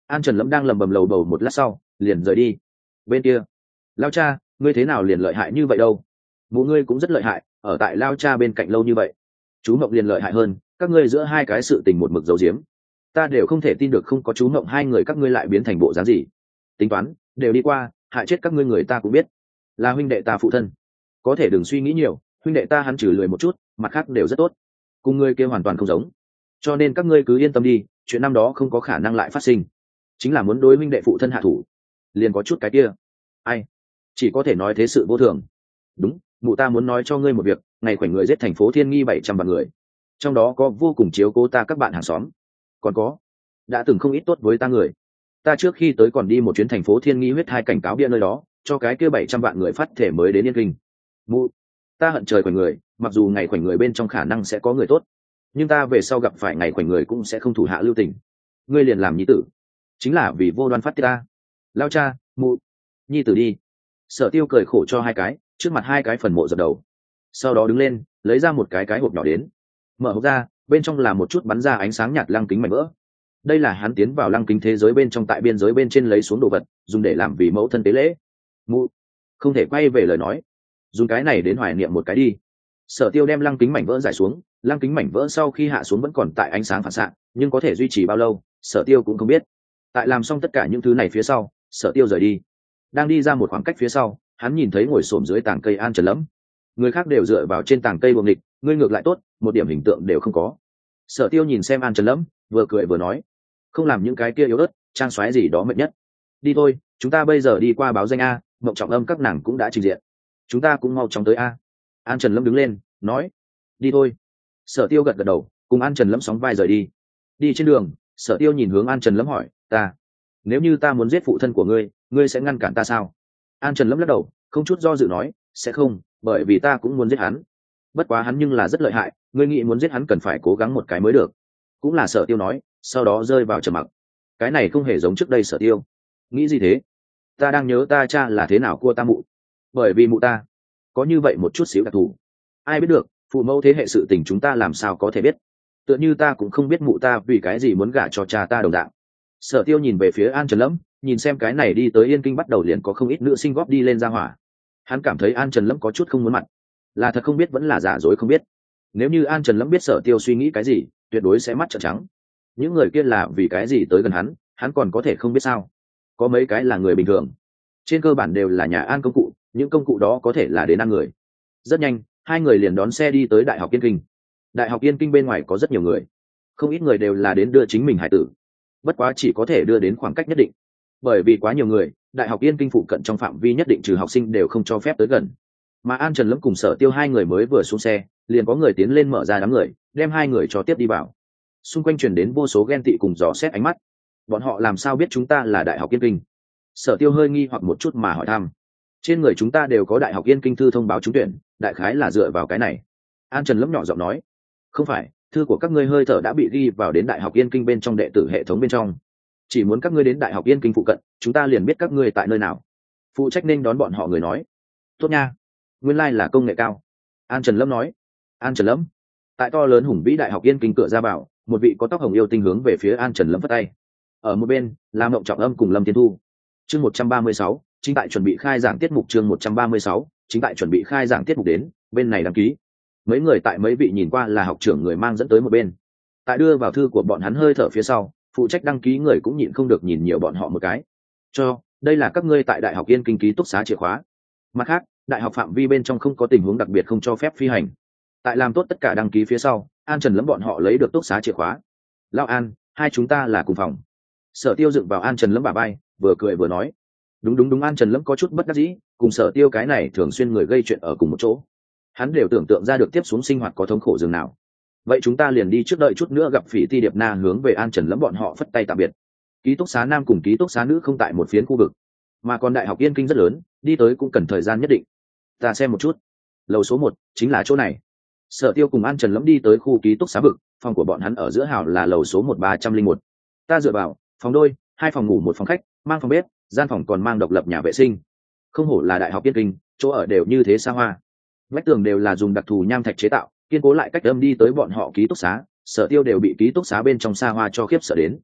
An Trần Lâm đang lầm bầm lầu bầu một lát sau liền rời đi. Bên kia, lao cha, ngươi thế nào liền lợi hại như vậy đâu? Mụ ngươi cũng rất lợi hại, ở tại lao cha bên cạnh lâu như vậy. Chú Mộng liền lợi hại hơn, các ngươi giữa hai cái sự tình một mực giấu giếm, ta đều không thể tin được không có chú Mộng hai người các ngươi lại biến thành bộ dáng gì. Tính toán đều đi qua, hại chết các ngươi người ta cũng biết, là huynh đệ ta phụ thân. Có thể đừng suy nghĩ nhiều, huynh đệ ta hắn trừ lười một chút, mặt khác đều rất tốt, cùng ngươi kia hoàn toàn không giống. Cho nên các ngươi cứ yên tâm đi, chuyện năm đó không có khả năng lại phát sinh. Chính là muốn đối huynh đệ phụ thân hạ thủ, liền có chút cái kia. Ai, chỉ có thể nói thế sự vô thường. Đúng, mụ ta muốn nói cho ngươi một việc, ngày khoảnh người giết thành phố Thiên Nghi bảy trăm vạn người, trong đó có vô cùng chiếu cố ta các bạn hàng xóm, còn có đã từng không ít tốt với ta người. Ta trước khi tới còn đi một chuyến thành phố Thiên Nghi huyết hai cảnh cáo bia nơi đó, cho cái kia bảy trăm vạn người phát thể mới đến Yên Kinh. Mụ, ta hận trời khoảnh người, mặc dù ngày khoảnh người bên trong khả năng sẽ có người tốt, nhưng ta về sau gặp phải ngày khoảnh người cũng sẽ không thủ hạ lưu tình. Ngươi liền làm nhi tử, chính là vì vô đoan phát tiết ta. Lao cha, mụ, nhi tử đi. Sở Tiêu cười khổ cho hai cái, trước mặt hai cái phần mộ dập đầu, sau đó đứng lên lấy ra một cái cái hộp nhỏ đến, mở hộp ra, bên trong là một chút bắn ra ánh sáng nhạt lăng kính mảnh vỡ. Đây là hắn tiến vào lăng kính thế giới bên trong tại biên giới bên trên lấy xuống đồ vật, dùng để làm vì mẫu thân tế lễ. Mụ không thể quay về lời nói, dùng cái này đến hoài niệm một cái đi. Sở Tiêu đem lăng kính mảnh vỡ giải xuống, lăng kính mảnh vỡ sau khi hạ xuống vẫn còn tại ánh sáng phản xạ, nhưng có thể duy trì bao lâu Sở Tiêu cũng không biết. Tại làm xong tất cả những thứ này phía sau, Sở Tiêu rời đi. Đang đi ra một khoảng cách phía sau, hắn nhìn thấy ngồi xổm dưới tàng cây An Trần Lâm. Người khác đều dựa vào trên tàng cây buồng địch, ngươi ngược lại tốt, một điểm hình tượng đều không có. Sở Tiêu nhìn xem An Trần Lâm, vừa cười vừa nói, không làm những cái kia yếu ớt trang xoáy gì đó mệt nhất. Đi thôi, chúng ta bây giờ đi qua báo danh a, Mộng Trọng Âm các nàng cũng đã trình diện, chúng ta cũng mau chóng tới a. An Trần Lâm đứng lên nói, đi thôi. Sở Tiêu gật gật đầu, cùng An Trần Lâm sóng vai rời đi. Đi trên đường, Sở Tiêu nhìn hướng An Trần Lâm hỏi, ta nếu như ta muốn giết phụ thân của ngươi, ngươi sẽ ngăn cản ta sao? An Trần Lâm lắc đầu, không chút do dự nói, sẽ không, bởi vì ta cũng muốn giết hắn. Bất quá hắn nhưng là rất lợi hại, ngươi nghĩ muốn giết hắn cần phải cố gắng một cái mới được. Cũng là Sở Tiêu nói, sau đó rơi vào trầm mặc. Cái này không hề giống trước đây Sở Tiêu. Nghĩ gì thế? Ta đang nhớ ta cha là thế nào cua ta mụ. Bởi vì mụ ta có như vậy một chút xíu đặc thù. Ai biết được, phụ mẫu thế hệ sự tình chúng ta làm sao có thể biết. Tựa như ta cũng không biết mụ ta vì cái gì muốn gả cho cha ta đồng dạng. Sở Tiêu nhìn về phía An Trần Lâm, nhìn xem cái này đi tới Yên Kinh bắt đầu liền có không ít nữ sinh góp đi lên ra hỏa. Hắn cảm thấy An Trần Lâm có chút không muốn mặt, là thật không biết vẫn là giả dối không biết. Nếu như An Trần Lâm biết Sở Tiêu suy nghĩ cái gì, tuyệt đối sẽ mắt trợn trắng. Những người kia là vì cái gì tới gần hắn, hắn còn có thể không biết sao? Có mấy cái là người bình thường, trên cơ bản đều là nhà An công cụ, những công cụ đó có thể là đến ăn người. Rất nhanh, hai người liền đón xe đi tới Đại học Yên Kinh. Đại học Yên Kinh bên ngoài có rất nhiều người, không ít người đều là đến đưa chính mình hải tử, bất quá chỉ có thể đưa đến khoảng cách nhất định, bởi vì quá nhiều người, Đại học Yên Kinh phụ cận trong phạm vi nhất định trừ học sinh đều không cho phép tới gần. Mà An Trần Lâm cùng Sở Tiêu hai người mới vừa xuống xe, liền có người tiến lên mở ra đám người, đem hai người cho tiếp đi vào. Xung quanh truyền đến vô số ghen tị cùng dò xét ánh mắt. Bọn họ làm sao biết chúng ta là Đại học Yên Kinh? Sở Tiêu hơi nghi hoặc một chút mà hỏi thăm. Trên người chúng ta đều có Đại học Yên Kinh thư thông báo trúng tuyển, đại khái là dựa vào cái này. An Trần Lâm nhỏ giọng nói, không phải, thư của các ngươi hơi thở đã bị ghi vào đến Đại học Yên Kinh bên trong đệ tử hệ thống bên trong. Chỉ muốn các ngươi đến Đại học Yên Kinh phụ cận, chúng ta liền biết các ngươi tại nơi nào. Phụ trách nên đón bọn họ người nói, tốt nha, nguyên lai là công nghệ cao. An Trần Lâm nói. An Trần Lâm. Tại to lớn hùng vĩ Đại học Yên Kinh cửa ra vào, một vị có tóc hồng yêu tinh hướng về phía An Trần Lâm phất tay. Ở một bên là Mộng Trọng Âm cùng Lâm Thiên Thu. Chương một trăm ba mươi sáu, chính tại chuẩn bị khai giảng tiết mục. Chương một trăm ba mươi sáu, chính tại chuẩn bị khai giảng tiết mục đến, bên này đăng ký. Mấy người tại mấy vị nhìn qua là học trưởng người mang dẫn tới một bên. Tại đưa vào thư của bọn hắn hơi thở phía sau, phụ trách đăng ký người cũng nhịn không được nhìn nhiều bọn họ một cái. Cho, đây là các ngươi tại Đại học Yên Kinh ký túc xá chìa khóa. Mặt khác, đại học phạm vi bên trong không có tình huống đặc biệt không cho phép phi hành. Tại làm tốt tất cả đăng ký phía sau, An Trần Lâm bọn họ lấy được túc xá chìa khóa. Lão An, hai chúng ta là cùng phòng. Sở Tiêu dựng vào An Trần Lâm bả vai, vừa cười vừa nói. Đúng đúng đúng. An Trần Lâm có chút bất đắc dĩ, cùng Sở Tiêu cái này thường xuyên người gây chuyện ở cùng một chỗ, hắn đều tưởng tượng ra được tiếp xuống sinh hoạt có thống khổ dường nào. Vậy chúng ta liền đi trước, đợi chút nữa gặp Phỉ Ti Điệp Na hướng về An Trần Lâm bọn họ phất tay tạm biệt. Ký túc xá nam cùng ký túc xá nữ không tại một phiến khu vực, mà còn Đại học Yên Kinh rất lớn, đi tới cũng cần thời gian nhất định. Ta xem một chút, lầu số một chính là chỗ này. Sở Tiêu cùng An Trần Lâm đi tới khu ký túc xá vực, phòng của bọn hắn ở giữa hào là lầu số một ba trăm linh một. Ta dựa vào, phòng đôi, hai phòng ngủ một phòng khách, mang phòng bếp, gian phòng còn mang độc lập nhà vệ sinh. Không hổ là Đại học Yên Kinh, chỗ ở đều như thế xa hoa. Vách tường đều là dùng đặc thù nham thạch chế tạo, kiên cố lại cách âm đi tới bọn họ ký túc xá. Sở Tiêu đều bị ký túc xá bên trong xa hoa cho khiếp sợ đến.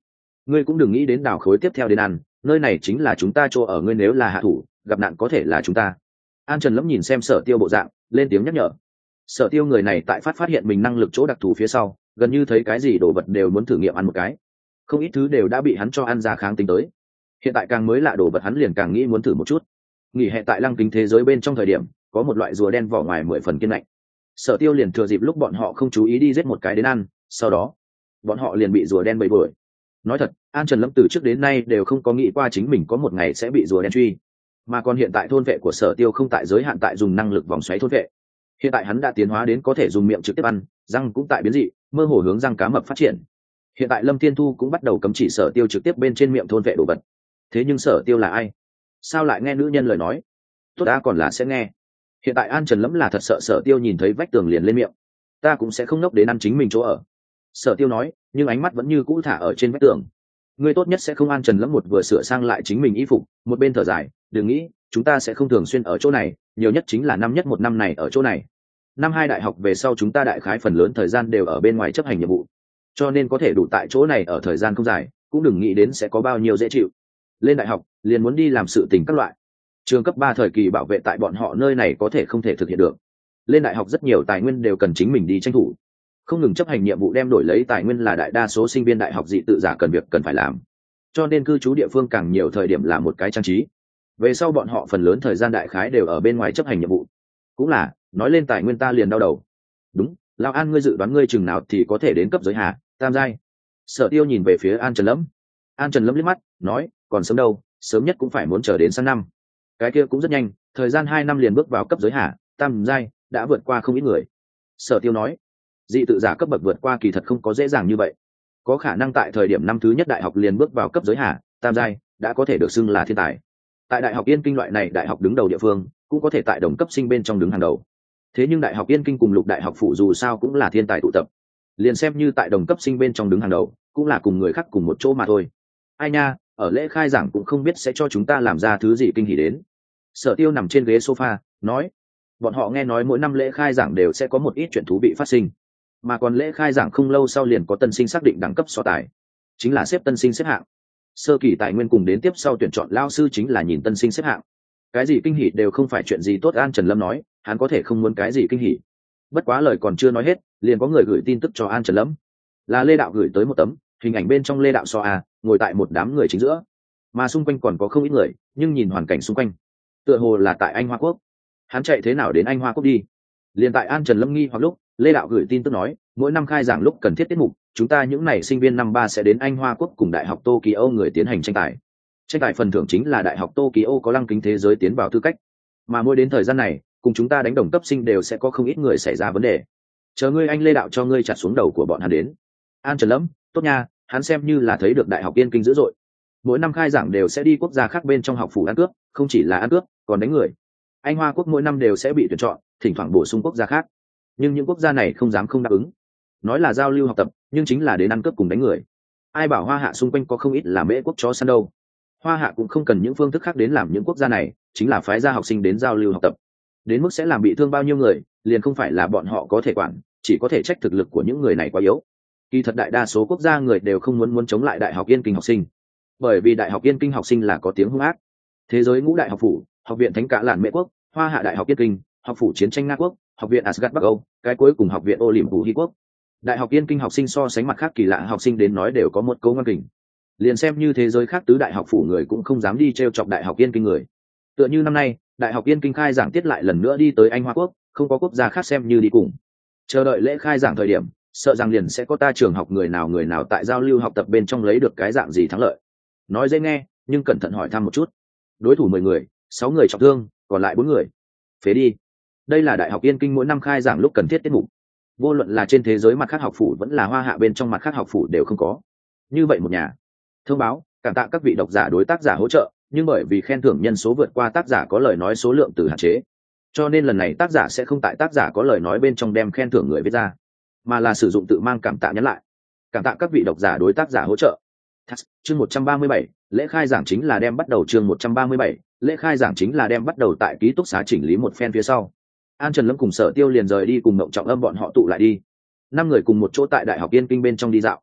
ngươi cũng đừng nghĩ đến đào khối tiếp theo đến ăn, nơi này chính là chúng ta chỗ ở, ngươi nếu là hạ thủ gặp nạn có thể là chúng ta. An Trần Lâm nhìn xem Sở Tiêu bộ dạng, lên tiếng nhắc nhở. Sở Tiêu người này tại phát phát hiện mình năng lực chỗ đặc thù phía sau, gần như thấy cái gì đồ vật đều muốn thử nghiệm ăn một cái, không ít thứ đều đã bị hắn cho ăn ra kháng tính tới. Hiện tại càng mới lạ đồ vật hắn liền càng nghĩ muốn thử một chút. Nghỉ hè tại Lăng Kính thế giới bên trong thời điểm, có một loại rùa đen vỏ ngoài mười phần kiên lạnh. Sở Tiêu liền thừa dịp lúc bọn họ không chú ý đi giết một cái đến ăn, sau đó bọn họ liền bị rùa đen bầy đuổi. Nói thật, An Trần Lâm từ trước đến nay đều không có nghĩ qua chính mình có một ngày sẽ bị rùa đen truy, mà còn hiện tại thôn vệ của Sở Tiêu không tại giới hạn tại dùng năng lực vòng xoáy thôn vệ. Hiện tại hắn đã tiến hóa đến có thể dùng miệng trực tiếp ăn, răng cũng tại biến dị, mơ hồ hướng răng cá mập phát triển. Hiện tại Lâm Thiên Thu cũng bắt đầu cấm chỉ Sở Tiêu trực tiếp bên trên miệng thôn vệ đồ vật. Thế nhưng Sở Tiêu là ai? Sao lại nghe nữ nhân lời nói? Tốt đã còn là sẽ nghe. Hiện tại An Trần Lâm là thật sợ Sở Tiêu nhìn thấy vách tường liền lên miệng. Ta cũng sẽ không nốc đến ăn chính mình chỗ ở. Sở Tiêu nói, nhưng ánh mắt vẫn như cũ thả ở trên vách tường. Ngươi tốt nhất sẽ không. An Trần Lâm một vừa sửa sang lại chính mình y phục, một bên thở dài, đừng nghĩ, chúng ta sẽ không thường xuyên ở chỗ này, nhiều nhất chính là năm nhất một năm này ở chỗ này. Năm hai đại học về sau chúng ta đại khái phần lớn thời gian đều ở bên ngoài chấp hành nhiệm vụ, cho nên có thể đủ tại chỗ này ở thời gian không dài, cũng đừng nghĩ đến sẽ có bao nhiêu dễ chịu. Lên đại học liền muốn đi làm sự tình các loại. Trường cấp ba thời kỳ bảo vệ tại bọn họ nơi này có thể không thể thực hiện được. Lên đại học rất nhiều tài nguyên đều cần chính mình đi tranh thủ, không ngừng chấp hành nhiệm vụ đem đổi lấy tài nguyên là đại đa số sinh viên đại học dị tự giả cần việc cần phải làm, cho nên cư trú địa phương càng nhiều thời điểm là một cái trang trí. Về sau bọn họ phần lớn thời gian đại khái đều ở bên ngoài chấp hành nhiệm vụ. Cũng là nói lên tài nguyên ta liền đau đầu. Đúng, Lão An, ngươi dự đoán ngươi chừng nào thì có thể đến cấp giới hà tam giai? Sở Tiêu nhìn về phía An Trần Lâm. An Trần Lâm liếc mắt nói, còn sớm đâu, sớm nhất cũng phải muốn chờ đến sang năm. Cái kia cũng rất nhanh, thời gian hai năm liền bước vào cấp giới hà tam giai, đã vượt qua không ít người. Sở Tiêu nói, dị tự giả cấp bậc vượt qua kỳ thật không có dễ dàng như vậy, có khả năng tại thời điểm năm thứ nhất đại học liền bước vào cấp giới hà tam giai đã có thể được xưng là thiên tài. Tại đại học Yên Kinh loại này đại học đứng đầu địa phương, cũng có thể tại đồng cấp sinh bên trong đứng hàng đầu. Thế nhưng đại học Yên Kinh cùng Lục đại học phụ dù sao cũng là thiên tài tụ tập, liền xem như tại đồng cấp sinh bên trong đứng hàng đầu, cũng là cùng người khác cùng một chỗ mà thôi. Ai nha, ở lễ khai giảng cũng không biết sẽ cho chúng ta làm ra thứ gì kinh hỉ đến. Sở Tiêu nằm trên ghế sofa nói, bọn họ nghe nói mỗi năm lễ khai giảng đều sẽ có một ít chuyện thú vị phát sinh, mà còn lễ khai giảng không lâu sau liền có tân sinh xác định đẳng cấp so tài, chính là xếp tân sinh xếp hạng. Sơ kỳ tài nguyên cùng đến tiếp sau tuyển chọn lao sư chính là nhìn tân sinh xếp hạng. Cái gì kinh hỉ đều không phải chuyện gì tốt. An Trần Lâm nói, hắn có thể không muốn cái gì kinh hỉ. Bất quá lời còn chưa nói hết, liền có người gửi tin tức cho An Trần Lâm, là Lê Đạo gửi tới một tấm hình ảnh, bên trong Lê Đạo so a ngồi tại một đám người chính giữa, mà xung quanh còn có không ít người, nhưng nhìn hoàn cảnh xung quanh tựa hồ là tại Anh Hoa Quốc. Hắn chạy thế nào đến Anh Hoa Quốc đi? Liền tại An Trần Lâm nghi hoặc lúc, Lê Đạo gửi tin tức nói, mỗi năm khai giảng lúc cần thiết tiết mục, chúng ta những n à y sinh viên năm ba sẽ đến Anh Hoa Quốc cùng đại học Tokyo người tiến hành tranh tài. Tranh tài phần thưởng chính là đại học Tokyo có Lăng Kính thế giới tiến vào tư cách, mà mỗi đến thời gian này cùng chúng ta đánh đồng cấp sinh đều sẽ có không ít người xảy ra vấn đề. Chờ ngươi anh Lê Đạo cho ngươi chặt xuống đầu của bọn hắn đến. An Trần Lâm, tốt nha, hắn xem như là thấy được đại học Yên Kinh dữ dội. Mỗi năm khai giảng đều sẽ đi quốc gia khác bên trong học phủ ăn cướp, không chỉ là ăn cướp còn đánh người. Anh Hoa Quốc mỗi năm đều sẽ bị tuyển chọn, thỉnh thoảng bổ sung quốc gia khác, nhưng những quốc gia này không dám không đáp ứng, nói là giao lưu học tập nhưng chính là đến ăn cướp cùng đánh người. Ai bảo Hoa Hạ xung quanh có không ít là mễ quốc chó săn đâu. Hoa Hạ cũng không cần những phương thức khác đến làm những quốc gia này, chính là phái ra học sinh đến giao lưu học tập, đến mức sẽ làm bị thương bao nhiêu người liền không phải là bọn họ có thể quản, chỉ có thể trách thực lực của những người này quá yếu. Kỳ thật đại đa số quốc gia người đều không muốn muốn chống lại đại học Yên Kinh học sinh, bởi vì đại học Yên Kinh học sinh là có tiếng hung ác. Thế giới ngũ đại học phủ, học viện Thánh Cả Lạn Mễ Quốc, Hoa Hạ đại học Yên Kinh, học phủ chiến tranh Nga Quốc, học viện Asgard Bắc Âu, cái cuối cùng học viện Olympus Hy Quốc. Đại học Yên Kinh học sinh so sánh mặt khác kỳ lạ học sinh đến nói đều có một câu ngoan kình, liền xem như thế giới khác tứ đại học phủ người cũng không dám đi trêu chọc đại học Yên Kinh người. Tựa như năm nay đại học Yên Kinh khai giảng tiết lại lần nữa đi tới Anh Hoa Quốc, không có quốc gia khác xem như đi cùng. Chờ đợi lễ khai giảng thời điểm, sợ rằng liền sẽ có ta trường học người nào người nào tại giao lưu học tập bên trong lấy được cái dạng gì thắng lợi. Nói dễ nghe, nhưng cẩn thận hỏi thăm một chút. Đối thủ mười người, sáu người trọng thương, còn lại bốn người phế đi. Đây là đại học Yên Kinh mỗi năm khai giảng lúc cần thiết tiết mục. Vô luận là trên thế giới mặt khác học phủ vẫn là Hoa Hạ bên trong mặt khác học phủ đều không có. Như vậy một nhà thông báo, cảm tạ các vị độc giả đối tác giả hỗ trợ, nhưng bởi vì khen thưởng nhân số vượt qua tác giả có lời nói số lượng từ hạn chế, cho nên lần này tác giả sẽ không tại tác giả có lời nói bên trong đem khen thưởng người viết ra, mà là sử dụng tự mang cảm tạ nhắn lại. Cảm tạ các vị độc giả đối tác giả hỗ trợ. Chương một trăm ba mươi bảy, lễ khai giảng chính là đem bắt đầu. Chương một trăm ba mươi bảy, lễ khai giảng chính là đem bắt đầu tại ký túc xá chỉnh lý một phen phía sau. An Trần Lâm cùng Sở Tiêu liền rời đi cùng Mộng Trọng Âm bọn họ tụ lại đi. Năm người cùng một chỗ tại đại học Yên Kinh bên trong đi dạo.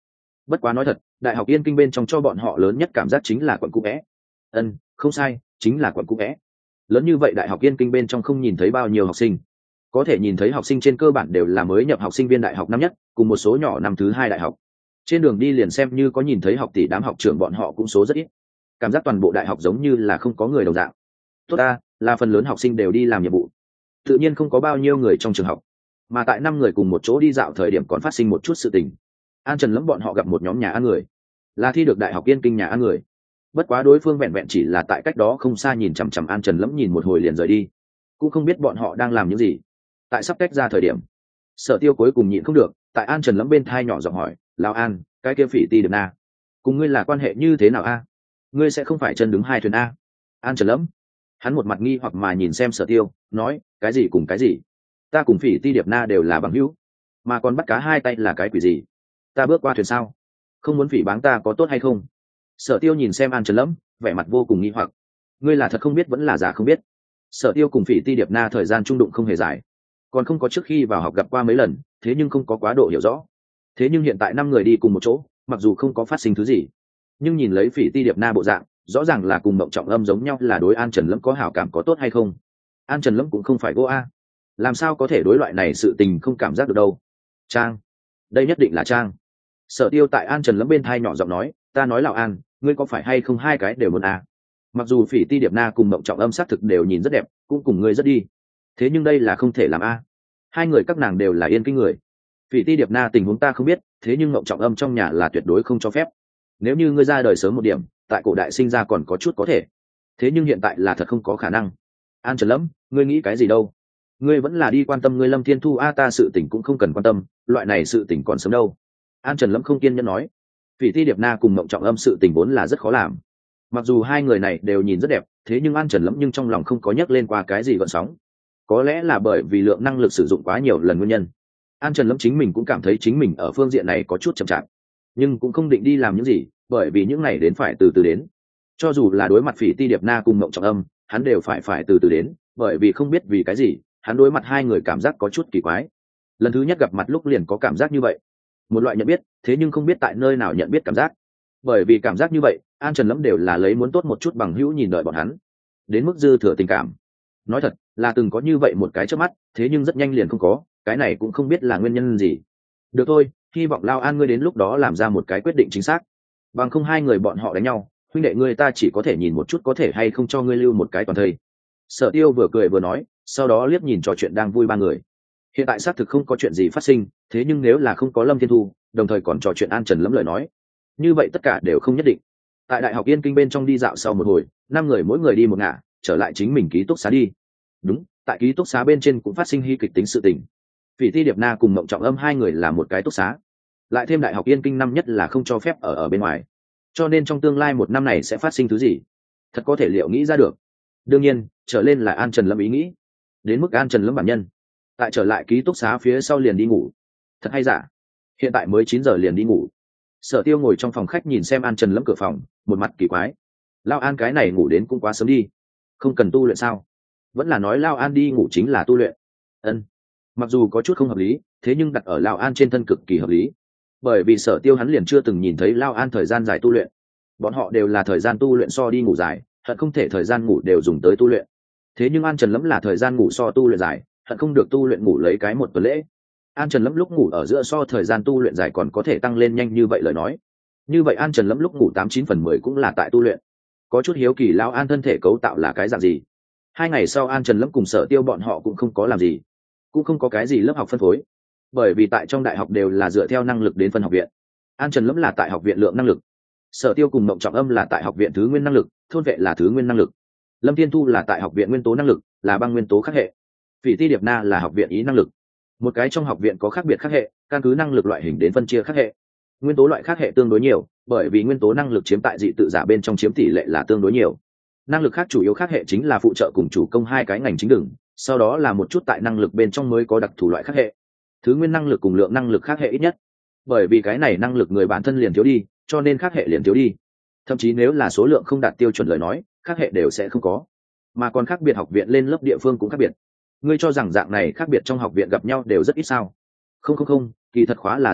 bất quá nói thật, đại học Yên Kinh bên trong cho bọn họ lớn nhất cảm giác chính là quận cũ vẽ. Ân, không sai, chính là quận cũ vẽ. Lớn như vậy đại học Yên Kinh bên trong không nhìn thấy bao nhiêu học sinh, có thể nhìn thấy học sinh trên cơ bản đều là mới nhập học sinh viên đại học năm nhất, cùng một số nhỏ năm thứ hai đại học. Trên đường đi liền xem như có nhìn thấy học tỷ đám học trưởng bọn họ cũng số rất ít, cảm giác toàn bộ đại học giống như là không có người đồng dạng. Tốt ta, là phần lớn học sinh đều đi làm nhiệm vụ, tự nhiên không có bao nhiêu người trong trường học. Mà tại năm người cùng một chỗ đi dạo thời điểm còn phát sinh một chút sự tình. An Trần Lẫm bọn họ gặp một nhóm nhà ăn người, là thi được đại học Yên Kinh nhà ăn người. Bất quá đối phương vẹn vẹn chỉ là tại cách đó không xa nhìn chằm chằm An Trần Lẫm nhìn một hồi liền rời đi, cũng không biết bọn họ đang làm những gì. Tại sắp tách ra thời điểm, Sở Tiêu cuối cùng nhịn không được, tại An Trần Lẫm bên thai nhỏ giọng hỏi, "Lão An, cái kia Phỉ Ti Điệp Na, cùng ngươi là quan hệ như thế nào a? Ngươi sẽ không phải chân đứng hai thuyền a?" An Trần Lẫm, hắn một mặt nghi hoặc mà nhìn xem Sở Tiêu, nói, "Cái gì cùng cái gì? Ta cùng Phỉ Ti Điệp Na đều là bằng hữu, mà còn bắt cá hai tay là cái quỷ gì? Ta bước qua thuyền sao? Không muốn phỉ báng ta có tốt hay không?" Sở Tiêu nhìn xem An Trần Lẫm, vẻ mặt vô cùng nghi hoặc. "Ngươi là thật không biết vẫn là giả không biết?" Sở Tiêu cùng Phỉ Ti Điệp Na thời gian trung đụng không hề dài, còn không có trước khi vào học gặp qua mấy lần, thế nhưng không có quá độ hiểu rõ. Thế nhưng hiện tại năm người đi cùng một chỗ, mặc dù không có phát sinh thứ gì, nhưng nhìn lấy Phỉ Ti Điệp Na bộ dạng, rõ ràng là cùng Mộng Trọng Âm giống nhau, là đối An Trần Lẫm có hảo cảm có tốt hay không. An Trần Lẫm cũng không phải gỗ a, làm sao có thể đối loại này sự tình không cảm giác được đâu. Trang, đây nhất định là Trang. Sở Tiêu tại An Trần Lẫm bên thai nhỏ giọng nói, "Ta nói Lão An, ngươi có phải hay không hai cái đều muốn a? Mặc dù Phỉ Ti Điệp Na cùng Mộng Trọng Âm xác thực đều nhìn rất đẹp, cũng cùng ngươi rất đi, thế nhưng đây là không thể làm a. Hai người các nàng đều là Yên Kinh người. Phỉ Ti Điệp Na tình huống ta không biết, thế nhưng Mộng Trọng Âm trong nhà là tuyệt đối không cho phép. Nếu như ngươi ra đời sớm một điểm, tại cổ đại sinh ra còn có chút có thể, thế nhưng hiện tại là thật không có khả năng." An Trần Lẫm, ngươi nghĩ cái gì đâu? Ngươi vẫn là đi quan tâm ngươi Lâm Thiên Thu a, ta sự tình cũng không cần quan tâm, loại này sự tình còn sớm đâu. An Trần Lẫm không kiên nhẫn nói. Phỉ Ti Điệp Na cùng Mộng Trọng Âm sự tình vốn là rất khó làm, mặc dù hai người này đều nhìn rất đẹp, thế nhưng An Trần Lẫm nhưng trong lòng không có nhắc lên qua cái gì gợn sóng. Có lẽ là bởi vì lượng năng lực sử dụng quá nhiều lần nguyên nhân. An Trần Lẫm chính mình cũng cảm thấy chính mình ở phương diện này có chút chậm chạp, nhưng cũng không định đi làm những gì, bởi vì những này đến phải từ từ đến. Cho dù là đối mặt Phỉ Ti Điệp Na cùng Mộng Trọng Âm, hắn đều phải phải từ từ đến, bởi vì không biết vì cái gì, hắn đối mặt hai người cảm giác có chút kỳ quái. Lần thứ nhất gặp mặt lúc liền có cảm giác như vậy, một loại nhận biết, thế nhưng không biết tại nơi nào nhận biết cảm giác. Bởi vì cảm giác như vậy, An Trần Lẫm đều là lấy muốn tốt một chút bằng hữu nhìn đợi bọn hắn, đến mức dư thừa tình cảm. Nói thật, là từng có như vậy một cái trước mắt, thế nhưng rất nhanh liền không có, cái này cũng không biết là nguyên nhân gì. Được thôi, hy vọng Lao An ngươi đến lúc đó làm ra một cái quyết định chính xác, bằng không hai người bọn họ đánh nhau, huynh đệ ngươi ta chỉ có thể nhìn một chút có thể hay không cho ngươi lưu một cái toàn thây. Sở Tiêu vừa cười vừa nói, sau đó liếc nhìn trò chuyện đang vui ba người. Hiện tại xác thực không có chuyện gì phát sinh, thế nhưng nếu là không có Lâm Thiên Thu, đồng thời còn trò chuyện An Trần Lẫm lời nói, như vậy tất cả đều không nhất định. Tại đại học Yên Kinh bên trong đi dạo sau một hồi, năm người mỗi người đi một ngả, trở lại chính mình ký túc xá đi. Đúng, tại ký túc xá bên trên cũng phát sinh hy kịch tính sự tình. Phỉ Ti Điệp Na cùng Mộng Trọng Âm hai người là một cái túc xá, lại thêm đại học Yên Kinh năm nhất là không cho phép ở ở bên ngoài, cho nên trong tương lai một năm này sẽ phát sinh thứ gì, thật có thể liệu nghĩ ra được. Đương nhiên, trở lên là An Trần Lâm ý nghĩ, đến mức An Trần Lâm bản nhân tại trở lại ký túc xá phía sau liền đi ngủ. Thật hay giả, hiện tại mới chín giờ liền đi ngủ. Sở Tiêu ngồi trong phòng khách nhìn xem An Trần Lâm cửa phòng, một mặt kỳ quái. Lao An cái này ngủ đến cũng quá sớm đi, không cần tu luyện sao? Vẫn là nói Lao An đi ngủ chính là tu luyện? Ân, mặc dù có chút không hợp lý, thế nhưng đặt ở Lao An trên thân cực kỳ hợp lý, bởi vì Sở Tiêu hắn liền chưa từng nhìn thấy Lao An thời gian dài tu luyện. Bọn họ đều là thời gian tu luyện so đi ngủ dài, hận không thể thời gian ngủ đều dùng tới tu luyện. Thế nhưng An Trần Lâm là thời gian ngủ so tu luyện dài, hận không được tu luyện ngủ lấy cái một tuần lễ. An Trần Lâm lúc ngủ ở giữa so thời gian tu luyện dài còn có thể tăng lên nhanh như vậy lời nói, như vậy An Trần Lâm lúc ngủ tám chín phần mười cũng là tại tu luyện. Có chút hiếu kỳ Lao An thân thể cấu tạo là cái dạng gì. Hai ngày sau An Trần Lâm cùng Sở Tiêu bọn họ cũng không có làm gì, cũng không có cái gì lớp học phân phối, bởi vì tại trong đại học đều là dựa theo năng lực đến phân học viện. An Trần Lâm là tại học viện lượng năng lực, Sở Tiêu cùng Mộng Trọng Âm là tại học viện thứ nguyên năng lực, thôn vệ là thứ nguyên năng lực, Lâm Thiên Thu là tại học viện nguyên tố năng lực, là băng nguyên tố khắc hệ, Phỉ Ti Điệp Na là học viện ý năng lực. Một cái trong học viện có khác biệt khắc hệ, căn cứ năng lực loại hình đến phân chia khắc hệ. Nguyên tố loại khắc hệ tương đối nhiều, bởi vì nguyên tố năng lực chiếm tại dị tự giả bên trong chiếm tỷ lệ là tương đối nhiều. Năng lực khác chủ yếu khắc hệ chính là phụ trợ cùng chủ công hai cái ngành chính đường, sau đó là một chút tại năng lực bên trong mới có đặc thù loại khắc hệ. Thứ nguyên năng lực cùng lượng năng lực khắc hệ ít nhất, bởi vì cái này năng lực người bản thân liền thiếu đi, cho nên khắc hệ liền thiếu đi. Thậm chí nếu là số lượng không đạt tiêu chuẩn lời nói, khắc hệ đều sẽ không có. Mà còn khác biệt học viện lên lớp địa phương cũng khác biệt. Ngươi cho rằng dạng này khác biệt trong học viện gặp nhau đều rất ít sao? Không không không, kỳ thật khóa là rất ít,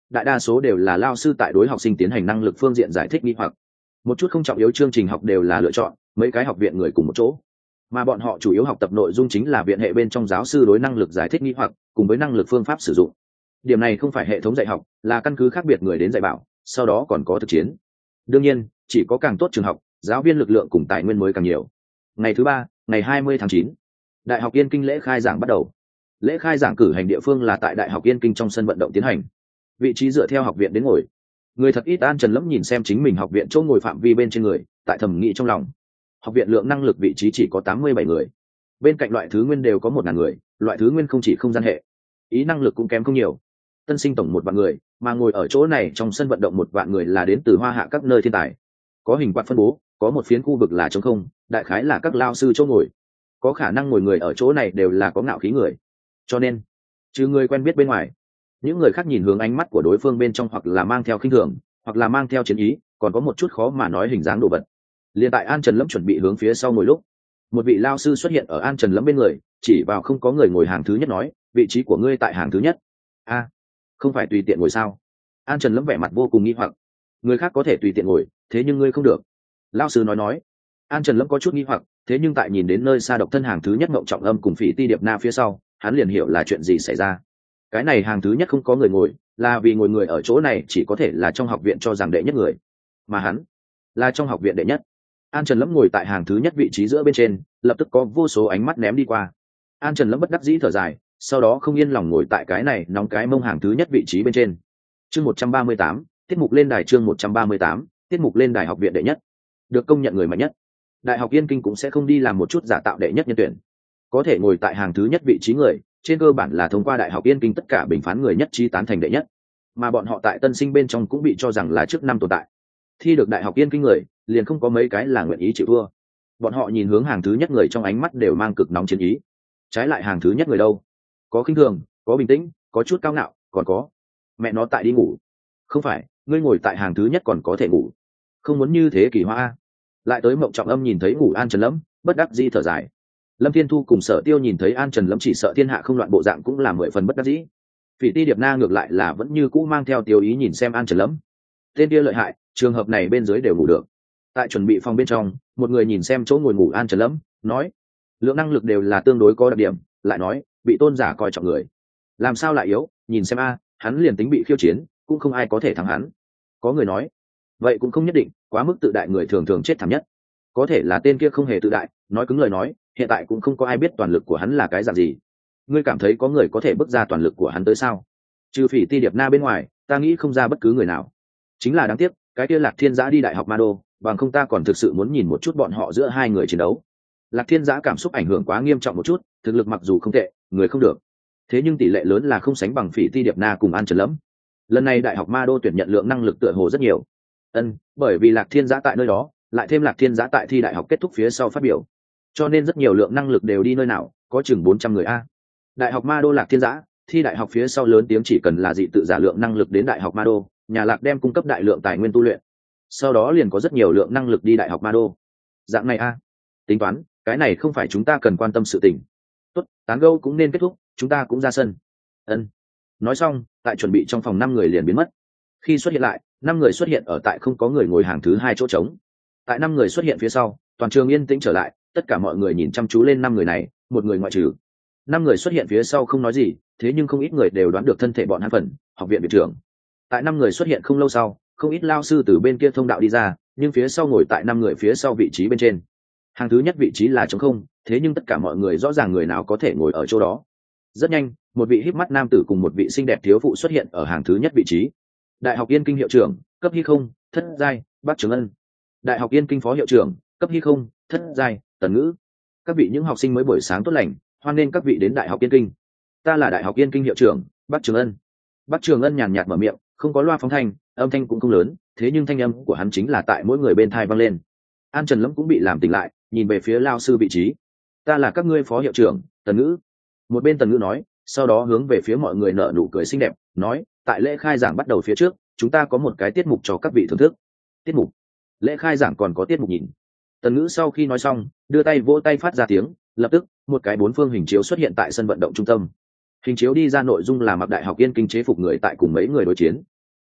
đại đa số đều là lao sư tại đối học sinh tiến hành năng lực phương diện giải thích nghi hoặc. Một chút không trọng yếu chương trình học đều là lựa chọn mấy cái học viện người cùng một chỗ, mà bọn họ chủ yếu học tập nội dung chính là viện hệ bên trong giáo sư đối năng lực giải thích nghi hoặc cùng với năng lực phương pháp sử dụng. Điểm này không phải hệ thống dạy học, là căn cứ khác biệt người đến dạy bảo, sau đó còn có thực chiến. Đương nhiên, chỉ có càng tốt trường học, giáo viên lực lượng cùng tài nguyên mới càng nhiều. Ngày thứ ba, ngày hai mươi tháng chín, Đại học Yên Kinh lễ khai giảng bắt đầu. Lễ khai giảng cử hành địa phương là tại Đại học Yên Kinh trong sân vận động tiến hành. Vị trí dựa theo học viện đến ngồi. Người thật ít. An Trần Lẫm nhìn xem chính mình học viện chỗ ngồi phạm vi bên trên người, tại thầm nghĩ trong lòng. Học viện lượng năng lực vị trí chỉ có tám mươi bảy người. Bên cạnh loại thứ nguyên đều có một ngàn người, loại thứ nguyên không chỉ không gian hệ, ý năng lực cũng kém không nhiều. Tân sinh tổng một vạn người, mà ngồi ở chỗ này trong sân vận động một vạn người là đến từ Hoa Hạ các nơi thiên tài. Có hình quạt phân bố, có một phiến khu vực là trống không, đại khái là các lao sư chỗ ngồi. Có khả năng ngồi người ở chỗ này đều là có ngạo khí người. Cho nên, trừ người quen biết bên ngoài, những người khác nhìn hướng ánh mắt của đối phương bên trong hoặc là mang theo khinh thường, hoặc là mang theo chiến ý, còn có một chút khó mà nói hình dáng đồ vật. Liên tại An Trần Lẫm chuẩn bị hướng phía sau ngồi lúc, một vị lao sư xuất hiện ở An Trần Lẫm bên người, chỉ vào không có người ngồi hàng thứ nhất nói, vị trí của ngươi tại hàng thứ nhất. A, không phải tùy tiện ngồi sao? An Trần Lẫm vẻ mặt vô cùng nghi hoặc. Người khác có thể tùy tiện ngồi, thế nhưng ngươi không được. Lao sư nói nói. An Trần Lẫm có chút nghi hoặc, thế nhưng tại nhìn đến nơi xa độc thân hàng thứ nhất Mộng Trọng Âm cùng Phỉ Ti Điệp Na phía sau, hắn liền hiểu là chuyện gì xảy ra. Cái này hàng thứ nhất không có người ngồi, là vì ngồi người ở chỗ này chỉ có thể là trong học viện cho rằng đệ nhất người, mà hắn là trong học viện đệ nhất. An Trần Lẫm ngồi tại hàng thứ nhất vị trí giữa bên trên, lập tức có vô số ánh mắt ném đi qua. An Trần Lẫm bất đắc dĩ thở dài, sau đó không yên lòng ngồi tại cái này nóng cái mông hàng thứ nhất vị trí bên trên. Chương một trăm ba mươi tám, tiết mục lên đài. Chương một trăm ba mươi tám, tiết mục lên đài. Học viện đệ nhất, được công nhận người mạnh nhất. Đại học Yên Kinh cũng sẽ không đi làm một chút giả tạo đệ nhất nhân tuyển. Có thể ngồi tại hàng thứ nhất vị trí người, trên cơ bản là thông qua Đại học Yên Kinh tất cả bình phán người nhất trí tán thành đệ nhất, mà bọn họ tại tân sinh bên trong cũng bị cho rằng là trước năm tồn tại. Thi được Đại học Yên Kinh người, liền không có mấy cái là nguyện ý chịu thua. Bọn họ nhìn hướng hàng thứ nhất người trong ánh mắt đều mang cực nóng chiến ý. Trái lại hàng thứ nhất người đâu, có khinh thường, có bình tĩnh, có chút cao ngạo, còn có mẹ nó tại đi ngủ. Không phải, ngươi ngồi tại hàng thứ nhất còn có thể ngủ, không muốn như thế kỳ hoa. Lại tới Mộng Trọng Âm nhìn thấy ngủ An Trần Lẫm, bất đắc dĩ thở dài. Lâm Thiên Thu cùng Sở Tiêu nhìn thấy An Trần Lẫm chỉ sợ thiên hạ không loạn bộ dạng cũng là mười phần bất đắc dĩ. Phỉ Ti Điệp Na ngược lại là vẫn như cũ mang theo tiêu ý nhìn xem An Trần Lẫm. Tên kia lợi hại, trường hợp này bên dưới đều ngủ được. Tại chuẩn bị phòng bên trong, một người nhìn xem chỗ ngồi ngủ An Trần Lẫm, nói: lượng năng lực đều là tương đối có đặc điểm, lại nói bị tôn giả coi trọng người, làm sao lại yếu, nhìn xem a, hắn liền tính bị khiêu chiến, cũng không ai có thể thắng hắn. Có người nói: vậy cũng không nhất định, quá mức tự đại người thường thường chết thảm nhất. Có thể là tên kia không hề tự đại, nói cứng lời nói, hiện tại cũng không có ai biết toàn lực của hắn là cái dạng gì. Ngươi cảm thấy có người có thể bước ra toàn lực của hắn tới sao? Trừ Phỉ Ti Điệp Na bên ngoài, ta nghĩ không ra bất cứ người nào. Chính là đáng tiếc, cái kia Lạc Thiên Giã đi đại học Ma Đô, bằng không ta còn thực sự muốn nhìn một chút bọn họ giữa hai người chiến đấu. Lạc Thiên Giã cảm xúc ảnh hưởng quá nghiêm trọng một chút, thực lực mặc dù không tệ, người không được, thế nhưng tỷ lệ lớn là không sánh bằng Phỉ Ti Điệp Na cùng An Trần Lẫm. Lần này đại học Ma Đô tuyển nhận lượng năng lực tựa hồ rất nhiều. Ân, bởi vì Lạc Thiên Giã tại nơi đó, lại thêm Lạc Thiên Giã tại thi đại học kết thúc phía sau phát biểu, cho nên rất nhiều lượng năng lực đều đi nơi nào, có chừng bốn trăm người a. Đại học Ma Đô Lạc Thiên Giã thi đại học phía sau lớn tiếng chỉ cần là dị tự giả lượng năng lực đến đại học Ma Đô, nhà Lạc đem cung cấp đại lượng tài nguyên tu luyện, sau đó liền có rất nhiều lượng năng lực đi đại học Ma Đô. Dạng này a, tính toán cái này không phải chúng ta cần quan tâm sự tình. Tốt, tán gẫu cũng nên kết thúc, chúng ta cũng ra sân. Ân. Nói xong, tại chuẩn bị trong phòng năm người liền biến mất. Khi xuất hiện lại, năm người xuất hiện ở tại không có người ngồi hàng thứ hai chỗ trống. Tại năm người xuất hiện phía sau, toàn trường yên tĩnh trở lại, tất cả mọi người nhìn chăm chú lên năm người này, một người ngoại trừ. Năm người xuất hiện phía sau không nói gì, thế nhưng không ít người đều đoán được thân thể bọn hắn phần, học viện viện trưởng. Tại năm người xuất hiện không lâu sau, không ít lao sư từ bên kia thông đạo đi ra, nhưng phía sau ngồi tại năm người phía sau vị trí bên trên. Hàng thứ nhất vị trí là trống không, thế nhưng tất cả mọi người rõ ràng người nào có thể ngồi ở chỗ đó. Rất nhanh, một vị híp mắt nam tử cùng một vị xinh đẹp thiếu phụ xuất hiện ở hàng thứ nhất vị trí. Đại học Yên Kinh hiệu trưởng, cấp hy không, thất giai, Bác Trường Ân. Đại học Yên Kinh phó hiệu trưởng, cấp hy không, thất giai, Tần Ngữ. Các vị những học sinh mới buổi sáng tốt lành, hoan nghênh các vị đến Đại học Yên Kinh. Ta là Đại học Yên Kinh hiệu trưởng, Bác Trường Ân. Bác Trường Ân nhàn nhạt mở miệng, không có loa phóng thanh, âm thanh cũng không lớn, thế nhưng thanh âm của hắn chính là tại mỗi người bên tai vang lên. An Trần Lẫm cũng bị làm tỉnh lại, nhìn về phía lao sư vị trí. Ta là các ngươi phó hiệu trưởng, Tần Ngữ. Một bên Tần Ngữ nói, sau đó hướng về phía mọi người nở nụ cười xinh đẹp, nói, tại lễ khai giảng bắt đầu phía trước, chúng ta có một cái tiết mục cho các vị thưởng thức. Tiết mục? Lễ khai giảng còn có tiết mục nhìn? Tần Ngữ sau khi nói xong, đưa tay vỗ tay phát ra tiếng, lập tức, một cái bốn phương hình chiếu xuất hiện tại sân vận động trung tâm. Hình chiếu đi ra nội dung là mặc Đại học Yên Kinh chế phục người tại cùng mấy người đối chiến,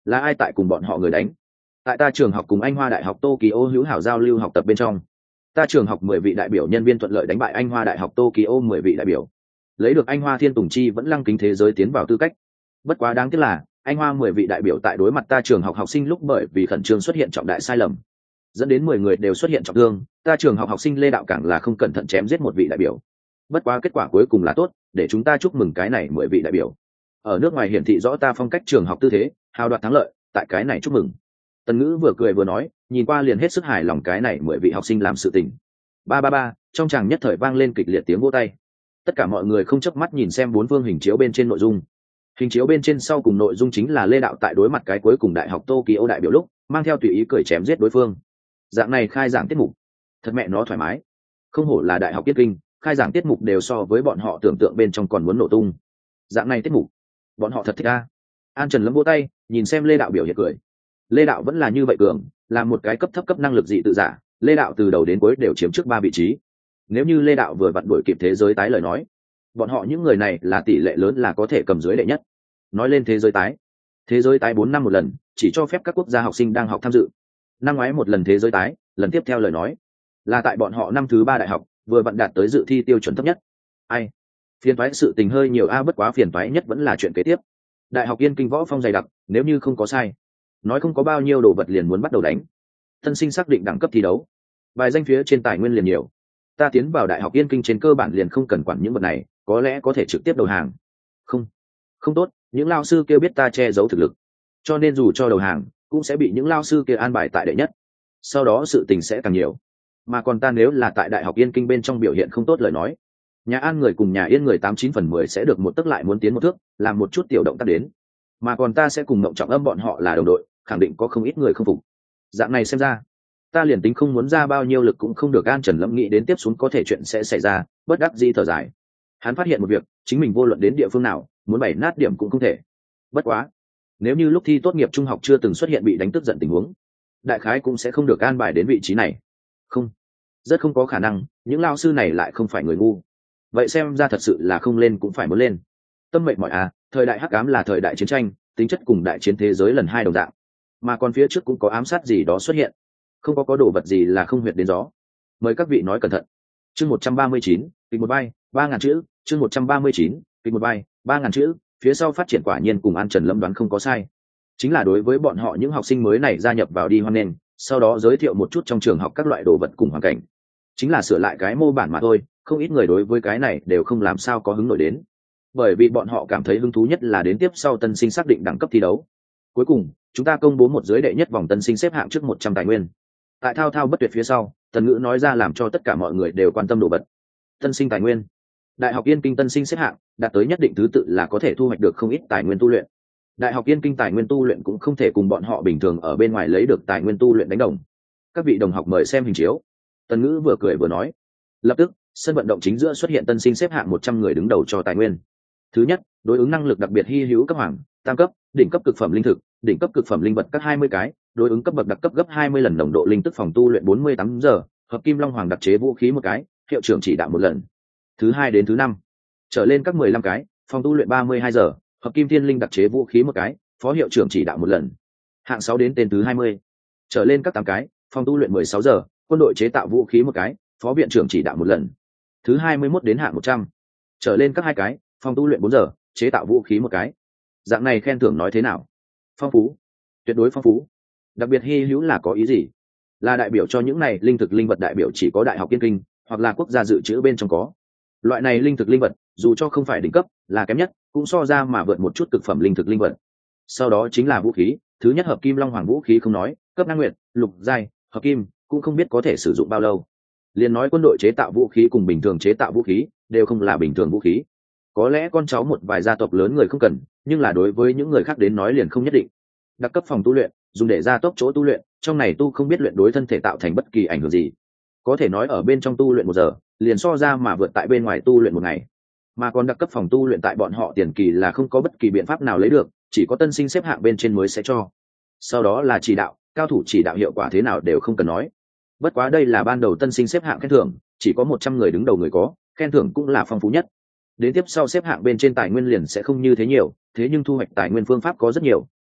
Là ai tại cùng bọn họ người đánh? Tại ta trường học cùng Anh Hoa Đại học Tokyo hữu hảo giao lưu học tập bên trong, ta trường học mười vị đại biểu nhân viên thuận lợi đánh bại Anh Hoa Đại học Tokyo mười vị đại biểu, lấy được Anh Hoa Thiên Tùng Chi vẫn lăng kính thế giới tiến vào tư cách. Bất quá đáng tiếc là, Anh Hoa mười vị đại biểu tại đối mặt ta trường học học sinh lúc bởi vì khẩn trương xuất hiện trọng đại sai lầm, dẫn đến mười người đều xuất hiện trọng thương, ta trường học học sinh Lê Đạo càng là không cẩn thận chém giết một vị đại biểu. Bất quá kết quả cuối cùng là tốt, để chúng ta chúc mừng cái này mười vị đại biểu. Ở nước ngoài hiển thị rõ ta phong cách trường học tư thế, hào đoạt thắng lợi, tại cái này chúc mừng. Tần Ngữ vừa cười vừa nói, nhìn qua liền hết sức hài lòng cái này mười vị học sinh làm sự tình. Ba ba ba, trong tràng nhất thời vang lên kịch liệt tiếng vỗ tay. Tất cả mọi người không chớp mắt nhìn xem bốn phương hình chiếu bên trên nội dung. Hình chiếu bên trên sau cùng nội dung chính là Lê Đạo tại đối mặt cái cuối cùng đại học Tokyo đại biểu lúc, mang theo tùy ý cười chém giết đối phương. Dạng này khai giảng tiết mục, thật mẹ nó thoải mái. Không hổ là đại học Tiết Kinh, khai giảng tiết mục đều so với bọn họ tưởng tượng bên trong còn muốn nổ tung. Dạng này tiết mục, bọn họ thật thích a. An Trần lấm vỗ tay, nhìn xem Lê Đạo biểu hiện cười. Lê Đạo vẫn là như vậy cường, là một cái cấp thấp cấp năng lực dị tự giả, Lê Đạo từ đầu đến cuối đều chiếm trước ba vị trí. Nếu như Lê Đạo vừa vặn đuổi kịp thế giới tái lời nói, bọn họ những người này là tỷ lệ lớn là có thể cầm dưới đệ nhất. Nói lên thế giới tái, thế giới tái bốn năm một lần, chỉ cho phép các quốc gia học sinh đang học tham dự. Năm ngoái một lần thế giới tái, lần tiếp theo lời nói là tại bọn họ năm thứ ba đại học, vừa vặn đạt tới dự thi tiêu chuẩn thấp nhất. Ai? Phiền toái sự tình hơi nhiều a, bất quá phiền toái nhất vẫn là chuyện kế tiếp. Đại học Yên Kinh võ phong dày đặc, nếu như không có sai, nói không có bao nhiêu đồ vật liền muốn bắt đầu đánh. Tân sinh xác định đẳng cấp thi đấu, bài danh phía trên tài nguyên liền nhiều. Ta tiến vào Đại học Yên Kinh trên cơ bản liền không cần quản những vật này, có lẽ có thể trực tiếp đầu hàng. Không, không tốt, những lao sư kia biết ta che giấu thực lực, cho nên dù cho đầu hàng, cũng sẽ bị những lao sư kia an bài tại đệ nhất. Sau đó sự tình sẽ càng nhiều. Mà còn ta nếu là tại Đại học Yên Kinh bên trong biểu hiện không tốt lời nói, nhà An người cùng nhà Yên người tám chín phần mười sẽ được một tức lại muốn tiến một thước, làm một chút tiểu động tác đến. Mà còn ta sẽ cùng Mộng Trọng Âm bọn họ là đồng đội, khẳng định có không ít người không phục. Dạng này xem ra, ta liền tính không muốn ra bao nhiêu lực cũng không được. An Trần Lâm nghĩ đến tiếp xuống có thể chuyện sẽ xảy ra, bất đắc dĩ thở dài. Hắn phát hiện một việc, chính mình vô luận đến địa phương nào, muốn bày nát điểm cũng không thể. Bất quá, nếu như lúc thi tốt nghiệp trung học chưa từng xuất hiện bị đánh tức giận tình huống, đại khái cũng sẽ không được an bài đến vị trí này. Không, rất không có khả năng, những lao sư này lại không phải người ngu. Vậy xem ra thật sự là không lên cũng phải muốn lên. Tâm mệnh mọi à, thời đại hắc ám là thời đại chiến tranh, tính chất cùng đại chiến thế giới lần hai đồng dạng, mà còn phía trước cũng có ám sát gì đó xuất hiện, không có có đồ vật gì là không huyệt đến gió. Mời các vị nói cẩn thận. Chương một trăm ba mươi chín, kịch một bay, ba ngàn chữ. Chương một trăm ba mươi chín, kịch một bay, ba ngàn chữ. Phía sau phát triển quả nhiên cùng An Trần Lâm đoán không có sai, chính là đối với bọn họ những học sinh mới này gia nhập vào đi hoan nghênh, sau đó giới thiệu một chút trong trường học các loại đồ vật cùng hoàn cảnh, chính là sửa lại cái mô bản mà thôi. Không ít người đối với cái này đều không làm sao có hứng nổi đến, bởi vì bọn họ cảm thấy hứng thú nhất là đến tiếp sau tân sinh xác định đẳng cấp thi đấu. Cuối cùng chúng ta công bố một giới đệ nhất vòng tân sinh xếp hạng trước một trăm tài nguyên. Tại thao thao bất tuyệt phía sau, Tần Ngữ nói ra làm cho tất cả mọi người đều quan tâm đồ vật. Tân sinh tài nguyên, Đại học Yên Kinh tân sinh xếp hạng đạt tới nhất định thứ tự là có thể thu hoạch được không ít tài nguyên tu luyện. Đại học Yên Kinh tài nguyên tu luyện cũng không thể cùng bọn họ bình thường ở bên ngoài lấy được tài nguyên tu luyện đánh đồng. Các vị đồng học mời xem hình chiếu. Tần Ngữ vừa cười vừa nói. Lập tức sân vận động chính giữa xuất hiện tân sinh xếp hạng một trăm người đứng đầu cho tài nguyên. Thứ nhất, đối ứng năng lực đặc biệt hy hữu cấp hoàng, tam cấp, đỉnh cấp cực phẩm linh thực, đỉnh cấp cực phẩm linh vật các hai mươi cái, đối ứng cấp bậc đặc cấp gấp hai mươi lần nồng độ linh tức phòng tu luyện bốn mươi tám giờ, hợp kim long hoàng đặc chế vũ khí một cái, hiệu trưởng chỉ đạo một lần. Thứ hai đến thứ năm, trở lên các mười lăm cái, phòng tu luyện ba mươi hai giờ, hợp kim thiên linh đặc chế vũ khí một cái, phó hiệu trưởng chỉ đạo một lần. Hạng sáu đến tên thứ hai mươi, trở lên các tám cái, phòng tu luyện mười sáu giờ, quân đội chế tạo vũ khí một cái, phó viện trưởng chỉ đạo một lần. Thứ hai mươi mốt đến hạng một trăm, trở lên các hai cái, phòng tu luyện bốn giờ, chế tạo vũ khí một cái. Dạng này khen thưởng nói thế nào? Phong phú, tuyệt đối phong phú. Đặc biệt hy hữu là có ý gì? Là đại biểu cho những này linh thực linh vật đại biểu chỉ có Đại học Yên Kinh hoặc là quốc gia dự trữ bên trong có. Loại này linh thực linh vật, dù cho không phải đỉnh cấp, là kém nhất, cũng so ra mà vượt một chút cực phẩm linh thực linh vật. Sau đó chính là vũ khí, thứ nhất hợp kim long hoàng vũ khí không nói, cấp năng nguyện, lục giai, hợp kim, cũng không biết có thể sử dụng bao lâu. Liên nói quân đội chế tạo vũ khí cùng bình thường chế tạo vũ khí đều không là bình thường vũ khí. Có lẽ con cháu một vài gia tộc lớn người không cần, nhưng là đối với những người khác đến nói liền không nhất định. Đặc cấp phòng tu luyện, dùng để gia tốc chỗ tu luyện, trong này tu không biết luyện đối thân thể tạo thành bất kỳ ảnh hưởng gì. Có thể nói ở bên trong tu luyện một giờ, liền so ra mà vượt tại bên ngoài tu luyện một ngày. Mà còn đặc cấp phòng tu luyện tại bọn họ tiền kỳ là không có bất kỳ biện pháp nào lấy được, chỉ có tân sinh xếp hạng bên trên mới sẽ cho. Sau đó là chỉ đạo, cao thủ chỉ đạo hiệu quả thế nào đều không cần nói. Bất quá đây là ban đầu tân sinh xếp hạng khen thưởng, chỉ có một trăm người đứng đầu người có, khen thưởng cũng là phong phú nhất. Đến tiếp sau xếp hạng bên trên tài nguyên liền sẽ không như thế nhiều, thế nhưng thu hoạch tài nguyên phương pháp có rất nhiều,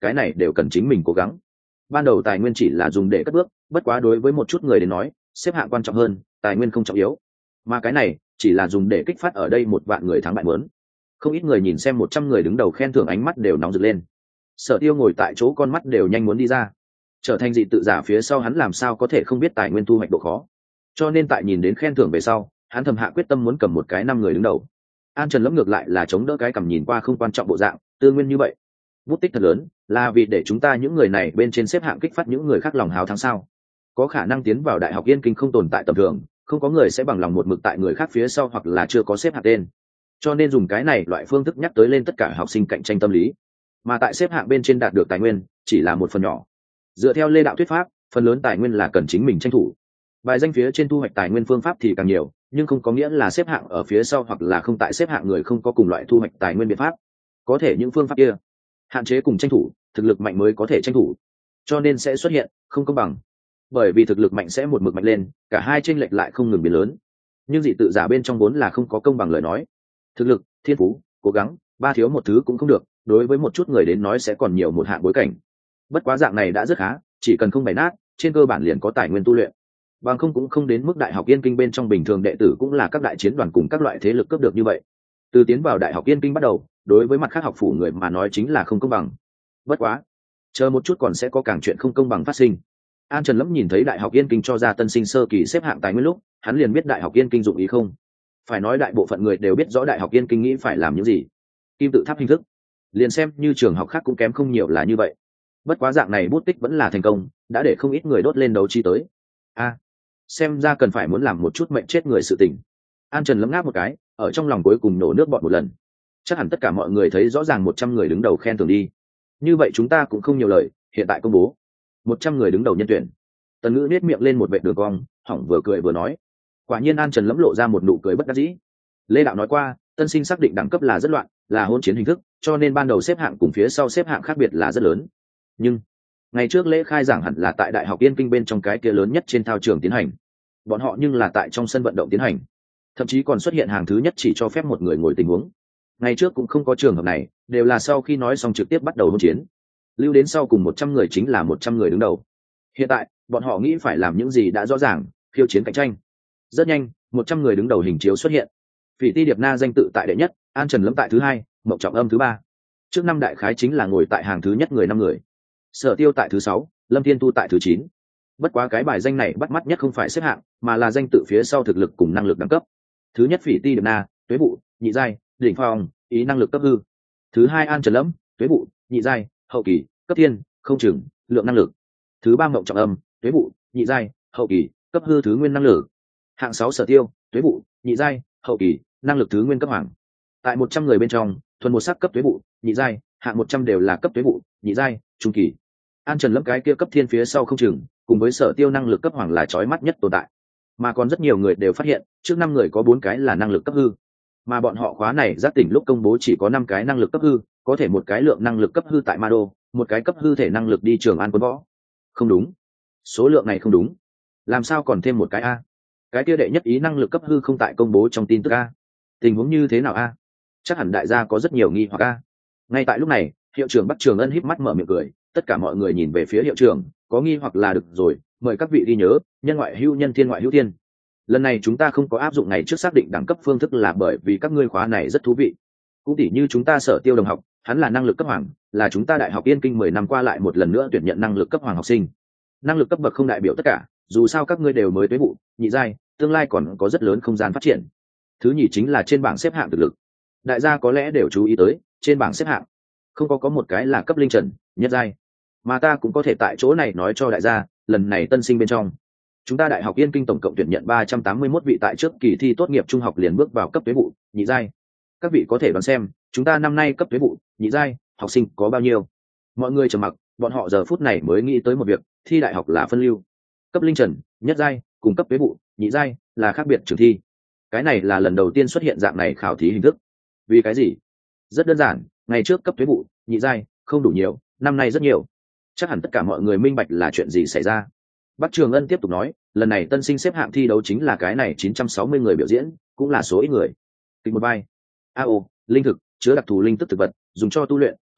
cái này đều cần chính mình cố gắng. Ban đầu tài nguyên chỉ là dùng để cất bước, bất quá đối với một chút người đến nói, xếp hạng quan trọng hơn, tài nguyên không trọng yếu. Mà cái này chỉ là dùng để kích phát ở đây một vạn người thắng bại muốn. Không ít người nhìn xem một trăm người đứng đầu khen thưởng ánh mắt đều nóng rực lên. Sở Tiêu ngồi tại chỗ con mắt đều nhanh muốn đi ra. Trở thành dị tự giả phía sau hắn làm sao có thể không biết tài nguyên thu hoạch độ khó. Cho nên tại nhìn đến khen thưởng về sau, hắn thầm hạ quyết tâm muốn cầm một cái năm người đứng đầu. An Trần Lâm ngược lại là chống đỡ cái cầm nhìn qua không quan trọng bộ dạng, tư nguyên như vậy. Bút tích thật lớn, là vì để chúng ta những người này bên trên xếp hạng kích phát những người khác lòng hào thắng sao? Có khả năng tiến vào đại học Yên Kinh không tồn tại tầm thường, không có người sẽ bằng lòng một mực tại người khác phía sau hoặc là chưa có xếp hạng tên. Cho nên dùng cái này loại phương thức nhắc tới lên tất cả học sinh cạnh tranh tâm lý. Mà tại xếp hạng bên trên đạt được tài nguyên chỉ là một phần nhỏ. Dựa theo Lê đạo thuyết pháp, phần lớn tài nguyên là cần chính mình tranh thủ. Bài danh phía trên thu hoạch tài nguyên phương pháp thì càng nhiều, nhưng không có nghĩa là xếp hạng ở phía sau hoặc là không tại xếp hạng người không có cùng loại thu hoạch tài nguyên biện pháp. Có thể những phương pháp kia hạn chế cùng tranh thủ, thực lực mạnh mới có thể tranh thủ, cho nên sẽ xuất hiện không công bằng. Bởi vì thực lực mạnh sẽ một mực mạnh lên, cả hai chênh lệch lại không ngừng biến lớn. Nhưng dị tự giả bên trong vốn là không có công bằng lời nói. Thực lực, thiên phú, cố gắng, ba thiếu một thứ cũng không được, đối với một chút người đến nói sẽ còn nhiều một hạng bối cảnh. Bất quá dạng này đã rất khá, chỉ cần không bày nát, trên cơ bản liền có tài nguyên tu luyện. Bằng không cũng không đến mức đại học Yên Kinh bên trong bình thường đệ tử cũng là các đại chiến đoàn cùng các loại thế lực cấp được như vậy. Từ tiến vào đại học Yên Kinh bắt đầu, đối với mặt khác học phủ người mà nói chính là không công bằng. Bất quá, chờ một chút còn sẽ có càng chuyện không công bằng phát sinh. An Trần Lâm nhìn thấy đại học Yên Kinh cho ra tân sinh sơ kỳ xếp hạng tài nguyên lúc, hắn liền biết đại học Yên Kinh dụng ý không. Phải nói đại bộ phận người đều biết rõ đại học Yên Kinh nghĩ phải làm những gì. Kim tự tháp hình thức, liền xem như trường học khác cũng kém không nhiều là như vậy. Bất quá dạng này bút tích vẫn là thành công, đã để không ít người đốt lên đấu chi tới. A, xem ra cần phải muốn làm một chút mệnh chết người sự tình. An Trần Lâm ngáp một cái, ở trong lòng cuối cùng nổ nước bọt một lần. Chắc hẳn tất cả mọi người thấy rõ ràng một trăm người đứng đầu khen thưởng đi. Như vậy chúng ta cũng không nhiều lời, hiện tại công bố một trăm người đứng đầu nhân tuyển. Tần Ngữ nét miệng lên một vệt đường cong, hỏng vừa cười vừa nói. Quả nhiên An Trần Lâm lộ ra một nụ cười bất đắc dĩ. Lê đạo nói qua, tân sinh xác định đẳng cấp là rất loạn, là hôn chiến hình thức, cho nên ban đầu xếp hạng cùng phía sau xếp hạng khác biệt là rất lớn. Nhưng ngày trước lễ khai giảng hẳn là tại đại học Yên Kinh bên trong cái kia lớn nhất trên thao trường tiến hành. Bọn họ nhưng là tại trong sân vận động tiến hành, thậm chí còn xuất hiện hàng thứ nhất chỉ cho phép một người ngồi tình huống. Ngày trước cũng không có trường hợp này, đều là sau khi nói xong trực tiếp bắt đầu hôn chiến. Lưu đến sau cùng một trăm người chính là một trăm người đứng đầu. Hiện tại, bọn họ nghĩ phải làm những gì đã rõ ràng, khiêu chiến cạnh tranh. Rất nhanh, một trăm người đứng đầu hình chiếu xuất hiện. Phỉ Ti Điệp Na danh tự tại đệ nhất, An Trần Lâm tại thứ hai, Mộng Trọng Âm thứ ba. Trước năm đại khái chính là ngồi tại hàng thứ nhất người năm người. Sở Tiêu tại thứ sáu, Lâm Thiên Tu tại thứ chín. Bất quá cái bài danh này bắt mắt nhất không phải xếp hạng, mà là danh tự phía sau thực lực cùng năng lực đẳng cấp. Thứ nhất Phỉ Ti Điệp Na, Tuế Vụ, nhị giai, đỉnh phong, ý năng lực cấp hư. Thứ hai An Trần Lâm, Tuế Vụ, nhị giai, hậu kỳ, cấp thiên, không chừng, lượng năng lực. Thứ ba Mộng Trọng Âm, Tuế Vụ, nhị giai, hậu kỳ, cấp hư thứ nguyên năng lực. Hạng sáu Sở Tiêu, Tuế Vụ, nhị giai, hậu kỳ, năng lực thứ nguyên cấp hoàng. Tại một trăm người bên trong, thuần một sắc cấp Tuế Vụ, nhị giai, hạng một trăm đều là cấp Tuế Vụ, nhị giai, trung kỳ. An Trần Lâm cái kia cấp thiên phía sau không chừng, cùng với Sở Tiêu năng lực cấp hoàng là chói mắt nhất tồn tại. Mà còn rất nhiều người đều phát hiện, trước năm người có bốn cái là năng lực cấp hư. Mà bọn họ khóa này giác tỉnh lúc công bố chỉ có năm cái năng lực cấp hư, có thể một cái lượng năng lực cấp hư tại Ma Đô, một cái cấp hư thể năng lực đi Trường An quân võ. Không đúng, số lượng này không đúng. Làm sao còn thêm một cái a? Cái kia đệ nhất ý năng lực cấp hư không tại công bố trong tin tức a? Tình huống như thế nào a? Chắc hẳn đại gia có rất nhiều nghi hoặc a. Ngay tại lúc này, hiệu trưởng Bắc Trường Ân híp mắt mở miệng cười, tất cả mọi người nhìn về phía hiệu trưởng, có nghi hoặc là được rồi, mời các vị ghi nhớ, nhân ngoại hữu nhân, thiên ngoại hữu thiên. Lần này chúng ta không có áp dụng ngày trước xác định đẳng cấp phương thức là bởi vì các ngươi khóa này rất thú vị. Cũng tỉ như chúng ta Sở Tiêu đồng học, hắn là năng lực cấp hoàng, là chúng ta đại học Yên Kinh mười năm qua lại một lần nữa tuyển nhận năng lực cấp hoàng học sinh. Năng lực cấp bậc không đại biểu tất cả, dù sao các ngươi đều mới Tuế Vụ, nhị giai, tương lai còn có rất lớn không gian phát triển. Thứ nhì chính là trên bảng xếp hạng thực lực. Đại gia có lẽ đều chú ý tới, trên bảng xếp hạng không có có một cái là cấp linh trần, nhất giai. Mà ta cũng có thể tại chỗ này nói cho đại gia, lần này tân sinh bên trong, chúng ta đại học Yên Kinh tổng cộng tuyển nhận ba trăm tám mươi mốt vị tại trước kỳ thi tốt nghiệp trung học liền bước vào cấp Tuế Vụ, nhị giai. Các vị có thể đoán xem, chúng ta năm nay cấp Tuế Vụ, nhị giai, học sinh có bao nhiêu? Mọi người trầm mặc, bọn họ giờ phút này mới nghĩ tới một việc, thi đại học là phân lưu. Cấp linh trần, nhất giai, cùng cấp Tuế Vụ, nhị giai là khác biệt trường thi. Cái này là lần đầu tiên xuất hiện dạng này khảo thí hình thức. Vì cái gì? Rất đơn giản, ngày trước cấp Tuế Vụ, nhị giai không đủ nhiều, năm nay rất nhiều. Chắc hẳn tất cả mọi người minh bạch là chuyện gì xảy ra. Bắc Trường Ân tiếp tục nói, lần này tân sinh xếp hạng thi đấu chính là cái này chín trăm sáu mươi người biểu diễn, cũng là số ít người. Kịch một vai. A O, linh thực, chứa đặc thù linh tức thực vật, dùng cho tu luyện,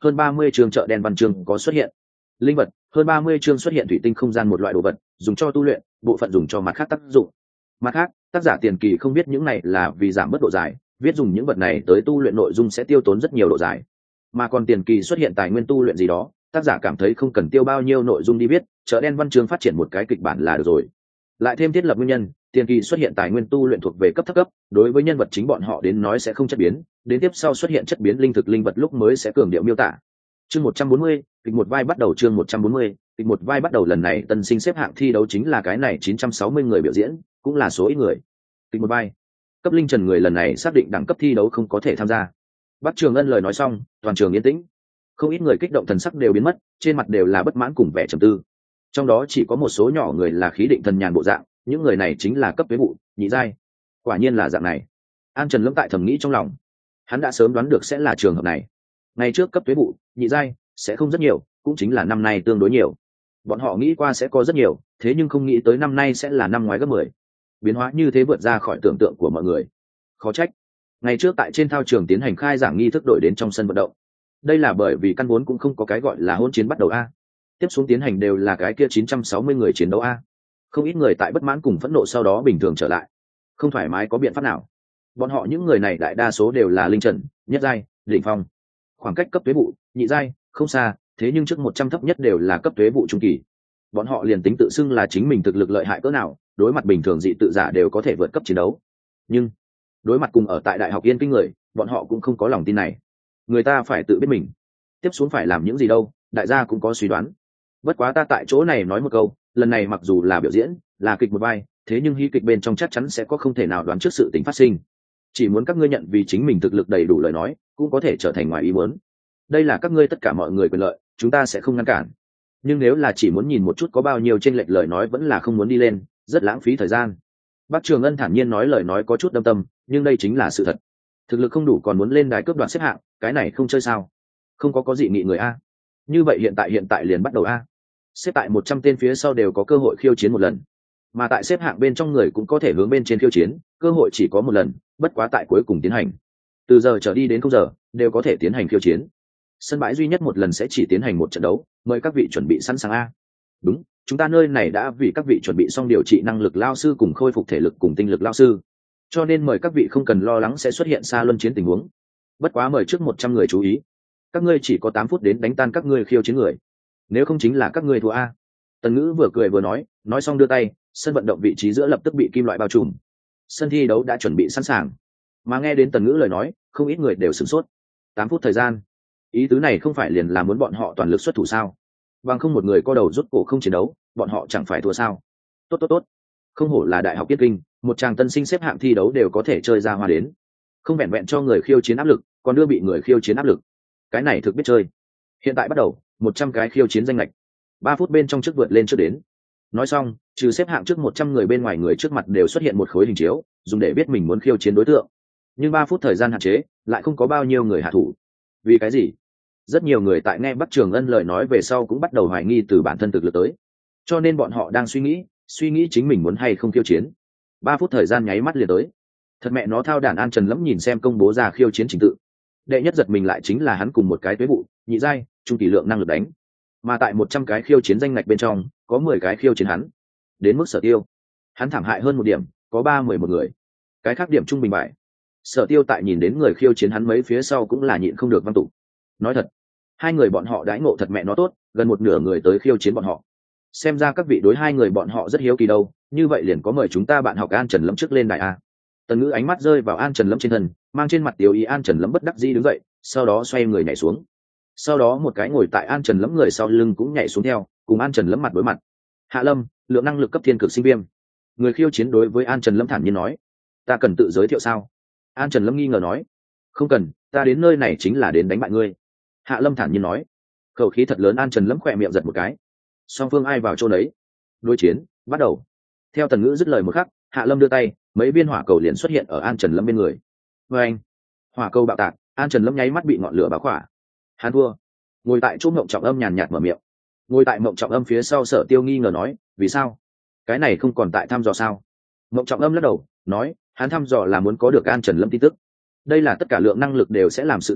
hơn ba mươi chương chợ đen văn chương có xuất hiện. Linh vật, hơn ba mươi chương xuất hiện thủy tinh không gian một loại đồ vật, dùng cho tu luyện, bộ phận dùng cho mặt khác tác dụng. Mặt khác, tác giả tiền kỳ không biết những này là vì giảm bớt độ dài, viết dùng những vật này tới tu luyện nội dung sẽ tiêu tốn rất nhiều độ dài. Mà còn tiền kỳ xuất hiện tài nguyên tu luyện gì đó, tác giả cảm thấy không cần tiêu bao nhiêu nội dung đi viết, chợ đen văn chương phát triển một cái kịch bản là được rồi. Lại thêm thiết lập nguyên nhân, tiền kỳ xuất hiện tài nguyên tu luyện thuộc về cấp thấp cấp, đối với nhân vật chính bọn họ đến nói sẽ không chất biến, đến tiếp sau xuất hiện chất biến linh thực linh vật lúc mới sẽ cường điệu miêu tả. Chương một trăm bốn mươi, kịch một vai bắt đầu chương một trăm bốn mươi, kịch một vai bắt đầu lần này tân sinh xếp hạng thi đấu chính là cái này chín trăm sáu mươi người biểu diễn, cũng là số ít người. Kịch một vai. Cấp linh trần người lần này xác định đẳng cấp thi đấu không có thể tham gia. Bắc Trường Ân lời nói xong, toàn trường yên tĩnh. Không ít người kích động thần sắc đều biến mất, trên mặt đều là bất mãn cùng vẻ trầm tư. Trong đó chỉ có một số nhỏ người là khí định thần nhàn bộ dạng, những người này chính là cấp tuế vụ, nhị giai. Quả nhiên là dạng này. An Trần Lâm tại thầm nghĩ trong lòng. Hắn đã sớm đoán được sẽ là trường hợp này. Ngày trước cấp tuế vụ, nhị giai sẽ không rất nhiều, cũng chính là năm nay tương đối nhiều. Bọn họ nghĩ qua sẽ có rất nhiều, thế nhưng không nghĩ tới năm nay sẽ là năm ngoái gấp mười. Biến hóa như thế vượt ra khỏi tưởng tượng của mọi người. Khó trách. Ngày trước tại trên thao trường tiến hành khai giảng nghi thức đổi đến trong sân vận động. Đây là bởi vì căn vốn cũng không có cái gọi là hôn chiến bắt đầu a. Tiếp xuống tiến hành đều là cái kia chín trăm sáu mươi người chiến đấu a. Không ít người tại bất mãn cùng phẫn nộ sau đó bình thường trở lại. Không thoải mái có biện pháp nào. Bọn họ những người này đại đa số đều là linh trần, nhất giai, đỉnh phong. Khoảng cách cấp tuế vụ, nhị giai, không xa, thế nhưng trước một trăm thấp nhất đều là cấp tuế vụ trung kỳ. Bọn họ liền tính tự xưng là chính mình thực lực lợi hại cỡ nào, đối mặt bình thường dị tự giả đều có thể vượt cấp chiến đấu. Nhưng đối mặt cùng ở tại đại học Yên Kinh người, bọn họ cũng không có lòng tin này. Người ta phải tự biết mình. Tiếp xuống phải làm những gì đâu, đại gia cũng có suy đoán. Bất quá ta tại chỗ này nói một câu, lần này mặc dù là biểu diễn, là kịch một vai, thế nhưng hy kịch bên trong chắc chắn sẽ có không thể nào đoán trước sự tình phát sinh. Chỉ muốn các ngươi nhận vì chính mình thực lực đầy đủ lời nói, cũng có thể trở thành ngoài ý muốn. Đây là các ngươi tất cả mọi người quyền lợi, chúng ta sẽ không ngăn cản. Nhưng nếu là chỉ muốn nhìn một chút có bao nhiêu chênh lệch lời nói vẫn là không muốn đi lên, rất lãng phí thời gian. Bác Trường Ân thản nhiên nói lời nói có chút đâm tâm, nhưng đây chính là sự thật. Thực lực không đủ còn muốn lên đài cướp đoạt xếp hạng, cái này không chơi sao? Không có có dị nghị người a. Như vậy hiện tại hiện tại liền bắt đầu a. Xếp tại một trăm tên phía sau đều có cơ hội khiêu chiến một lần. Mà tại xếp hạng bên trong người cũng có thể hướng bên trên khiêu chiến, cơ hội chỉ có một lần, bất quá tại cuối cùng tiến hành. Từ giờ trở đi đến không giờ, đều có thể tiến hành khiêu chiến. Sân bãi duy nhất một lần sẽ chỉ tiến hành một trận đấu, mời các vị chuẩn bị sẵn sàng a. Đúng, chúng ta nơi này đã vì các vị chuẩn bị xong điều trị năng lực lao sư cùng khôi phục thể lực cùng tinh lực lao sư. Cho nên mời các vị không cần lo lắng sẽ xuất hiện xa luân chiến tình huống. Bất quá mời trước một trăm người chú ý. Các ngươi chỉ có tám phút đến đánh tan các ngươi khiêu chiến người. Nếu không chính là các ngươi thua a. Tần Ngữ vừa cười vừa nói, nói xong đưa tay, sân vận động vị trí giữa lập tức bị kim loại bao trùm. Sân thi đấu đã chuẩn bị sẵn sàng. Mà nghe đến Tần Ngữ lời nói, không ít người đều sửng sốt. tám phút thời gian. Ý tứ này không phải liền là muốn bọn họ toàn lực xuất thủ sao? Bằng không một người co đầu rút cổ không chiến đấu, bọn họ chẳng phải thua sao? Tốt tốt tốt. Không hổ là đại học Yết Kinh, một chàng tân sinh xếp hạng thi đấu đều có thể chơi ra hoa đến. Không vẹn vẹn cho người khiêu chiến áp lực, còn đưa bị người khiêu chiến áp lực. Cái này thực biết chơi. Hiện tại bắt đầu, một trăm cái khiêu chiến danh lệch. ba phút bên trong trước vượt lên trước đến. Nói xong, trừ xếp hạng trước một trăm người bên ngoài người trước mặt đều xuất hiện một khối hình chiếu, dùng để biết mình muốn khiêu chiến đối tượng. Nhưng ba phút thời gian hạn chế, lại không có bao nhiêu người hạ thủ. Vì cái gì? Rất nhiều người tại nghe Bắc Trường Ân lời nói về sau cũng bắt đầu hoài nghi từ bản thân thực lực tới. Cho nên bọn họ đang suy nghĩ, suy nghĩ chính mình muốn hay không khiêu chiến. ba phút thời gian nháy mắt liền tới. Thật mẹ nó thao đản An Trần Lẫm nhìn xem công bố ra khiêu chiến trình tự. Đệ nhất giật mình lại chính là hắn cùng một cái tuế vụ, nhị giai, trung kỳ lượng năng lực đánh. Mà tại một trăm cái khiêu chiến danh ngạch bên trong, có mười cái khiêu chiến hắn. Đến mức Sở Tiêu, hắn thảm hại hơn một điểm, có ba mười một người. Cái khác điểm trung bình bại. Sở Tiêu tại nhìn đến người khiêu chiến hắn mấy phía sau cũng là nhịn không được văng tụ. Nói thật, hai người bọn họ đãi ngộ thật mẹ nó tốt, gần một nửa người tới khiêu chiến bọn họ. Xem ra các vị đối hai người bọn họ rất hiếu kỳ đâu, như vậy liền có mời chúng ta bạn học An Trần Lẫm trước lên đài a. Tần Ngữ ánh mắt rơi vào An Trần Lẫm trên thân, mang trên mặt tiêu ý. An Trần Lẫm bất đắc dĩ đứng dậy, sau đó xoay người nhảy xuống. Sau đó một cái ngồi tại An Trần Lẫm người sau lưng cũng nhảy xuống theo, cùng An Trần Lẫm mặt đối mặt. Hạ Lâm, lượng năng lực cấp thiên cực sinh viêm. Người khiêu chiến đối với An Trần Lẫm thản nhiên nói, ta cần tự giới thiệu sao? An Trần Lâm nghi ngờ nói, không cần, ta đến nơi này chính là đến đánh bại ngươi. Hạ Lâm thản nhiên nói. Khẩu khí thật lớn. An Trần Lâm khỏe miệng giật một cái. Song phương ai vào chỗ đấy, đối chiến bắt đầu. Theo Tần Ngữ dứt lời một khắc, Hạ Lâm đưa tay, mấy viên hỏa cầu liền xuất hiện ở An Trần Lâm bên người. Với anh, hỏa cầu bạo tạc, An Trần Lâm nháy mắt bị ngọn lửa bao khỏa. Hắn thua. Ngồi tại chỗ Mộng Trọng Âm nhàn nhạt mở miệng. Ngồi tại Mộng Trọng Âm phía sau Sở Tiêu nghi ngờ nói, vì sao? Cái này không còn tại thăm dò sao? Mộng Trọng Âm lắc đầu, nói, hắn thăm dò là muốn có được An Trần Lâm tin tức. Đây là tất cả lượng năng lực đều sẽ làm sự tình,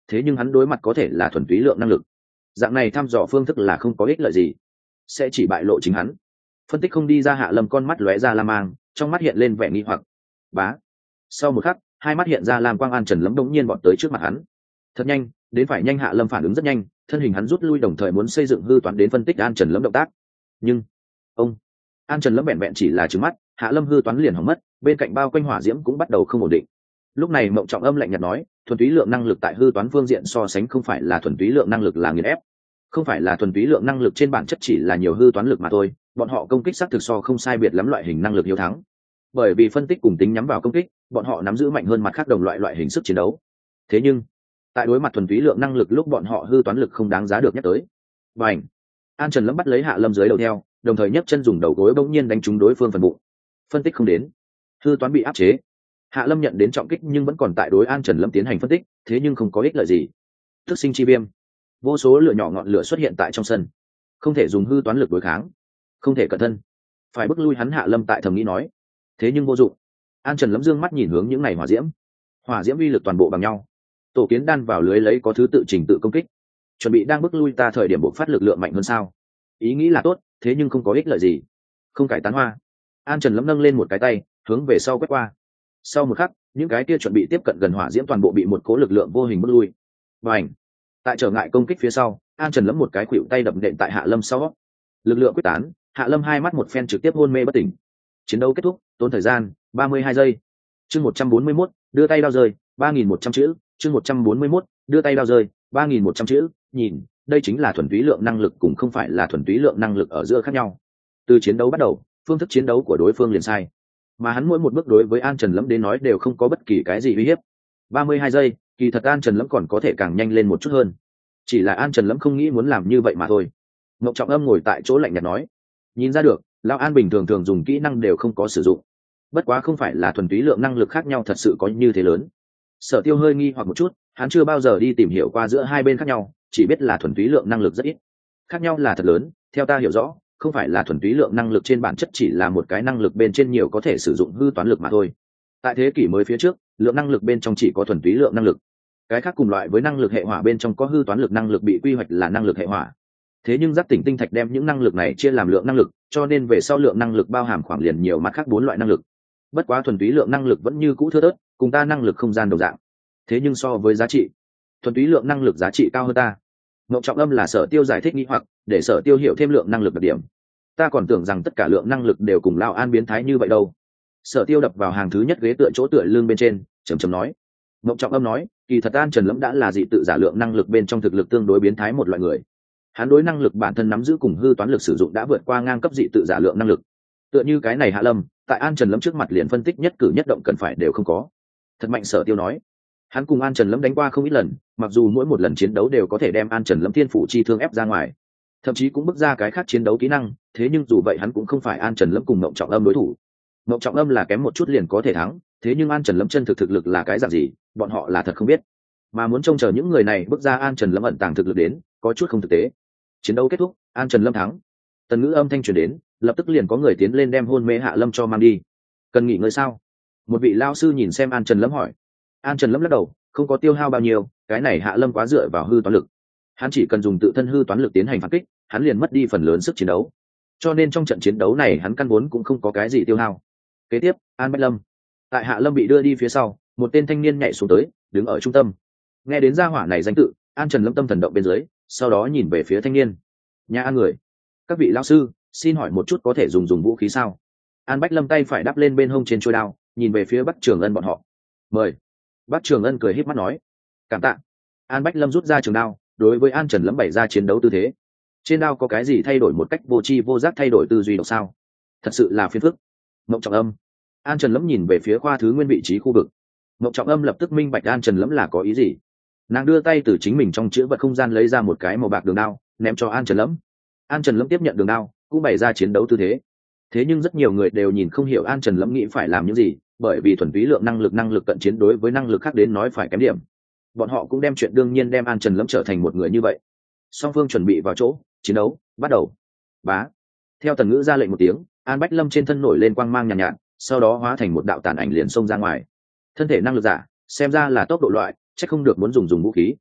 thế nhưng hắn đối mặt có thể là thuần túy lượng năng lực. Dạng này thăm dò phương thức là không có ích lợi gì, sẽ chỉ bại lộ chính hắn. Phân tích không đi ra, Hạ Lâm con mắt lóe ra lam mang, trong mắt hiện lên vẻ nghi hoặc. Bá. Sau một khắc, hai mắt hiện ra lam quang, An Trần Lâm đống nhiên vọt tới trước mặt hắn. Thật nhanh, đến phải nhanh. Hạ Lâm phản ứng rất nhanh, thân hình hắn rút lui, đồng thời muốn xây dựng hư toán đến phân tích An Trần Lâm động tác. Nhưng, ông, An Trần Lâm vẹn vẹn chỉ là trừng mắt, Hạ Lâm hư toán liền hỏng mất, bên cạnh bao quanh hỏa diễm cũng bắt đầu không ổn định. Lúc này Mộng Trọng Âm lạnh nhạt nói, thuần túy lượng năng lực tại hư toán phương diện so sánh không phải là thuần túy lượng năng lực là nghiền ép, không phải là thuần túy lượng năng lực trên bản chất chỉ là nhiều hư toán lực mà thôi, bọn họ công kích xác thực so không sai biệt lắm loại hình năng lực hiếu thắng. Bởi vì phân tích cùng tính nhắm vào công kích, bọn họ nắm giữ mạnh hơn mặt khác đồng loại loại hình sức chiến đấu. Thế nhưng, tại đối mặt thuần túy lượng năng lực lúc bọn họ hư toán lực không đáng giá được nhắc tới. Bành! An Trần Lâm bắt lấy Hạ Lâm dưới đầu theo, đồng thời nhấc chân dùng đầu gối bỗng nhiên đánh trúng đối phương phần bụng. Phân tích không đến, hư toán bị áp chế. Hạ Lâm nhận đến trọng kích nhưng vẫn còn tại đối An Trần Lâm tiến hành phân tích, thế nhưng không có ích lợi gì. Tức sinh chi viêm, vô số lửa nhỏ ngọn lửa xuất hiện tại trong sân, không thể dùng hư toán lực đối kháng, không thể cẩn thân, phải bức lui hắn. Hạ Lâm tại thầm nghĩ nói, thế nhưng vô dụng. An Trần Lâm dương mắt nhìn hướng những này hỏa diễm, hỏa diễm uy lực toàn bộ bằng nhau, tổ kiến đan vào lưới lấy có thứ tự trình tự công kích, chuẩn bị đang bức lui ta thời điểm bộc phát lực lượng mạnh hơn sao? Ý nghĩ là tốt, thế nhưng không có ích lợi gì, không cải tán hoa. An Trần Lâm nâng lên một cái tay, hướng về sau quét qua. Sau một khắc, những cái kia chuẩn bị tiếp cận gần hỏa diễm toàn bộ bị một cố lực lượng vô hình bức lui. Và ảnh, tại trở ngại công kích phía sau, An Trần Lâm một cái khuỵu tay đập nện tại Hạ Lâm sau, lực lượng quyết tán, Hạ Lâm hai mắt một phen trực tiếp hôn mê bất tỉnh. Chiến đấu kết thúc, tốn thời gian ba mươi hai giây. Chương một trăm bốn mươi mốt, đưa tay đao rơi, ba nghìn một trăm chữ. Chương một trăm bốn mươi mốt, đưa tay đao rơi, ba nghìn một trăm chữ. Nhìn, đây chính là thuần túy lượng năng lực cũng không phải là thuần túy lượng năng lực ở giữa khác nhau. Từ chiến đấu bắt đầu, phương thức chiến đấu của đối phương liền sai, mà hắn mỗi một bước đối với An Trần Lâm đến nói đều không có bất kỳ cái gì uy hiếp. ba mươi hai giây, kỳ thật An Trần Lâm còn có thể càng nhanh lên một chút hơn, chỉ là An Trần Lâm không nghĩ muốn làm như vậy mà thôi. Ngọc Trọng Âm ngồi tại chỗ lạnh nhạt nói, nhìn ra được lão An bình thường thường dùng kỹ năng đều không có sử dụng, bất quá không phải là thuần túy lượng năng lực khác nhau thật sự có như thế lớn. Sở Tiêu hơi nghi hoặc một chút, hắn chưa bao giờ đi tìm hiểu qua giữa hai bên khác nhau, chỉ biết là thuần túy lượng năng lực rất ít, khác nhau là thật lớn. Theo ta hiểu rõ, không phải là thuần túy lượng năng lực trên bản chất chỉ là một cái năng lực bên trên nhiều có thể sử dụng hư toán lực mà thôi. Tại thế kỷ mới phía trước, lượng năng lực bên trong chỉ có thuần túy lượng năng lực, cái khác cùng loại với năng lực hệ hỏa bên trong có hư toán lực năng lực bị quy hoạch là năng lực hệ hỏa. Thế nhưng Giác Tỉnh Tinh Thạch đem những năng lực này chia làm lượng năng lực, cho nên về sau lượng năng lực bao hàm khoảng liền nhiều mặt khác bốn loại năng lực. Bất quá thuần túy lượng năng lực vẫn như cũ thưa thớt, cùng ta năng lực không gian đồng dạng. Thế nhưng so với giá trị, thuần túy lượng năng lực giá trị cao hơn ta. Ngộng Trọng Âm là Sở Tiêu giải thích nghi hoặc, để Sở Tiêu hiểu thêm lượng năng lực đặc điểm. Ta còn tưởng rằng tất cả lượng năng lực đều cùng Lão An biến thái như vậy đâu. Sở Tiêu đập vào hàng thứ nhất ghế tựa chỗ tựa lưng bên trên, trầm trầm nói. Ngộng Trọng Âm nói, kỳ thật An Trần Lâm đã là dị tự giả lượng năng lực bên trong thực lực tương đối biến thái một loại người. Hắn đối năng lực bản thân nắm giữ cùng hư toán lực sử dụng đã vượt qua ngang cấp dị tự giả lượng năng lực. Tựa như cái này Hạ Lâm, tại An Trần Lâm trước mặt liền phân tích nhất cử nhất động cần phải đều không có. Thật mạnh. Sở Tiêu nói, hắn cùng An Trần Lâm đánh qua không ít lần, mặc dù mỗi một lần chiến đấu đều có thể đem An Trần Lâm thiên phủ chi thương ép ra ngoài, thậm chí cũng bước ra cái khác chiến đấu kỹ năng, thế nhưng dù vậy hắn cũng không phải An Trần Lâm cùng Mộng Trọng Âm đối thủ. Mộng Trọng Âm là kém một chút liền có thể thắng, thế nhưng An Trần Lâm chân thực thực lực là cái dạng gì, bọn họ là thật không biết, mà muốn trông chờ những người này bước ra An Trần Lâm ẩn tàng thực lực đến, có chút không thực tế. Chiến đấu kết thúc, An Trần Lâm thắng. Tần ngữ âm thanh truyền đến, lập tức liền có người tiến lên đem hôn mê Hạ Lâm cho mang đi. Cần nghỉ ngơi sao? Một vị lao sư nhìn xem An Trần Lâm hỏi. An Trần Lâm lắc đầu, không có tiêu hao bao nhiêu, cái này Hạ Lâm quá dựa vào hư toán lực, hắn chỉ cần dùng tự thân hư toán lực tiến hành phản kích, hắn liền mất đi phần lớn sức chiến đấu, cho nên trong trận chiến đấu này hắn căn vốn cũng không có cái gì tiêu hao. Kế tiếp, An Bách Lâm. Tại Hạ Lâm bị đưa đi phía sau, một tên thanh niên nhảy xuống tới, đứng ở trung tâm. Nghe đến gia hỏa này danh tự, An Trần Lâm tâm thần động bên dưới, sau đó nhìn về phía thanh niên. Nhà An người, các vị lão sư, xin hỏi một chút có thể dùng dùng vũ khí sao? An Bách Lâm tay phải đắp lên bên hông trên chuôi đao, nhìn về phía Bắc Trường Ân bọn họ. Mời. Bắc Trường Ân cười híp mắt nói. Cảm tạ. An Bách Lâm rút ra trường đao, đối với An Trần Lâm bày ra chiến đấu tư thế. Trên đao có cái gì thay đổi một cách vô tri vô giác thay đổi tư duy độc sao? Thật sự là phiền phức. Mộng Trọng Âm. An Trần Lâm nhìn về phía khoa thứ nguyên vị trí khu vực. Mộng Trọng Âm lập tức minh bạch An Trần Lâm là có ý gì. Nàng đưa tay từ chính mình trong chữ vật không gian lấy ra một cái màu bạc đường đao, ném cho An Trần Lâm. An Trần Lâm tiếp nhận đường đao, cũng bày ra chiến đấu tư thế. Thế nhưng rất nhiều người đều nhìn không hiểu An Trần Lâm nghĩ phải làm những gì, bởi vì thuần túy lượng năng lực năng lực cận chiến đối với năng lực khác đến nói phải kém điểm. Bọn họ cũng đem chuyện đương nhiên đem An Trần Lâm trở thành một người như vậy. Song phương chuẩn bị vào chỗ, chiến đấu bắt đầu. Bá. Theo Tần Ngữ ra lệnh một tiếng, An Bách Lâm trên thân nổi lên quang mang nhàn nhạt, nhạt, sau đó hóa thành một đạo tàn ảnh liền xông ra ngoài. Thân thể năng lực giả, xem ra là tốc độ loại, chắc không được muốn dùng dùng vũ khí.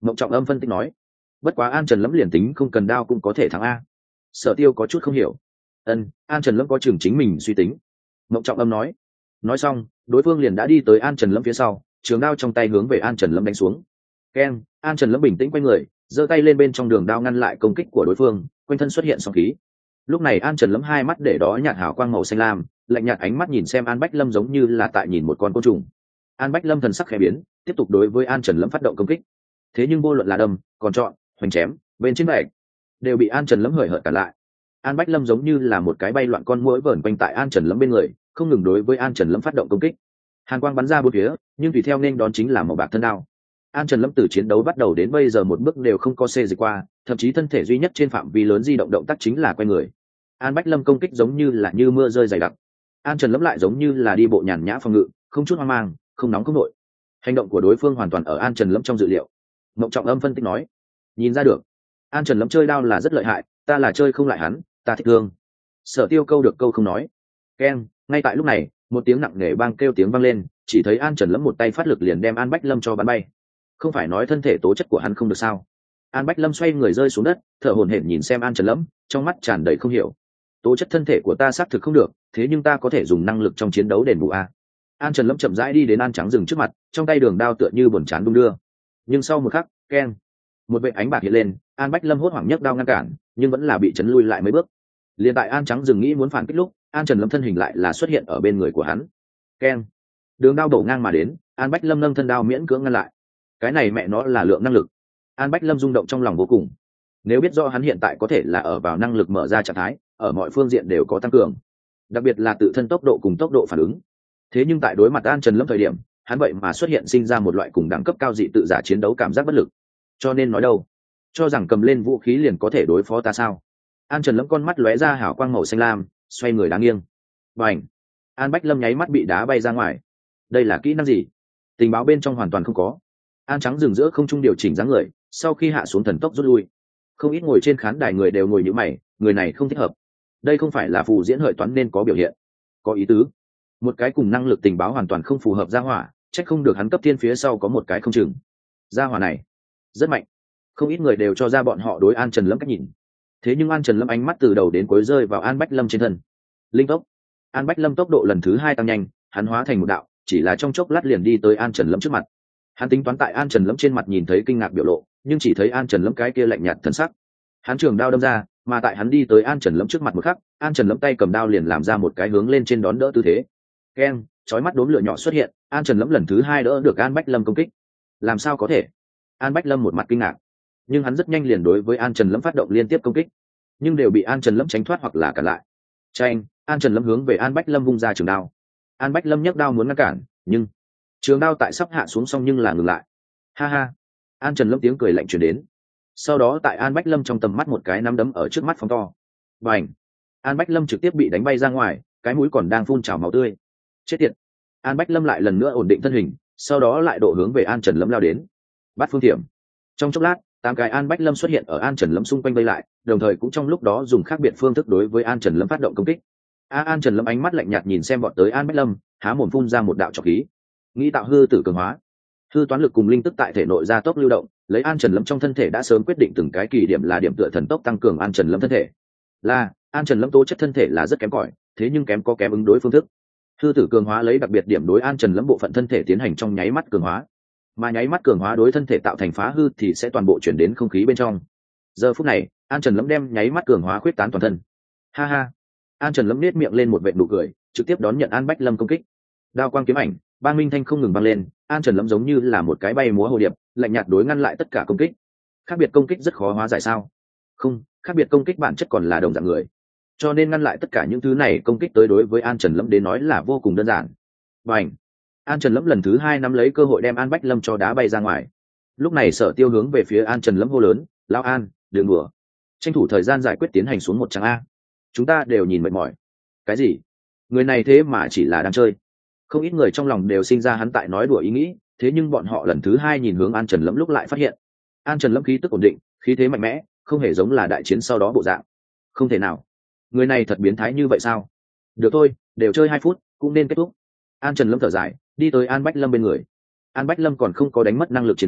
Mộng Trọng Âm phân tích nói. Bất quá An Trần Lâm liền tính không cần đao cũng có thể thắng a. Sở Tiêu có chút không hiểu. Ân, An Trần Lâm có chừng chính mình suy tính. Mộng Trọng Âm nói. Nói xong, đối phương liền đã đi tới An Trần Lâm phía sau, trường đao trong tay hướng về An Trần Lâm đánh xuống. Keng, An Trần Lâm bình tĩnh quay người, giơ tay lên bên trong đường đao ngăn lại công kích của đối phương, quanh thân xuất hiện sóng khí. Lúc này An Trần Lâm hai mắt để đó nhạt hào quang màu xanh lam, lạnh nhạt ánh mắt nhìn xem An Bách Lâm giống như là tại nhìn một con côn trùng. An Bách Lâm thần sắc khẽ biến, tiếp tục đối với An Trần Lâm phát động công kích. Thế nhưng vô luận là đâm, còn chọn, hoành chém, bên trên bạch đều bị An Trần Lâm hời hợt cả lại. An Bách Lâm giống như là một cái bay loạn con muỗi vờn quanh tại An Trần Lâm bên người, không ngừng đối với An Trần Lâm phát động công kích. Hàn quang bắn ra bốn phía, nhưng tùy theo nên đón chính là màu bạc thân đao. An Trần Lâm từ chiến đấu bắt đầu đến bây giờ một bước đều không có xê dịch qua, thậm chí thân thể duy nhất trên phạm vi lớn di động động tác chính là quay người. An Bách Lâm công kích giống như là như mưa rơi dày đặc. An Trần Lâm lại giống như là đi bộ nhàn nhã phòng ngự, không chút hoang mang, không nóng không nội. Hành động của đối phương hoàn toàn ở An Trần Lâm trong dự liệu. Mộng Trọng Âm phân tích nói, nhìn ra được, An Trần Lâm chơi đao là rất lợi hại, ta là chơi không lại hắn, ta thích thương. Sở Tiêu câu được câu không nói. Keng, ngay tại lúc này, một tiếng nặng nề bang kêu tiếng vang lên, chỉ thấy An Trần Lâm một tay phát lực liền đem An Bách Lâm cho bắn bay. Không phải nói thân thể tố chất của hắn không được sao? An Bách Lâm xoay người rơi xuống đất, thở hổn hển nhìn xem An Trần Lâm, trong mắt tràn đầy không hiểu. Tố chất thân thể của ta xác thực không được, thế nhưng ta có thể dùng năng lực trong chiến đấu đền bù a. An Trần Lâm chậm rãi đi đến An Trắng Rừng trước mặt, trong tay đường đao tựa như buồn chán đung đưa. Nhưng sau một khắc, keng, một vệt ánh bạc hiện lên, An Bách Lâm hốt hoảng nhấc đao ngăn cản, nhưng vẫn là bị chấn lui lại mấy bước. Liền tại An Trắng Rừng nghĩ muốn phản kích lúc, An Trần Lâm thân hình lại là xuất hiện ở bên người của hắn. Keng, đường đao đổ ngang mà đến, An Bách Lâm nâng thân đao miễn cưỡng ngăn lại. Cái này mẹ nó là lượng năng lực. An Bách Lâm rung động trong lòng vô cùng. Nếu biết rõ hắn hiện tại có thể là ở vào năng lực mở ra trạng thái, ở mọi phương diện đều có tăng cường, đặc biệt là tự thân tốc độ cùng tốc độ phản ứng. Thế nhưng tại đối mặt An Trần Lâm thời điểm, hắn vậy mà xuất hiện sinh ra một loại cùng đẳng cấp cao dị tự giả chiến đấu cảm giác bất lực. Cho nên nói đâu, cho rằng cầm lên vũ khí liền có thể đối phó ta sao? An Trần Lâm con mắt lóe ra hào quang màu xanh lam, xoay người đá nghiêng. Bành! An Bách Lâm nháy mắt bị đá bay ra ngoài. Đây là kỹ năng gì? Tình báo bên trong hoàn toàn không có. An Trắng Rừng giữa không trung điều chỉnh dáng người, sau khi hạ xuống thần tốc rút lui. Không ít ngồi trên khán đài người đều ngồi như mày, người này không thích hợp. Đây không phải là phù diễn hợi toán nên có biểu hiện. Có ý tứ. Một cái cùng năng lực tình báo hoàn toàn không phù hợp gia hỏa, trách không được hắn cấp thiên phía sau có một cái không chừng. Gia hỏa này rất mạnh. Không ít người đều cho ra bọn họ đối An Trần Lâm cách nhìn. Thế nhưng An Trần Lâm ánh mắt từ đầu đến cuối rơi vào An Bách Lâm trên thân. Linh tốc. An Bách Lâm tốc độ lần thứ hai tăng nhanh, hắn hóa thành một đạo, chỉ là trong chốc lát liền đi tới An Trần Lâm trước mặt. Hắn tính toán tại An Trần Lâm trên mặt nhìn thấy kinh ngạc biểu lộ, nhưng chỉ thấy An Trần Lâm cái kia lạnh nhạt thần sắc. Hắn trường đao đâm ra, mà tại hắn đi tới An Trần Lâm trước mặt một khắc, An Trần Lâm tay cầm đao liền làm ra một cái hướng lên trên đón đỡ tư thế. Keng, chói mắt đốm lửa nhỏ xuất hiện, An Trần Lâm lần thứ hai đỡ được An Bách Lâm công kích. Làm sao có thể? An Bách Lâm một mặt kinh ngạc, nhưng hắn rất nhanh liền đối với An Trần Lâm phát động liên tiếp công kích, nhưng đều bị An Trần Lâm tránh thoát hoặc là cản lại. Tranh, An Trần Lâm hướng về An Bách Lâm vung ra trường đao. An Bách Lâm nhấc đao muốn ngăn cản, nhưng trường đao tại sắp hạ xuống xong nhưng là ngừng lại. Ha ha! An Trần Lâm tiếng cười lạnh truyền đến. Sau đó tại An Bách Lâm trong tầm mắt một cái nắm đấm ở trước mắt phóng to. Bành! An Bách Lâm trực tiếp bị đánh bay ra ngoài, cái mũi còn đang phun trào máu tươi. Chết tiệt! An Bách Lâm lại lần nữa ổn định thân hình, sau đó lại độ hướng về An Trần Lâm lao đến. Bắt phương thiểm. Trong chốc lát, tám cái An Bách Lâm xuất hiện ở An Trần Lâm xung quanh vây lại, đồng thời cũng trong lúc đó dùng khác biệt phương thức đối với An Trần Lâm phát động công kích. A An Trần Lâm ánh mắt lạnh nhạt nhìn xem bọn tới An Bách Lâm, há mồm phun ra một đạo trọc khí. Nghĩ tạo hư tử cường hóa. Hư toán lực cùng linh tức tại thể nội gia tốc lưu động, lấy An Trần Lâm trong thân thể đã sớm quyết định từng cái kỳ điểm là điểm tựa thần tốc tăng cường An Trần Lâm thân thể. Là, An Trần Lâm tố chất thân thể là rất kém cỏi, thế nhưng kém có kém ứng đối phương thức. Hư tử cường hóa lấy đặc biệt điểm đối An Trần Lâm bộ phận thân thể tiến hành trong nháy mắt cường hóa, mà nháy mắt cường hóa đối thân thể tạo thành phá hư thì sẽ toàn bộ chuyển đến không khí bên trong. Giờ phút này, An Trần Lâm đem nháy mắt cường hóa khuyết tán toàn thân. Ha ha! An Trần Lâm nét miệng lên một vệt nụ cười, trực tiếp đón nhận An Bách Lâm công kích. Đao quang kiếm ảnh, ba minh thanh không ngừng vang lên, An Trần Lâm giống như là một cái bay múa hồ điệp, lạnh nhạt đối ngăn lại tất cả công kích. Khác biệt công kích rất khó hóa giải sao? Không, khác biệt công kích bản chất còn là đồng dạng người, cho nên ngăn lại tất cả những thứ này công kích tới đối với An Trần Lâm đến nói là vô cùng đơn giản. Bành! An Trần Lâm lần thứ hai nắm lấy cơ hội đem An Bách Lâm cho đá bay ra ngoài. Lúc này Sở Tiêu hướng về phía An Trần Lâm hô lớn, "Lão An, đừng đùa, tranh thủ thời gian giải quyết tiến hành xuống một trang a. Chúng ta đều nhìn mệt mỏi." Cái gì? Người này thế mà chỉ là đang chơi? Không ít người trong lòng đều sinh ra hắn tại nói đùa ý nghĩ, thế nhưng bọn họ lần thứ hai nhìn hướng An Trần Lâm lúc lại phát hiện, An Trần Lâm khí tức ổn định, khí thế mạnh mẽ, không hề giống là đại chiến sau đó bộ dạng. Không thể nào, người này thật biến thái như vậy sao? Được thôi, đều chơi hai phút, cũng nên kết thúc. An Trần Lâm thở dài, đi tới An Bách Lâm bên người. An Bách Lâm còn không có đánh mất năng lực chiến đấu,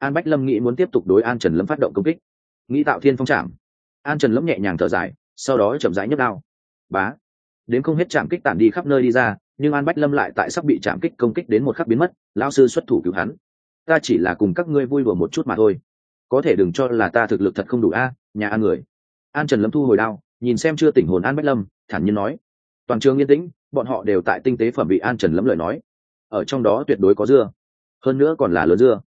An Bách Lâm nghĩ muốn tiếp tục đối An Trần Lâm phát động công kích, nghĩ tạo thiên phong trảm. An Trần Lâm nhẹ nhàng thở dài, sau đó chậm rãi nhấc đao. Bá, đến không hết chạm kích tản đi khắp nơi đi ra, nhưng An Bách Lâm lại tại sắp bị chạm kích công kích đến một khắc biến mất. Lão sư xuất thủ cứu hắn. Ta chỉ là cùng các ngươi vui đùa một chút mà thôi, có thể đừng cho là ta thực lực thật không đủ a, nhà An người. An Trần Lâm thu hồi đao, nhìn xem chưa tỉnh hồn An Bách Lâm, thản nhiên nói. Toàn trường yên tĩnh, bọn họ đều tại tinh tế phẩm bị An Trần Lâm lời nói, ở trong đó tuyệt đối có dưa, hơn nữa còn là lớn dưa.